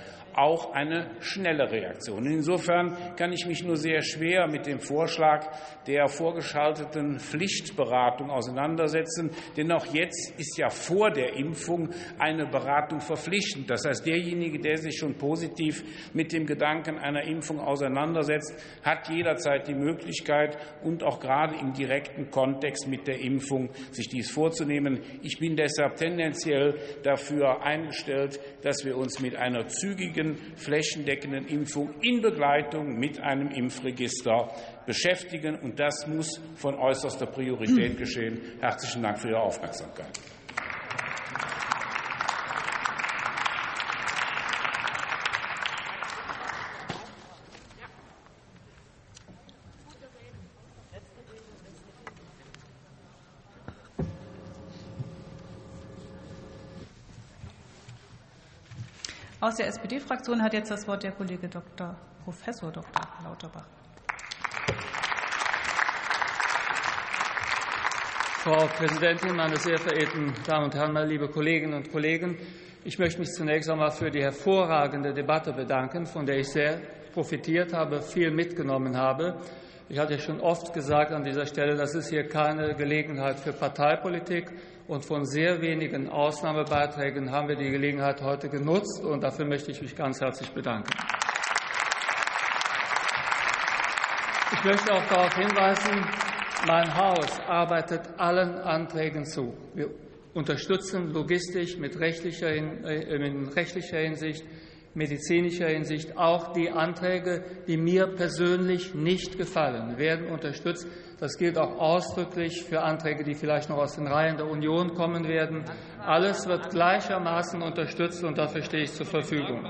auch eine schnelle Reaktion. Insofern kann ich mich nur sehr schwer mit dem Vorschlag der vorgeschalteten Pflichtberatung auseinandersetzen, denn auch jetzt ist ja vor der Impfung eine Beratung verpflichtend. Das heißt, derjenige, der sich schon positiv mit dem Gedanken einer Impfung auseinandersetzt, hat jederzeit die Möglichkeit und auch gerade im direkten Kontext mit der Impfung sich dies vorzunehmen. Ich bin deshalb tendenziell dafür eingestellt, dass wir uns mit einer zügigen flächendeckenden Impfung in Begleitung mit einem Impfregister beschäftigen. Und das muss von äußerster Priorität geschehen. Herzlichen Dank für Ihre Aufmerksamkeit. Aus der S P D-Fraktion hat jetzt das Wort der Kollege Doktor Professor Doktor Lauterbach. Frau Präsidentin, meine sehr verehrten Damen und Herren, meine liebe Kolleginnen und Kollegen! Ich möchte mich zunächst einmal für die hervorragende Debatte bedanken, von der ich sehr profitiert habe, viel mitgenommen habe. Ich hatte schon oft gesagt an dieser Stelle, das ist hier keine Gelegenheit für Parteipolitik. Und von sehr wenigen Ausnahmebeiträgen haben wir die Gelegenheit heute genutzt. Und dafür möchte ich mich ganz herzlich bedanken. Ich möchte auch darauf hinweisen, mein Haus arbeitet allen Anträgen zu. Wir unterstützen logistisch mit rechtlicher, in rechtlicher Hinsicht, medizinischer Hinsicht auch die Anträge, die mir persönlich nicht gefallen, werden unterstützt. Das gilt auch ausdrücklich für Anträge, die vielleicht noch aus den Reihen der Union kommen werden. Alles wird gleichermaßen unterstützt, und dafür stehe ich zur Verfügung.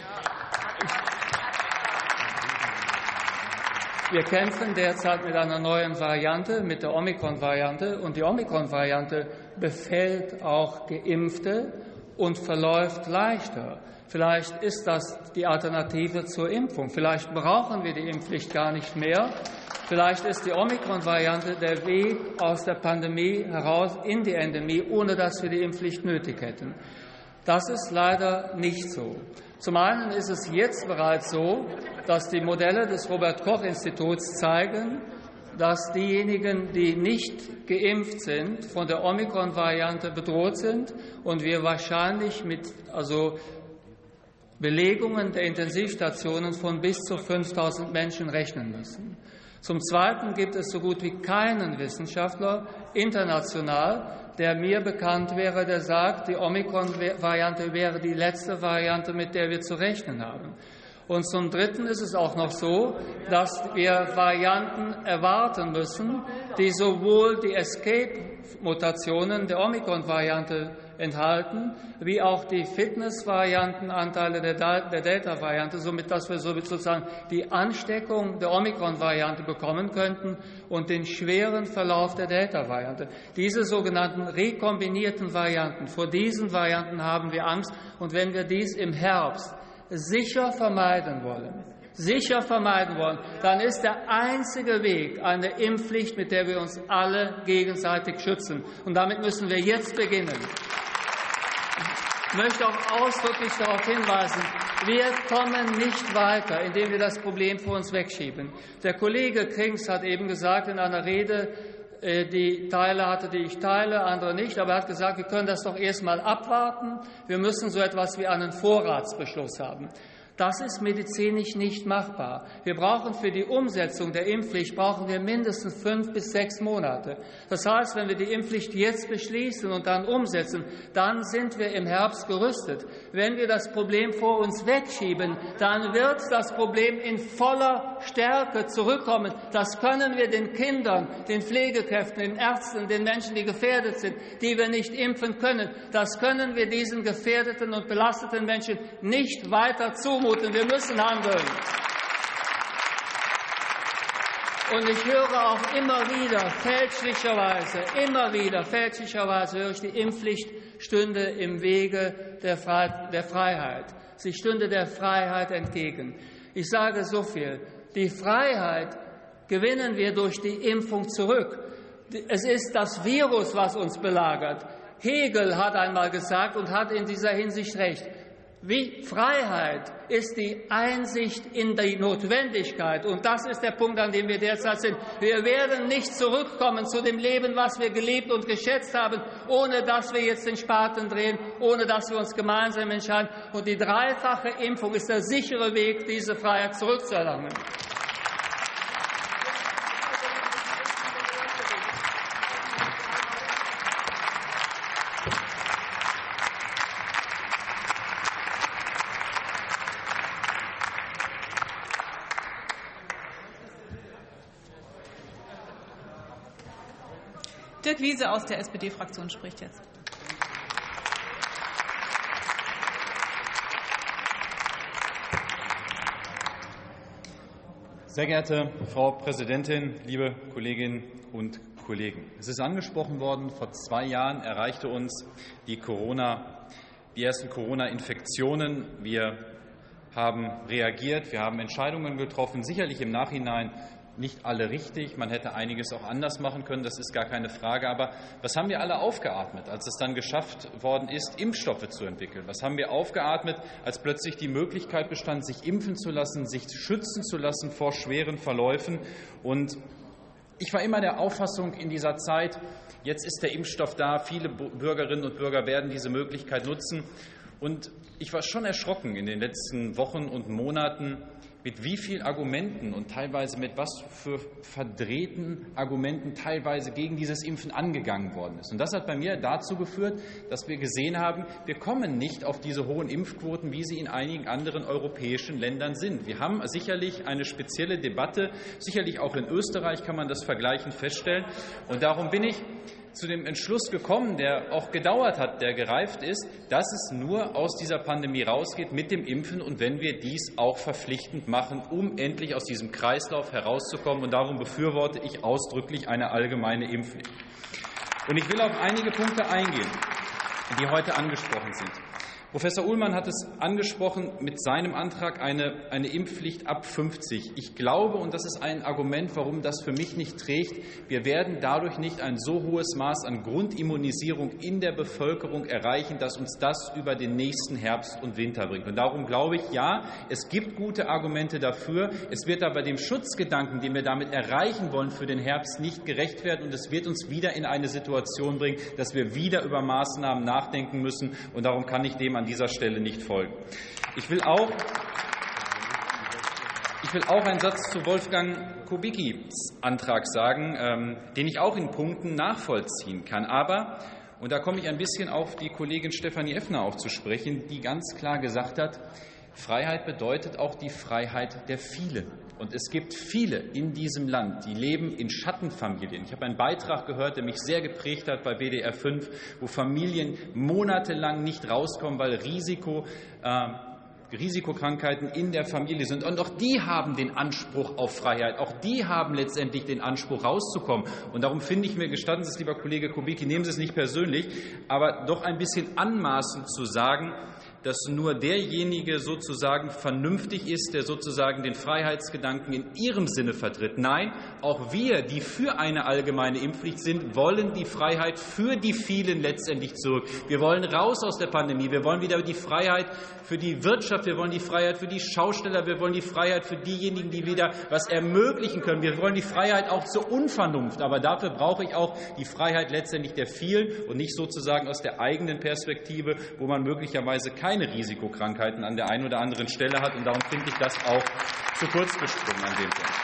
Wir kämpfen derzeit mit einer neuen Variante, mit der Omikron-Variante. Und die Omikron-Variante befällt auch Geimpfte und verläuft leichter. Vielleicht ist das die Alternative zur Impfung. Vielleicht brauchen wir die Impfpflicht gar nicht mehr. Vielleicht ist die Omikron-Variante der Weg aus der Pandemie heraus in die Endemie, ohne dass wir die Impfpflicht nötig hätten. Das ist leider nicht so. Zum einen ist es jetzt bereits so, dass die Modelle des Robert-Koch-Instituts zeigen, dass diejenigen, die nicht geimpft sind, von der Omikron-Variante bedroht sind und wir wahrscheinlich mit also Belegungen der Intensivstationen von bis zu fünftausend Menschen rechnen müssen. Zum Zweiten gibt es so gut wie keinen Wissenschaftler international, der mir bekannt wäre, der sagt, die Omikron-Variante wäre die letzte Variante, mit der wir zu rechnen haben. Und zum Dritten ist es auch noch so, dass wir Varianten erwarten müssen, die sowohl die Escape-Mutationen der Omikron-Variante enthalten, wie auch die Fitness-Variantenanteile der Delta-Variante, somit dass wir sozusagen die Ansteckung der Omikron-Variante bekommen könnten und den schweren Verlauf der Delta-Variante. Diese sogenannten rekombinierten Varianten, vor diesen Varianten haben wir Angst. Und wenn wir dies im Herbst sicher vermeiden wollen, sicher vermeiden wollen, dann ist der einzige Weg eine Impfpflicht, mit der wir uns alle gegenseitig schützen. Und damit müssen wir jetzt beginnen. Ich möchte auch ausdrücklich darauf hinweisen, wir kommen nicht weiter, indem wir das Problem vor uns wegschieben. Der Kollege Krings hat eben gesagt in einer Rede, die Teile hatte, die ich teile, andere nicht. Aber er hat gesagt, wir können das doch erst mal abwarten. Wir müssen so etwas wie einen Vorratsbeschluss haben. Das ist medizinisch nicht machbar. Wir brauchen für die Umsetzung der Impfpflicht brauchen wir mindestens fünf bis sechs Monate. Das heißt, wenn wir die Impfpflicht jetzt beschließen und dann umsetzen, dann sind wir im Herbst gerüstet. Wenn wir das Problem vor uns wegschieben, dann wird das Problem in voller Stärke zurückkommen. Das können wir den Kindern, den Pflegekräften, den Ärzten, den Menschen, die gefährdet sind, die wir nicht impfen können, das können wir diesen gefährdeten und belasteten Menschen nicht weiter zumuten. Wir müssen handeln. Und ich höre auch immer wieder, fälschlicherweise, immer wieder, fälschlicherweise höre ich, die Impfpflicht stünde im Wege der Freiheit. Sie stünde der Freiheit entgegen. Ich sage so viel. Die Freiheit gewinnen wir durch die Impfung zurück. Es ist das Virus, was uns belagert. Hegel hat einmal gesagt und hat in dieser Hinsicht recht. Wie Freiheit ist die Einsicht in die Notwendigkeit. Und das ist der Punkt, an dem wir derzeit sind. Wir werden nicht zurückkommen zu dem Leben, was wir gelebt und geschätzt haben, ohne dass wir jetzt den Spaten drehen, ohne dass wir uns gemeinsam entscheiden. Und die dreifache Impfung ist der sichere Weg, diese Freiheit zurückzuerlangen. Dirk Wiese aus der S P D-Fraktion spricht jetzt. Sehr geehrte Frau Präsidentin, liebe Kolleginnen und Kollegen! Es ist angesprochen worden, vor zwei Jahren erreichte uns die, Corona, die ersten Corona-Infektionen. Wir haben reagiert, wir haben Entscheidungen getroffen, sicherlich im Nachhinein nicht alle richtig. Man hätte einiges auch anders machen können, das ist gar keine Frage. Aber was haben wir alle aufgeatmet, als es dann geschafft worden ist, Impfstoffe zu entwickeln? Was haben wir aufgeatmet, als plötzlich die Möglichkeit bestand, sich impfen zu lassen, sich schützen zu lassen vor schweren Verläufen? Und ich war immer der Auffassung in dieser Zeit, jetzt ist der Impfstoff da, viele Bürgerinnen und Bürger werden diese Möglichkeit nutzen. Und ich war schon erschrocken in den letzten Wochen und Monaten, mit wie vielen Argumenten und teilweise mit was für verdrehten Argumenten teilweise gegen dieses Impfen angegangen worden ist. Und das hat bei mir dazu geführt, dass wir gesehen haben, wir kommen nicht auf diese hohen Impfquoten, wie sie in einigen anderen europäischen Ländern sind. Wir haben sicherlich eine spezielle Debatte, sicherlich auch in Österreich kann man das vergleichend feststellen. Und darum bin ich zu dem Entschluss gekommen, der auch gedauert hat, der gereift ist, dass es nur aus dieser Pandemie rausgeht mit dem Impfen und wenn wir dies auch verpflichtend machen, um endlich aus diesem Kreislauf herauszukommen. Und darum befürworte ich ausdrücklich eine allgemeine Impfpflicht. Und ich will auf einige Punkte eingehen, die heute angesprochen sind. Professor Uhlmann hat es angesprochen mit seinem Antrag eine, eine Impfpflicht ab fünfzig. Ich glaube, und das ist ein Argument, warum das für mich nicht trägt, wir werden dadurch nicht ein so hohes Maß an Grundimmunisierung in der Bevölkerung erreichen, dass uns das über den nächsten Herbst und Winter bringt. Und darum glaube ich, ja, es gibt gute Argumente dafür. Es wird aber dem Schutzgedanken, den wir damit erreichen wollen, für den Herbst nicht gerecht werden. Und es wird uns wieder in eine Situation bringen, dass wir wieder über Maßnahmen nachdenken müssen. Und darum kann ich dem an dieser Stelle nicht folgen. Ich will auch, ich will auch einen Satz zu Wolfgang Kubickis Antrag sagen, ähm, den ich auch in Punkten nachvollziehen kann. Aber, und da komme ich ein bisschen auf die Kollegin Stefanie Effner auch zu sprechen, die ganz klar gesagt hat, Freiheit bedeutet auch die Freiheit der vielen. Und es gibt viele in diesem Land, die leben in Schattenfamilien. Ich habe einen Beitrag gehört, der mich sehr geprägt hat bei W D R fünf, wo Familien monatelang nicht rauskommen, weil Risiko, äh, Risikokrankheiten in der Familie sind. Und auch die haben den Anspruch auf Freiheit. Auch die haben letztendlich den Anspruch, rauszukommen. Und darum finde ich mir, gestatten Sie es, lieber Kollege Kubicki, nehmen Sie es nicht persönlich, aber doch ein bisschen anmaßend zu sagen, dass nur derjenige sozusagen vernünftig ist, der sozusagen den Freiheitsgedanken in ihrem Sinne vertritt. Nein, auch wir, die für eine allgemeine Impfpflicht sind, wollen die Freiheit für die vielen letztendlich zurück. Wir wollen raus aus der Pandemie. Wir wollen wieder die Freiheit für die Wirtschaft. Wir wollen die Freiheit für die Schausteller. Wir wollen die Freiheit für diejenigen, die wieder was ermöglichen können. Wir wollen die Freiheit auch zur Unvernunft. Aber dafür brauche ich auch die Freiheit letztendlich der vielen und nicht sozusagen aus der eigenen Perspektive, wo man möglicherweise keine Risikokrankheiten an der einen oder anderen Stelle hat. Und darum finde ich das auch zu kurz gesprungen an dem Punkt.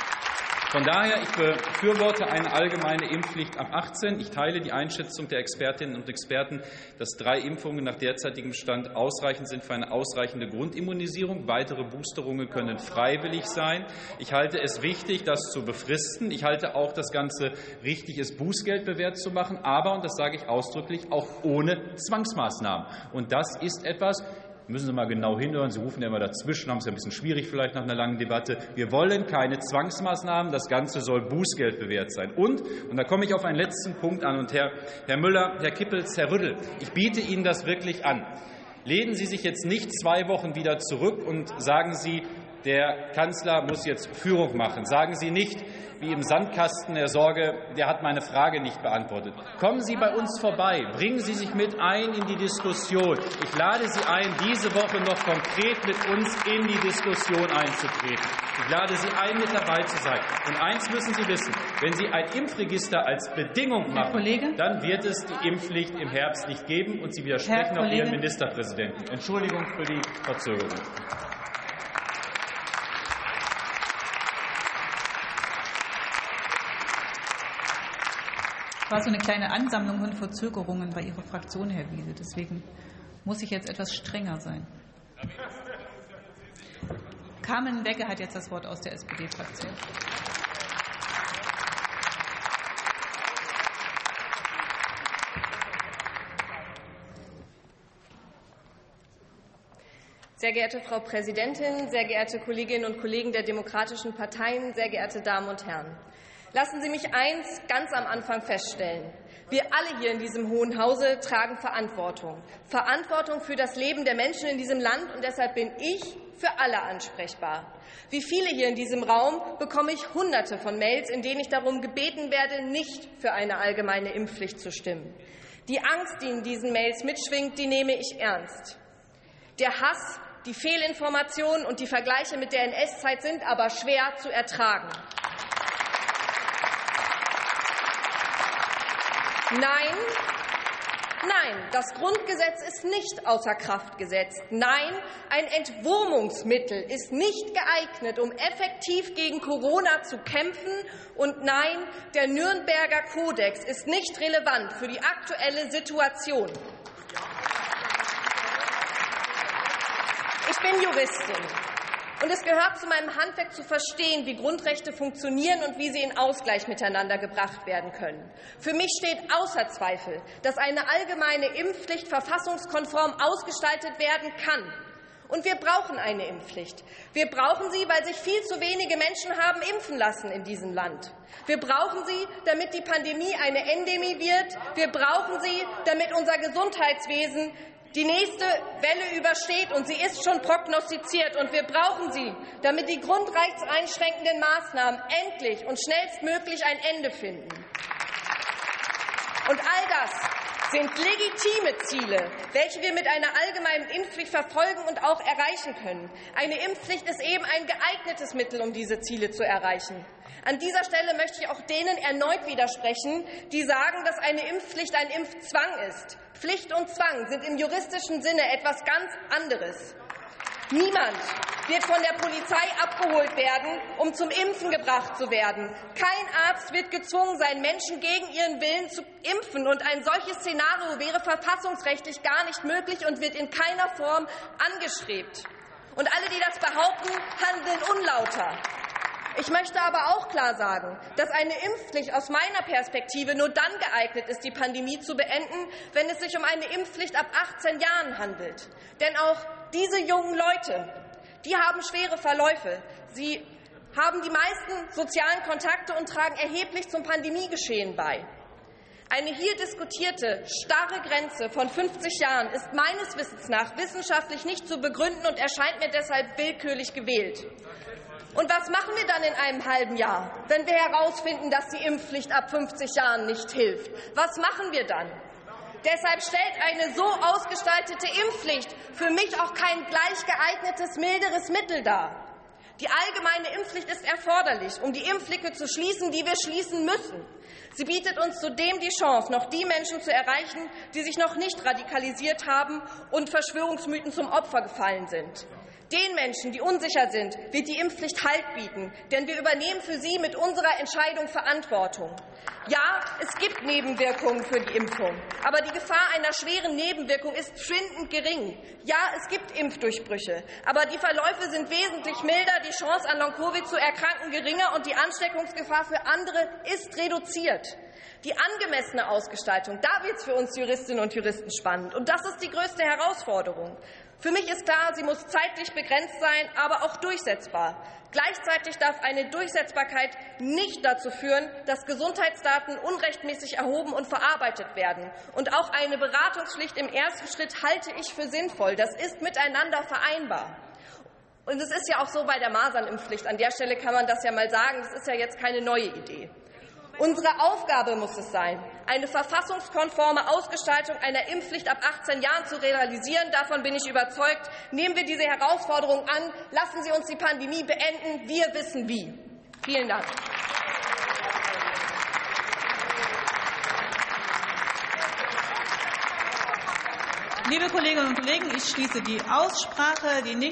Von daher, ich befürworte eine allgemeine Impfpflicht ab achtzehn. Ich teile die Einschätzung der Expertinnen und Experten, dass drei Impfungen nach derzeitigem Stand ausreichend sind für eine ausreichende Grundimmunisierung. Weitere Boosterungen können freiwillig sein. Ich halte es wichtig, das zu befristen. Ich halte auch das Ganze richtig, es Bußgeld bewährt zu machen, aber, und das sage ich ausdrücklich, auch ohne Zwangsmaßnahmen. Und das ist etwas, müssen Sie mal genau hinhören. Sie rufen ja immer dazwischen, haben es ja ein bisschen schwierig vielleicht nach einer langen Debatte. Wir wollen keine Zwangsmaßnahmen. Das Ganze soll Bußgeld bewährt sein. Und, und da komme ich auf einen letzten Punkt an. Und Herr, Herr Müller, Herr Kippels, Herr Rüttel, ich biete Ihnen das wirklich an. Lehnen Sie sich jetzt nicht zwei Wochen wieder zurück und sagen Sie, der Kanzler muss jetzt Führung machen. Sagen Sie nicht, wie im Sandkasten der Sorge, der hat meine Frage nicht beantwortet. Kommen Sie bei uns vorbei, bringen Sie sich mit ein in die Diskussion. Ich lade Sie ein, diese Woche noch konkret mit uns in die Diskussion einzutreten. Ich lade Sie ein, mit dabei zu sein. Und eins müssen Sie wissen, wenn Sie ein Impfregister als Bedingung machen, dann wird es die Impfpflicht im Herbst nicht geben und Sie widersprechen auch Ihren Ministerpräsidenten. Entschuldigung für die Verzögerung. War so eine kleine Ansammlung von Verzögerungen bei Ihrer Fraktion, Herr Wiese. Deswegen muss ich jetzt etwas strenger sein. Carmen Becke hat jetzt das Wort aus der S P D-Fraktion. Sehr geehrte Frau Präsidentin, sehr geehrte Kolleginnen und Kollegen der demokratischen Parteien, sehr geehrte Damen und Herren! Lassen Sie mich eins ganz am Anfang feststellen. Wir alle hier in diesem Hohen Hause tragen Verantwortung. Verantwortung für das Leben der Menschen in diesem Land. Und deshalb bin ich für alle ansprechbar. Wie viele hier in diesem Raum bekomme ich Hunderte von Mails, in denen ich darum gebeten werde, nicht für eine allgemeine Impfpflicht zu stimmen. Die Angst, die in diesen Mails mitschwingt, die nehme ich ernst. Der Hass, die Fehlinformationen und die Vergleiche mit der N S-Zeit sind aber schwer zu ertragen. Nein, nein, das Grundgesetz ist nicht außer Kraft gesetzt. Nein, ein Entwurmungsmittel ist nicht geeignet, um effektiv gegen Corona zu kämpfen. Und nein, der Nürnberger Kodex ist nicht relevant für die aktuelle Situation. Ich bin Juristin. Und es gehört zu meinem Handwerk zu verstehen, wie Grundrechte funktionieren und wie sie in Ausgleich miteinander gebracht werden können. Für mich steht außer Zweifel, dass eine allgemeine Impfpflicht verfassungskonform ausgestaltet werden kann. Und wir brauchen eine Impfpflicht. Wir brauchen sie, weil sich viel zu wenige Menschen haben impfen lassen in diesem Land. Wir brauchen sie, damit die Pandemie eine Endemie wird. Wir brauchen sie, damit unser Gesundheitswesen die nächste Welle übersteht, und sie ist schon prognostiziert. Und wir brauchen sie, damit die grundrechtseinschränkenden Maßnahmen endlich und schnellstmöglich ein Ende finden. Und all das sind legitime Ziele, welche wir mit einer allgemeinen Impfpflicht verfolgen und auch erreichen können. Eine Impfpflicht ist eben ein geeignetes Mittel, um diese Ziele zu erreichen. An dieser Stelle möchte ich auch denen erneut widersprechen, die sagen, dass eine Impfpflicht ein Impfzwang ist. Pflicht und Zwang sind im juristischen Sinne etwas ganz anderes. Niemand wird von der Polizei abgeholt werden, um zum Impfen gebracht zu werden. Kein Arzt wird gezwungen sein, Menschen gegen ihren Willen zu impfen. Und ein solches Szenario wäre verfassungsrechtlich gar nicht möglich und wird in keiner Form angestrebt. Und alle, die das behaupten, handeln unlauter. Ich möchte aber auch klar sagen, dass eine Impfpflicht aus meiner Perspektive nur dann geeignet ist, die Pandemie zu beenden, wenn es sich um eine Impfpflicht ab achtzehn Jahren handelt. Denn auch diese jungen Leute, die haben schwere Verläufe. Sie haben die meisten sozialen Kontakte und tragen erheblich zum Pandemiegeschehen bei. Eine hier diskutierte starre Grenze von fünfzig Jahren ist meines Wissens nach wissenschaftlich nicht zu begründen und erscheint mir deshalb willkürlich gewählt. Und was machen wir dann in einem halben Jahr, wenn wir herausfinden, dass die Impfpflicht ab fünfzig Jahren nicht hilft? Was machen wir dann? Deshalb stellt eine so ausgestaltete Impfpflicht für mich auch kein gleich geeignetes, milderes Mittel dar. Die allgemeine Impfpflicht ist erforderlich, um die Impflücke zu schließen, die wir schließen müssen. Sie bietet uns zudem die Chance, noch die Menschen zu erreichen, die sich noch nicht radikalisiert haben und Verschwörungsmythen zum Opfer gefallen sind. Den Menschen, die unsicher sind, wird die Impfpflicht Halt bieten, denn wir übernehmen für sie mit unserer Entscheidung Verantwortung. Ja, es gibt Nebenwirkungen für die Impfung, aber die Gefahr einer schweren Nebenwirkung ist schwindend gering. Ja, es gibt Impfdurchbrüche, aber die Verläufe sind wesentlich milder, die Chance, an Long-Covid zu erkranken, geringer und die Ansteckungsgefahr für andere ist reduziert. Die angemessene Ausgestaltung, da wird es für uns Juristinnen und Juristen spannend, und das ist die größte Herausforderung. Für mich ist klar, sie muss zeitlich begrenzt sein, aber auch durchsetzbar. Gleichzeitig darf eine Durchsetzbarkeit nicht dazu führen, dass Gesundheitsdaten unrechtmäßig erhoben und verarbeitet werden. Und auch eine Beratungspflicht im ersten Schritt halte ich für sinnvoll. Das ist miteinander vereinbar. Und es ist ja auch so bei der Masernimpfpflicht. An der Stelle kann man das ja mal sagen. Das ist ja jetzt keine neue Idee. Unsere Aufgabe muss es sein, eine verfassungskonforme Ausgestaltung einer Impfpflicht ab achtzehn Jahren zu realisieren. Davon bin ich überzeugt. Nehmen wir diese Herausforderung an. Lassen Sie uns die Pandemie beenden. Wir wissen wie. Vielen Dank. Liebe Kolleginnen und Kollegen, ich schließe die Aussprache. Die nächste